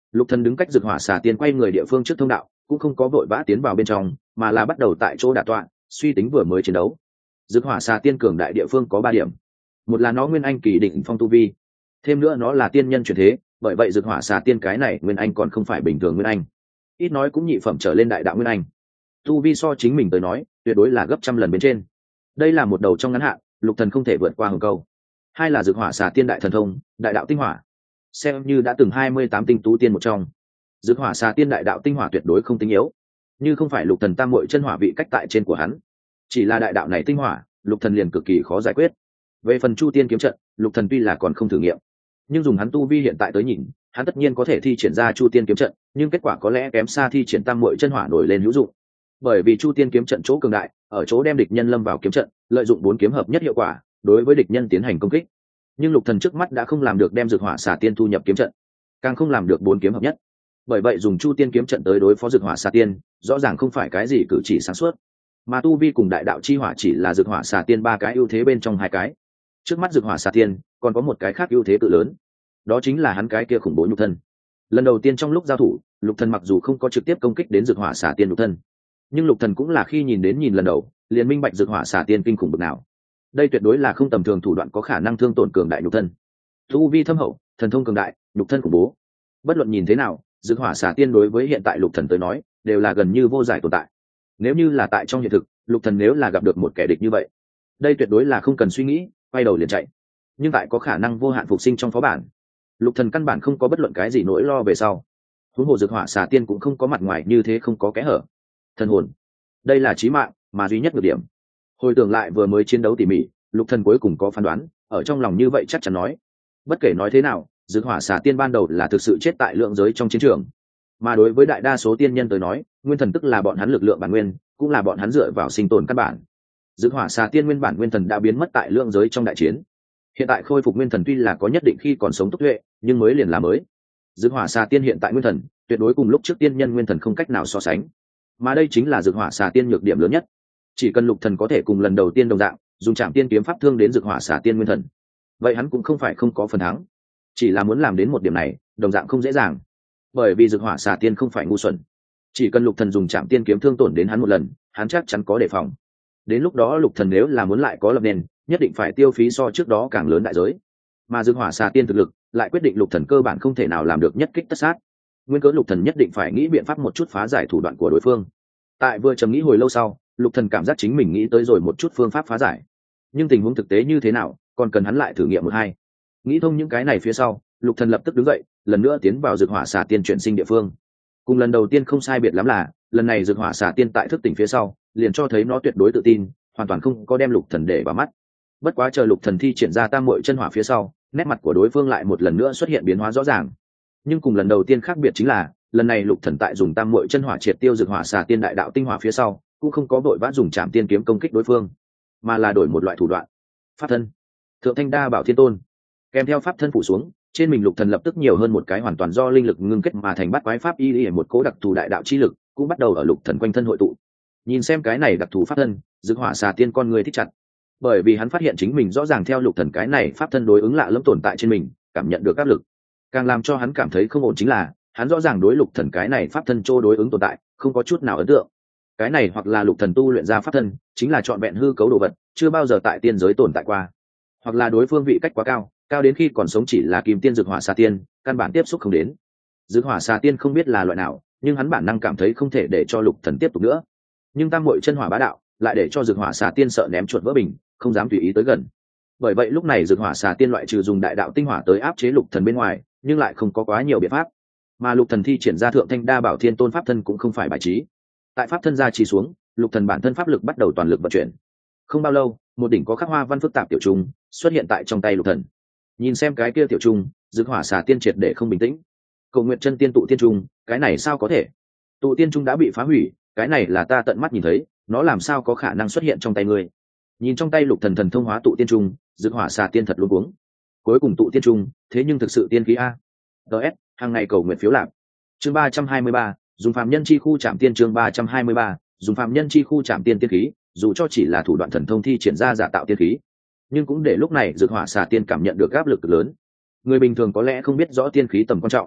Lục Thần đứng cách Dực Hỏa Xà Tiên quay người địa phương trước thông đạo, cũng không có vội vã tiến vào bên trong, mà là bắt đầu tại chỗ đả tọa, suy tính vừa mới chiến đấu. Dực Hỏa Xà Tiên cường đại địa phương có 3 điểm. Một là nó nguyên anh kỳ đỉnh phong tu vi, thêm nữa nó là tiên nhân chuyển thế, bởi vậy Dực Hỏa Xà Tiên cái này nguyên anh còn không phải bình thường nguyên anh, ít nói cũng nhị phẩm trở lên đại đạo nguyên anh. Tu vi so chính mình tới nói, tuyệt đối là gấp trăm lần bên trên. Đây là một đầu trong ngắn hạn, Lục Thần không thể vượt qua hừng câu. Hai là Dực Hỏa Xà Tiên đại thần thông, đại đạo tinh hỏa, xem như đã từng 28 tinh tú tiên một trong. Dực Hỏa Xà Tiên đại đạo tinh hỏa tuyệt đối không tinh yếu, như không phải Lục Thần tam muội chân hỏa vị cách tại trên của hắn, chỉ là đại đạo này tinh hỏa, Lục Thần liền cực kỳ khó giải quyết. Về phần Chu Tiên kiếm trận, Lục Thần tuy là còn không thử nghiệm, nhưng dùng hắn tu vi hiện tại tới nhìn, hắn tất nhiên có thể thi triển ra Chu Tiên kiếm trận, nhưng kết quả có lẽ kém xa thi triển tam muội chân hỏa nổi lên hữu dụng. Bởi vì Chu Tiên kiếm trận chỗ cường đại, ở chỗ đem địch nhân lâm vào kiếm trận, lợi dụng 4 kiếm hợp nhất hiệu quả, đối với địch nhân tiến hành công kích. Nhưng Lục Thần trước mắt đã không làm được đem Dực Hỏa Xà Tiên thu nhập kiếm trận, càng không làm được 4 kiếm hợp nhất. Bởi vậy dùng Chu Tiên kiếm trận tới đối phó Dực Hỏa Xà Tiên, rõ ràng không phải cái gì cử chỉ sáng suốt. Mà tu vi cùng đại đạo chi hỏa chỉ là Dực Hỏa Xà Tiên 3 cái ưu thế bên trong 2 cái. Trước mắt Dực Hỏa Xà Tiên còn có một cái khác ưu thế cự lớn, đó chính là hắn cái kia khủng bố nhục thân. Lần đầu tiên trong lúc giao thủ, Lục Thần mặc dù không có trực tiếp công kích đến Dực Hỏa Xà Tiên nhục thân, nhưng Lục Thần cũng là khi nhìn lần đầu, liền minh bạch Dực Hỏa Xà Tiên kinh khủng bực nào. Đây tuyệt đối là không tầm thường thủ đoạn có khả năng thương tổn cường đại nhục thân. Tu vi thâm hậu, thần thông cường đại, nhục thân khủng bố. Bất luận nhìn thế nào, Dực Hỏa Xà Tiên đối với hiện tại Lục Thần tới nói, đều là gần như vô giải tồn tại. Nếu như là tại trong hiện thực, Lục Thần nếu là gặp được một kẻ địch như vậy, đây tuyệt đối là không cần suy nghĩ, quay đầu liền chạy. Nhưng tại có khả năng vô hạn phục sinh trong phó bản, Lục Thần căn bản không có bất luận cái gì nỗi lo về sau. Huống hồ Dực Hỏa Xà Tiên cũng không có mặt ngoài như thế không có kẽ hở. Thần hồn, đây là chí mạng mà duy nhất nhược điểm. Hồi tưởng lại vừa mới chiến đấu tỉ mỉ, Lục Thần cuối cùng có phán đoán, ở trong lòng như vậy chắc chắn nói, bất kể nói thế nào, Dực Hỏa Xà Tiên ban đầu là thực sự chết tại lượng giới trong chiến trường. Mà đối với đại đa số tiên nhân tới nói, nguyên thần tức là bọn hắn lực lượng bản nguyên, cũng là bọn hắn dựa vào sinh tồn căn bản. Dực Hỏa Xà Tiên nguyên bản nguyên thần đã biến mất tại lượng giới trong đại chiến. Hiện tại khôi phục nguyên thần tuy là có nhất định khi còn sống tốc tuệ, nhưng mới liền là mới. Dực Hỏa Xà Tiên hiện tại nguyên thần, tuyệt đối cùng lúc trước tiên nhân nguyên thần không cách nào so sánh. Mà đây chính là Dực Hỏa Xà Tiên nhược điểm lớn nhất. Chỉ cần Lục Thần có thể cùng lần đầu tiên đồng dạng, dùng Trảm Tiên kiếm pháp thương đến Dực Hỏa Xà Tiên nguyên thần, vậy hắn cũng không phải không có phần thắng. Chỉ là muốn làm đến một điểm này, đồng dạng không dễ dàng. Bởi vì Dực Hỏa Xà Tiên không phải ngu xuẩn, chỉ cần Lục Thần dùng Trảm Tiên kiếm thương tổn đến hắn một lần, hắn chắc chắn có đề phòng. Đến lúc đó Lục Thần nếu là muốn lại có lập nền, nhất định phải tiêu phí so trước đó càng lớn đại giới. Mà Dực Hỏa Xà Tiên thực lực lại quyết định Lục Thần cơ bản không thể nào làm được nhất kích tất sát. Nguyên cớ Lục Thần nhất định phải nghĩ biện pháp một chút phá giải thủ đoạn của đối phương. Tại vừa trầm nghĩ hồi lâu sau, Lục Thần cảm giác chính mình nghĩ tới rồi một chút phương pháp phá giải. Nhưng tình huống thực tế như thế nào, còn cần hắn lại thử nghiệm một hai. Nghĩ thông những cái này phía sau, Lục Thần lập tức đứng dậy, lần nữa tiến vào Dực Hỏa Xà Tiên chuyển sinh địa phương. Cùng lần đầu tiên không sai biệt lắm là, lần này Dực Hỏa Xà Tiên tại thức tỉnh phía sau, liền cho thấy nó tuyệt đối tự tin, hoàn toàn không có đem Lục Thần để vào mắt. Bất quá chờ Lục Thần thi triển ra tam muội chân hỏa phía sau, nét mặt của đối phương lại một lần nữa xuất hiện biến hóa rõ ràng. Nhưng cùng lần đầu tiên khác biệt chính là, lần này Lục Thần tại dùng tam muội chân hỏa triệt tiêu Dực Hỏa Xà Tiên đại đạo tinh hỏa phía sau, cũng không có vội vã dùng Trảm Tiên kiếm công kích đối phương, mà là đổi một loại thủ đoạn. Pháp thân, Thượng Thanh Đa Bảo Thiên Tôn. Kèm theo pháp thân phủ xuống, trên mình Lục Thần lập tức nhiều hơn một cái hoàn toàn do linh lực ngưng kết mà thành bát quái pháp y một cố đặc thù đại đạo chi lực, cũng bắt đầu ở Lục Thần quanh thân hội tụ. Nhìn xem cái này đặc thù pháp thân, Dực Hỏa Xà Tiên con người thích chặt. Bởi vì hắn phát hiện chính mình rõ ràng theo Lục Thần cái này pháp thân đối ứng lạ lẫm tồn tại trên mình, cảm nhận được áp lực. Càng làm cho hắn cảm thấy không ổn chính là, hắn rõ ràng đối Lục Thần cái này pháp thân trô đối ứng tồn tại, không có chút nào ấn tượng. Cái này hoặc là Lục Thần tu luyện ra pháp thân, chính là trọn vẹn hư cấu đồ vật, chưa bao giờ tại tiên giới tồn tại qua. Hoặc là đối phương vị cách quá cao, cao đến khi còn sống chỉ là kim tiên Dực Hỏa Xà Tiên, căn bản tiếp xúc không đến. Dực Hỏa Xà Tiên không biết là loại nào, nhưng hắn bản năng cảm thấy không thể để cho Lục Thần tiếp tục nữa. Nhưng tam muội chân hỏa bá đạo, lại để cho Dực Hỏa Xà Tiên sợ ném chuột vỡ bình, không dám tùy ý tới gần. Bởi vậy lúc này Dực Hỏa Xà Tiên loại trừ dùng đại đạo tinh hỏa tới áp chế Lục Thần bên ngoài, nhưng lại không có quá nhiều biện pháp. Mà Lục Thần thi triển ra Thượng Thanh Đa Bảo Thiên Tôn pháp thân cũng không phải bài trí. Tại pháp thân gia trì xuống, Lục Thần bản thân pháp lực bắt đầu toàn lực vận chuyển. Không bao lâu, một đỉnh có khắc hoa văn phức tạp tiểu trùng xuất hiện tại trong tay Lục Thần. Nhìn xem cái kia tiểu trùng, Dực Hỏa Xà Tiên triệt để không bình tĩnh. Cầu nguyện chân tiên tụ tiên trùng, cái này sao có thể? Tụ tiên trùng đã bị phá hủy, cái này là ta tận mắt nhìn thấy, nó làm sao có khả năng xuất hiện trong tay ngươi? Nhìn trong tay Lục Thần thần thông hóa tụ tiên trùng, Dực Hỏa Xà Tiên thật luống cuống. Cuối cùng tụ tiên trùng, thế nhưng thực sự tiên khí a. DS, hàng ngày cầu nguyện phiếu lạc. Chương 323, dùng phàm nhân chi khu chạm tiên. Chương 323, dùng phàm nhân chi khu chạm tiên tiên khí, dù cho chỉ là thủ đoạn thần thông thi triển ra giả tạo tiên khí, nhưng cũng để lúc này Dực Hỏa Xà Tiên cảm nhận được áp lực lớn. Người bình thường có lẽ không biết rõ tiên khí tầm quan trọng,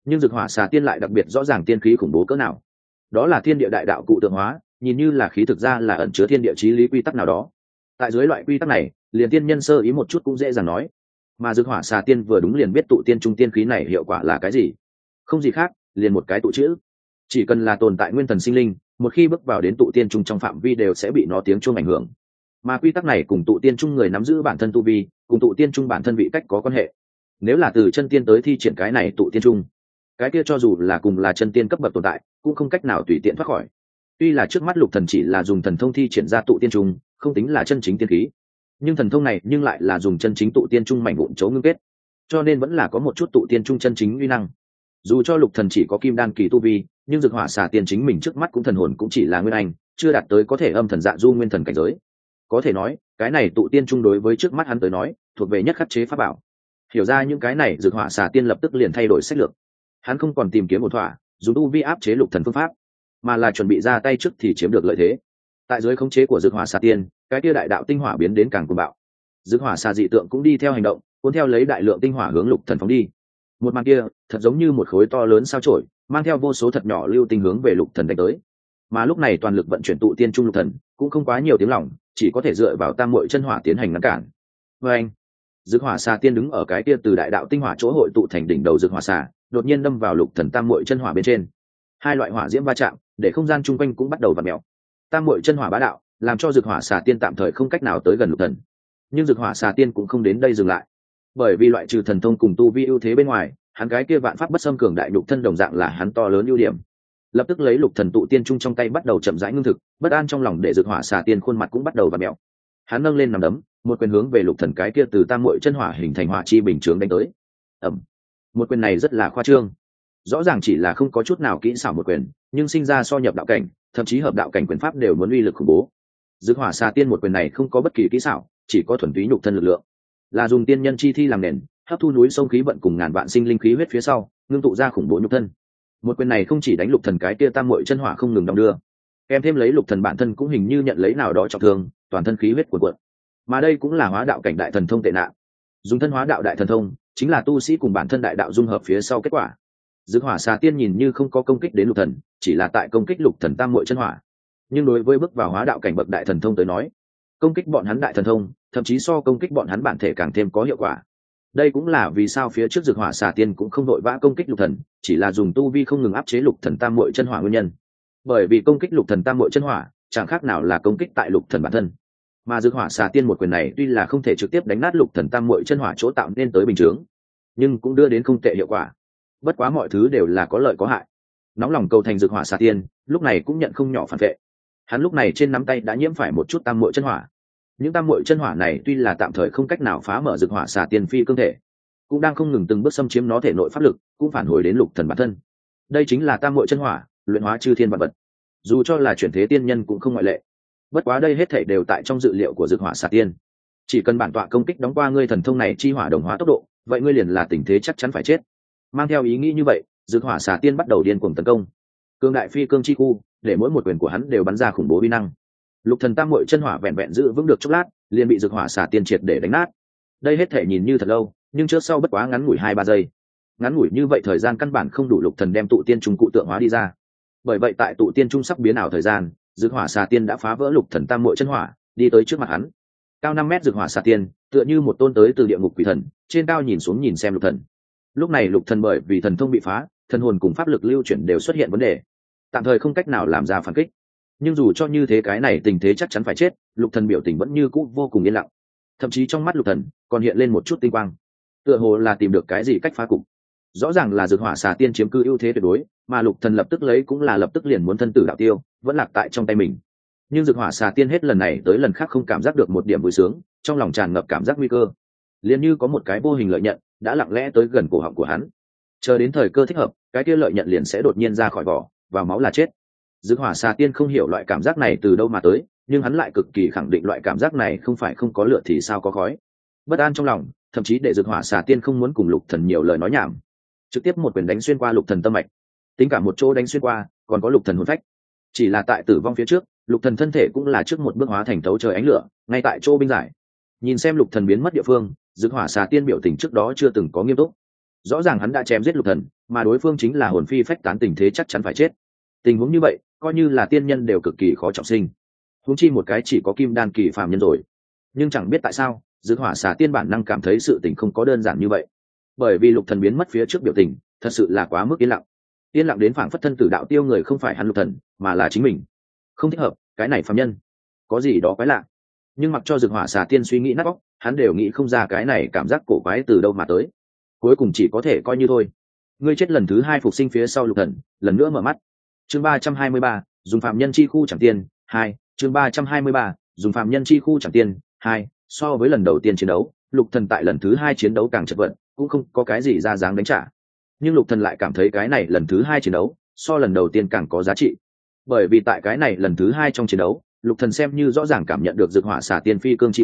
nhưng dực hỏa xà tiên lại đặc biệt rõ ràng tiên khí khủng bố cỡ nào. Đó là thiên địa đại đạo cụ tượng hóa, nhìn như là khí, thực ra là ẩn chứa thiên địa chí lý quy tắc nào đó. Tại dưới loại quy tắc này, liền tiên nhân sơ ý một chút cũng dễ dàng nói. Mà dực hỏa xà tiên vừa đúng liền biết tụ tiên trung tiên khí này hiệu quả là cái gì. Không gì khác, liền một cái tụ chữ. Chỉ cần là tồn tại nguyên thần sinh linh, một khi bước vào đến tụ tiên trung trong phạm vi đều sẽ bị nó tiếng chuông ảnh hưởng. Mà quy tắc này cùng tụ tiên trung người nắm giữ bản thân tu vi, cùng tụ tiên trung bản thân vị cách có quan hệ. Nếu là từ chân tiên tới thi triển cái này tụ tiên trung, cái kia cho dù là cùng là chân tiên cấp bậc tồn tại cũng không cách nào tùy tiện thoát khỏi. Tuy là trước mắt Lục Thần chỉ là dùng thần thông thi triển ra tụ tiên trung, không tính là chân chính tiên khí, nhưng thần thông này nhưng lại là dùng chân chính tụ tiên trung mảnh vụn chấu ngưng kết, cho nên vẫn là có một chút tụ tiên trung chân chính uy năng. Dù cho Lục Thần chỉ có kim đan kỳ tu vi, nhưng dực hỏa xà tiên chính mình trước mắt cũng thần hồn cũng chỉ là nguyên anh, chưa đạt tới có thể âm thần dạ du nguyên thần cảnh giới. Có thể nói cái này tụ tiên trung đối với trước mắt hắn tới nói thuộc về nhất khắc chế pháp bảo. Hiểu ra những cái này, dực hỏa xà tiên lập tức liền thay đổi sách lược. Hắn không còn tìm kiếm một thỏa dùng tu vi áp chế Lục Thần phương pháp, mà là chuẩn bị ra tay trước thì chiếm được lợi thế. Tại dưới khống chế của dực hỏa xà tiên, cái kia đại đạo tinh hỏa biến đến càng cuồng bạo. Dực hỏa xà dị tượng cũng đi theo hành động, cuốn theo lấy đại lượng tinh hỏa hướng Lục Thần phóng đi. Một màn kia thật giống như một khối to lớn sao chổi, mang theo vô số thật nhỏ lưu tinh hướng về Lục Thần đánh tới. Mà lúc này toàn lực vận chuyển tụ tiên trung Lục Thần cũng không quá nhiều tiếng lòng, chỉ có thể dựa vào tam muội chân hỏa tiến hành ngăn cản. Với anh, dực hỏa xà tiên đứng ở cái kia từ đại đạo tinh hỏa chỗ hội tụ thành đỉnh đầu dực hỏa xà, đột nhiên đâm vào Lục Thần tam muội chân hỏa bên trên. Hai loại hỏa diễm va chạm, để không gian chung quanh cũng bắt đầu vặn mèo. Tam muội chân hỏa bá đạo, làm cho dực hỏa xà tiên tạm thời không cách nào tới gần Lục Thần. Nhưng dực hỏa xà tiên cũng không đến đây dừng lại, bởi vì loại trừ thần thông cùng tu vi ưu thế bên ngoài, hắn cái kia vạn pháp bất xâm cường đại nhục thân đồng dạng là hắn to lớn ưu điểm. Lập tức lấy Lục Thần tụ tiên trung trong tay bắt đầu chậm rãi ngưng thực, bất an trong lòng để dực hỏa xà tiên khuôn mặt cũng bắt đầu vặn mèo. Hắn nâng lên nắm đấm, một quyền hướng về Lục Thần cái kia từ tam muội chân hỏa hình thành hỏa chi bình chướng đánh tới. Ầm. Một quyền này rất là khoa trương, rõ ràng chỉ là không có chút nào kỹ xảo một quyền, nhưng sinh ra so nhập đạo cảnh, thậm chí hợp đạo cảnh quyền pháp đều muốn uy lực khủng bố. Dực hỏa xà tiên một quyền này không có bất kỳ kỹ xảo, chỉ có thuần túy nhục thân lực lượng, là dùng tiên nhân chi thi làm nền, hấp thu núi sông khí vận cùng ngàn vạn sinh linh khí huyết phía sau, ngưng tụ ra khủng bố nhục thân. Một quyền này không chỉ đánh Lục Thần cái kia tam muội chân hỏa không ngừng đong đưa, kèm thêm lấy Lục Thần bản thân cũng hình như nhận lấy nào đó trọng thương, toàn thân khí huyết cuồn cuộn. Mà đây cũng là hóa đạo cảnh đại thần thông tệ nạn. Dùng thân hóa đạo đại thần thông, chính là tu sĩ cùng bản thân đại đạo dung hợp phía sau kết quả. Dực hỏa xà tiên nhìn như không có công kích đến Lục Thần, chỉ là tại công kích Lục Thần tam muội chân hỏa. Nhưng đối với bước vào hóa đạo cảnh bậc đại thần thông tới nói, công kích bọn hắn đại thần thông, thậm chí so công kích bọn hắn bản thể càng thêm có hiệu quả. Đây cũng là vì sao phía trước dực hỏa xà tiên cũng không đội vã công kích Lục Thần, chỉ là dùng tu vi không ngừng áp chế Lục Thần tam muội chân hỏa nguyên nhân. Bởi vì công kích Lục Thần tam muội chân hỏa, chẳng khác nào là công kích tại Lục Thần bản thân. Mà dực hỏa xà tiên một quyền này tuy là không thể trực tiếp đánh nát Lục Thần tam muội chân hỏa chỗ tạo nên tới bình chướng, nhưng cũng đưa đến không tệ hiệu quả. Bất quá mọi thứ đều là có lợi có hại. Nóng lòng cầu thành dực hỏa xà tiên, lúc này cũng nhận không nhỏ phản vệ. Hắn lúc này trên nắm tay đã nhiễm phải một chút tam muội chân hỏa. Những tam muội chân hỏa này tuy là tạm thời không cách nào phá mở dực hỏa xà tiên phi cương thể, cũng đang không ngừng từng bước xâm chiếm nó thể nội pháp lực, cũng phản hồi đến Lục Thần bản thân. Đây chính là tam muội chân hỏa, luyện hóa chư thiên vạn vật. Dù cho là chuyển thế tiên nhân cũng không ngoại lệ. Bất quá đây hết thảy đều tại trong dự liệu của dực hỏa xà tiên. Chỉ cần bản tọa công kích đóng qua ngươi thần thông này chi hỏa đồng hóa tốc độ, vậy ngươi liền là tình thế chắc chắn phải chết. Mang theo ý nghĩ như vậy, dực hỏa xà tiên bắt đầu điên cuồng tấn công. Cương đại phi cương chi khu, để mỗi một quyền của hắn đều bắn ra khủng bố uy năng. Lục Thần tam muội chân hỏa vẹn vẹn giữ vững được chốc lát, liền bị dực hỏa xà tiên triệt để đánh nát. Đây hết thể nhìn như thật lâu, nhưng trước sau bất quá ngắn ngủi 2-3 giây. Ngắn ngủi như vậy thời gian căn bản không đủ Lục Thần đem tụ tiên trung cụ tượng hóa đi ra. Bởi vậy tại tụ tiên trung sắp biến ảo thời gian, dực hỏa xà tiên đã phá vỡ Lục Thần tam muội chân hỏa, đi tới trước mặt hắn. Cao 5 mét dực hỏa xà tiên, tựa như một tôn tới từ địa ngục quỷ thần, trên cao nhìn xuống nhìn xem Lục Thần. Lúc này Lục Thần bởi vì thần thông bị phá, thần hồn cùng pháp lực lưu chuyển đều xuất hiện vấn đề, tạm thời không cách nào làm ra phản kích. Nhưng dù cho như thế, cái này tình thế chắc chắn phải chết, Lục Thần biểu tình vẫn như cũ vô cùng yên lặng. Thậm chí trong mắt Lục Thần còn hiện lên một chút tinh quang, tựa hồ là tìm được cái gì cách phá cục. Rõ ràng là dược hỏa xà tiên chiếm cư ưu thế tuyệt đối, mà Lục Thần lập tức lấy cũng là lập tức liền muốn thân tử đạo tiêu, vẫn lạc tại trong tay mình. Nhưng dược hỏa xà tiên hết lần này tới lần khác không cảm giác được một điểm vui sướng, trong lòng tràn ngập cảm giác nguy cơ, liền như có một cái vô hình lợi nhận đã lặng lẽ tới gần cổ họng của hắn. Chờ đến thời cơ thích hợp, cái kia lợi nhận liền sẽ đột nhiên ra khỏi vỏ, vào máu là chết. Dược hỏa xà tiên không hiểu loại cảm giác này từ đâu mà tới, nhưng hắn lại cực kỳ khẳng định loại cảm giác này không phải không có lửa thì sao có khói. Bất an trong lòng, thậm chí để dược hỏa xà tiên không muốn cùng Lục Thần nhiều lời nói nhảm, trực tiếp một quyền đánh xuyên qua Lục Thần tâm mạch. Tính cả một chỗ đánh xuyên qua, còn có Lục Thần hồn phách. Chỉ là tại tử vong phía trước, Lục Thần thân thể cũng là trước một bước hóa thành thấu trời ánh lửa, ngay tại chỗ binh giải. Nhìn xem Lục Thần biến mất địa phương, dược hỏa xà tiên biểu tình trước đó chưa từng có nghiêm túc. rõ ràng hắn đã chém giết lục thần, mà đối phương chính là hồn phi phách tán, tình thế chắc chắn phải chết. Tình huống như vậy coi như là tiên nhân đều cực kỳ khó trọng sinh, huống chi một cái chỉ có kim đan kỳ phàm nhân rồi. Nhưng chẳng biết tại sao Dực Hỏa Xà Tiên bản năng cảm thấy sự tình không có đơn giản như vậy, bởi vì lục thần biến mất phía trước biểu tình thật sự là quá mức yên lặng đến phảng phất thân tử đạo tiêu người không phải hắn lục thần mà là chính mình. Không thích hợp, cái này phàm nhân có gì đó quái lạ. Nhưng mặc cho Dực Hỏa Xà Tiên suy nghĩ nát óc, hắn đều nghĩ không ra cái này cảm giác cổ quái từ đâu mà tới. Cuối cùng chỉ có thể coi như thôi. Ngươi chết lần thứ hai phục sinh phía sau lục thần lần nữa mở mắt. Chương 323, dùng phàm nhân chi khu chẳng tiên 2. Chương 323, dùng phàm nhân chi khu chẳng tiên 2. So với lần đầu tiên chiến đấu, lục thần tại lần thứ hai chiến đấu càng chật vật, cũng không có cái gì ra dáng đánh trả. Nhưng lục thần lại cảm thấy cái này lần thứ hai chiến đấu so lần đầu tiên càng có giá trị, bởi vì tại cái này lần thứ hai trong chiến đấu, lục thần xem như rõ ràng cảm nhận được Dực Hỏa Xà Tiên phi cương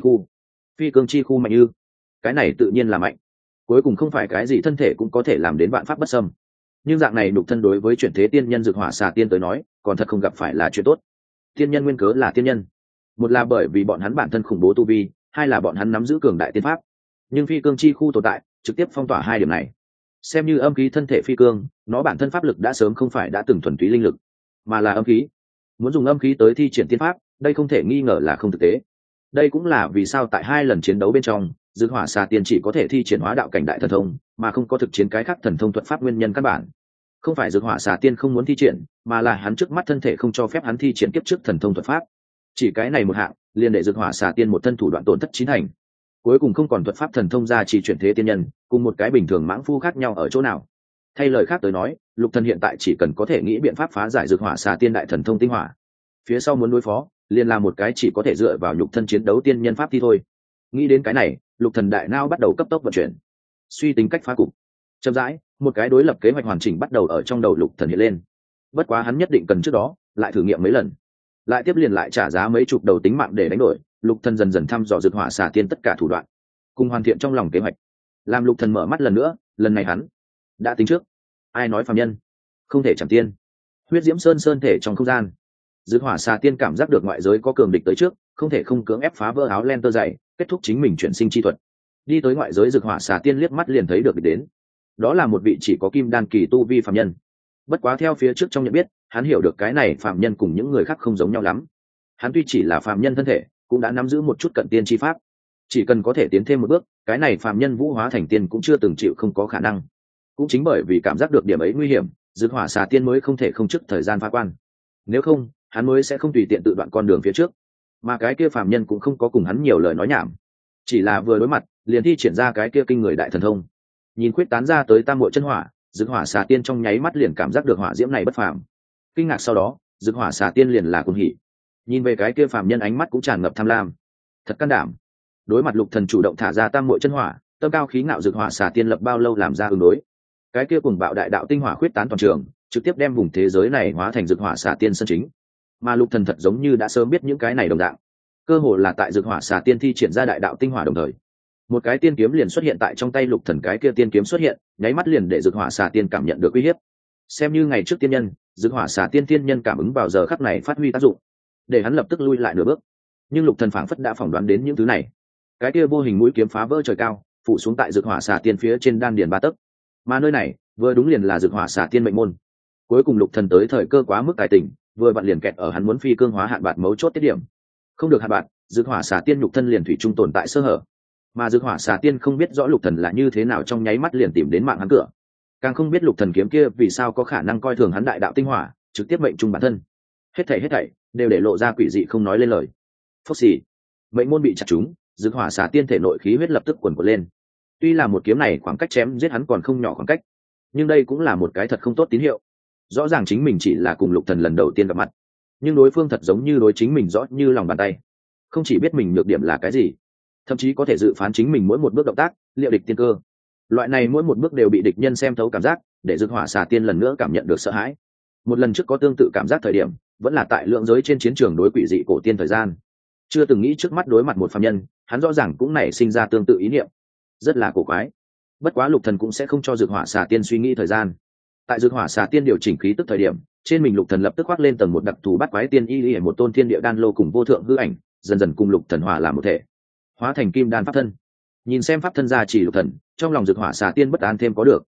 chi khu mạnh ư? Cái này tự nhiên là mạnh, cuối cùng không phải cái gì thân thể cũng có thể làm đến vạn pháp bất xâm. Nhưng dạng này lục thân đối với chuyển thế tiên nhân Dực Hỏa Xà Tiên tới nói còn thật không gặp phải là chuyện tốt. Tiên nhân nguyên cớ là tiên nhân, một là bởi vì bọn hắn bản thân khủng bố tu vi, hai là bọn hắn nắm giữ cường đại tiên pháp. Nhưng phi cương chi khu tồn tại trực tiếp phong tỏa hai điểm này. Xem như âm khí thân thể phi cương, nó bản thân pháp lực đã sớm không phải đã từng thuần túy linh lực, mà là âm khí. Muốn dùng âm khí tới thi triển tiên pháp, đây không thể nghi ngờ là không thực tế. Đây cũng là vì sao tại hai lần chiến đấu bên trong, Dực Hỏa Xà Tiên chỉ có thể thi triển hóa đạo cảnh đại thần thông, mà không có thực chiến cái khác thần thông thuật pháp nguyên nhân căn bản. Không phải Dực Hỏa Xà Tiên không muốn thi triển, mà là hắn trước mắt thân thể không cho phép hắn thi triển kiếp trước thần thông thuật pháp. Chỉ cái này một hạng, liền để Dực Hỏa Xà Tiên một thân thủ đoạn tổn thất chín thành. Cuối cùng không còn thuật pháp thần thông ra chỉ chuyển thế tiên nhân, cùng một cái bình thường mãng phu khác nhau ở chỗ nào. Thay lời khác tới nói, lục thần hiện tại chỉ cần có thể nghĩ biện pháp phá giải Dực Hỏa Xà Tiên đại thần thông tinh hỏa, phía sau muốn đối phó liền là một cái chỉ có thể dựa vào nhục thân chiến đấu tiên nhân pháp thi thôi. Nghĩ đến cái này, lục thần đại não bắt đầu cấp tốc vận chuyển, suy tính cách phá cục. Chậm rãi, một cái đối lập kế hoạch hoàn chỉnh bắt đầu ở trong đầu lục thần hiện lên. Bất quá hắn nhất định cần trước đó lại thử nghiệm mấy lần, lại tiếp liền lại trả giá mấy chục đầu tính mạng để đánh đổi. Lục thần dần dần thăm dò Dực Hỏa Xà Tiên tất cả thủ đoạn, cùng hoàn thiện trong lòng kế hoạch. Làm lục thần mở mắt lần nữa, lần này hắn đã tính trước. Ai nói phàm nhân không thể chẳng tiên? Huyết diễm sơn thể trong không gian, Dực Hỏa Xà Tiên cảm giác được ngoại giới có cường địch tới trước, không thể không cưỡng ép phá vỡ áo len tơ dày, kết thúc chính mình chuyển sinh chi thuật. Đi tới ngoại giới, Dực Hỏa Xà Tiên liếc mắt liền thấy được địch đến. Đó là một vị chỉ có kim đan kỳ tu vi phàm nhân. Bất quá theo phía trước trong nhận biết, hắn hiểu được cái này phàm nhân cùng những người khác không giống nhau lắm. Hắn tuy chỉ là phàm nhân thân thể, cũng đã nắm giữ một chút cận tiên chi pháp. Chỉ cần có thể tiến thêm một bước, cái này phàm nhân vũ hóa thành tiên cũng chưa từng chịu không có khả năng. Cũng chính bởi vì cảm giác được điểm ấy nguy hiểm, Dực Hỏa Xà Tiên mới không thể không trước thời gian phá quan. Nếu không, hắn mới sẽ không tùy tiện tự đoạn con đường phía trước. Mà cái kia phàm nhân cũng không có cùng hắn nhiều lời nói nhảm, chỉ là vừa đối mặt liền thi triển ra cái kia kinh người đại thần thông. Nhìn khuyết tán ra tới tam muội chân hỏa, Dực Hỏa Xà Tiên trong nháy mắt liền cảm giác được hỏa diễm này bất phàm. Kinh ngạc sau đó, Dực Hỏa Xà Tiên liền là cuồng hỉ. Nhìn về cái kia phàm nhân, ánh mắt cũng tràn ngập tham lam. Thật can đảm. Đối mặt lục thần chủ động thả ra tam muội chân hỏa, tâm cao khí ngạo Dực Hỏa Xà Tiên lập bao lâu làm ra ứng đối. Cái kia cuồng bạo đại đạo tinh hỏa khuyết tán toàn trường, trực tiếp đem vùng thế giới này hóa thành Dực Hỏa Xà Tiên sân chính. Mà lục thần thật giống như đã sớm biết những cái này đồng dạng, cơ hồ là tại Dực Hỏa Xà Tiên thi triển ra đại đạo tinh hỏa đồng thời, một cái tiên kiếm liền xuất hiện tại trong tay lục thần. Cái kia tiên kiếm xuất hiện, nháy mắt liền để Dực Hỏa Xà Tiên cảm nhận được uy hiếp. Xem như ngày trước tiên nhân, Dực Hỏa Xà Tiên tiên nhân cảm ứng vào giờ khắc này phát huy tác dụng, để hắn lập tức lui lại nửa bước. Nhưng lục thần phảng phất đã phỏng đoán đến những thứ này. Cái kia vô hình mũi kiếm phá vỡ trời cao, phủ xuống tại Dực Hỏa Xà Tiên phía trên đan điền ba tấc. Mà nơi này vừa đúng liền là Dực Hỏa Xà Tiên mệnh môn. Cuối cùng lục thần tới thời cơ quá mức tài tình, vừa vặn liền kẹt ở hắn muốn phi cương hóa hạn bạt mấu chốt tiết điểm. Không được hạn bạt, Dực Hỏa Xà Tiên nhục thân liền thủy chung tồn tại sơ hở. Mà Dực Hỏa Xà Tiên không biết rõ lục thần là như thế nào trong nháy mắt liền tìm đến mạng hắn cửa, càng không biết lục thần kiếm kia vì sao có khả năng coi thường hắn đại đạo tinh hỏa, trực tiếp mệnh trung bản thân. Hết thảy đều để lộ ra quỷ dị không nói lên lời. Phốc xì, mệnh môn bị chặt trúng, Dực Hỏa Xà Tiên thể nội khí huyết lập tức cuồn cuộn lên. Tuy là một kiếm này khoảng cách chém giết hắn còn không nhỏ khoảng cách, nhưng đây cũng là một cái thật không tốt tín hiệu. Rõ ràng chính mình chỉ là cùng lục thần lần đầu tiên gặp mặt, nhưng đối phương thật giống như đối chính mình rõ như lòng bàn tay, không chỉ biết mình nhược điểm là cái gì, thậm chí có thể dự phán chính mình mỗi một bước động tác, liệu địch tiên cơ. Loại này mỗi một bước đều bị địch nhân xem thấu cảm giác, để Dực Hỏa Xà Tiên lần nữa cảm nhận được sợ hãi. Một lần trước có tương tự cảm giác thời điểm, vẫn là tại lượng giới trên chiến trường đối quỷ dị cổ tiên thời gian. Chưa từng nghĩ trước mắt đối mặt một phàm nhân, hắn rõ ràng cũng nảy sinh ra tương tự ý niệm, rất là cổ quái. Bất quá lục thần cũng sẽ không cho Dực Hỏa Xà Tiên suy nghĩ thời gian. Tại Dực Hỏa Xà Tiên điều chỉnh khí tức thời điểm, trên mình lục thần lập tức khoác lên tầng một đặc thù bắt quái tiên y, một tôn thiên địa đan lô cùng vô thượng hư ảnh, dần dần cùng lục thần hòa làm một thể, hóa thành kim đan pháp thân. Nhìn xem pháp thân gia chỉ lục thần, trong lòng Dực Hỏa Xà Tiên bất an thêm có được,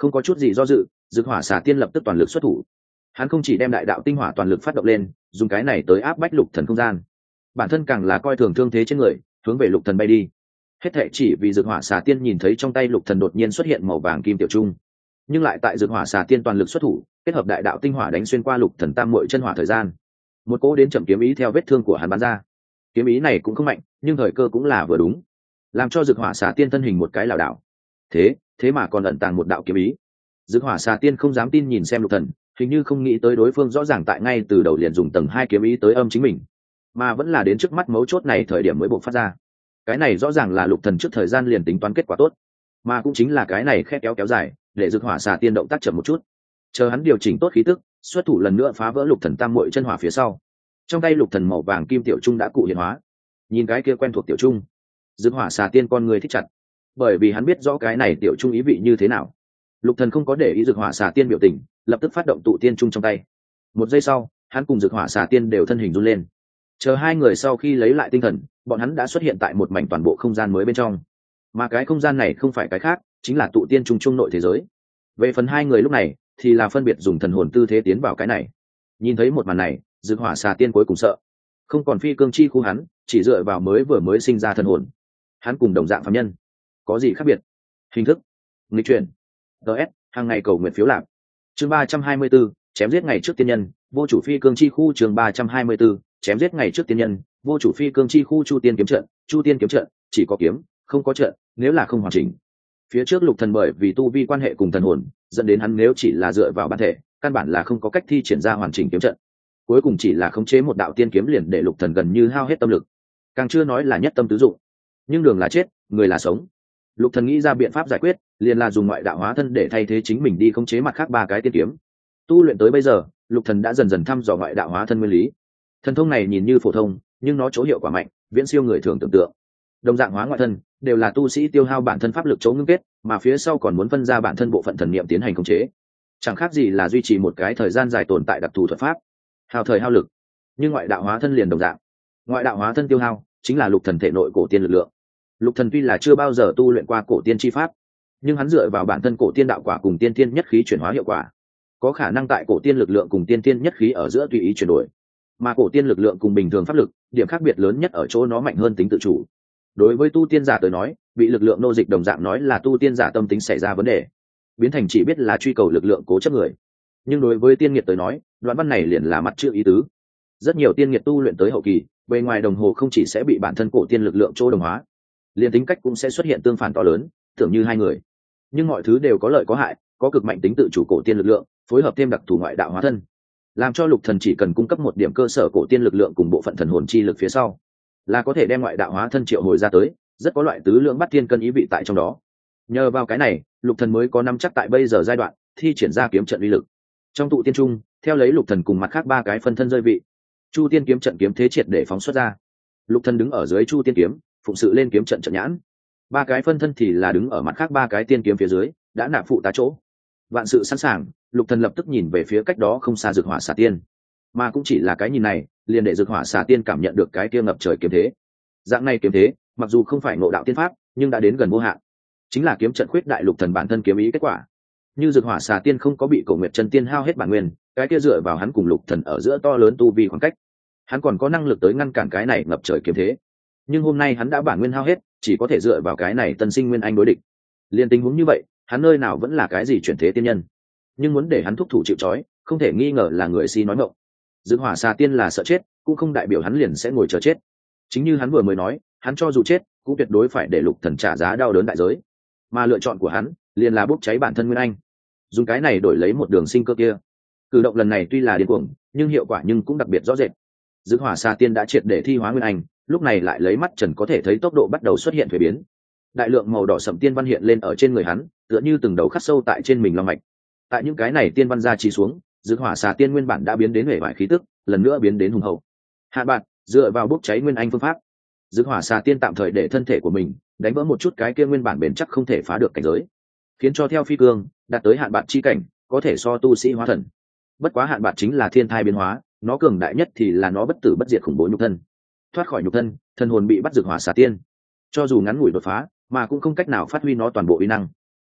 Không có chút gì do dự, Dực Hỏa Xà Tiên lập tức toàn lực xuất thủ. Hắn không chỉ đem đại đạo tinh hỏa toàn lực phát động lên, dùng cái này tới áp bách Lục Thần không gian. Bản thân càng là coi thường thương thế trên người, hướng về Lục Thần bay đi. Hết thệ chỉ vì Dực Hỏa Xà Tiên nhìn thấy trong tay Lục Thần đột nhiên xuất hiện màu vàng kim tiểu trung, nhưng lại tại Dực Hỏa Xà Tiên toàn lực xuất thủ, kết hợp đại đạo tinh hỏa đánh xuyên qua Lục Thần tam muội chân hỏa thời gian. Một cỗ đến chậm kiếm ý theo vết thương của hắn bắn ra. Kiếm ý này cũng không mạnh, nhưng thời cơ cũng là vừa đúng, làm cho Dực Hỏa Xà Tiên thân hình một cái lảo đảo. Thế mà còn ẩn tàng một đạo kiếm ý. Dực Hỏa Xà Tiên không dám tin nhìn xem Lục Thần, hình như không nghĩ tới đối phương rõ ràng tại ngay từ đầu liền dùng tầng 2 kiếm ý tới âm chính mình, mà vẫn là đến trước mắt mấu chốt này thời điểm mới bộc phát ra. Cái này rõ ràng là Lục Thần trước thời gian liền tính toán kết quả tốt, mà cũng chính là cái này khét kéo dài, để Dực Hỏa Xà Tiên động tác chậm một chút. Chờ hắn điều chỉnh tốt khí tức, xuất thủ lần nữa phá vỡ Lục Thần tam muội chân hỏa phía sau. Trong tay Lục Thần màu vàng kim tiểu trung đã cụ hiện hóa. Nhìn cái kia quen thuộc tiểu trung, Dực Hỏa Xà Tiên con người thích chặt, bởi vì hắn biết rõ cái này tiểu trung ý vị như thế nào. Lục Thần không có để ý Dực Hỏa Xà Tiên biểu tình, lập tức phát động tụ tiên trung trong tay. Một giây sau, hắn cùng Dực Hỏa Xà Tiên đều thân hình run lên. Chờ hai người sau khi lấy lại tinh thần, bọn hắn đã xuất hiện tại một mảnh toàn bộ không gian mới bên trong. Mà cái không gian này không phải cái khác, chính là tụ tiên trung trung nội thế giới. Về phần hai người lúc này, thì là phân biệt dùng thần hồn tư thế tiến vào cái này. Nhìn thấy một màn này, Dực Hỏa Xà Tiên cuối cùng sợ, không còn phi cương chi khu hắn, chỉ dựa vào vừa mới sinh ra thần hồn. Hắn cùng đồng dạng phàm nhân, có gì khác biệt? Hình thức, nghịch chuyển. DS, hàng ngày cầu nguyện phiếu lạc. Chương 324, chém giết ngày trước tiên nhân, vô chủ phi cương chi khu. Chương 324, chém giết ngày trước tiên nhân, vô chủ phi cương chi khu. Chu tiên kiếm trận, chỉ có kiếm, không có trận, nếu là không hoàn chỉnh. Phía trước Lục Thần bởi vì tu vi quan hệ cùng thần hồn, dẫn đến hắn nếu chỉ là dựa vào bản thể, căn bản là không có cách thi triển ra hoàn chỉnh kiếm trận. Cuối cùng chỉ là khống chế một đạo tiên kiếm liền để Lục Thần gần như hao hết tâm lực, càng chưa nói là nhất tâm tứ dụng. Nhưng đường là chết, người là sống. Lục Thần nghĩ ra biện pháp giải quyết, liền là dùng ngoại đạo hóa thân để thay thế chính mình đi khống chế mặt khác ba cái tiên kiếm. Tu luyện tới bây giờ, Lục Thần đã dần dần thăm dò ngoại đạo hóa thân nguyên lý. Thần thông này nhìn như phổ thông, nhưng nó chỗ hiệu quả mạnh, viễn siêu người thường tưởng tượng. Đồng dạng hóa ngoại thân, đều là tu sĩ tiêu hao bản thân pháp lực chỗ ngưng kết, mà phía sau còn muốn phân ra bản thân bộ phận thần niệm tiến hành khống chế. Chẳng khác gì là duy trì một cái thời gian dài tồn tại đặc thù thuật pháp, hao thời hao lực. Nhưng ngoại đạo hóa thân liền đồng dạng. Ngoại đạo hóa thân tiêu hao chính là Lục Thần thể nội cổ tiên lực lượng. Lục Thần tuy là chưa bao giờ tu luyện qua cổ tiên chi pháp, nhưng hắn dựa vào bản thân cổ tiên đạo quả cùng tiên tiên nhất khí chuyển hóa hiệu quả, có khả năng tại cổ tiên lực lượng cùng tiên tiên nhất khí ở giữa tùy ý chuyển đổi. Mà cổ tiên lực lượng cùng bình thường pháp lực, điểm khác biệt lớn nhất ở chỗ nó mạnh hơn tính tự chủ. Đối với tu tiên giả tới nói, bị lực lượng nô dịch đồng dạng nói là tu tiên giả tâm tính xảy ra vấn đề, biến thành chỉ biết là truy cầu lực lượng cố chấp người. Nhưng đối với tiên nghiệt tới nói, đoạn văn này liền là mặt chữ ý tứ. Rất nhiều tiên nghiệt tu luyện tới hậu kỳ, bề ngoài đồng hồ không chỉ sẽ bị bản thân cổ tiên lực lượng chỗ đồng hóa, liền tính cách cũng sẽ xuất hiện tương phản to lớn, tưởng như hai người. Nhưng mọi thứ đều có lợi có hại, có cực mạnh tính tự chủ cổ tiên lực lượng, phối hợp thêm đặc thù ngoại đạo hóa thân, làm cho Lục Thần chỉ cần cung cấp một điểm cơ sở cổ tiên lực lượng cùng bộ phận thần hồn chi lực phía sau, là có thể đem ngoại đạo hóa thân triệu hồi ra tới, rất có loại tứ lượng bắt tiên cân ý vị tại trong đó. Nhờ vào cái này, Lục Thần mới có nắm chắc tại bây giờ giai đoạn thi triển ra kiếm trận uy lực. Trong tụ tiên trung, theo lấy Lục Thần cùng mặt khác ba cái phân thân rơi vị, Chu Tiên kiếm trận kiếm thế triệt để phóng xuất ra. Lục Thần đứng ở dưới Chu Tiên kiếm, phụng sự lên kiếm trận trận nhãn. Ba cái phân thân thì là đứng ở mặt khác ba cái tiên kiếm phía dưới, đã nạp phụ tá chỗ. Vạn sự sẵn sàng, Lục Thần lập tức nhìn về phía cách đó không xa Dực Hỏa Xà Tiên. Mà cũng chỉ là cái nhìn này, liền để Dực Hỏa Xà Tiên cảm nhận được cái kia ngập trời kiếm thế. Dạng này kiếm thế, mặc dù không phải ngộ đạo tiên pháp, nhưng đã đến gần vô hạn. Chính là kiếm trận khuyết đại Lục Thần bản thân kiếm ý kết quả. Như Dực Hỏa Xà Tiên không có bị Cổ Nguyệt Chân Tiên hao hết bản nguyên, cái kia dựa vào hắn cùng Lục Thần ở giữa to lớn tu vi khoảng cách, hắn còn có năng lực tới ngăn cản cái này ngập trời kiếm thế. Nhưng hôm nay hắn đã bản nguyên hao hết, chỉ có thể dựa vào cái này tân sinh nguyên anh đối địch. Liên tình huống như vậy, hắn nơi nào vẫn là cái gì chuyển thế tiên nhân. Nhưng muốn để hắn thúc thủ chịu trói, không thể nghi ngờ là người si nói mộng. Dực Hỏa Xà Tiên là sợ chết, cũng không đại biểu hắn liền sẽ ngồi chờ chết. Chính như hắn vừa mới nói, hắn cho dù chết, cũng tuyệt đối phải để Lục Thần trả giá đau đớn đại giới. Mà lựa chọn của hắn, liền là bốc cháy bản thân nguyên anh, dùng cái này đổi lấy một đường sinh cơ kia. Cử động lần này tuy là điên cuồng, nhưng hiệu quả nhưng cũng đặc biệt rõ rệt. Dực Hỏa Xà Tiên đã triệt để thi hóa nguyên anh, lúc này lại lấy mắt trần có thể thấy tốc độ bắt đầu xuất hiện thay biến. Đại lượng màu đỏ sẫm tiên văn hiện lên ở trên người hắn, tựa như từng đầu khắc sâu tại trên mình long mạch. Tại những cái này tiên văn ra chỉ xuống, Dực Hỏa Xà Tiên nguyên bản đã biến đến hể vải khí tức, lần nữa biến đến hùng hậu. Hạ bạn, dựa vào bốc cháy nguyên anh phương pháp, Dực Hỏa Xà Tiên tạm thời để thân thể của mình đánh vỡ một chút cái kia nguyên bản bền chắc không thể phá được cảnh giới, khiến cho theo phi cương đạt tới hạn bạn chi cảnh, có thể so tu sĩ hóa thần. Bất quá hạn bạn chính là thiên thai biến hóa, nó cường đại nhất thì là nó bất tử bất diệt khủng bố nhục thân. Thoát khỏi nhục thân, thần hồn bị bắt Dực Hỏa Xà Tiên, cho dù ngắn ngủi đột phá, mà cũng không cách nào phát huy nó toàn bộ uy năng.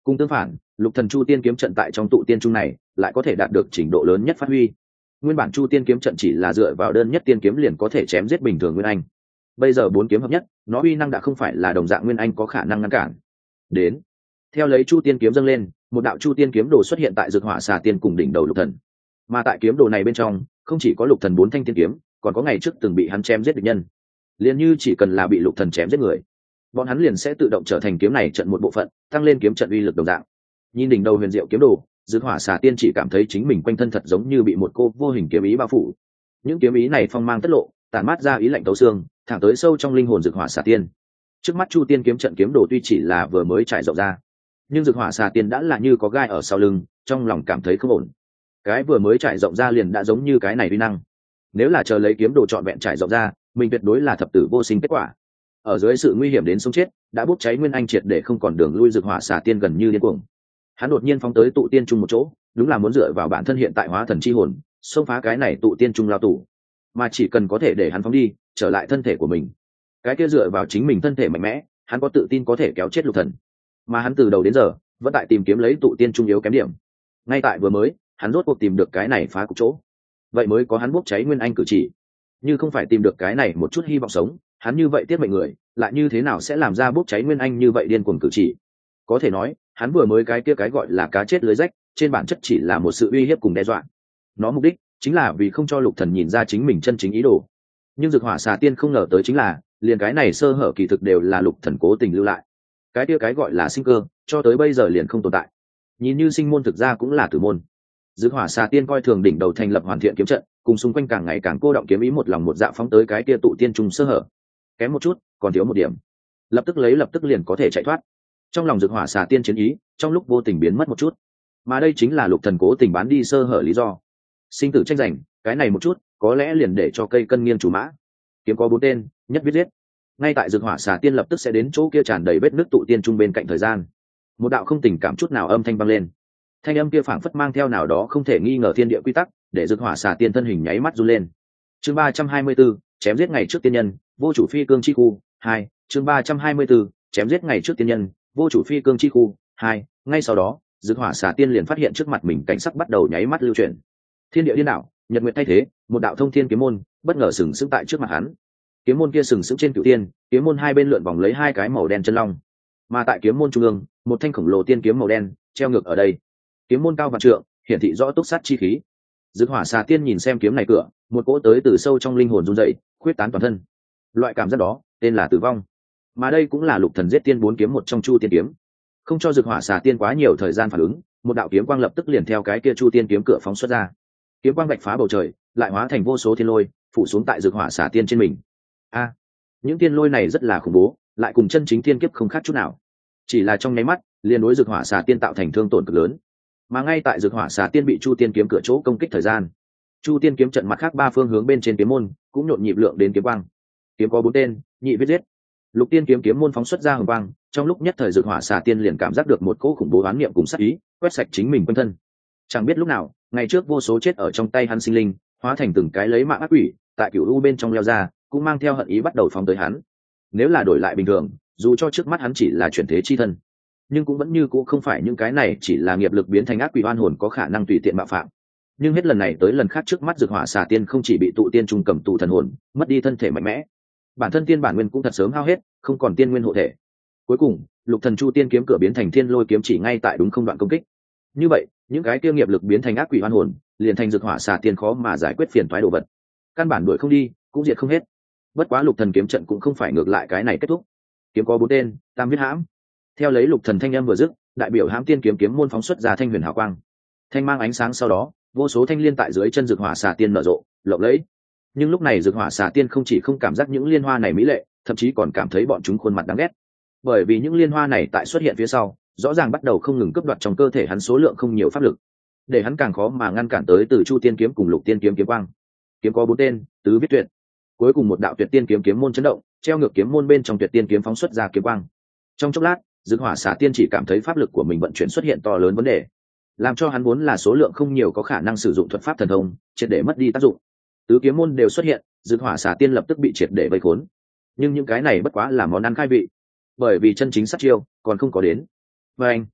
Cùng tương phản, lục thần chu tiên kiếm trận tại trong tụ tiên trung này lại có thể đạt được trình độ lớn nhất phát huy. Nguyên bản chu tiên kiếm trận chỉ là dựa vào đơn nhất tiên kiếm liền có thể chém giết bình thường nguyên anh, bây giờ bốn kiếm hợp nhất, nó uy năng đã không phải là đồng dạng nguyên anh có khả năng ngăn cản. Đến, theo lấy chu tiên kiếm dâng lên, một đạo chu tiên kiếm đồ xuất hiện tại Dược Hỏa Xà Tiên cùng đỉnh đầu lục thần. Mà tại kiếm đồ này bên trong, không chỉ có lục thần bốn thanh tiên kiếm, còn có ngày trước từng bị hắn chém giết địch nhân. Liền như chỉ cần là bị lục thần chém giết người, bọn hắn liền sẽ tự động trở thành kiếm này trận một bộ phận, tăng lên kiếm trận uy lực đồng dạng. Nhìn đỉnh đầu huyền diệu kiếm đồ, Dược Hỏa Xà Tiên chỉ cảm thấy chính mình quanh thân thật giống như bị một cô vô hình kiếm ý bao phủ. Những kiếm ý này phong mang tất lộ, tản mát ra ý lạnh tấu xương, thẳng tới sâu trong linh hồn Dược Hỏa Xà Tiên. Trước mắt chu tiên kiếm trận kiếm đồ tuy chỉ là vừa mới trải rộng ra, nhưng Dược Hỏa Xà Tiên đã là như có gai ở sau lưng, trong lòng cảm thấy không ổn. Cái vừa mới trải rộng ra liền đã giống như cái này uy năng, nếu là chờ lấy kiếm đồ trọn vẹn trải rộng ra, mình tuyệt đối là thập tử vô sinh kết quả. Ở dưới sự nguy hiểm đến sống chết, đã bốc cháy nguyên anh triệt để không còn đường lui, Dược Hỏa Xà Tiên gần như điên cuồng. Hắn đột nhiên phóng tới tụ tiên trung một chỗ, đúng là muốn dựa vào bản thân hiện tại hóa thần chi hồn, xông phá cái này tụ tiên trung lao tù. Mà chỉ cần có thể để hắn phóng đi, trở lại thân thể của mình, cái kia dựa vào chính mình thân thể mạnh mẽ, hắn có tự tin có thể kéo chết lục thần. Mà hắn từ đầu đến giờ vẫn tại tìm kiếm lấy tụ tiên trung yếu kém điểm. Ngay tại vừa mới, hắn rốt cuộc tìm được cái này phá cục chỗ, vậy mới có hắn bốc cháy nguyên anh cử chỉ. Như không phải tìm được cái này một chút hy vọng sống, hắn như vậy tiết mệnh người, lại như thế nào sẽ làm ra bốc cháy nguyên anh như vậy điên cuồng cử chỉ. Có thể nói, hắn vừa mới cái kia cái gọi là cá chết lưới rách, trên bản chất chỉ là một sự uy hiếp cùng đe dọa. Nó mục đích chính là vì không cho lục thần nhìn ra chính mình chân chính ý đồ. Nhưng Dược Hỏa Xà Tiên không ngờ tới chính là, liền cái này sơ hở kỳ thực đều là lục thần cố tình lưu lại. Cái kia cái gọi là sinh cơ, cho tới bây giờ liền không tồn tại. Nhìn như sinh môn thực ra cũng là tử môn. Dược Hỏa Xà Tiên coi thường đỉnh đầu thành lập hoàn thiện kiếm trận, cùng xung quanh càng ngày càng cô động kiếm ý một lòng một dạ phóng tới cái kia tụ tiên trùng sơ hở. Kém một chút, còn thiếu một điểm. Lập tức liền có thể chạy thoát. Trong lòng Dược Hỏa Xà Tiên chiến ý, trong lúc vô tình biến mất một chút. Mà đây chính là lục thần cố tình bán đi sơ hở lý do. Sinh tử tranh giành, cái này một chút, có lẽ liền để cho cây cân nghiêng chủ mã. Kiếm có bốn tên, nhất viết giết. Ngay tại Dược Hỏa Xà Tiên lập tức sẽ đến chỗ kia tràn đầy vết nứt tụ tiên trung bên cạnh thời gian, một đạo không tình cảm chút nào âm thanh vang lên. Thanh âm kia phảng phất mang theo nào đó không thể nghi ngờ thiên địa quy tắc, để Dược Hỏa Xà Tiên thân hình nháy mắt run lên. Chương 324, chém giết ngày trước tiên nhân, vô chủ phi cương chi khu 2. Chương 324, chém giết ngày trước tiên nhân, vô chủ phi cương chi khu 2. Ngay sau đó, Dược Hỏa Xà Tiên liền phát hiện trước mặt mình cảnh sắc bắt đầu nháy mắt lưu chuyển. Thiên địa điên đảo, nhật nguyệt thay thế, một đạo thông thiên kiếm môn bất ngờ sừng sững tại trước mặt hắn. Kiếm môn kia sừng sững trên cửu tiên, kiếm môn hai bên lượn vòng lấy hai cái màu đen chân long. Mà tại kiếm môn trung ương, một thanh khổng lồ tiên kiếm màu đen treo ngược ở đây. Kiếm môn cao vạn trượng, hiển thị rõ túc sát chi khí. Dược Hỏa Xà Tiên nhìn xem kiếm này cửa, một cỗ tới từ sâu trong linh hồn run dậy, khuyết tán toàn thân. Loại cảm giác đó tên là tử vong. Mà đây cũng là lục thần giết tiên bốn kiếm một trong chu tiên kiếm. Không cho Dược Hỏa Xà Tiên quá nhiều thời gian phản ứng, một đạo kiếm quang lập tức liền theo cái kia chu tiên kiếm cửa phóng xuất ra. Kiếm quang vạch phá bầu trời, lại hóa thành vô số thiên lôi phủ xuống tại Dược Hỏa Xà Tiên trên mình. Những thiên lôi này rất là khủng bố, lại cùng chân chính thiên kiếp không khác chút nào. Chỉ là trong nháy mắt, liền đối Dược Hỏa Xà Tiên tạo thành thương tổn cực lớn. Mà ngay tại Dược Hỏa Xà Tiên bị chu tiên kiếm cửa chỗ công kích thời gian, chu tiên kiếm trận mặt khác ba phương hướng bên trên kiếm môn cũng nhộn nhịp lượng đến kiếm quang. Kiếm có bốn tên, nhị viết giết. Lục tiên kiếm kiếm môn phóng xuất ra hồng quang, trong lúc nhất thời Dược Hỏa Xà Tiên liền cảm giác được một cỗ khủng bố oán niệm cùng sát ý quét sạch chính mình quanh thân. Chẳng biết lúc nào, ngày trước vô số chết ở trong tay hắn sinh linh hóa thành từng cái lấy mạng ác quỷ, tại cửu u bên trong leo ra, cũng mang theo hận ý bắt đầu phóng tới hắn. Nếu là đổi lại bình thường, dù cho trước mắt hắn chỉ là chuyển thế chi thân, nhưng cũng vẫn như cũng không phải những cái này chỉ là nghiệp lực biến thành ác quỷ oan hồn có khả năng tùy tiện mạo phạm. Nhưng hết lần này tới lần khác, trước mắt Dược Hỏa Xà Tiên không chỉ bị tụ tiên trùng cầm tụ thần hồn, mất đi thân thể mạnh mẽ, bản thân tiên bản nguyên cũng thật sớm hao hết, không còn tiên nguyên hộ thể. Cuối cùng, lục thần chu tiên kiếm cửa biến thành thiên lôi kiếm chỉ ngay tại đúng không đoạn công kích. Như vậy, những cái kia nghiệp lực biến thành ác quỷ oan hồn, liền thành Dược Hỏa Xà Tiên khó mà giải quyết phiền toái đồ vật. Căn bản đuổi không đi, cũng diệt không hết. Bất quá lục thần kiếm trận cũng không phải ngược lại cái này kết thúc. Kiếm có bốn tên, tam viết hãm. Theo lấy lục thần thanh âm vừa dứt, đại biểu hãm tiên kiếm kiếm môn phóng xuất ra thanh huyền hào quang. Thanh mang ánh sáng sau đó, vô số thanh liên tại dưới chân Dược Hỏa Xà Tiên nở rộ, lộng lẫy. Nhưng lúc này Dược Hỏa Xà Tiên không chỉ không cảm giác những liên hoa này mỹ lệ, thậm chí còn cảm thấy bọn chúng khuôn mặt đáng ghét. Bởi vì những liên hoa này tại xuất hiện phía sau, rõ ràng bắt đầu không ngừng cướp đoạt trong cơ thể hắn số lượng không nhiều pháp lực, để hắn càng khó mà ngăn cản tới từ chu tiên kiếm cùng lục tiên kiếm kiếm quang. Kiếm có bốn tên, tứ viết tuyệt. Cuối cùng một đạo tuyệt tiên kiếm kiếm môn chấn động, treo ngược kiếm môn bên trong tuyệt tiên kiếm phóng xuất ra kiếm quang. Trong chốc lát, Dược Hỏa Xà Tiên chỉ cảm thấy pháp lực của mình vận chuyển xuất hiện to lớn vấn đề, làm cho hắn vốn là số lượng không nhiều có khả năng sử dụng thuật pháp thần thông triệt để mất đi tác dụng. Tứ kiếm môn đều xuất hiện, Dược Hỏa Xà Tiên lập tức bị triệt để vây khốn. Nhưng những cái này bất quá là món ăn khai vị, bởi vì chân chính sát chiêu còn không có đến. Và anh,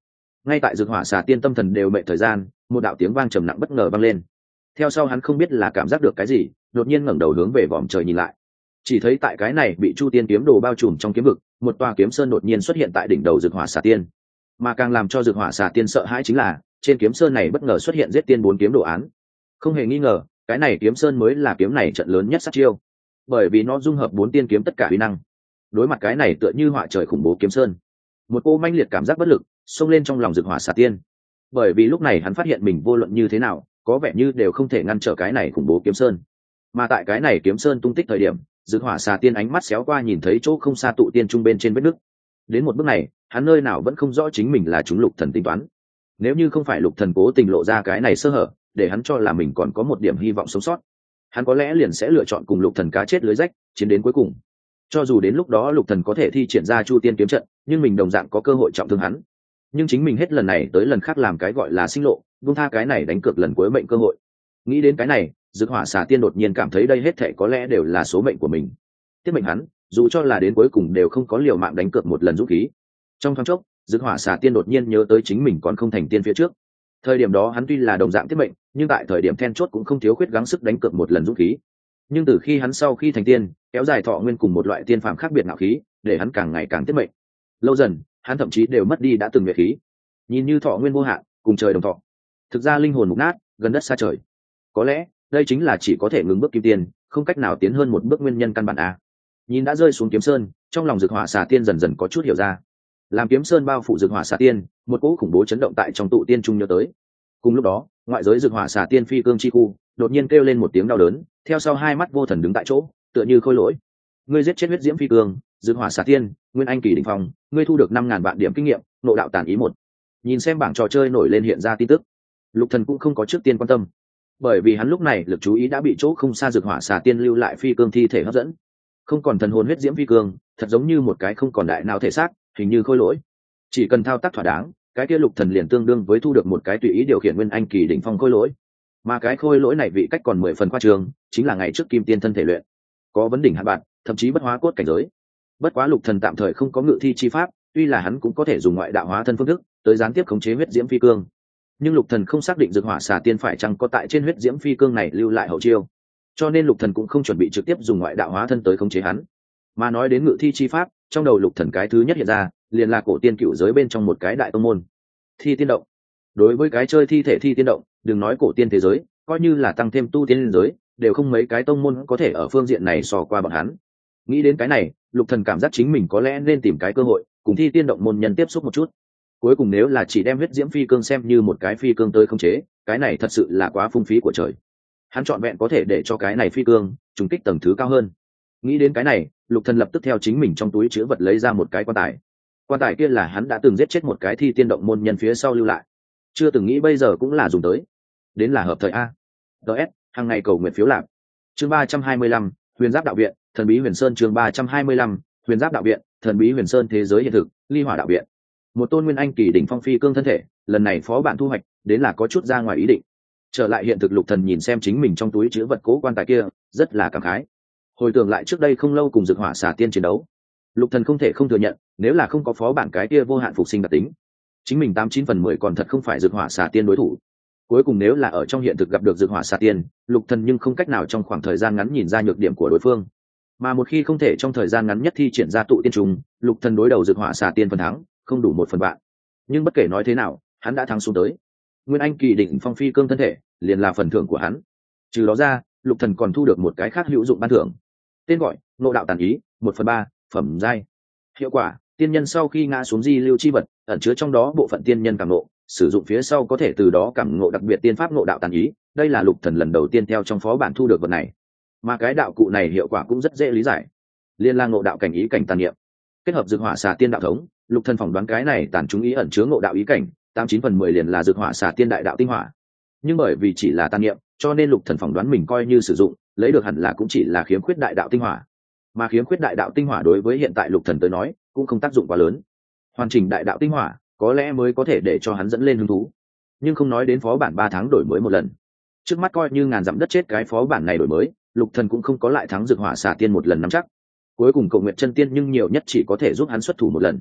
Ngay tại Dược Hỏa Xà Tiên tâm thần đều mệnh thời gian, một đạo tiếng vang trầm nặng bất ngờ vang lên. Theo sau hắn không biết là cảm giác được cái gì, đột nhiên ngẩng đầu hướng về vòm trời nhìn lại. Chỉ thấy tại cái này bị Chu Tiên kiếm đồ bao trùm trong kiếm vực, một tòa kiếm sơn đột nhiên xuất hiện tại đỉnh đầu Dược Hỏa Xà Tiên. Mà càng làm cho Dược Hỏa Xà Tiên sợ hãi chính là, trên kiếm sơn này bất ngờ xuất hiện giết tiên 4 kiếm đồ án. Không hề nghi ngờ, cái này kiếm sơn mới là kiếm này trận lớn nhất sát chiêu, bởi vì nó dung hợp 4 tiên kiếm tất cả uy năng. Đối mặt cái này tựa như họa trời khủng bố kiếm sơn, một cô manh liệt cảm giác bất lực xông lên trong lòng Dược Hỏa Xà Tiên, bởi vì lúc này hắn phát hiện mình vô luận như thế nào có vẻ như đều không thể ngăn trở cái này khủng bố kiếm sơn. Mà tại cái này kiếm sơn tung tích thời điểm, Dược Hỏa Xà Tiên ánh mắt xéo qua nhìn thấy chỗ không xa tụ tiên trung bên trên vết nứt. Đến một bước này, hắn nơi nào vẫn không rõ chính mình là chúng Lục Thần tính toán. Nếu như không phải Lục Thần cố tình lộ ra cái này sơ hở, để hắn cho là mình còn có một điểm hy vọng sống sót, hắn có lẽ liền sẽ lựa chọn cùng Lục Thần cá chết lưới rách, chiến đến cuối cùng. Cho dù đến lúc đó Lục Thần có thể thi triển ra Chu Tiên kiếm trận, nhưng mình đồng dạng có cơ hội trọng thương hắn. Nhưng chính mình hết lần này tới lần khác làm cái gọi là sinh lộ, buông tha cái này đánh cược lần cuối mệnh cơ hội. Nghĩ đến cái này, Dược Hỏa Xà Tiên đột nhiên cảm thấy đây hết thảy có lẽ đều là số mệnh của mình. Tiếp mệnh hắn, dù cho là đến cuối cùng đều không có liều mạng đánh cược một lần dũng khí. Trong thoáng chốc, Dược Hỏa Xà Tiên đột nhiên nhớ tới chính mình còn không thành tiên phía trước. Thời điểm đó hắn tuy là đồng dạng tiếp mệnh, nhưng tại thời điểm then chốt cũng không thiếu khuyết gắng sức đánh cược một lần dũng khí. Nhưng từ khi hắn sau khi thành tiên, kéo dài thọ nguyên cùng một loại tiên phàm khác biệt ngạo khí, để hắn càng ngày càng tiếp mệnh. Lâu dần, hắn thậm chí đều mất đi đã từng nhuệ khí. Nhìn như thọ nguyên vô hạn, cùng trời đồng thọ. Thực ra linh hồn mục nát, gần đất xa trời. Có lẽ, đây chính là chỉ có thể ngừng bước kim tiên, không cách nào tiến hơn một bước nguyên nhân căn bản a. Nhìn đã rơi xuống kiếm sơn, trong lòng Dược Hỏa Xà Tiên dần dần có chút hiểu ra. Làm kiếm sơn bao phủ Dược Hỏa Xà Tiên, một cỗ khủng bố chấn động tại trong tụ tiên trung nhớ tới. Cùng lúc đó, ngoại giới Dược Hỏa Xà Tiên phi cương chi khu, đột nhiên kêu lên một tiếng đau đớn, theo sau hai mắt vô thần đứng tại chỗ, tựa như khôi lỗi. Ngươi giết chết huyết diễm phi cương, Dược Hỏa Xà Tiên, Nguyên Anh kỳ đỉnh phong, ngươi thu được 5000 vạn điểm kinh nghiệm, nộ đạo tàn ý 1. Nhìn xem bảng trò chơi nổi lên hiện ra tin tức, Lục Thần cũng không có trước tiên quan tâm, bởi vì hắn lúc này lực chú ý đã bị chỗ không xa Dược Hỏa Xà Tiên lưu lại phi cương thi thể hấp dẫn. Không còn thần hồn huyết diễm phi cương, thật giống như một cái không còn đại nào thể xác, hình như khôi lỗi. Chỉ cần thao tác thỏa đáng, cái kia Lục Thần liền tương đương với thu được một cái tùy ý điều khiển Nguyên Anh kỳ đỉnh phong khôi lỗi. Mà cái khôi lỗi này vị cách còn 10 phần khoa trương, chính là ngày trước kim tiên thân thể luyện, có vấn đỉnh hạn bạn, thậm chí bất hóa cốt cảnh giới. Bất quá Lục Thần tạm thời không có ngự thi chi pháp, tuy là hắn cũng có thể dùng ngoại đạo hóa thân phương thức tới gián tiếp khống chế huyết diễm phi cương, nhưng Lục Thần không xác định Dược Hỏa Xà Tiên phải chăng có tại trên huyết diễm phi cương này lưu lại hậu chiêu, cho nên Lục Thần cũng không chuẩn bị trực tiếp dùng ngoại đạo hóa thân tới khống chế hắn. Mà nói đến ngự thi chi pháp, trong đầu Lục Thần cái thứ nhất hiện ra liền là cổ tiên cựu giới bên trong một cái đại tông môn, Thi Tiên Động. Đối với cái chơi thi thể Thi Tiên Động, đừng nói cổ tiên thế giới, coi như là tăng thêm tu tiên giới, đều không mấy cái tông môn có thể ở phương diện này so qua bọn hắn. Nghĩ đến cái này, Lục Thần cảm giác chính mình có lẽ nên tìm cái cơ hội cùng Thi Tiên Động môn nhân tiếp xúc một chút. Cuối cùng nếu là chỉ đem huyết diễm phi cương xem như một cái phi cương tới khống chế, cái này thật sự là quá phung phí của trời. Hắn chọn vẹn có thể để cho cái này phi cương trùng kích tầng thứ cao hơn. Nghĩ đến cái này, Lục Thần lập tức theo chính mình trong túi chứa vật lấy ra một cái quan tài. Quan tài kia là hắn đã từng giết chết một cái Thi Tiên Động môn nhân phía sau lưu lại, chưa từng nghĩ bây giờ cũng là dùng tới. Đến là hợp thời a. DS, hàng ngày cầu nguyện phiếu lạc. Chương 325, Huyền Giáp đạo viện, Thần bí Huyền Sơn. Chương 325, Huyền Giáp đạo viện, Thần bí Huyền Sơn. Thế giới hiện thực, Ly Hỏa đạo viện. Một tôn Nguyên Anh kỳ đỉnh phong phi cương thân thể, lần này phó bạn thu hoạch, đến là có chút ra ngoài ý định. Trở lại hiện thực, Lục Thần nhìn xem chính mình trong túi chứa vật cố quan tài kia, rất là cảm khái. Hồi tưởng lại trước đây không lâu cùng Dược Hỏa Xà Tiên chiến đấu, Lục Thần không thể không thừa nhận, nếu là không có phó bản cái kia vô hạn phục sinh đặc tính, chính mình 89 phần 10 còn thật không phải Dược Hỏa Xà Tiên đối thủ. Cuối cùng nếu là ở trong hiện thực gặp được Dược Hỏa Xà Tiên, Lục Thần nhưng không cách nào trong khoảng thời gian ngắn nhìn ra nhược điểm của đối phương. Mà một khi không thể trong thời gian ngắn nhất thi triển ra tụ tiên trùng, Lục Thần đối đầu Dược Hỏa Xà Tiên phần thắng, không đủ 1 phần vạn. Nhưng bất kể nói thế nào, hắn đã thắng xuống tới. Nguyên Anh kỳ đỉnh phong phi cương thân thể, liền là phần thưởng của hắn. Trừ đó ra, Lục Thần còn thu được một cái khác hữu dụng ban thưởng. Tên gọi: Ngộ đạo tàn ý, 1/3, phẩm giai. Hiệu quả: tiên nhân sau khi ngã xuống di lưu chi vật, ẩn chứa trong đó bộ phận tiên nhân cảm ngộ, sử dụng phía sau có thể từ đó cảm ngộ đặc biệt tiên pháp ngộ đạo tàn ý. Đây là Lục Thần lần đầu tiên theo trong phó bản thu được vật này. Mà cái đạo cụ này hiệu quả cũng rất dễ lý giải, liên la ngộ đạo cảnh ý cảnh tàn niệm, kết hợp Dược Hỏa Xà Tiên đạo thống. Lục Thần phỏng đoán cái này tàn trúng ý ẩn chứa ngộ đạo ý cảnh, 89 phần 10 liền là Dược Hỏa Xà Tiên đại đạo tinh hỏa. Nhưng bởi vì chỉ là tàn niệm, cho nên Lục Thần phỏng đoán mình coi như sử dụng, lấy được hẳn là cũng chỉ là khiếm khuyết đại đạo tinh hỏa. Mà khiếm khuyết đại đạo tinh hỏa đối với hiện tại Lục Thần tới nói, cũng không tác dụng quá lớn. Hoàn chỉnh đại đạo tinh hỏa, có lẽ mới có thể để cho hắn dẫn lên hứng thú. Nhưng không nói đến phó bản 3 tháng đổi mới một lần. Trước mắt coi như ngàn dặm đất chết cái phó bản này đổi mới, Lục Thần cũng không có lại thắng Dược Hỏa Xà Tiên một lần nắm chắc. Cuối cùng Cầu Nguyện Chân Tiên nhưng nhiều nhất chỉ có thể giúp hắn xuất thủ một lần.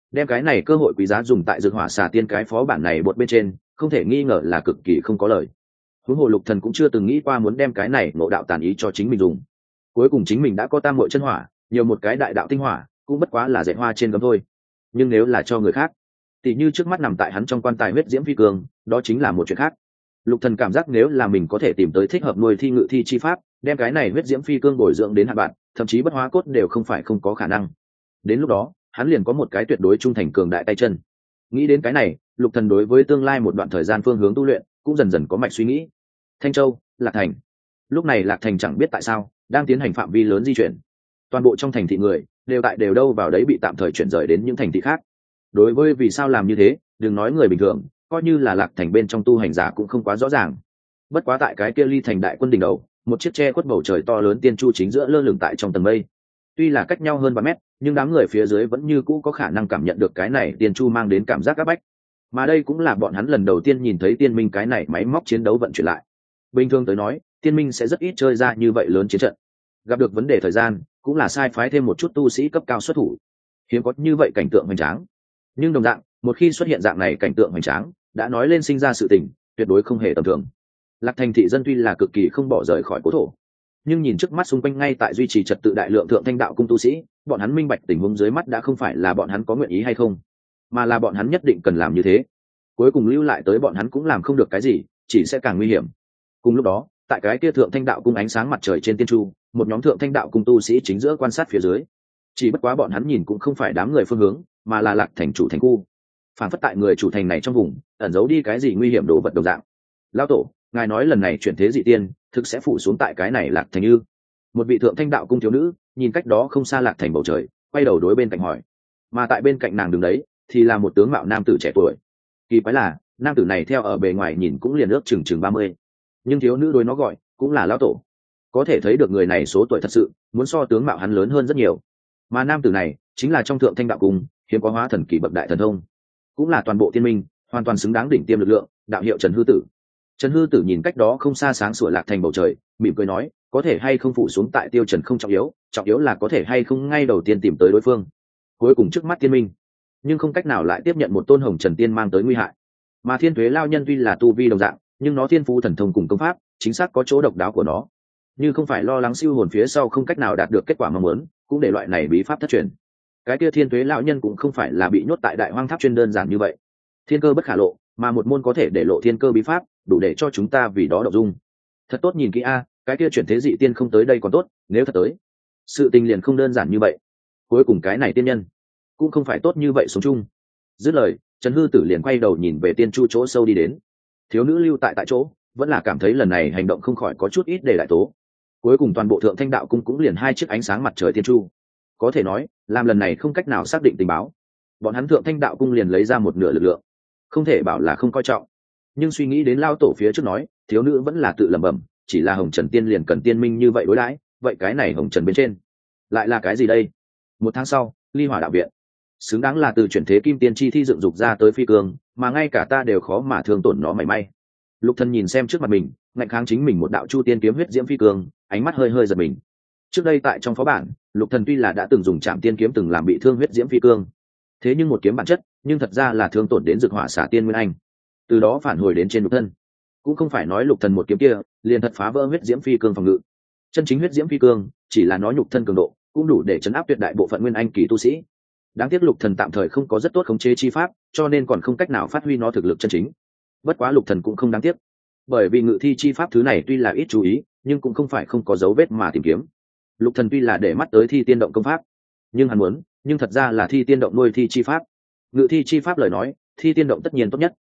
đem cái này cơ hội quý giá dùng tại dược hỏa xà tiên cái phó bản này bột bên trên, không thể nghi ngờ là cực kỳ không có lời. Huống hồ Lục Thần cũng chưa từng nghĩ qua muốn đem cái này ngộ đạo tàn ý cho chính mình dùng. Cuối cùng chính mình đã có tam muội chân hỏa, nhiều một cái đại đạo tinh hỏa, cũng bất quá là dệt hoa trên gấm thôi. Nhưng nếu là cho người khác, tỉ như trước mắt nằm tại hắn trong quan tài huyết diễm phi cương, đó chính là một chuyện khác. Lục Thần cảm giác nếu là mình có thể tìm tới thích hợp nuôi thi ngự thi chi pháp, đem cái này huyết diễm phi cương bồi dưỡng đến hạn bạn, thậm chí bất hóa cốt đều không phải không có khả năng. Đến lúc đó, hắn liền có một cái tuyệt đối trung thành cường đại tay chân. Nghĩ đến cái này, Lục Thần đối với tương lai một đoạn thời gian phương hướng tu luyện cũng dần dần có mạch suy nghĩ. Thanh Châu, Lạc Thành. Lúc này Lạc Thành chẳng biết tại sao đang tiến hành phạm vi lớn di chuyển. Toàn bộ trong thành thị người đều đâu vào đấy bị tạm thời chuyển rời đến những thành thị khác. Đối với vì sao làm như thế, đừng nói người bình thường, coi như là Lạc Thành bên trong tu hành giả cũng không quá rõ ràng. Bất quá tại cái kia ly thành đại quân đỉnh đầu, một chiếc che khuất bầu trời to lớn tiên chu chính giữa lơ lửng tại trong tầng mây. Tuy là cách nhau hơn 3 mét, nhưng đám người phía dưới vẫn như cũ có khả năng cảm nhận được cái này tiên chu mang đến cảm giác áp bách. Mà đây cũng là bọn hắn lần đầu tiên nhìn thấy tiên minh cái này máy móc chiến đấu vận chuyển lại. Bình thường tới nói, tiên minh sẽ rất ít chơi ra như vậy lớn chiến trận. Gặp được vấn đề thời gian, cũng là sai phái thêm một chút tu sĩ cấp cao xuất thủ. Hiếm có như vậy cảnh tượng hoành tráng. Nhưng đồng dạng, một khi xuất hiện dạng này cảnh tượng hoành tráng, đã nói lên sinh ra sự tình, tuyệt đối không hề tầm thường. Lạc Thành thị dân tuy là cực kỳ không bỏ rời khỏi cố thổ, nhưng nhìn trước mắt xung quanh ngay tại duy trì trật tự đại lượng thượng thanh đạo cung tu sĩ, bọn hắn minh bạch tình huống dưới mắt đã không phải là bọn hắn có nguyện ý hay không, mà là bọn hắn nhất định cần làm như thế. Cuối cùng lưu lại tới bọn hắn cũng làm không được cái gì, chỉ sẽ càng nguy hiểm. Cùng lúc đó, tại cái kia thượng thanh đạo cung ánh sáng mặt trời trên tiên chu, một nhóm thượng thanh đạo cung tu sĩ chính giữa quan sát phía dưới. Chỉ bất quá bọn hắn nhìn cũng không phải đám người phương hướng, mà là Lạc Thành chủ thành khu. Phản phất tại người chủ thành này trong vùng ẩn giấu đi cái gì nguy hiểm đồ vật đồng dạng. Lão tổ, ngài nói lần này chuyển thế dị tiên thực sẽ phủ xuống tại cái này Lạc Thành ư? Một vị thượng thanh đạo cung thiếu nữ nhìn cách đó không xa Lạc Thành bầu trời, quay đầu đối bên cạnh hỏi. Mà tại bên cạnh nàng đứng đấy thì là một tướng mạo nam tử trẻ tuổi. Kỳ quái là nam tử này theo ở bề ngoài nhìn cũng liền ước chừng 30, nhưng thiếu nữ đối nó gọi cũng là lão tổ. Có thể thấy được người này số tuổi thật sự muốn so tướng mạo hắn lớn hơn rất nhiều. Mà nam tử này chính là trong thượng thanh đạo cung hiếm có hóa thần kỳ bậc đại thần thông, cũng là toàn bộ tiên minh hoàn toàn xứng đáng đỉnh tiêm lực lượng, đạo hiệu Trần Hư Tử. Trần Hư Tử nhìn cách đó không xa sáng sủa Lạc Thành bầu trời, mỉm cười nói, có thể hay không phụ xuống tại Tiêu Trần không trọng yếu là có thể hay không ngay đầu tiên tìm tới đối phương. Cuối cùng trước mắt tiên minh, nhưng không cách nào lại tiếp nhận một tôn hồng trần tiên mang tới nguy hại. Mà Thiên Tuế lao nhân tuy là tu vi đồng dạng, nhưng nó thiên phú thần thông cùng công pháp, chính xác có chỗ độc đáo của nó. Nhưng không phải lo lắng siêu hồn phía sau không cách nào đạt được kết quả mong muốn, cũng để loại này bí pháp thất truyền. Cái kia Thiên Tuế lão nhân cũng không phải là bị nhốt tại Đại Hoang Tháp chuyên đơn giản như vậy. Thiên cơ bất khả lộ, mà một môn có thể để lộ thiên cơ bí pháp, đủ để cho chúng ta vì đó động dung. Thật tốt nhìn kỹ a, cái kia chuyển thế dị tiên không tới đây còn tốt, nếu thật tới, sự tình liền không đơn giản như vậy. Cuối cùng cái này tiên nhân cũng không phải tốt như vậy sống chung. Dứt lời, Trần Hư Tử liền quay đầu nhìn về tiên chu chỗ sâu đi đến. Thiếu nữ lưu tại chỗ, vẫn là cảm thấy lần này hành động không khỏi có chút ít để lại tố. Cuối cùng toàn bộ thượng thanh đạo cung cũng liền 2 chiếc ánh sáng mặt trời tiên chu. Có thể nói, làm lần này không cách nào xác định tình báo, bọn hắn thượng thanh đạo cung liền lấy ra một nửa lực lượng, không thể bảo là không coi trọng. Nhưng suy nghĩ đến lao tổ phía trước nói, thiếu nữ vẫn là tự lẩm bẩm, chỉ là hồng trần tiên liền cần tiên minh như vậy đối đãi, vậy cái này hồng trần bên trên lại là cái gì đây? 1 tháng sau, Ly Hỏa đạo viện, xứng đáng là từ chuyển thế kim tiên chi thi dựng dục ra tới phi cương, mà ngay cả ta đều khó mà thương tổn nó mảy may. Lục Thần nhìn xem trước mặt mình, ngạnh kháng chính mình một đạo chu tiên kiếm huyết diễm phi cương, ánh mắt hơi hơi giật mình. Trước đây tại trong phó bản, Lục Thần tuy là đã từng dùng Trảm Tiên kiếm từng làm bị thương huyết diễm phi cương, thế nhưng một kiếm bản chất, nhưng thật ra là thương tổn đến Dược Hỏa Xả Tiên Nguyên Anh, từ đó phản hồi đến trên Lục Thân. Cũng không phải nói Lục Thần một kiếm kia liền thật phá vỡ huyết diễm phi cương phòng ngự. Chân chính huyết diễm phi cương chỉ là nói nhục thân cường độ, cũng đủ để chấn áp tuyệt đại bộ phận Nguyên Anh kỳ tu sĩ. Đáng tiếc Lục Thần tạm thời không có rất tốt khống chế chi pháp, cho nên còn không cách nào phát huy nó thực lực chân chính. Bất quá Lục Thần cũng không đáng tiếc, bởi vì ngự thi chi pháp thứ này tuy là ít chú ý, nhưng cũng không phải không có dấu vết mà tìm kiếm. Lục Thần tuy là để mắt tới thi tiên động công pháp, nhưng hắn muốn, nhưng thật ra là thi tiên động nuôi thi chi pháp. Ngự thi chi pháp lời nói, thi tiên động tất nhiên tốt nhất.